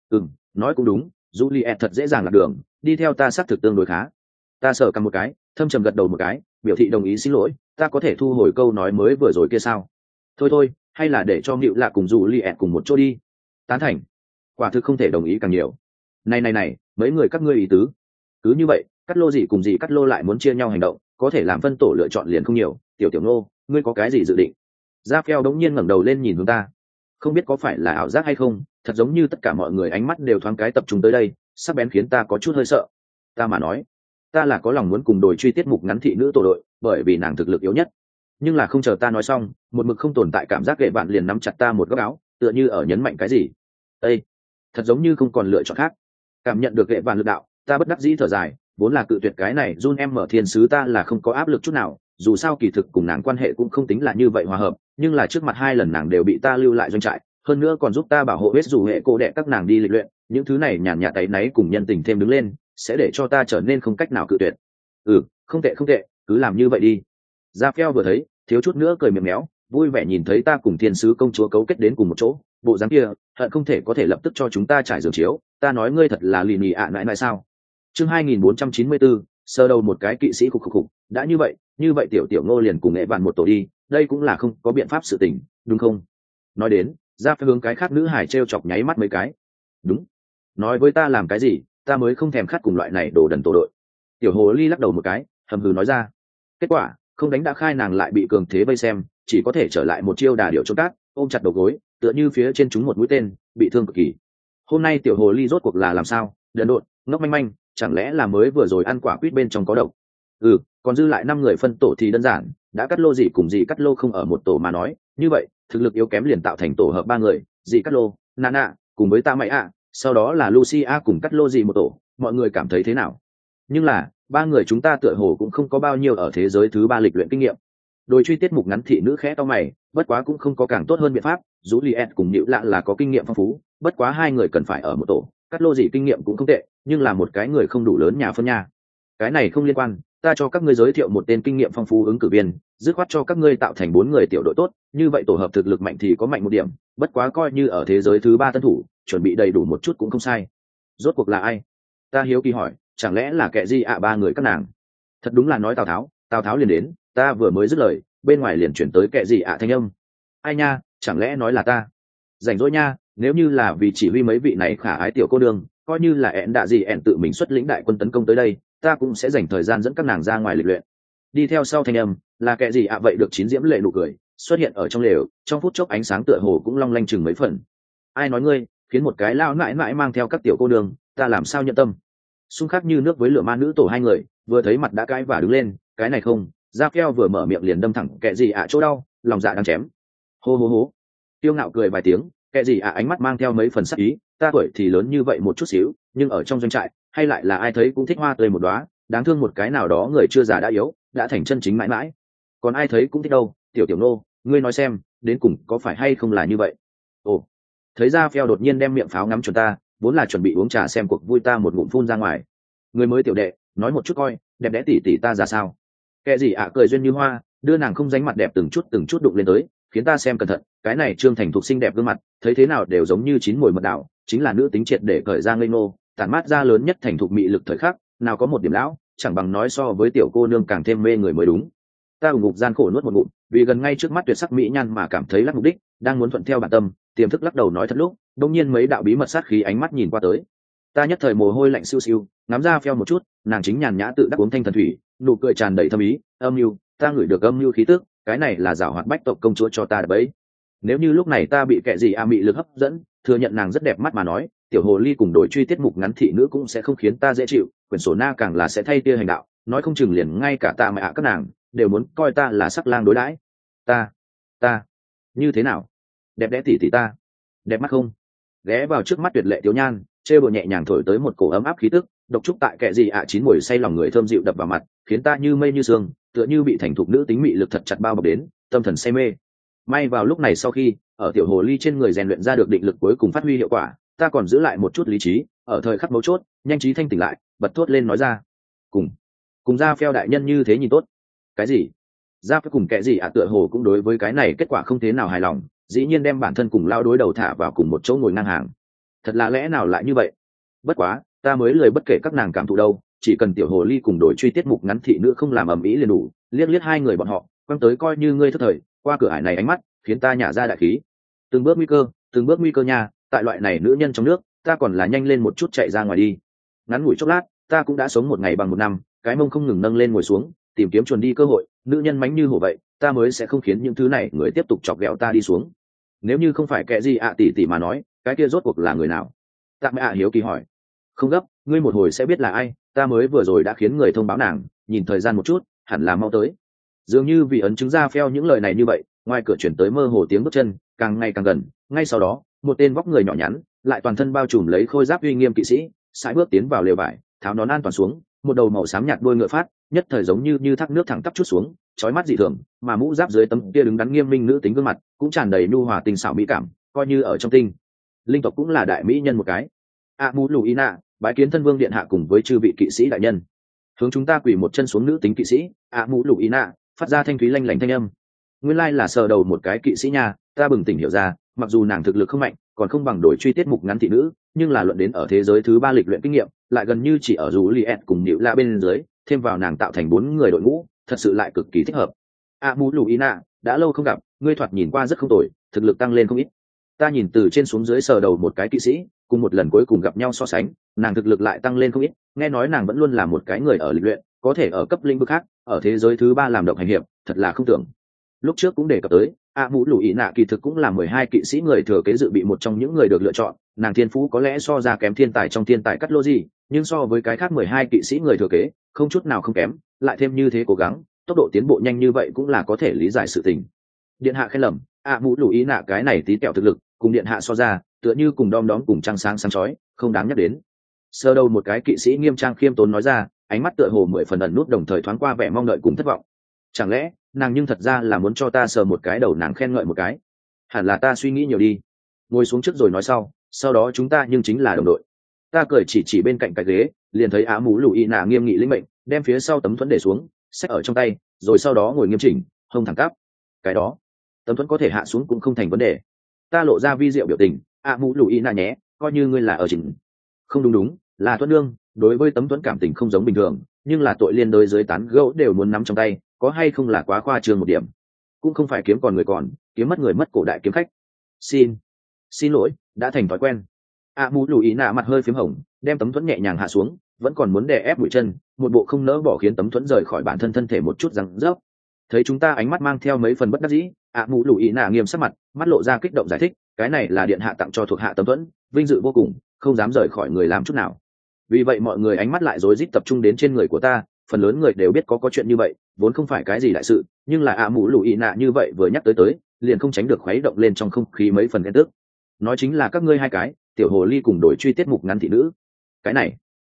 nói cũng đúng, Juliet thật dễ dàng lạc đường, đi theo ta xác thực tương đối khá. Ta sờ cầm một cái, thâm trầm gật đầu một cái, biểu thị đồng ý. Xin lỗi, ta có thể thu hồi câu nói mới vừa rồi kia sao? Thôi, hay là để cho Nữu Lạ cùng Juliet cùng một chỗ đi. Tán thành. Quả thực không thể đồng ý càng nhiều. Này, mấy người các ngươi ý tứ. Cứ như vậy, Cắt Lô gì cùng gì Cắt Lô lại muốn chia nhau hành động, có thể làm phân tổ lựa chọn liền không nhiều. Tiểu Ngô, ngươi có cái gì dự định? Giáp Phèo đống nhiên ngẩng đầu lên nhìn hướng ta. Không biết có phải là ảo giác hay không, thật giống như tất cả mọi người ánh mắt đều thoáng cái tập trung tới đây, sắc bén khiến ta có chút hơi sợ. Ta mà nói, ta là có lòng muốn cùng đội truy tiết mục ngắn thị nữ tổ đội, bởi vì nàng thực lực yếu nhất. Nhưng là không chờ ta nói xong, một mực không tồn tại cảm giác ghệ bạn liền nắm chặt ta một góc áo, tựa như ở nhấn mạnh cái gì. Ê, thật giống như không còn lựa chọn khác. Cảm nhận được ghệ bạn lực đạo, ta bất đắc dĩ thở dài, vốn là cự tuyệt cái này Jun em mở thiên sứ ta là không có áp lực chút nào, dù sao kỳ thực cùng nàng quan hệ cũng không tính là như vậy hòa hợp, nhưng là trước mặt hai lần nàng đều bị ta lưu lại doanh trại, hơn nữa còn giúp ta bảo hộ hết dù hệ cô đệ các nàng đi lịch luyện, những thứ này nhàn nhạt tay náy cùng nhân tình thêm đứng lên, sẽ để cho ta trở nên không cách nào cự tuyệt. Không tệ không tệ, cứ làm như vậy đi. Ra Phèo vừa thấy, thiếu chút nữa cười miệng méo, vui vẻ nhìn thấy ta cùng thiên sứ công chúa cấu kết đến cùng một chỗ, bộ dáng kia, hận không thể có thể lập tức cho chúng ta trải giường chiếu, ta nói ngươi thật là lì nhì ạ nãi sao. Chương 2494, sơ đầu một cái kỵ sĩ khục, đã như vậy tiểu Ngô liền cùng nghệ bạn một tổ đi, đây cũng là không có biện pháp sự tình, đúng không? Nói đến, ra phải hướng cái khác nữ hải trêu chọc nháy mắt mấy cái. Đúng. Nói với ta làm cái gì, ta mới không thèm khát cùng loại này đồ đần tổ đội. Tiểu hồ ly lắc đầu một cái, hầm hừ nói ra. Kết quả, không đánh đã khai nàng lại bị cường thế vây xem, chỉ có thể trở lại một chiêu đà điệu trốn cát, ôm chặt đầu gối, tựa như phía trên chúng một mũi tên, bị thương cực kỳ. Hôm nay tiểu hồ ly rốt cuộc là làm sao, đần độn, ngốc manh manh, chẳng lẽ là mới vừa rồi ăn quả quýt bên trong có độc? Còn dư lại 5 người phân tổ thì đơn giản, đã cắt lô gì cùng gì cắt lô không ở một tổ mà nói, như vậy, thực lực yếu kém liền tạo thành tổ hợp 3 người, gì cắt lô, Nana, cùng với ta mày sau đó là Lucia cùng cắt lô gì một tổ, mọi người cảm thấy thế nào? Nhưng là, 3 người chúng ta tựa hồ cũng không có bao nhiêu ở thế giới thứ 3 lịch luyện kinh nghiệm. Đôi truy tiết mục ngắn thị nữ khẽ to mày, bất quá cũng không có càng tốt hơn biện pháp, Juliet cùng Nữu Lạ là có kinh nghiệm phong phú, bất quá 2 người cần phải ở một tổ, cắt lô gì kinh nghiệm cũng không tệ, nhưng là một cái người không đủ lớn nhà phân nha. Cái này không liên quan, ta cho các ngươi giới thiệu một tên kinh nghiệm phong phú ứng cử viên, dứt khoát cho các ngươi tạo thành 4 người tiểu đội tốt, như vậy tổ hợp thực lực mạnh thì có mạnh một điểm, bất quá coi như ở thế giới thứ 3 tân thủ, chuẩn bị đầy đủ một chút cũng không sai. Rốt cuộc là ai? Ta hiếu kỳ hỏi, chẳng lẽ là kẻ gì 3 người các nàng? Thật đúng là nói Tào Tháo liền đến, ta vừa mới dứt lời, bên ngoài liền chuyển tới kẻ gì thanh âm. Ai nha, chẳng lẽ nói là ta? Rảnh rỗi nha, nếu như là vì chỉ huy mấy vị này khả ái tiểu cô đương, coi như là ẹn đạ gì ẹn tự mình xuất lĩnh đại quân tấn công tới đây, ta cũng sẽ dành thời gian dẫn các nàng ra ngoài lịch luyện. Đi theo sau thanh âm là kẻ gì vậy được chín diễm lệ nụ cười xuất hiện ở trong lều, trong phút chốc ánh sáng tựa hồ cũng long lanh chừng mấy phần. Ai nói ngươi khiến một cái lao mãi mãi mang theo các tiểu cô nương, ta làm sao nhận tâm? Xung khắc như nước với lửa ma nữ tổ 2 người vừa thấy mặt đã cãi và đứng lên, cái này không, Ra Phèo vừa mở miệng liền đâm thẳng kẻ gì chỗ đau, lòng dạ đang chém. Hô. Tiêu ngạo cười vài tiếng, kẻ gì ánh mắt mang theo mấy phần sắc ý, ta tuổi thì lớn như vậy một chút xíu, nhưng ở trong doanh trại hay lại là ai thấy cũng thích hoa tươi một đóa, đáng thương một cái nào đó người chưa già đã yếu, đã thành chân chính mãi mãi, còn ai thấy cũng thích đâu. Tiểu Nô, ngươi nói xem, đến cùng có phải hay không là như vậy? Ồ, thấy Ra Phèo đột nhiên đem miệng pháo ngắm chuẩn ta, vốn là chuẩn bị uống trà xem cuộc vui, ta một ngụm phun ra ngoài. Người mới tiểu đệ, nói một chút coi, đẹp đẽ tỉ ta ra sao? Kẻ gì cười duyên như hoa, đưa nàng không dánh mặt đẹp từng chút đụng lên tới, khiến ta xem cẩn thận, cái này Trương Thành Thục xinh đẹp gương mặt, thấy thế nào đều giống như chín mùi mật đảo, chính là nữ tính triệt để cởi ra ngây ngô, tản mát ra lớn nhất thành thục mị lực thời khắc, nào có một điểm lão, chẳng bằng nói so với tiểu cô nương càng thêm mê người mới đúng. Ta ủng ngục gian khổ nuốt một ngụm, vì gần ngay trước mắt tuyệt sắc mỹ nhan mà cảm thấy lắc mục đích, đang muốn thuận theo bản tâm, tiềm thức lắc đầu nói thật lúc, đột nhiên mấy đạo bí mật sát khí ánh mắt nhìn qua tới. Ta nhất thời mồ hôi lạnh siêu siêu, ngắm Ra Phèo một chút, nàng chính nhàn nhã tự đắc uống thanh thần thủy, nụ cười tràn đầy thâm ý, âm mưu, ta ngửi được âm mưu khí tức, cái này là giảo hoạt bách tộc công chúa cho ta đấy. Nếu như lúc này ta bị kẻ gì mị lực hấp dẫn, thừa nhận nàng rất đẹp mắt mà nói, tiểu hồ ly cùng đội truy tiết mục ngắn thị nữ cũng sẽ không khiến ta dễ chịu, quyển sổ na càng là sẽ thay tia hành đạo, nói không chừng liền ngay cả ta mẹ các nàng đều muốn coi ta là sắc lang đối đãi. Ta như thế nào? Đẹp đẽ tỉ ta, đẹp mắt không? Ghé vào trước mắt tuyệt lệ tiểu nhan, trêu đùa nhẹ nhàng thổi tới một cổ ấm áp khí tức, độc trúc tại kẻ gì chín mùi say lòng người thơm dịu đập vào mặt, khiến ta như mây như sương, tựa như bị thành thục nữ tính mị lực thật chặt bao bọc đến, tâm thần say mê. May vào lúc này sau khi ở tiểu hồ ly trên người rèn luyện ra được định lực cuối cùng phát huy hiệu quả, ta còn giữ lại một chút lý trí, ở thời khắc mấu chốt nhanh trí thanh tỉnh lại, bật thốt lên nói ra, cùng Ra Phèo đại nhân như thế nhìn tốt. Cái gì? Ra Phèo cùng kẻ gì tựa hồ cũng đối với cái này kết quả không thế nào hài lòng, dĩ nhiên đem bản thân cùng lao đối đầu thả vào cùng một chỗ ngồi ngang hàng. Thật là lẽ nào lại như vậy? Bất quá ta mới lời bất kể các nàng cảm thụ đâu, chỉ cần tiểu hồ ly cùng đội truy tiết mục ngắn thị nữ không làm ầm ĩ liền đủ, liếc 2 người bọn họ quăng tới coi như ngươi thất thời, qua cửa ải này ánh mắt khiến ta nhả ra đại khí. Từng bước nguy cơ nha, tại loại này nữ nhân trong nước, ta còn là nhanh lên một chút chạy ra ngoài đi. Ngắn ngủi chốc lát, ta cũng đã sống một ngày bằng một năm, cái mông không ngừng nâng lên ngồi xuống, tìm kiếm chuồn đi cơ hội, nữ nhân mánh như hổ vậy, ta mới sẽ không khiến những thứ này người tiếp tục chọc ghẹo ta đi xuống. Nếu như không phải kẻ gì tỷ mà nói, cái kia rốt cuộc là người nào? Tạ mẹ hiếu kỳ hỏi. Không gấp, ngươi một hồi sẽ biết là ai, ta mới vừa rồi đã khiến người thông báo nàng, nhìn thời gian một chút, hẳn là mau tới. Dường như vì ấn chứng Ra Phèo những lời này như vậy, ngoài cửa chuyển tới mơ hồ tiếng bước chân, càng ngày càng gần, ngay sau đó một tên vóc người nhỏ nhắn lại toàn thân bao trùm lấy khôi giáp uy nghiêm kỵ sĩ sải bước tiến vào lều vải, tháo nón an toàn xuống, một đầu màu xám nhạt đuôi ngựa phát nhất thời giống như thác nước thẳng tắp chút xuống, chói mắt dị thường, mà mũ giáp dưới tấm kia đứng đắn nghiêm minh nữ tính gương mặt cũng tràn đầy nhu hòa tình xảo mỹ cảm, coi như ở trong tinh linh tộc cũng là đại mỹ nhân một cái. Mũ lù ý nạ bái kiến thân vương điện hạ cùng với chư vị kỵ sĩ đại nhân. Hướng chúng ta quỳ một chân xuống nữ tính kỵ sĩ mũ lù ý nạ phát ra thanh thúy lanh lảnh thanh âm. Nguyên lai là sờ đầu một cái kỵ sĩ nha, ta bừng tỉnh hiểu ra, mặc dù nàng thực lực không mạnh, còn không bằng đổi truy tiết mục ngắn thị nữ, nhưng là luận đến ở thế giới thứ 3 lịch luyện kinh nghiệm, lại gần như chỉ ở Juliet cùng Diệu La bên dưới, thêm vào nàng tạo thành 4 người đội ngũ, thật sự lại cực kỳ thích hợp. Mũ lù ý nạ, đã lâu không gặp, ngươi thoạt nhìn qua rất không tồi, thực lực tăng lên không ít. Ta nhìn từ trên xuống dưới sờ đầu một cái kỵ sĩ, cùng một lần cuối cùng gặp nhau so sánh, nàng thực lực lại tăng lên không ít, nghe nói nàng vẫn luôn là một cái người ở lịch luyện, có thể ở cấp lĩnh vực khác, ở thế giới thứ 3 làm động hành hiệp, thật là không tưởng. Lúc trước cũng đề cập tới, mũ lù ý nạ kỳ thực cũng là 12 kỵ sĩ người thừa kế dự bị một trong những người được lựa chọn, nàng thiên phú có lẽ so ra kém thiên tài trong thiên tài cắt lô gì, nhưng so với cái khác 12 kỵ sĩ người thừa kế, không chút nào không kém, lại thêm như thế cố gắng, tốc độ tiến bộ nhanh như vậy cũng là có thể lý giải sự tình. Điện hạ khen lầm, mũ lù ý nạ cái này tí tẹo thực lực, cùng điện hạ so ra, tựa như cùng đom đóm cùng trăng sáng sáng chói, không đáng nhắc đến. Sơ đầu một cái kỵ sĩ nghiêm trang khiêm tốn nói ra, ánh mắt tựa hồ 10 phần ẩn nút đồng thời thoáng qua vẻ mong đợi cùng thất vọng. Chẳng lẽ nàng nhưng thật ra là muốn cho ta sờ một cái đầu nàng khen ngợi một cái? Hẳn là ta suy nghĩ nhiều đi. Ngồi xuống trước rồi nói sau đó chúng ta nhưng chính là đồng đội. Ta cười chỉ bên cạnh cái ghế, liền thấy mũ lù ý nạ nghiêm nghị lĩnh mệnh, đem phía sau tấm thuẫn để xuống, xách ở trong tay, rồi sau đó ngồi nghiêm chỉnh, hông thẳng tắp. Cái đó, tấm thuẫn có thể hạ xuống cũng không thành vấn đề. Ta lộ ra vi diệu biểu tình, mũ lù ý nạ nhé, coi như ngươi là ở chỉnh. Không đúng, là thuẫn nương. Đối với tấm thuẫn cảm tình không giống bình thường, nhưng là tội liên đôi dưới tán gẫu đều muốn nắm trong tay, có hay không là quá khoa trương một điểm. Cũng không phải kiếm còn người còn, kiếm mất người mất cổ đại kiếm khách. Xin lỗi, đã thành thói quen. Mũ lù ý nạ mặt hơi phím hồng, đem tấm thuẫn nhẹ nhàng hạ xuống, vẫn còn muốn đè ép mũi chân, một bộ không nỡ bỏ khiến tấm thuẫn rời khỏi bản thân thân thể một chút răng rớp. Thấy chúng ta ánh mắt mang theo mấy phần bất đắc dĩ, mũ lù ý nạ nghiêm sắc mặt, mắt lộ ra kích động giải thích, cái này là điện hạ tặng cho thuộc hạ tấm thuẫn, vinh dự vô cùng, không dám rời khỏi người làm chút nào. Vì vậy mọi người ánh mắt lại rối rít tập trung đến trên người của ta, phần lớn người đều biết có chuyện như vậy, vốn không phải cái gì đại sự, nhưng là mũ lù ý nạ như vậy vừa nhắc tới, liền không tránh được khuấy động lên trong không khí mấy phần ghen tức. Nói chính là các ngươi hai cái, tiểu hồ ly cùng đổi truy tiết mục ngắn thị nữ. Cái này,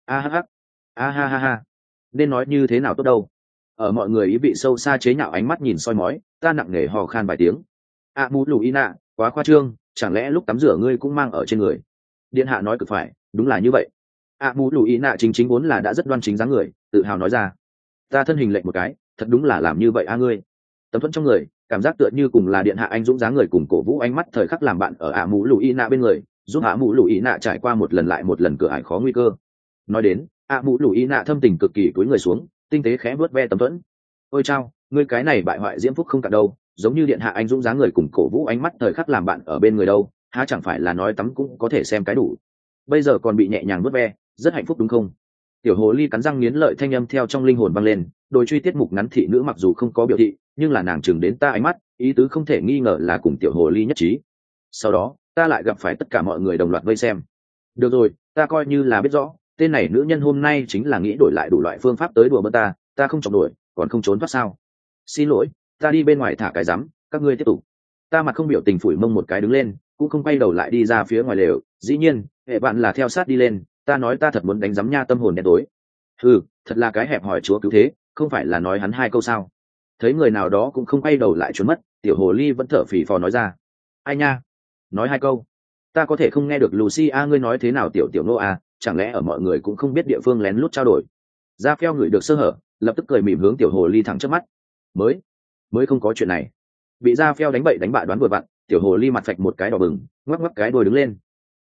ha, nên nói như thế nào tốt đâu. Ở mọi người ý vị sâu xa chế nhạo ánh mắt nhìn soi mói, ta nặng nề hò khan vài tiếng. Mũ lù ý nạ, quá khoa trương, chẳng lẽ lúc tắm rửa ngươi cũng mang ở trên người? Điện hạ nói cực phải, đúng là như vậy. Mũ lù ý nạ chính vốn là đã rất đoan chính dáng người, tự hào nói ra. Ta thân hình lệnh một cái, thật đúng là làm như vậy ngươi. Tấm thuẫn trong người, cảm giác tựa như cùng là điện hạ anh dũng dáng người cùng cổ vũ ánh mắt thời khắc làm bạn ở mũ lù ý nạ bên người, giúp mũ lù ý nạ trải qua một lần lại một lần cửa ải khó nguy cơ. Nói đến, mũ lù ý nạ thâm tình cực kỳ cúi người xuống, tinh tế khẽ vuốt ve tấm thuẫn. Ôi chao, ngươi cái này bại hoại diễm phúc không cả đâu, giống như điện hạ anh dũng dáng người cùng cổ vũ ánh mắt thời khắc làm bạn ở bên người đâu, há chẳng phải là nói tắm cũng có thể xem cái đủ. Bây giờ còn bị nhẹ nhàng vuốt ve, rất hạnh phúc đúng không? Tiểu hồ ly cắn răng nghiến lợi thanh âm theo trong linh hồn vang lên, đôi truy tiết mục ngắn thị nữ mặc dù không có biểu thị, nhưng là nàng chừng đến ta ánh mắt, ý tứ không thể nghi ngờ là cùng tiểu hồ ly nhất trí. Sau đó, ta lại gặp phải tất cả mọi người đồng loạt vây xem. Được rồi, ta coi như là biết rõ, tên này nữ nhân hôm nay chính là nghĩ đổi lại đủ loại phương pháp tới đùa bỡn ta không chọc nổi, còn không trốn thoát sao? Xin lỗi, ta đi bên ngoài thả cái rắm, các ngươi tiếp tục. Ta mặt không biểu tình phủi mông một cái đứng lên, cũng không quay đầu lại đi ra phía ngoài lều. Dĩ nhiên, hệ bạn là theo sát đi lên, ta nói ta thật muốn đánh giám nha tâm hồn đen tối. Thật là cái hẹp hòi chúa cứu thế, không phải là nói hắn 2 câu sao? Thấy người nào đó cũng không quay đầu lại trốn mất, tiểu hồ ly vẫn thở phì phò nói ra. Ai nha? Nói 2 câu? Ta có thể không nghe được Lucy ngươi nói thế nào tiểu nô chẳng lẽ ở mọi người cũng không biết địa phương lén lút trao đổi? Ra phèo ngửi được sơ hở, lập tức cười mỉm hướng tiểu hồ ly thẳng trước mắt. Mới không có chuyện này. Bị ra phèo đánh bậy đánh bạ đoán vừa vặn, tiểu hồ ly mặt phạch một cái đỏ bừng, ngoắc cái đuôi đứng lên.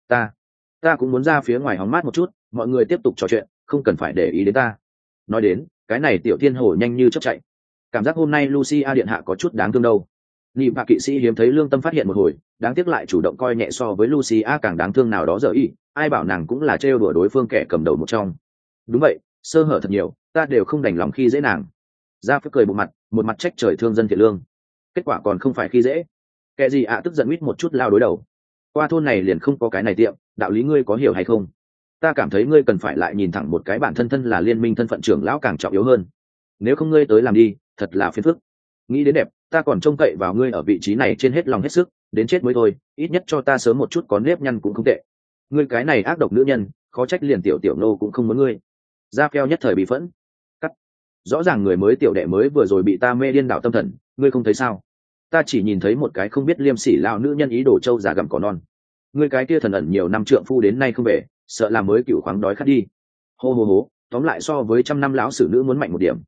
Ta cũng muốn ra phía ngoài hóng mát một chút, mọi người tiếp tục trò chuyện, không cần phải để ý đến ta. Nói đến, cái này tiểu thiên hồ nhanh như chớp chạy. Cảm giác hôm nay Lucia điện hạ có chút đáng thương đâu. Nị bạ kỵ sĩ hiếm thấy lương tâm phát hiện một hồi, đáng tiếc lại chủ động coi nhẹ so với Lucia càng đáng thương nào đó giờ ý, ai bảo nàng cũng là trêu đùa đối phương kẻ cầm đầu một trong. Đúng vậy, sơ hở thật nhiều, ta đều không đành lòng khi dễ nàng. Ra phải cười một mặt trách trời thương dân thiện lương. Kết quả còn không phải khi dễ. Kẻ gì tức giận mít một chút lao đối đầu. Qua thôn này liền không có cái này tiệm, đạo lý ngươi có hiểu hay không? Ta cảm thấy ngươi cần phải lại nhìn thẳng một cái bản thân là liên minh thân phận trưởng lão càng trọng yếu hơn. Nếu không ngươi tới làm đi, thật là phiền phức. Nghĩ đến đẹp, ta còn trông cậy vào ngươi ở vị trí này trên hết lòng hết sức, đến chết mới thôi, ít nhất cho ta sớm một chút có nếp nhăn cũng không tệ. Ngươi cái này ác độc nữ nhân, khó trách liền tiểu nô cũng không muốn ngươi. Ra phèo nhất thời bị phẫn. Cắt. Rõ ràng người mới tiểu đệ mới vừa rồi bị ta mê điên đảo tâm thần, ngươi không thấy sao? Ta chỉ nhìn thấy một cái không biết liêm sỉ lão nữ nhân ý đồ trâu già gặm cỏ non. Ngươi cái kia thần ẩn nhiều năm trượng phu đến nay không về, sợ là mới cựu khoáng đói khát đi. Hô hô hố, tóm lại so với trăm năm lão sử nữ muốn mạnh một điểm.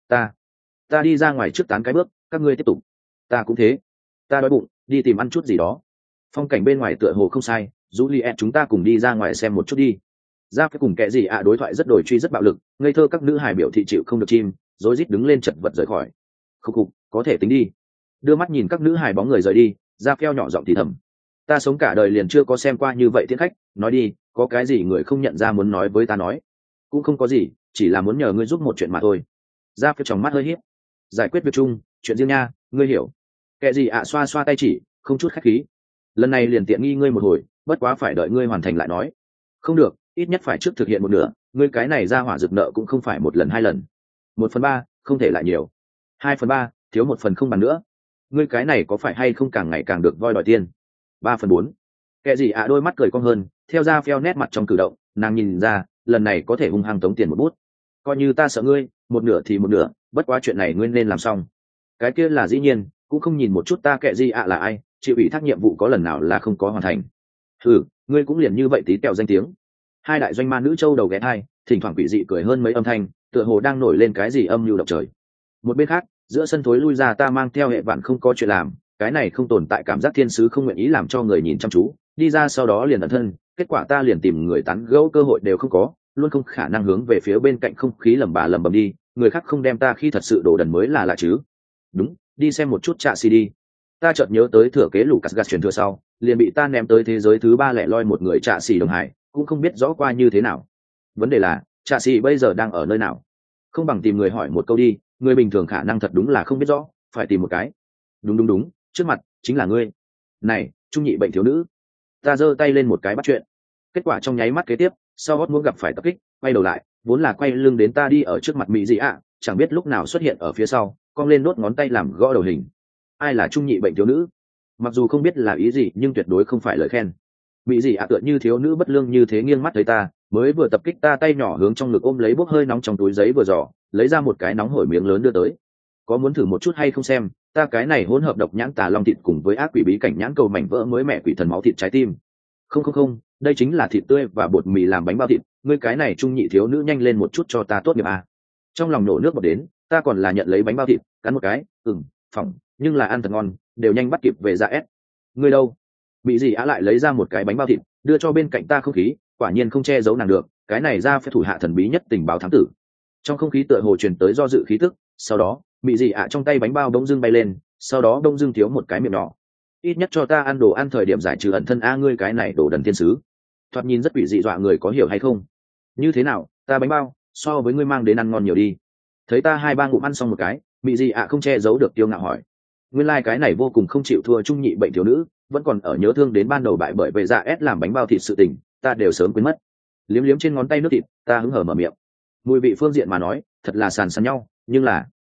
Ta đi ra ngoài trước tán cái bước, các ngươi tiếp tục. Ta cũng thế. Ta đói bụng, đi tìm ăn chút gì đó. Phong cảnh bên ngoài tựa hồ không sai, Juliet chúng ta cùng đi ra ngoài xem một chút đi. Ra phải cùng kẻ gì ạ đối thoại rất đổi truy rất bạo lực, ngây thơ các nữ hài biểu thị chịu không được chim, rối rít đứng lên chật vật rời khỏi. Khục khục, có thể tính đi. Đưa mắt nhìn các nữ hài bóng người rời đi, ra phèo nhỏ giọng thì thầm. Ta sống cả đời liền chưa có xem qua như vậy thiên khách, nói đi, có cái gì người không nhận ra muốn nói với ta nói. Cũng không có gì, chỉ là muốn nhờ ngươi giúp một chuyện mà thôi. Ra phèo tròng mắt hơi híp. Giải quyết việc chung, chuyện riêng nha, ngươi hiểu. Kẻ gì ạ xoa xoa tay chỉ, không chút khách khí. Lần này liền tiện nghi ngươi một hồi, bất quá phải đợi ngươi hoàn thành lại nói. Không được, ít nhất phải trước thực hiện một nửa, ngươi cái này ra hỏa rực nợ cũng không phải một lần hai lần. 1/3, không thể lại nhiều. 2/3, thiếu 1 phần không bằng nữa. Ngươi cái này có phải hay không càng ngày càng được voi đòi tiền. 3/4. Kẻ gì ạ đôi mắt cười cong hơn, theo ra phèo nét mặt trong cử động, nàng nhìn ra, lần này có thể hung hăng tống tiền một bút. Coi như ta sợ ngươi, một nửa thì một nửa, bất quá chuyện này ngươi nên làm xong. Cái kia là dĩ nhiên, cũng không nhìn một chút ta kệ gì ạ là ai, chịu ủy thác nhiệm vụ có lần nào là không có hoàn thành. Ngươi cũng liền như vậy tí kẹo danh tiếng. Hai đại doanh ma nữ châu đầu ghé hai, thỉnh thoảng quỷ dị cười hơn mấy âm thanh, tựa hồ đang nổi lên cái gì âm mưu động trời. Một bên khác, giữa sân thối lui ra ta mang theo hệ vạn không có chuyện làm, cái này không tồn tại cảm giác thiên sứ không nguyện ý làm cho người nhìn chăm chú, đi ra sau đó liền ẩn thân, kết quả ta liền tìm người tán gẫu cơ hội đều không có, luôn không khả năng hướng về phía bên cạnh không khí lẩm bẩm đi, người khác không đem ta khi thật sự đồ đần mới là lạ chứ. Đúng, đi xem một chút trạ xì đi. Ta chợt nhớ tới thừa kế Lucas gạt truyền thừa sau, liền bị ta ném tới thế giới thứ ba lẻ loi một người trạ xì đồng hải, cũng không biết rõ qua như thế nào. Vấn đề là, trạ xì bây giờ đang ở nơi nào? Không bằng tìm người hỏi một câu đi, người bình thường khả năng thật đúng là không biết rõ, phải tìm một cái. Đúng, trước mặt chính là ngươi. Này, trung nhị bệnh thiếu nữ. Ta giơ tay lên một cái bắt chuyện. Kết quả trong nháy mắt kế tiếp, sau gót muốn gặp phải tập kích, quay đầu lại, vốn là quay lưng đến ta đi ở trước mặt mỹ gì ạ, chẳng biết lúc nào xuất hiện ở phía sau, cong lên nốt ngón tay làm gõ đầu hình. Ai là trung nhị bệnh thiếu nữ? Mặc dù không biết là ý gì nhưng tuyệt đối không phải lời khen. Mỹ gì ạ tựa như thiếu nữ bất lương như thế nghiêng mắt thấy ta, mới vừa tập kích ta tay nhỏ hướng trong ngực ôm lấy bốc hơi nóng trong túi giấy vừa giỏ, lấy ra một cái nóng hổi miếng lớn đưa tới. Có muốn thử một chút hay không xem, ta cái này hỗn hợp độc nhãn tà long thịt cùng với ác quỷ bí cảnh nhãn cầu mảnh vỡ mới mẹ quỷ thần máu thịt trái tim. Không, đây chính là thịt tươi và bột mì làm bánh bao thịt, ngươi cái này trung nhị thiếu nữ nhanh lên một chút cho ta tốt nghiệp à. Trong lòng nổ nước bọt đến, ta còn là nhận lấy bánh bao thịt, cắn một cái, phỏng, nhưng là ăn thật ngon, đều nhanh bắt kịp về ra ép. Ngươi đâu? Bị gì á lại lấy ra một cái bánh bao thịt, đưa cho bên cạnh ta không khí, quả nhiên không che giấu nàng được, cái này ra phải thủ hạ thần bí nhất tình báo thám tử. Trong không khí tựa hồ truyền tới do dự khí tức, sau đó, bị gì ạ trong tay bánh bao đông dưng bay lên, sau đó đông dưng thiếu một cái miệng nhỏ. Ít nhất cho ta ăn đồ ăn thời điểm giải trừ ẩn thân a, ngươi cái này đồ đần thiên sứ. Thoạt nhìn rất quỷ dị dọa người, có hiểu hay không? Như thế nào, ta bánh bao so với ngươi mang đến ăn ngon nhiều đi. Thấy ta 2-3 ngụm ăn xong một cái, bị gì ạ không che giấu được tiêu ngạo hỏi. Nguyên lai cái này vô cùng không chịu thua trung nhị bệnh thiếu nữ, vẫn còn ở nhớ thương đến ban đầu bại bởi về dạ ép làm bánh bao thịt sự tình, ta đều sớm quên mất. Liếm liếm trên ngón tay nước thịt, ta hứng hở mở miệng. Mùi vị phương diện mà nói, thật là sàn sàn nhau, nhưng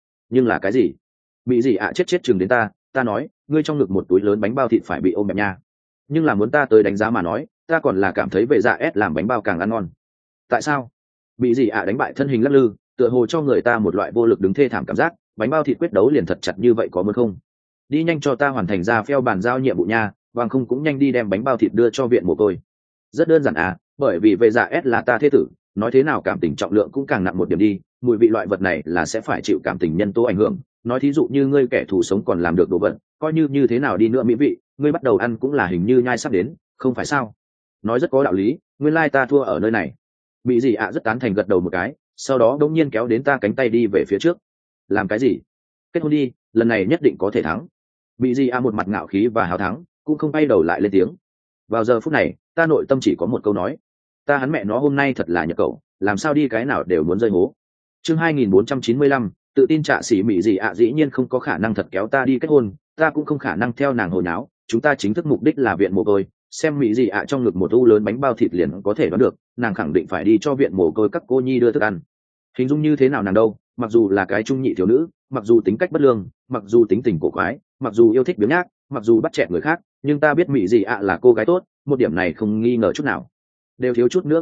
là cái gì? Bị gì ạ chết chừng đến ta nói, ngươi trong ngực một túi lớn bánh bao thịt phải bị ôm bẹp nha. Nhưng là muốn ta tới đánh giá mà nói, ta còn là cảm thấy về dạ ép làm bánh bao càng ăn ngon. Tại sao? Bị gì ạ đánh bại thân hình lắc lư, tựa hồ cho người ta một loại vô lực đứng thê thảm cảm giác, bánh bao thịt quyết đấu liền thật chặt như vậy có muốn không? Đi nhanh cho ta hoàn thành ra phèo bàn giao nhiệm vụ nha, bằng không cũng nhanh đi đem bánh bao thịt đưa cho viện mồ côi. Rất đơn giản à, bởi vì về dạ S là ta thế tử, nói thế nào cảm tình trọng lượng cũng càng nặng một điểm đi, mùi vị loại vật này là sẽ phải chịu cảm tình nhân tố ảnh hưởng, nói thí dụ như ngươi kẻ thù sống còn làm được đồ vật, coi như thế nào đi nữa mỹ vị, ngươi bắt đầu ăn cũng là hình như nhai sắp đến, không phải sao? Nói rất có đạo lý, nguyên lai ta thua ở nơi này. Bị gì ạ rất tán thành gật đầu một cái, sau đó đống nhiên kéo đến ta cánh tay đi về phía trước. Làm cái gì? Kết hôn đi, lần này nhất định có thể thắng. Bị gì ạ một mặt ngạo khí và hào thắng, cũng không bay đầu lại lên tiếng. Vào giờ phút này, ta nội tâm chỉ có một câu nói: ta hắn mẹ nó hôm nay thật là nhật cậu, làm sao đi cái nào đều muốn rơi hố. Chương 2495, tự tin trạ xỉ mị gì ạ dĩ nhiên không có khả năng thật kéo ta đi kết hôn, ta cũng không khả năng theo nàng hồi náo, chúng ta chính thức mục đích là viện mồ côi, xem mị gì ạ trong ngực một u lớn bánh bao thịt liền có thể đoán được, nàng khẳng định phải đi cho viện mồ côi các cô nhi đưa thức ăn. Hình dung như thế nào nàng đâu, mặc dù là cái trung nhị thiếu nữ, mặc dù tính cách bất lương, mặc dù tính tình cổ quái, mặc dù yêu thích biếng nhác, mặc dù bắt chẹt người khác, nhưng ta biết mị gì ạ là cô gái tốt, một điểm này không nghi ngờ chút nào. Đều thiếu chút nữa quên mất,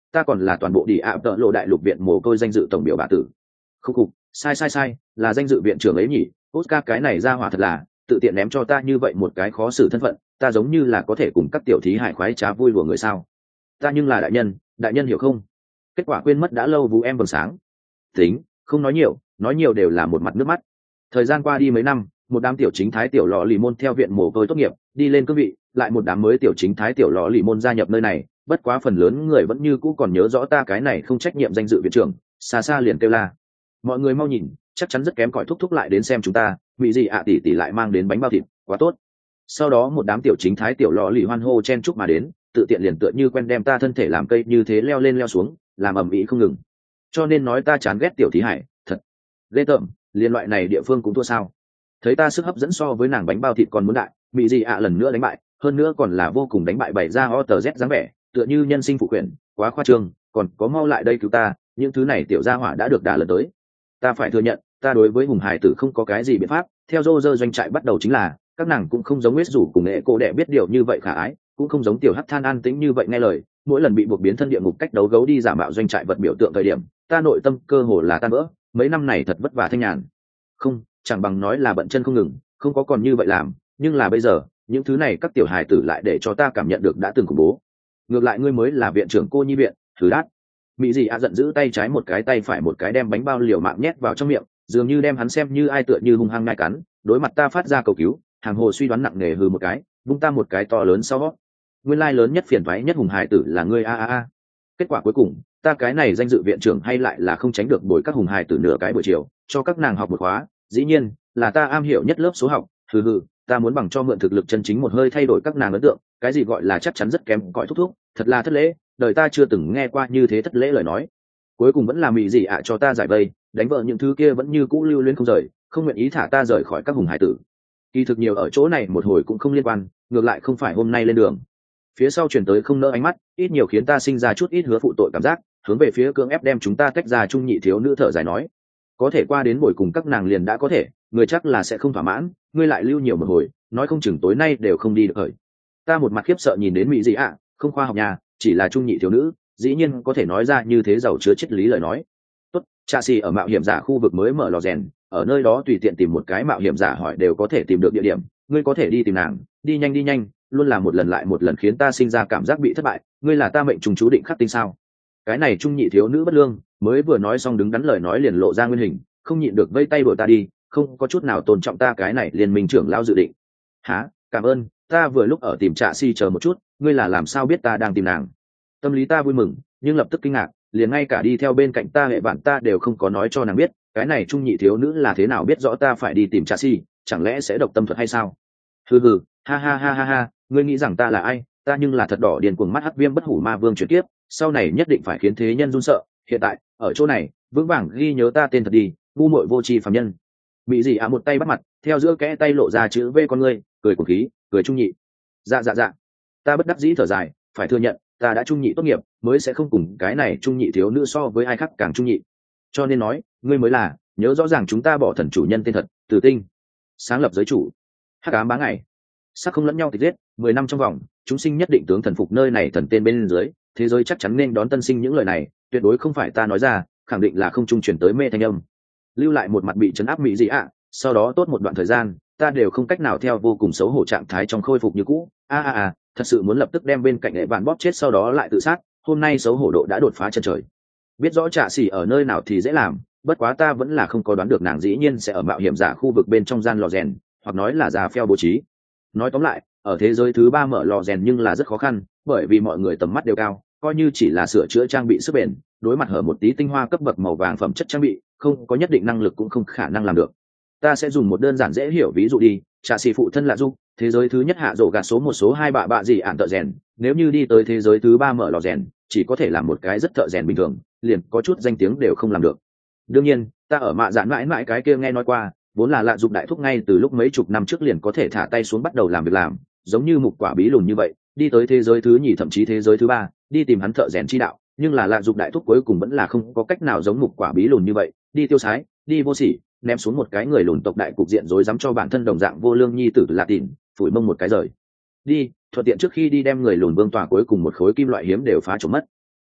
ta còn là toàn bộ đi ạ tợ lộ đại lục viện mồ côi danh dự tổng biểu bạ tử. Không cục, sai, là danh dự viện trưởng ấy nhỉ. Oscar cái này ra hỏa thật là tự tiện ném cho ta như vậy một cái khó xử thân phận, ta giống như là có thể cùng các tiểu thí hải khoái trá vui đùa người sao. Ta nhưng là đại nhân hiểu không? Kết quả quên mất đã lâu vũ em vầng sáng. Tính, không nói nhiều đều là một mặt nước mắt. Thời gian qua đi mấy năm, một đám tiểu chính thái tiểu lọ lì môn theo viện mồ côi tốt nghiệp, đi lên cương vị, lại một đám mới tiểu chính thái tiểu lọ lì môn gia nhập nơi này, bất quá phần lớn người vẫn như cũ còn nhớ rõ ta cái này không trách nhiệm danh dự viện trưởng, xa xa liền kêu la. Mọi người mau nhìn, chắc chắn rất kém cỏi thúc lại đến xem chúng ta, vị gì ạ tỷ lại mang đến bánh bao thịt, quá tốt. Sau đó một đám tiểu chính thái tiểu lọ lì hoan hô chen chúc mà đến, tự tiện liền tựa như quen đem ta thân thể làm cây như thế leo lên leo xuống, làm ầm ĩ không ngừng. Cho nên nói ta chán ghét tiểu thí hải, thật ghê tởm, liên loại này địa phương cũng thua sao? Thấy ta sức hấp dẫn so với nàng bánh bao thịt còn muốn đại, bị gì ạ lần nữa đánh bại, hơn nữa còn là vô cùng đánh bại bày ra o tờ z dáng vẻ, tựa như nhân sinh phụ quyền, quá khoa trương, còn có mau lại đây cứu ta, những thứ này tiểu gia hỏa đã được đả lần tới. Ta phải thừa nhận, ta đối với hùng hải tử không có cái gì biện pháp, theo dô dơ doanh trại bắt đầu chính là, các nàng cũng không giống Huyết Rủ cùng nghệ cô đệ biết điều như vậy khả ái, cũng không giống tiểu hắc than an tĩnh như vậy nghe lời, mỗi lần bị buộc biến thân địa ngục cách đấu gấu đi giả mạo doanh trại vật biểu tượng thời điểm, ta nội tâm cơ hồ là tan vỡ, mấy năm này thật vất vả thanh nhàn. Không, chẳng bằng nói là bận chân không ngừng, không có còn như vậy làm, nhưng là bây giờ, những thứ này các tiểu hài tử lại để cho ta cảm nhận được đã từng khủng bố. Ngược lại ngươi mới là viện trưởng cô nhi viện, thử đát. Mỹ gì ạ giận giữ tay trái một cái tay phải một cái đem bánh bao liều mạng nhét vào trong miệng, dường như đem hắn xem như ai tựa như hung hăng ngai cắn, đối mặt ta phát ra cầu cứu, hàng hồ suy đoán nặng nề hừ một cái, vung ta một cái to lớn sau. Nguyên lai lớn nhất phiền toái nhất hùng hài tử là ngươi a. Kết quả cuối cùng, ta cái này danh dự viện trưởng hay lại là không tránh được bồi các hùng hài tử nửa cái buổi chiều, cho các nàng học một khóa, dĩ nhiên là ta am hiểu nhất lớp số học, hừ, ta muốn bằng cho mượn thực lực chân chính một hơi thay đổi các nàng ấn tượng, cái gì gọi là chắc chắn rất kém cỏi thúc, thật là thất lễ, đời ta chưa từng nghe qua như thế thất lễ lời nói. Cuối cùng vẫn là Mỹ gì ạ cho ta giải vây, đánh vợ những thứ kia vẫn như cũ lưu luyến không rời, không nguyện ý thả ta rời khỏi các hùng hải tử. Kỳ thực nhiều ở chỗ này một hồi cũng không liên quan, ngược lại không phải hôm nay lên đường. Phía sau chuyển tới không nỡ ánh mắt, ít nhiều khiến ta sinh ra chút ít hứa phụ tội cảm giác, hướng về phía cưỡng ép đem chúng ta tách ra trung nhị thiếu nữ thở dài nói, có thể qua đến buổi cùng các nàng liền đã có thể, người chắc là sẽ không thỏa mãn, ngươi lại lưu nhiều một hồi, nói không chừng tối nay đều không đi được khởi. Ta một mặt khiếp sợ nhìn đến Mỹ gì ạ, không khoa học nhà, chỉ là trung nhị thiếu nữ, dĩ nhiên có thể nói ra như thế giàu chứa triết lý lời nói. Tốt, trà xì ở mạo hiểm giả khu vực mới mở lò rèn, ở nơi đó tùy tiện tìm một cái mạo hiểm giả hỏi đều có thể tìm được địa điểm, ngươi có thể đi tìm nàng, đi nhanh, luôn là một lần lại một lần khiến ta sinh ra cảm giác bị thất bại, ngươi là ta mệnh trùng chú định khắc tinh sao? Cái này trung nhị thiếu nữ bất lương, mới vừa nói xong đứng đắn lời nói liền lộ ra nguyên hình, không nhịn được vây tay đuổi ta đi, không có chút nào tôn trọng ta cái này liên minh trưởng lao dự định. Hả, cảm ơn, ta vừa lúc ở tìm trạ si chờ một chút, ngươi là làm sao biết ta đang tìm nàng? Tâm lý ta vui mừng, nhưng lập tức kinh ngạc, liền ngay cả đi theo bên cạnh ta hệ bạn ta đều không có nói cho nàng biết, cái này trung nhị thiếu nữ là thế nào biết rõ ta phải đi tìm trạ si, chẳng lẽ sẽ độc tâm thuật hay sao? Hừ, ha, ngươi nghĩ rằng ta là ai? Ta nhưng là thật đỏ điền cuồng mắt hắc viêm bất hủ ma vương chuyển kiếp, sau này nhất định phải khiến thế nhân run sợ. Hiện tại ở chỗ này vững vàng ghi nhớ ta tên thật đi, ngu muội vô tri phàm nhân. Bị gì một tay bắt mặt, theo giữa kẽ tay lộ ra chữ V con ngươi, cười cuồng khí, cười trung nhị. Dạ, ta bất đắc dĩ thở dài, phải thừa nhận ta đã trung nhị tốt nghiệp, mới sẽ không cùng cái này trung nhị thiếu nữ so với ai khác càng trung nhị. Cho nên nói, ngươi mới là, nhớ rõ ràng chúng ta bỏ thần chủ nhân tên thật, Tử Tinh, sáng lập giới chủ, hắc ám bá ngày, sắc không lẫn nhau tịch giết, 10 năm trong vòng, chúng sinh nhất định tướng thần phục nơi này thần tên bên dưới, thế giới chắc chắn nên đón tân sinh. Những lời này tuyệt đối không phải ta nói ra, khẳng định là không trung chuyển tới mê thanh âm. Lưu lại một mặt bị chấn áp Mỹ gì ạ, sau đó tốt một đoạn thời gian ta đều không cách nào theo vô cùng xấu hổ trạng thái trong khôi phục như cũ. Thật sự muốn lập tức đem bên cạnh hệ bạn bóp chết sau đó lại tự sát. Hôm nay xấu hổ độ đã đột phá chân trời. Biết rõ trạ xỉ ở nơi nào thì dễ làm, bất quá ta vẫn là không có đoán được nàng dĩ nhiên sẽ ở mạo hiểm giả khu vực bên trong gian lò rèn, hoặc nói là già phèo bố trí. Nói tóm lại, ở thế giới thứ 3 mở lò rèn nhưng là rất khó khăn, bởi vì mọi người tầm mắt đều cao, coi như chỉ là sửa chữa trang bị sức bền, đối mặt hở một tí tinh hoa cấp bậc màu vàng phẩm chất trang bị, không có nhất định năng lực cũng không khả năng làm được. Ta sẽ dùng một đơn giản dễ hiểu ví dụ đi, trà xì phụ thân là Du, thế giới thứ nhất hạ rổ gạt số 1 số 2 bạ gì ản thợ rèn, nếu như đi tới thế giới thứ 3 mở lò rèn, chỉ có thể làm một cái rất thợ rèn bình thường, liền có chút danh tiếng đều không làm được. Đương nhiên, ta ở mạ dạn mãi cái kia nghe nói qua, vốn là lạ dục đại thúc ngay từ lúc mấy chục năm trước liền có thể thả tay xuống bắt đầu làm việc làm, giống như mục quả bí lùn như vậy, đi tới thế giới thứ nhì thậm chí thế giới thứ 3, đi tìm hắn thợ rèn chi đạo, nhưng là lạ dục đại thúc cuối cùng vẫn là không có cách nào giống mục quả bí lùn như vậy, đi tiêu sái, đi vô sỉ, ném xuống một cái người lùn tộc đại cục diện rối rắm cho bản thân đồng dạng vô lương nhi tử lạ tịn, phủi mông một cái rời đi, thuận tiện trước khi đi đem người lùn vương tòa cuối cùng một khối kim loại hiếm đều phá trộm mất.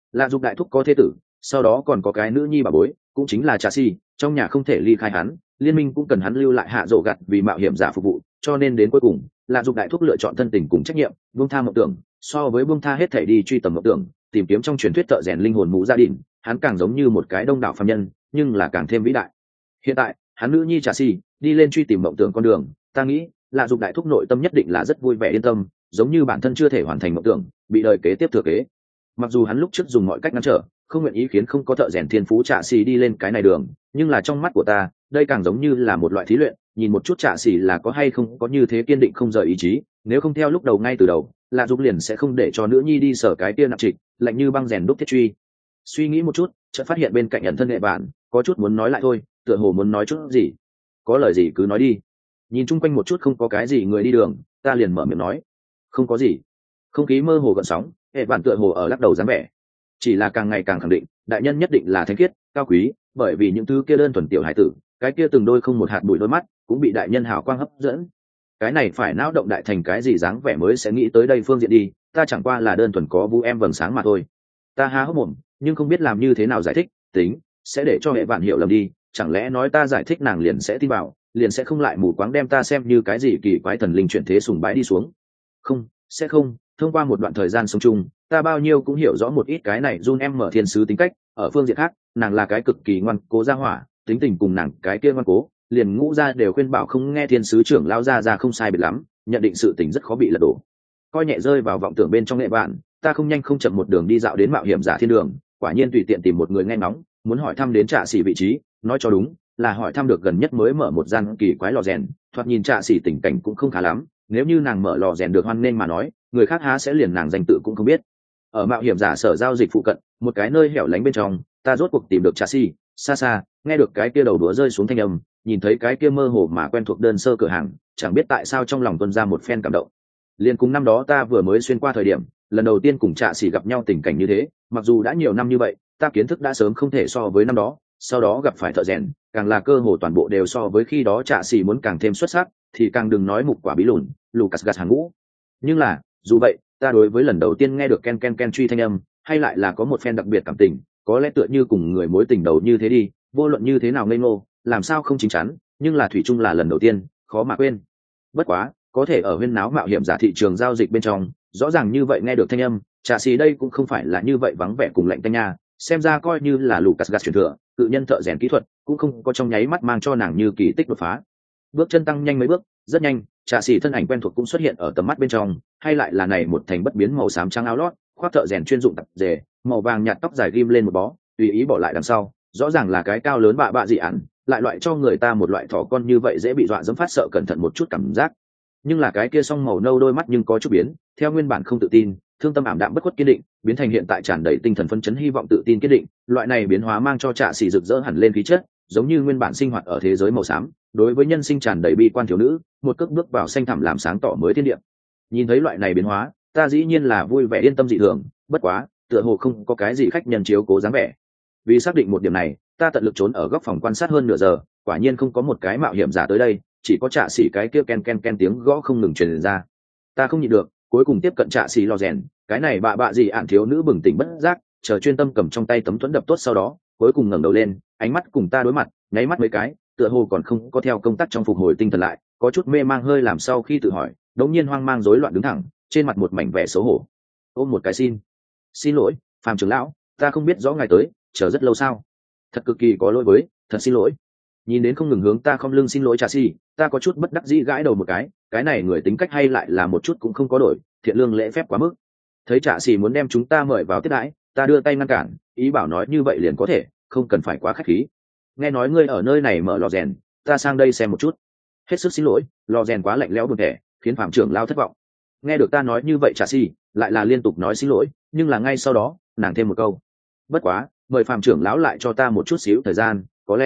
Lạ Dục đại thúc có thế tử, sau đó còn có cái nữ nhi bà bối, cũng chính là Chelsea, trong nhà không thể ly khai hắn, liên minh cũng cần hắn lưu lại hạ rộ gặt vì mạo hiểm giả phục vụ, cho nên đến cuối cùng, Lạ Dục đại thúc lựa chọn thân tình cùng trách nhiệm, buông tha mộng tưởng, so với buông tha hết thể đi truy tầm mộng tưởng, tìm kiếm trong truyền thuyết thợ rèn linh hồn mũ gia đình, hắn càng giống như một cái đông đảo phàm nhân, nhưng là càng thêm vĩ đại. Hiện tại, hắn nữ nhi Chelsea đi lên truy tìm mộng tưởng con đường, ta nghĩ, Lạ Dục đại thúc nội tâm nhất định là rất vui vẻ yên tâm, giống như bản thân chưa thể hoàn thành mộng tưởng, bị đời kế tiếp thừa kế. Mặc dù hắn lúc trước dùng mọi cách ngăn trở, không nguyện ý khiến không có thợ rèn thiên phú Trạ Sĩ đi lên cái này đường, nhưng là trong mắt của ta, đây càng giống như là một loại thí luyện, nhìn một chút Trạ Sĩ là có hay không có như thế kiên định không rời ý chí, nếu không theo lúc đầu ngay từ đầu, Lạ Dục liền sẽ không để cho nữ nhi đi sở cái kia nặng trịch, lạnh như băng rèn đúc thiết truy. Suy nghĩ một chút, chợt phát hiện bên cạnh ẩn thân nghệ bạn, có chút muốn nói lại thôi, tựa hồ muốn nói chút gì. Có lời gì cứ nói đi. Nhìn chung quanh một chút không có cái gì người đi đường, ta liền mở miệng nói, không có gì. Không khí mơ hồ gợn sóng, hệ bạn tựa hồ ở lắc đầu dáng vẻ, chỉ là càng ngày càng khẳng định đại nhân nhất định là thánh khiết cao quý, bởi vì những thứ kia đơn thuần tiểu hải tử, cái kia từng đôi không một hạt bụi đôi mắt cũng bị đại nhân hào quang hấp dẫn. Cái này phải não động đại thành cái gì dáng vẻ mới sẽ nghĩ tới đây phương diện đi, ta chẳng qua là đơn thuần có vu em vầng sáng mà thôi. Ta há hốc mồm nhưng không biết làm như thế nào giải thích, tính sẽ để cho hệ bạn hiểu lầm đi, chẳng lẽ nói ta giải thích nàng liền sẽ tin vào, liền sẽ không lại mù quáng đem ta xem như cái gì kỳ quái thần linh chuyển thế sùng bái đi xuống. Không, sẽ không. Thông qua một đoạn thời gian sống chung, ta bao nhiêu cũng hiểu rõ một ít cái này Jun em mở thiên sứ tính cách, ở phương diện khác, nàng là cái cực kỳ ngoan cố gia hỏa, tính tình cùng nàng cái kia ngoan cố, liền ngũ gia đều khuyên bảo không nghe thiên sứ trưởng lao ra không sai biệt lắm, nhận định sự tình rất khó bị lật đổ. Coi nhẹ rơi vào vọng tưởng bên trong nghệ bạn, ta không nhanh không chậm một đường đi dạo đến mạo hiểm giả thiên đường, quả nhiên tùy tiện tìm một người nghe ngóng, muốn hỏi thăm đến Trạ Sĩ vị trí, nói cho đúng, là hỏi thăm được gần nhất mới mở một gian kỳ quái lò rèn, thoạt nhìn Trạ Sĩ tình cảnh cũng không khá lắm, nếu như nàng mở lò rèn được hoan nên mà nói, người khác há sẽ liền nàng danh tự cũng không biết. Ở mạo hiểm giả sở giao dịch phụ cận, một cái nơi hẻo lánh bên trong, ta rốt cuộc tìm được Trạ Sĩ, xa xa, nghe được cái kia đầu đũa rơi xuống thanh âm, nhìn thấy cái kia mơ hồ mà quen thuộc đơn sơ cửa hàng, chẳng biết tại sao trong lòng tuôn ra một phen cảm động. Liên cùng năm đó ta vừa mới xuyên qua thời điểm, lần đầu tiên cùng Trạ Sĩ gặp nhau tình cảnh như thế, mặc dù đã nhiều năm như vậy, ta kiến thức đã sớm không thể so với năm đó, sau đó gặp phải thợ rèn, càng là cơ hồ toàn bộ đều so với khi đó Trạ Sĩ muốn càng thêm xuất sắc, thì càng đừng nói mục quả bí lùn, Lucas gạt hàng ngũ. Nhưng là, dù vậy, ta đối với lần đầu tiên nghe được ken ken ken truy thanh âm, hay lại là có một phen đặc biệt cảm tình, có lẽ tựa như cùng người mối tình đầu như thế đi, vô luận như thế nào ngây ngô, làm sao không chính chắn, nhưng là thủy chung là lần đầu tiên, khó mà quên. Bất quá, có thể ở huyên náo mạo hiểm giả thị trường giao dịch bên trong, rõ ràng như vậy nghe được thanh âm, Trạ Sĩ đây cũng không phải là như vậy vắng vẻ cùng lạnh tanh nha, xem ra coi như là Lucas gạt truyền thừa, cự nhân thợ rèn kỹ thuật, cũng không có trong nháy mắt mang cho nàng như kỳ tích đột phá. Bước chân tăng nhanh mấy bước, rất nhanh, Trạ Sĩ thân ảnh quen thuộc cũng xuất hiện ở tầm mắt bên trong, hay lại là này một thành bất biến màu xám trắng áo lót, khoác thợ rèn chuyên dụng tập dề, màu vàng nhạt tóc dài ghim lên một bó, tùy ý bỏ lại đằng sau, rõ ràng là cái cao lớn bạ dị ản, lại loại cho người ta một loại thỏ con như vậy dễ bị dọa dẫm phát sợ cẩn thận một chút cảm giác. Nhưng là cái kia song màu nâu đôi mắt nhưng có chút biến, theo nguyên bản không tự tin, thương tâm ảm đạm bất khuất kiên định, biến thành hiện tại tràn đầy tinh thần phấn chấn hy vọng tự tin kiên định, loại này biến hóa mang cho Trạ Sĩ rực rỡ hẳn lên khí chất, giống như nguyên bản sinh hoạt ở thế giới màu xám, đối với nhân sinh tràn đầy bi quan thiếu nữ, một cước bước vào xanh thẳm làm sáng tỏ mới thiên địa. Nhìn thấy loại này biến hóa, ta dĩ nhiên là vui vẻ yên tâm dị thường, bất quá, tựa hồ không có cái gì khách nhân chiếu cố dáng vẻ. Vì xác định một điểm này, ta tận lực trốn ở góc phòng quan sát hơn nửa giờ, quả nhiên không có một cái mạo hiểm giả tới đây, chỉ có Trạ Sĩ cái kia ken ken ken tiếng gõ không ngừng truyền ra. Ta không nhịn được, cuối cùng tiếp cận Trạ Sĩ lò rèn, cái này bạ gì ạn thiếu nữ bừng tỉnh bất giác, chờ chuyên tâm cầm trong tay tấm thuẫn đập tốt sau đó, cuối cùng ngẩng đầu lên, ánh mắt cùng ta đối mặt, nháy mắt mấy cái, tựa hồ còn không có theo công tác trong phục hồi tinh thần lại, có chút mê mang hơi làm sau khi tự hỏi, đống nhiên hoang mang rối loạn đứng thẳng, trên mặt một mảnh vẻ xấu hổ. Ôm một cái xin lỗi, Phạm trưởng lão, ta không biết rõ ngài tới, chờ rất lâu sao? Thật cực kỳ có lỗi với, thật xin lỗi. Nhìn đến không ngừng hướng ta không lưng xin lỗi Trạ Sĩ, ta có chút bất đắc dĩ gãi đầu một cái này người tính cách hay lại là một chút cũng không có đổi, thiện lương lễ phép quá mức. Thấy Trạ Sĩ muốn đem chúng ta mời vào tiếp đãi, ta đưa tay ngăn cản, ý bảo nói như vậy liền có thể, không cần phải quá khách khí. Nghe nói ngươi ở nơi này mở lò rèn, ta sang đây xem một chút. Hết sức xin lỗi, lò rèn quá lạnh lẽo buồn tẻ, khiến Phạm trưởng lao thất vọng. Nghe được ta nói như vậy Trạ Sĩ lại là liên tục nói xin lỗi, nhưng là ngay sau đó, nàng thêm một câu. Bất quá, mời Phạm trưởng lão lại cho ta một chút xíu thời gian,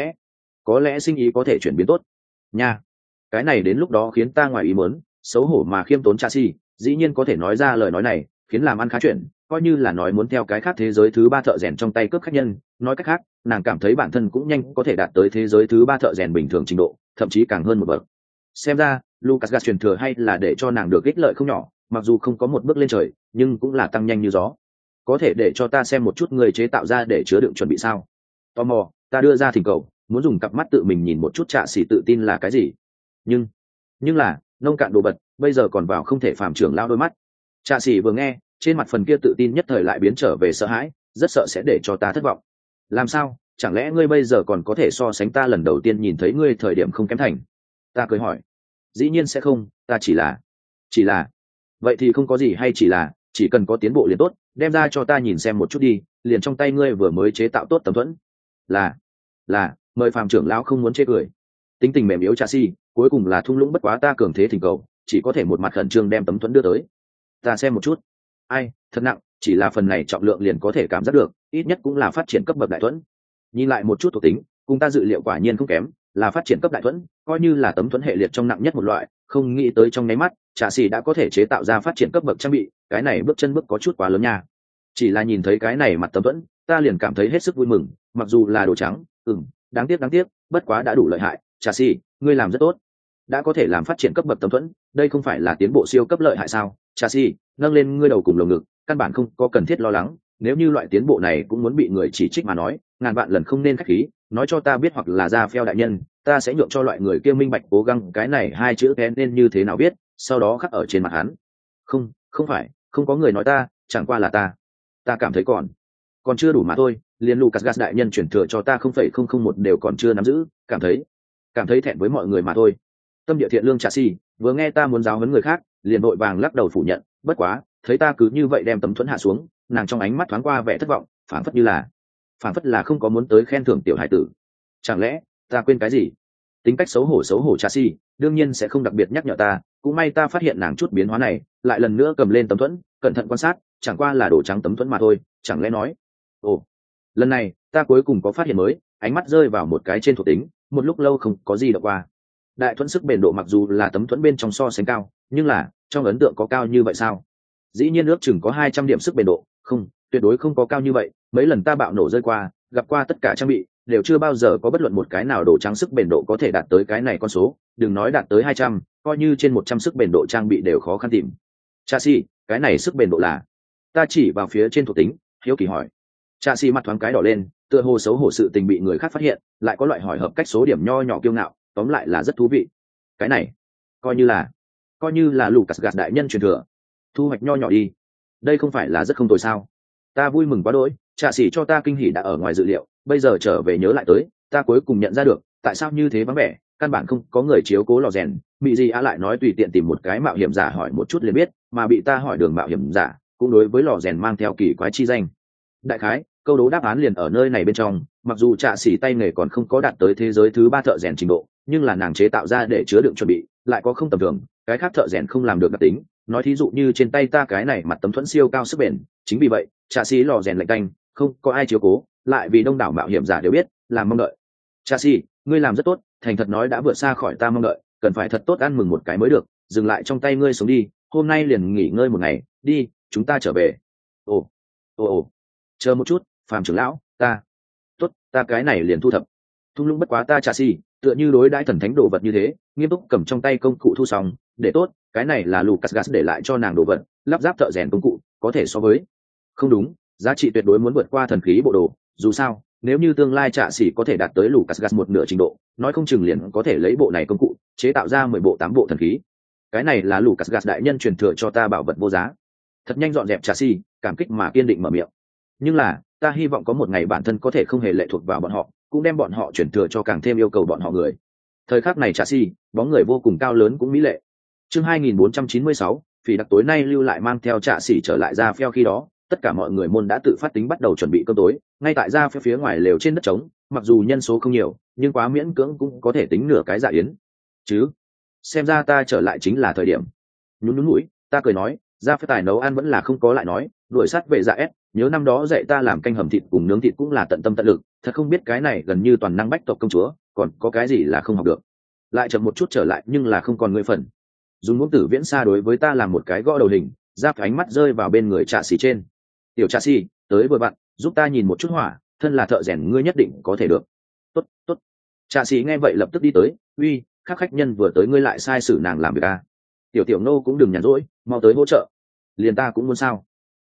có lẽ sinh ý có thể chuyển biến tốt nha. Cái này đến lúc đó khiến ta ngoài ý muốn, xấu hổ mà khiêm tốn Trạ Sĩ dĩ nhiên có thể nói ra lời nói này, khiến làm ăn khá chuyện, coi như là nói muốn theo cái khác thế giới thứ ba thợ rèn trong tay cướp khách nhân, nói cách khác, nàng cảm thấy bản thân cũng nhanh có thể đạt tới thế giới thứ ba thợ rèn bình thường trình độ, thậm chí càng hơn một bậc. Xem ra, Lucas gạt truyền thừa hay là để cho nàng được ích lợi không nhỏ, mặc dù không có một bước lên trời, nhưng cũng là tăng nhanh như gió. có thể để cho ta xem một chút người chế tạo ra để chứa đựng chuẩn bị sao? Tò mò, ta đưa ra thỉnh cầu, muốn dùng cặp mắt tự mình nhìn một chút Trạ Sĩ tự tin là cái gì. Nhưng là nông cạn đồ vật bây giờ còn vào không thể phàm trưởng lao đôi mắt. Trạ Sĩ vừa nghe, trên mặt phần kia tự tin nhất thời lại biến trở về sợ hãi, rất sợ sẽ để cho ta thất vọng. Làm sao, chẳng lẽ ngươi bây giờ còn có thể so sánh ta lần đầu tiên nhìn thấy ngươi thời điểm không kém thành? Ta cười hỏi. Dĩ nhiên sẽ không, ta chỉ là vậy thì không có gì, hay chỉ cần có tiến bộ liền tốt, đem ra cho ta nhìn xem một chút đi, liền trong tay ngươi vừa mới chế tạo tốt tấm thuẫn. Là mời phàm trưởng lão không muốn chê cười. Tính tình mềm yếu Trạ Sĩ cuối cùng là thung lũng bất quá ta cường thế thỉnh cầu, chỉ có thể một mặt khẩn trương đem tấm thuẫn đưa tới. Ta xem một chút. Ai, thật nặng, chỉ là phần này trọng lượng liền có thể cảm giác được, ít nhất cũng là phát triển cấp bậc đại thuẫn. Nhìn lại một chút thuộc tính, cùng ta dự liệu quả nhiên không kém, là phát triển cấp đại thuẫn, coi như là tấm thuẫn hệ liệt trong nặng nhất một loại. Không nghĩ tới trong nháy mắt Trạ Sĩ đã có thể chế tạo ra phát triển cấp bậc trang bị, cái này bước có chút quá lớn nha. Chỉ là nhìn thấy cái này mặt tấm thuẫn, ta liền cảm thấy hết sức vui mừng, mặc dù là đồ trắng, đáng tiếc, bất quá đã đủ lợi hại. Trạ Sĩ, ngươi làm rất tốt, đã có thể làm phát triển cấp bậc tấm thuẫn, đây không phải là tiến bộ siêu cấp lợi hại sao? Trạ Sĩ, nâng lên ngươi đầu cùng lồng ngực, căn bản không có cần thiết lo lắng, nếu như loại tiến bộ này cũng muốn bị người chỉ trích mà nói, ngàn vạn lần không nên khách khí, nói cho ta biết hoặc là ra phèo đại nhân, ta sẽ nhượng cho loại người kia minh bạch cố gắng cái này hai chữ cái nên như thế nào viết, sau đó khắc ở trên mặt hắn. Không phải, không có người nói ta, chẳng qua là ta cảm thấy còn chưa đủ mà thôi, liền Lucas Gas đại nhân chuyển thừa cho ta 0,001 đều còn chưa nắm giữ, cảm thấy thẹn với mọi người mà thôi. Tâm địa thiện lương Trạ Sĩ vừa nghe ta muốn giáo huấn người khác, liền vội vàng lắc đầu phủ nhận, bất quá thấy ta cứ như vậy đem tấm thuẫn hạ xuống, nàng trong ánh mắt thoáng qua vẻ thất vọng, phảng phất là không có muốn tới khen thưởng tiểu hải tử. Chẳng lẽ ta quên cái gì? Tính cách xấu hổ Trạ Sĩ đương nhiên sẽ không đặc biệt nhắc nhở ta, cũng may ta phát hiện nàng chút biến hóa này, lại lần nữa cầm lên tấm thuẫn, cẩn thận quan sát, chẳng qua là đồ trắng tấm thuẫn mà thôi, chẳng lẽ nói. Ồ, lần này ta cuối cùng có phát hiện mới, ánh mắt rơi vào một cái trên thuộc tính, một lúc lâu không có gì đọc qua. Đại thuẫn sức bền độ mặc dù là tấm thuẫn bên trong so sánh cao, nhưng là trong ấn tượng có cao như vậy sao? Dĩ nhiên ước chừng có 200 điểm sức bền độ, không, tuyệt đối không có cao như vậy. Mấy lần ta bạo nổ rơi qua, gặp qua tất cả trang bị, đều chưa bao giờ có bất luận một cái nào đồ trắng sức bền độ có thể đạt tới cái này con số, đừng nói đạt tới 200, coi như trên 100 sức bền độ trang bị đều khó khăn tìm. Trạ Sĩ, cái này sức bền độ là? Ta chỉ vào phía trên thuộc tính, hiếu kỳ hỏi. Trạ Sĩ mặt thoáng cái đỏ lên, tựa hồ xấu hổ sự tình bị người khác phát hiện, lại có loại hỏi hợp cách số điểm nho nhỏ kiêu ngạo, tóm lại là rất thú vị. Cái này coi như là Lucas Gas đại nhân truyền thừa, thu hoạch nho nhỏ đi, đây không phải là rất không tồi sao? Ta vui mừng quá đỗi, Trạ Sĩ cho ta kinh hỉ đã ở ngoài dự liệu, bây giờ trở về nhớ lại tới, ta cuối cùng nhận ra được tại sao như thế vắng vẻ, căn bản không có người chiếu cố lò rèn. Bị gì lại nói tùy tiện tìm một cái mạo hiểm giả hỏi một chút liền biết, mà bị ta hỏi đường mạo hiểm giả cũng đối với lò rèn mang theo kỳ quái chi danh. Đại khái câu đố đáp án liền ở nơi này bên trong, mặc dù Trạ Sĩ tay nghề còn không có đạt tới thế giới thứ 3 thợ rèn trình độ, nhưng là nàng chế tạo ra để chứa đựng chuẩn bị lại có không tầm thường, cái khác thợ rèn không làm được đặc tính. Nói thí dụ như trên tay ta cái này mặt tấm thuẫn siêu cao sức bền, chính vì vậy Trạ Sĩ lò rèn lạnh tanh, không có ai chiếu cố, lại vì đông đảo mạo hiểm giả đều biết, làm mong đợi. Trạ Sĩ, ngươi làm rất tốt, thành thật nói đã vượt xa khỏi ta mong đợi, cần phải thật tốt ăn mừng một cái mới được, dừng lại trong tay ngươi sống đi, hôm nay liền nghỉ ngơi một ngày, đi, chúng ta trở về. Ồ, chờ một chút, phàm trưởng lão, ta cái này liền thu thập. Thung lũng bất quá ta Trạ Sĩ tựa như đối đãi thần thánh đồ vật như thế, nghiêm túc cầm trong tay công cụ thu xong, để tốt, cái này là Lucas Gas để lại cho nàng đồ vật, lắp ráp thợ rèn công cụ, có thể so với. Không đúng, giá trị tuyệt đối muốn vượt qua thần khí bộ đồ, dù sao, nếu như tương lai Trạ Sĩ có thể đạt tới Lucas Gas một nửa trình độ, nói không chừng liền có thể lấy bộ này công cụ, chế tạo ra 10 bộ 8 bộ thần khí. Cái này là Lucas Gas đại nhân truyền thừa cho ta bảo vật vô giá. Thật nhanh dọn dẹp Trạ Sĩ, cảm kích mà kiên định mở miệng. Nhưng là, ta hy vọng có một ngày bản thân có thể không hề lệ thuộc vào bọn họ, cũng đem bọn họ chuyển thừa cho càng thêm yêu cầu bọn họ người. Thời khắc này Trạ Sĩ, bóng người vô cùng cao lớn cũng mỹ lệ. Chương 2496, Phỉ đặc tối nay lưu lại mang theo Trạ Sĩ trở lại ra phèo, khi đó, tất cả mọi người môn đã tự phát tính bắt đầu chuẩn bị cơm tối, ngay tại ra phèo phía ngoài lều trên đất trống, mặc dù nhân số không nhiều, nhưng quá miễn cưỡng cũng có thể tính nửa cái dạ yến. Chứ, xem ra ta trở lại chính là thời điểm. Nhún mũi, ta cười nói, ra phèo tài nấu ăn vẫn là không có lại nói, đuổi sát về dạ ép, nhớ năm đó dạy ta làm canh hầm thịt cùng nướng thịt cũng là tận tâm tận lực, thật không biết cái này gần như toàn năng bách tộc công chúa, còn có cái gì là không học được. Lại chậm một chút trở lại nhưng là không còn người phần. Dùng muỗng tử viễn xa đối với ta làm một cái gõ đầu hình, giáp ánh mắt rơi vào bên người Trạ Sĩ trên. Tiểu Trạ Sĩ, tới vừa bạn, giúp ta nhìn một chút hỏa, thân là thợ rèn ngươi nhất định có thể được. Tốt. Trạ Sĩ nghe vậy lập tức đi tới, uy, các khách nhân vừa tới ngươi lại sai sử nàng làm việc à? Tiểu Nô cũng đừng nhàn rỗi, mau tới hỗ trợ. Liền ta cũng muốn sao?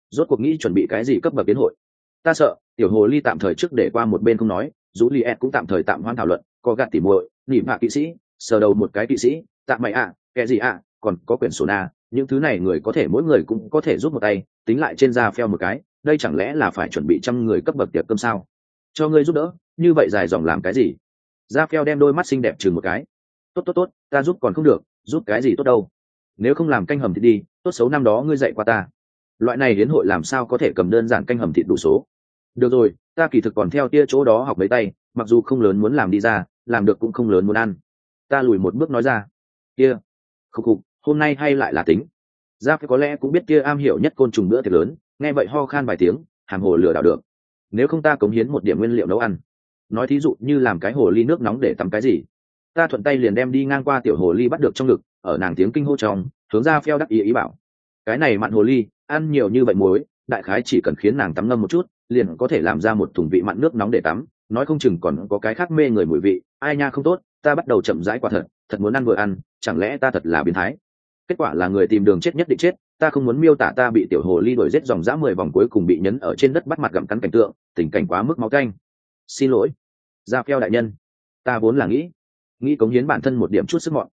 rốt cuộc nghĩ chuẩn bị cái gì cấp bậc biến hội. Ta sợ tiểu hồ ly tạm thời trước để qua một bên không nói, rũ li cũng tạm thời tạm hoãn thảo luận, có gạt tỉ muội nỉ hạ kỵ sĩ, sờ đầu một cái kỵ sĩ, tạm mày kẻ gì còn có quyển sổ na, những thứ này người có thể mỗi người cũng có thể giúp một tay, tính lại trên da phèo một cái, đây chẳng lẽ là phải chuẩn bị 100 người cấp bậc tiệc cơm sao? Cho ngươi giúp đỡ, như vậy dài dòng làm cái gì? Da phèo đem đôi mắt xinh đẹp chừng một cái. Tốt, ta giúp còn không được, giúp cái gì tốt đâu? Nếu không làm canh hầm thịt đi, tốt xấu năm đó ngươi dạy qua ta. Loại này hiến hội làm sao có thể cầm đơn giản canh hầm thịt đủ số? Được rồi, ta kỳ thực còn theo tia chỗ đó học mấy tay, mặc dù không lớn muốn làm đi ra, làm được cũng không lớn muốn ăn. Ta lùi một bước nói ra. Kia, khục, hôm nay hay lại là tính. Gia có lẽ cũng biết kia am hiểu nhất côn trùng bữa tiệc lớn, nghe vậy ho khan vài tiếng, hàm hồ lừa đảo được. Nếu không ta cống hiến một điểm nguyên liệu nấu ăn. Nói thí dụ như làm cái hồ ly nước nóng để tắm cái gì. Ta thuận tay liền đem đi ngang qua tiểu hồ ly bắt được trong ngực, ở nàng tiếng kinh hô trong, hướng ra phèo đắc ý bảo. Cái này mặn hồ ly, ăn nhiều như vậy muối, đại khái chỉ cần khiến nàng tắm ngâm một chút, liền có thể làm ra một thùng vị mặn nước nóng để tắm, nói không chừng còn có cái khác mê người mùi vị, ai nha không tốt, ta bắt đầu chậm rãi quả thật muốn ăn vừa ăn, chẳng lẽ ta thật là biến thái. Kết quả là người tìm đường chết nhất định chết, ta không muốn miêu tả ta bị tiểu hồ ly đuổi giết dòng dã 10 vòng cuối cùng bị nhấn ở trên đất bắt mặt gặm cắn cảnh tượng, tình cảnh quá mức máu canh. Xin lỗi, Gia Phèo đại nhân, ta vốn là nghĩ cống hiến bản thân một điểm chút sức mọn.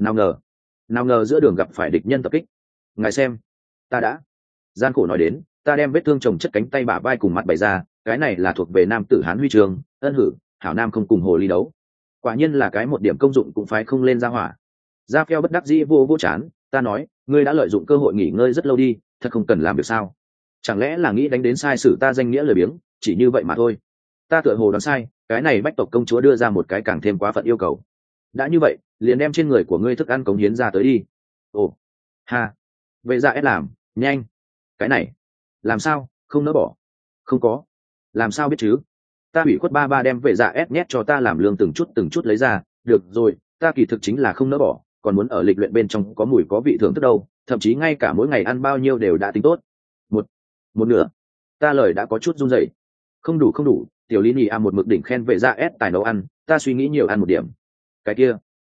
Nào ngờ giữa đường gặp phải địch nhân tập kích. Ngài xem, ta đã gian khổ nói đến, ta đem vết thương chồng chất cánh tay bả vai cùng mặt bày ra, cái này là thuộc về nam tử hán huy chương, ân hử, hảo nam không cùng hồ ly đấu. Quả nhiên là cái một điểm công dụng cũng phải không lên ra hỏa. Gia Phèo bất đắc dĩ vô chán, ta nói, ngươi đã lợi dụng cơ hội nghỉ ngơi rất lâu đi, thật không cần làm việc sao? Chẳng lẽ là nghĩ đánh đến sai sử ta danh nghĩa lười biếng, chỉ như vậy mà thôi. Ta tựa hồ đoán sai, cái này bách tộc công chúa đưa ra một cái càng thêm quá phận yêu cầu. Đã như vậy, liền đem trên người của ngươi thức ăn cống hiến ra tới đi. Ồ, ha, vậy ra ép làm, nhanh. Cái này, làm sao, không nỡ bỏ? Không có, làm sao biết chứ? Ta ủy khuất ba đem vệ dạ ép nhét cho ta làm lương từng chút lấy ra. Được rồi, ta kỳ thực chính là không nỡ bỏ, còn muốn ở lịch luyện bên trong có mùi có vị thưởng thức đâu, thậm chí ngay cả mỗi ngày ăn bao nhiêu đều đã tính tốt. Một nửa, ta lời đã có chút run rẩy. Không đủ, tiểu lý nhì một mực đỉnh khen vệ dạ ép tài nấu ăn, ta suy nghĩ nhiều ăn một điểm. Cái kia,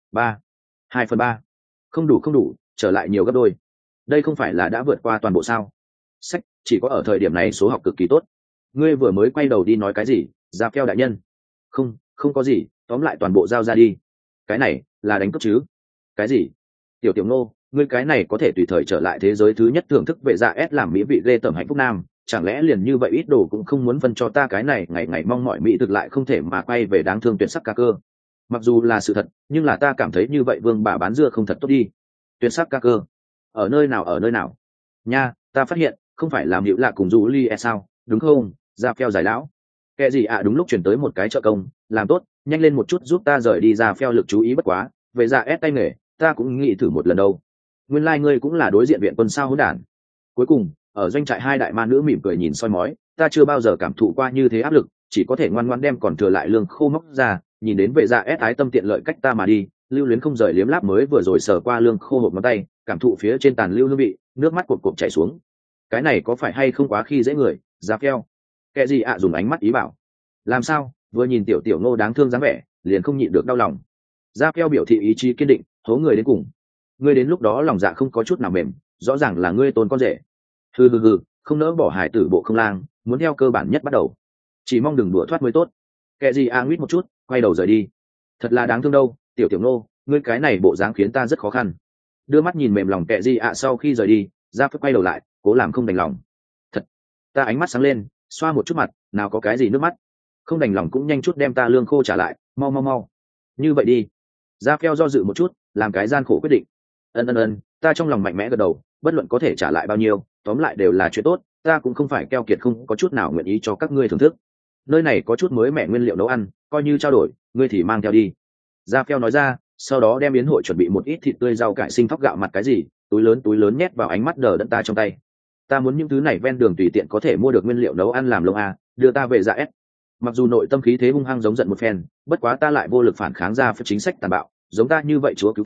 2/3, không đủ, trở lại nhiều gấp đôi. Đây không phải là đã vượt qua toàn bộ sao? Sách, chỉ có ở thời điểm này số học cực kỳ tốt. Ngươi vừa mới quay đầu đi nói cái gì, Gia Phèo đại nhân? Không có gì, tóm lại toàn bộ giao ra đi. Cái này là đánh cướp chứ? Cái gì? Tiểu Ngô, ngươi cái này có thể tùy thời trở lại thế giới thứ nhất thưởng thức vệ dạ ép làm mỹ vị ghê tởm hạnh phúc nam, chẳng lẽ liền như vậy ít đồ cũng không muốn phân cho ta cái này ngày mong mọi mỹ thực lại không thể mà quay về đáng thương tuyệt sắc ca cơ. Mặc dù là sự thật, nhưng là ta cảm thấy như vậy vương bà bán dưa không thật tốt đi. Tuyệt sắc ca cơ ở nơi nào nha, ta phát hiện không phải làm hiệu lạ cùng du li sao, đúng không? Ra phèo giải lão kệ gì đúng lúc chuyển tới một cái trợ công, làm tốt, nhanh lên một chút giúp ta rời đi. Ra phèo lực chú ý bất quá, về ra ép tay nghề ta cũng nghĩ thử một lần đâu. Nguyên lai ngươi cũng là đối diện viện quân sao hỗn đản. Cuối cùng ở doanh trại hai đại ma nữ mỉm cười nhìn soi mói, ta chưa bao giờ cảm thụ qua như thế áp lực, chỉ có thể ngoan ngoãn đem còn thừa lại lương khô móc ra, nhìn đến vệ dạ ép ái tâm tiện lợi cách ta mà đi, lưu luyến không rời liếm láp mới vừa rồi sờ qua lương khô hộp ngón tay, cảm thụ phía trên tàn lưu hương vị, nước mắt cộp chảy xuống. Cái này có phải hay không quá khi dễ người? Ra phèo kệ gì dùng ánh mắt ý bảo. Làm sao, vừa nhìn tiểu Ngô đáng thương dáng vẻ, liền không nhịn được đau lòng. Ra phèo biểu thị ý chí kiên định, hố người đến cùng. Ngươi đến lúc đó lòng dạ không có chút nào mềm, rõ ràng là ngươi tôn con rể. Hừ, không nỡ bỏ hải tử bộ không lang, muốn theo cơ bản nhất bắt đầu, chỉ mong đừng đùa thoát mới tốt. Kệ gì nguyết một chút, quay đầu rời đi. Thật là đáng thương đâu, tiểu Ngô, ngươi cái này bộ dáng khiến ta rất khó khăn. Đưa mắt nhìn mềm lòng kệ gì sau khi rời đi, ra phép quay đầu lại, cố làm không đành lòng. Thật, ta ánh mắt sáng lên, xoa một chút mặt, nào có cái gì nước mắt. Không đành lòng cũng nhanh chút đem ta lương khô trả lại, mau. Như vậy đi. Ra phèo do dự một chút, làm cái gian khổ quyết định. Ân, ta trong lòng mạnh mẽ gật đầu, bất luận có thể trả lại bao nhiêu, tóm lại đều là chuyện tốt, ta cũng không phải keo kiệt không có chút nào nguyện ý cho các ngươi thưởng thức. Nơi này có chút mới mẻ nguyên liệu nấu ăn, coi như trao đổi, ngươi thì mang theo đi. Ra phèo nói ra, sau đó đem yến hội chuẩn bị một ít thịt tươi, rau cải sinh thóc gạo mặt cái gì, túi lớn nhét vào ánh mắt đờ đẫn ta trong tay. Ta muốn những thứ này ven đường tùy tiện có thể mua được nguyên liệu nấu ăn làm lông đưa ta về dạ ép. Mặc dù nội tâm khí thế hung hăng giống giận một phen, bất quá ta lại vô lực phản kháng ra phép chính sách tàn bạo, giống ta như vậy chúa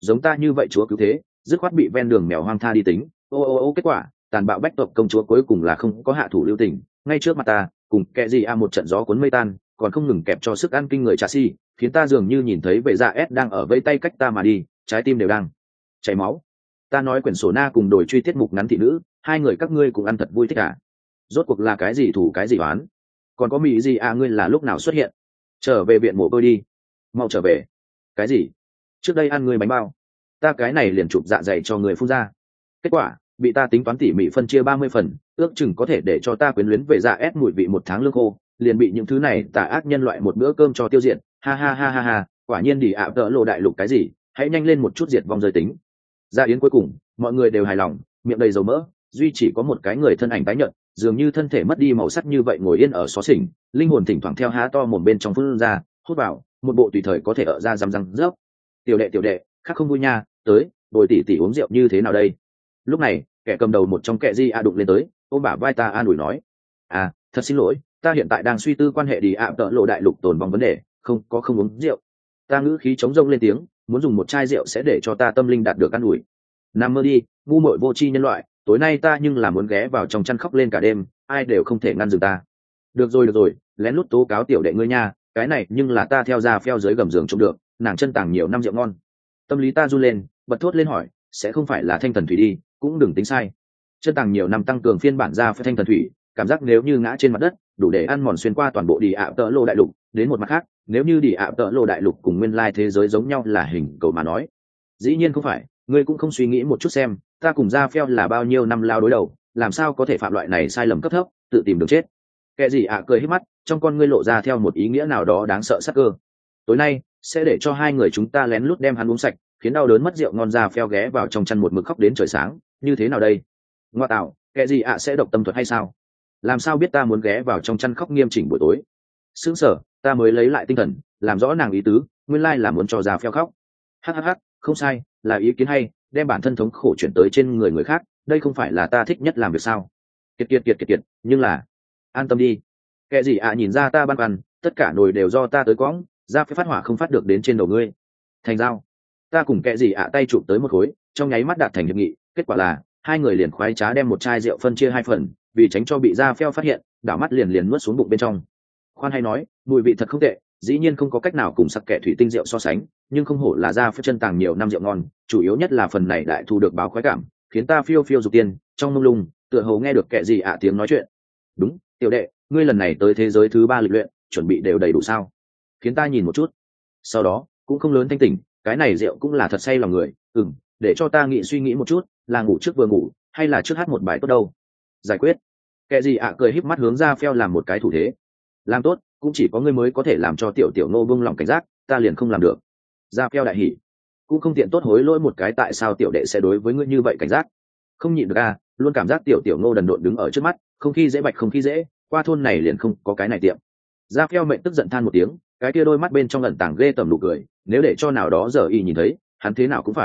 cứu thế, dứt khoát bị ven đường mèo hoang tha đi tính. Kết quả tàn bạo bách tộc công chúa cuối cùng là không có hạ thủ lưu tình, ngay trước mặt ta cùng kệ gì một trận gió cuốn mây tan, còn không ngừng kẹp cho sức ăn kinh người trà si, khiến ta dường như nhìn thấy vệ dạ s đang ở vây tay cách ta mà đi, trái tim đều đang chảy máu. Ta nói quyển sổ na cùng đổi truy tiết mục ngắn thị nữ, hai người các ngươi cũng ăn thật vui thích à? Rốt cuộc là cái gì thủ cái gì oán? Còn có mỹ gì à, ngươi là lúc nào xuất hiện? Trở về viện mồ côi đi, mau trở về. Cái gì? Trước đây ăn ngươi bánh bao, ta cái này liền chụp dạ dày cho người phun ra. Kết quả bị ta tính toán tỉ mỉ phân chia 30 phần, ước chừng có thể để cho ta quyến luyến về dạ ép mùi vị 1 tháng lương khô, liền bị những thứ này tà ác nhân loại một bữa cơm cho tiêu diệt. Ha ha ha ha ha, quả nhiên đi ạ tợ lộ đại lục cái gì, hãy nhanh lên một chút diệt vong rơi tính. Ra yến cuối cùng mọi người đều hài lòng, miệng đầy dầu mỡ, duy chỉ có một cái người thân ảnh tái nhợt, dường như thân thể mất đi màu sắc như vậy ngồi yên ở xó xỉnh, linh hồn thỉnh thoảng theo há to mồm bên trong phun ra, hút vào, một bộ tùy thời có thể ở ra răm răm rớp. Tiểu đệ, khác không vui nha, tới, bồi tỷ uống rượu như thế nào đây? Lúc này, kẻ cầm đầu một trong kẻ di a đụng lên tới, ôm bả vai ta an ủi nói, à, thật xin lỗi, ta hiện tại đang suy tư quan hệ đi ạ tợ lộ đại lục tồn vong vấn đề, không uống rượu. Ta ngữ khí trống rông lên tiếng, muốn dùng một chai rượu sẽ để cho ta tâm linh đạt được an ủi. Nằm mơ đi, ngu muội vô tri nhân loại, tối nay ta nhưng là muốn ghé vào trong chăn khóc lên cả đêm, ai đều không thể ngăn dừng ta. Được rồi, lén lút tố cáo tiểu đệ ngươi nha, cái này nhưng là ta theo ra phèo dưới gầm giường trông được, nàng chân tàng nhiều năm rượu ngon. Tâm lý ta run lên, bật thốt lên hỏi, sẽ không phải là thanh thần thủy đi, cũng đừng tính sai. Chân tàng nhiều năm tăng cường phiên bản ra với thanh thần thủy, cảm giác nếu như ngã trên mặt đất, đủ để ăn mòn xuyên qua toàn bộ đi ạ tợ lô đại lục. Đến một mặt khác, nếu như đi ạ tợ lô đại lục cùng nguyên lai thế giới giống nhau là hình cầu mà nói, dĩ nhiên không phải, ngươi cũng không suy nghĩ một chút xem, ta cùng ra phèo là bao nhiêu năm lao đối đầu, làm sao có thể phạm loại này sai lầm cấp thấp, tự tìm đường chết. Kẻ gì ạ cười hít mắt, trong con ngươi lộ ra theo một ý nghĩa nào đó đáng sợ sắc cơ. Tối nay sẽ để cho hai người chúng ta lén lút đem hắn uống sạch, khiến đau đớn mất rượu ngon ra phèo ghé vào trong chăn một mực khóc đến trời sáng, như thế nào đây? Ngoa tạo, kẻ gì ạ sẽ độc tâm thuật hay sao? Làm sao biết ta muốn ghé vào trong chăn khóc nghiêm chỉnh buổi tối? Sững sờ, ta mới lấy lại tinh thần, làm rõ nàng ý tứ, nguyên lai là muốn cho ra phèo khóc. Hắc, không sai, là ý kiến hay, đem bản thân thống khổ chuyển tới trên người khác, đây không phải là ta thích nhất làm việc sao? Kiệt, nhưng là, an tâm đi. Kẻ gì ạ nhìn ra ta băn khoăn, tất cả nồi đều do ta tới quõng, ra phải phát hỏa không phát được đến trên đầu ngươi. Thành giao, ta cùng kẻ gì ạ tay chụp tới một khối, trong nháy mắt đạt thành hiệp nghị, kết quả là hai người liền khoái trá đem một chai rượu phân chia 2 phần, vì tránh cho bị da phèo phát hiện, đảo mắt liền nuốt xuống bụng bên trong. Khoan hay nói, mùi vị thật không tệ, dĩ nhiên không có cách nào cùng sắc kẻ thủy tinh rượu so sánh, nhưng không hổ là da phèo chân tàng nhiều năm rượu ngon, chủ yếu nhất là phần này đại thu được báo khoái cảm, khiến ta phiêu dục tiên, trong mông lung, tựa hồ nghe được kẻ gì ạ tiếng nói chuyện. Đúng, tiểu đệ, ngươi lần này tới thế giới thứ 3 lịch luyện, chuẩn bị đều đầy đủ sao? Khiến ta nhìn một chút. Sau đó cũng không lớn thanh tỉnh, cái này rượu cũng là thật say lòng người. Để cho ta suy nghĩ một chút, là ngủ trước vừa ngủ hay là trước hát một bài tốt đâu? Giải quyết. Kẻ gì ạ cười híp mắt hướng ra phèo làm một cái thủ thế. Làm tốt, cũng chỉ có ngươi mới có thể làm cho tiểu nô buông lòng cảnh giác, ta liền không làm được. Ra phèo đại hỉ, cũng không tiện tốt hối lỗi một cái, tại sao tiểu đệ sẽ đối với ngươi như vậy cảnh giác? Không nhịn được à, luôn cảm giác tiểu nô đần độn đứng ở trước mắt, không khi dễ bạch không khi dễ, qua thôn này liền không có cái này tiệm. Ra phèo mệnh tức giận than một tiếng, cái kia đôi mắt bên trong ẩn tàng ghê tởm nụ cười, nếu để cho nào đó giờ y nhìn thấy, hắn thế nào cũng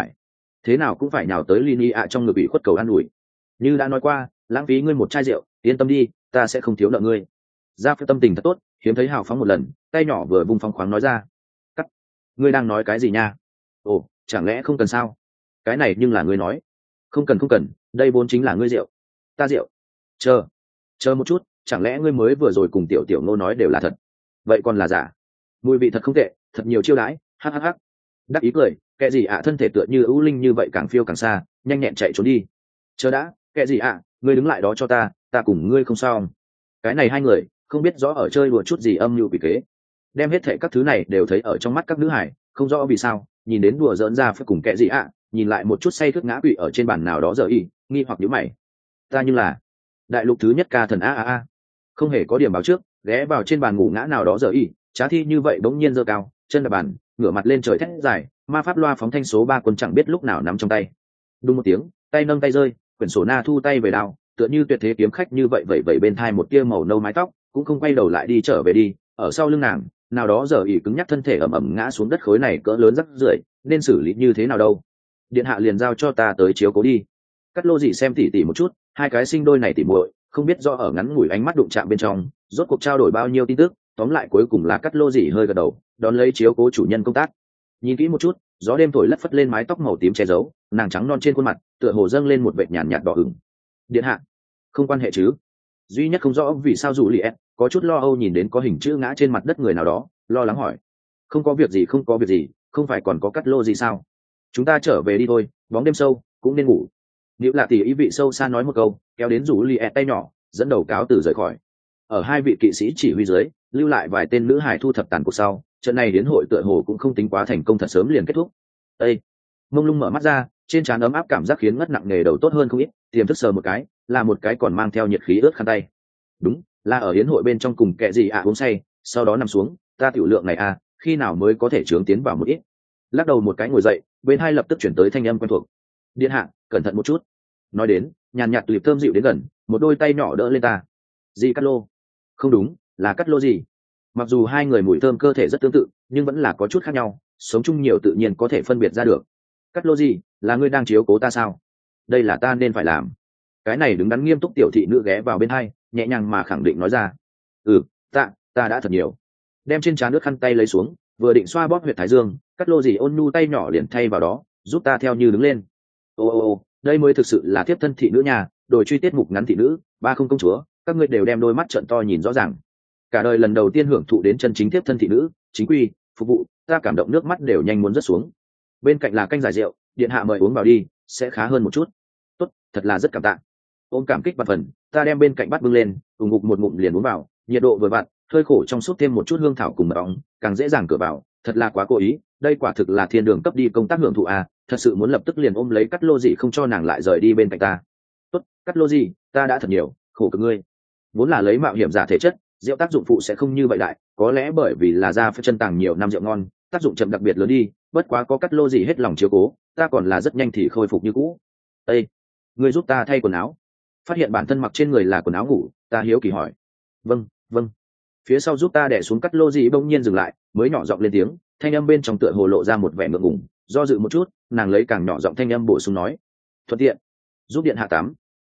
phải nhào tới Lini ạ trong ngực bị khuất cầu an ủi. Như đã nói qua, lãng phí ngươi một chai rượu, yên tâm đi, ta sẽ không thiếu nợ ngươi. Ra phèo tâm tình thật tốt, hiếm thấy hào phóng một lần, tay nhỏ vừa vung phóng khoáng nói ra. Cắt, ngươi đang nói cái gì nha? Ồ, chẳng lẽ không cần sao? Cái này nhưng là ngươi nói. Không cần, đây vốn chính là ngươi rượu. Ta rượu. Chờ một chút, chẳng lẽ ngươi mới vừa rồi cùng tiểu nô nói đều là thật? Vậy còn là giả? Mùi vị thật không tệ, thật nhiều chiêu đãi, hắc. Đắc ý cười, kẻ gì ạ thân thể tựa như ưu linh như vậy càng phiêu càng xa, nhanh nhẹn chạy trốn đi. Chờ đã, kẻ gì ạ, ngươi đứng lại đó cho ta cùng ngươi không sao. Cái này hai người không biết rõ ở chơi đùa chút gì âm mưu quỷ kế, đem hết thệ các thứ này đều thấy ở trong mắt các nữ hải, không rõ vì sao nhìn đến đùa giỡn ra phải cùng kẻ gì ạ, nhìn lại một chút say thức ngã quỵ ở trên bàn nào đó giờ y, nghi hoặc nhíu mày. Ta như là đại lục thứ nhất ca thần a, không hề có điểm báo trước, ghé vào trên bàn ngủ ngã nào đó giờ y, trá thi như vậy bỗng nhiên giơ cao chân đạp bàn, ngửa mặt lên trời thét dài, ma pháp loa phóng thanh số 3 quân chẳng biết lúc nào nắm trong tay. Đùng một tiếng, tay nâng tay rơi, quyển sổ na thu tay về đao, tựa như tuyệt thế kiếm khách như vậy vẩy bên thai một tia màu nâu mái tóc, cũng không quay đầu lại đi trở về đi. Ở sau lưng nàng, nào đó giờ ỉ cứng nhắc thân thể ẩm ngã xuống đất khối này cỡ lớn rắc rưởi, nên xử lý như thế nào đâu? Điện hạ liền giao cho ta tới chiếu cố đi. Cắt Lô Dị xem tỉ một chút, hai cái sinh đôi này tỉ muội, không biết do ở ngắn ngủi ánh mắt đụng chạm bên trong, rốt cuộc trao đổi bao nhiêu tin tức, tóm lại cuối cùng là Cắt Lô Dị hơi gật đầu, đón lấy chiếu cố chủ nhân công tác. Nhìn kỹ một chút, gió đêm thổi lất phất lên mái tóc màu tím che giấu, nàng trắng non trên khuôn mặt, tựa hồ dâng lên một vệt nhàn nhạt đỏ ửng. Điện hạ, không quan hệ chứ? Duy nhất không rõ vì sao dù Liệt có chút lo âu nhìn đến có hình chữ ngã trên mặt đất người nào đó, lo lắng hỏi. Không có việc gì, không phải còn có Cắt Lô gì sao? Chúng ta trở về đi thôi, bóng đêm sâu, cũng nên ngủ. Nữ lạ tỷ ý vị sâu xa nói một câu, kéo đến rủ li tay nhỏ, dẫn đầu cáo từ rời khỏi. Ở hai vị kỵ sĩ chỉ huy dưới, lưu lại vài tên nữ hải thu thập tàn cuộc sau, trận này đến hội tựa hồ cũng không tính quá thành công, thật sớm liền kết thúc. Ê! Mông Lung mở mắt ra, trên trán ấm áp cảm giác khiến ngất nặng nề đầu tốt hơn không ít, tiềm thức sờ một cái, là một cái còn mang theo nhiệt khí ướt khăn tay. Đúng, là ở yến hội bên trong cùng kệ gì uống say, sau đó nằm xuống, ta tiểu lượng này khi nào mới có thể chướng tiến vào một ít. Lắc đầu một cái ngồi dậy, bên hai lập tức chuyển tới thanh âm quen thuộc. Điện hạ, cẩn thận một chút. Nói đến, nhàn nhạt liệp thơm dịu đến gần, một đôi tay nhỏ đỡ lên ta. Gì cắt lô? Không đúng, là cắt lô gì? Mặc dù hai người mùi thơm cơ thể rất tương tự, nhưng vẫn là có chút khác nhau, sống chung nhiều tự nhiên có thể phân biệt ra được. Cắt lô gì, là ngươi đang chiếu cố ta sao? Đây là ta nên phải làm. Cái này đứng đắn nghiêm túc tiểu thị nữ ghé vào bên hai, nhẹ nhàng mà khẳng định nói ra. Ta đã thật nhiều. Đem trên trán nước khăn tay lấy xuống, vừa định xoa bóp huyệt thái dương, cắt lô gì ôn nhu tay nhỏ liền thay vào đó, giúp ta theo như đứng lên. Ô, đây mới thực sự là tiếp thân thị nữ nhà, đổi truy tiết mục ngắn thị nữ, ba không công chúa, các ngươi đều đem đôi mắt trợn to nhìn rõ ràng. Cả đời lần đầu tiên hưởng thụ đến chân chính tiếp thân thị nữ, chính quy, phục vụ, ta cảm động nước mắt đều nhanh muốn rớt xuống. Bên cạnh là canh giải rượu, điện hạ mời uống vào đi, sẽ khá hơn một chút. Tốt, thật là rất cảm tạ. Ôm cảm kích bạt phần, ta đem bên cạnh bát bưng lên, ủng ngục một ngụm liền uống vào, nhiệt độ vừa vặn, hơi khổ trong suốt thêm một chút hương thảo cùng mật ong, càng dễ dàng cửa vào, thật là quá cố ý, đây quả thực là thiên đường cấp đi công tác hưởng thụ thật sự muốn lập tức liền ôm lấy cắt lô gì không cho nàng lại rời đi bên cạnh ta. Tốt, cắt lô gì, ta đã thật nhiều, khổ cực ngươi. Vốn là lấy mạo hiểm giả thể chất, rượu tác dụng phụ sẽ không như vậy đại, có lẽ bởi vì là ra phải chân tàng nhiều năm rượu ngon, tác dụng chậm đặc biệt lớn đi, bất quá có cắt lô gì hết lòng chiếu cố, ta còn là rất nhanh thì khôi phục như cũ. Ê, ngươi giúp ta thay quần áo. Phát hiện bản thân mặc trên người là quần áo ngủ, ta hiếu kỳ hỏi. Vâng. Phía sau giúp ta đè xuống cắt lô gì bỗng nhiên dừng lại, mới nhỏ giọng lên tiếng, thanh âm bên trong tựa hồ lộ ra một vẻ ngượng ngùng, do dự một chút, nàng lấy càng nhỏ giọng thanh âm bổ sung nói, thuận tiện giúp điện hạ tắm.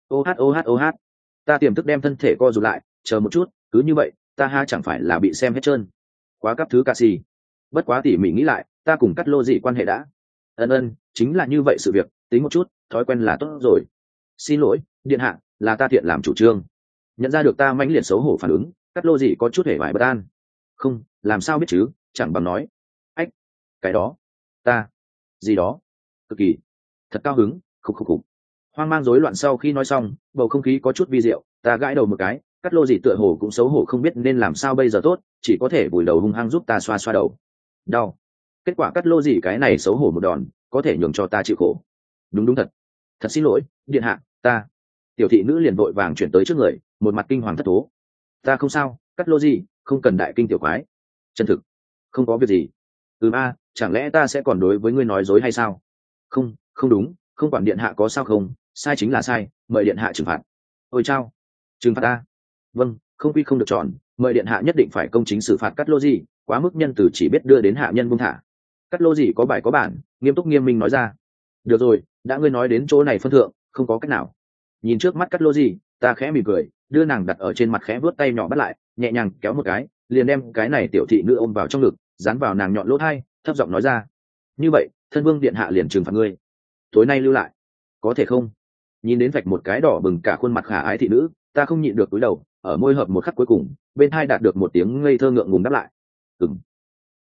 Ô hát. Ta tiềm thức đem thân thể co rụt lại, chờ một chút, cứ như vậy ta chẳng phải là bị xem hết trơn, quá cấp thứ ca si. Bất quá tỉ mỉ nghĩ lại, ta cùng cắt lô gì quan hệ đã. Ân, chính là như vậy sự việc, tính một chút, thói quen là tốt rồi. Xin lỗi, điện hạ, là ta thiện làm chủ trương. Nhận ra được ta mãnh liệt xấu hổ phản ứng, cắt lô gì có chút hề vải bất an. Không, làm sao biết chứ, chẳng bằng nói. Ách, cái đó, ta, gì đó, cực kỳ, thật cao hứng, khục. Hoang mang rối loạn sau khi nói xong, bầu không khí có chút vi diệu, ta gãi đầu một cái, cắt lô gì tựa hồ cũng xấu hổ không biết nên làm sao bây giờ tốt, chỉ có thể vùi đầu hung hăng giúp ta xoa xoa đầu. Đau. Kết quả cắt lô gì cái này xấu hổ một đòn, có thể nhường cho ta chịu khổ. Đúng thật xin lỗi, điện hạ, ta. Tiểu thị nữ liền vội vàng chuyển tới trước người, một mặt kinh hoàng thất thố. Ta không sao, cắt lô gì, không cần đại kinh tiểu quái. Chân thực, không có việc gì. Chẳng lẽ ta sẽ còn đối với ngươi nói dối hay sao? Không đúng, không quản điện hạ có sao không, sai chính là sai, mời điện hạ trừng phạt. Ôi chao, trừng phạt ta? Vâng, không quy không được chọn, mời điện hạ nhất định phải công chính xử phạt cắt lô gì, quá mức nhân từ chỉ biết đưa đến hạ nhân buông thả. Cắt lô gì có bài có bản, nghiêm túc nghiêm minh nói ra. Được rồi, đã ngươi nói đến chỗ này phân thượng, không có cách nào. Nhìn trước mắt cắt lô gì, ta khẽ mỉm cười, đưa nàng đặt ở trên mặt, khẽ vuốt tay nhỏ bắt lại, nhẹ nhàng kéo một cái, liền đem cái này tiểu thị nữ ôm vào trong ngực, dán vào nàng nhọn lỗ tai, thấp giọng nói ra. Như vậy, thân vương điện hạ liền trừng phạt ngươi. Tối nay lưu lại, có thể không? Nhìn đến vạch một cái đỏ bừng cả khuôn mặt khả ái thị nữ, ta không nhịn được cúi đầu, ở môi hợp một khắc cuối cùng, bên hai đạt được một tiếng ngây thơ ngượng ngùng đáp lại.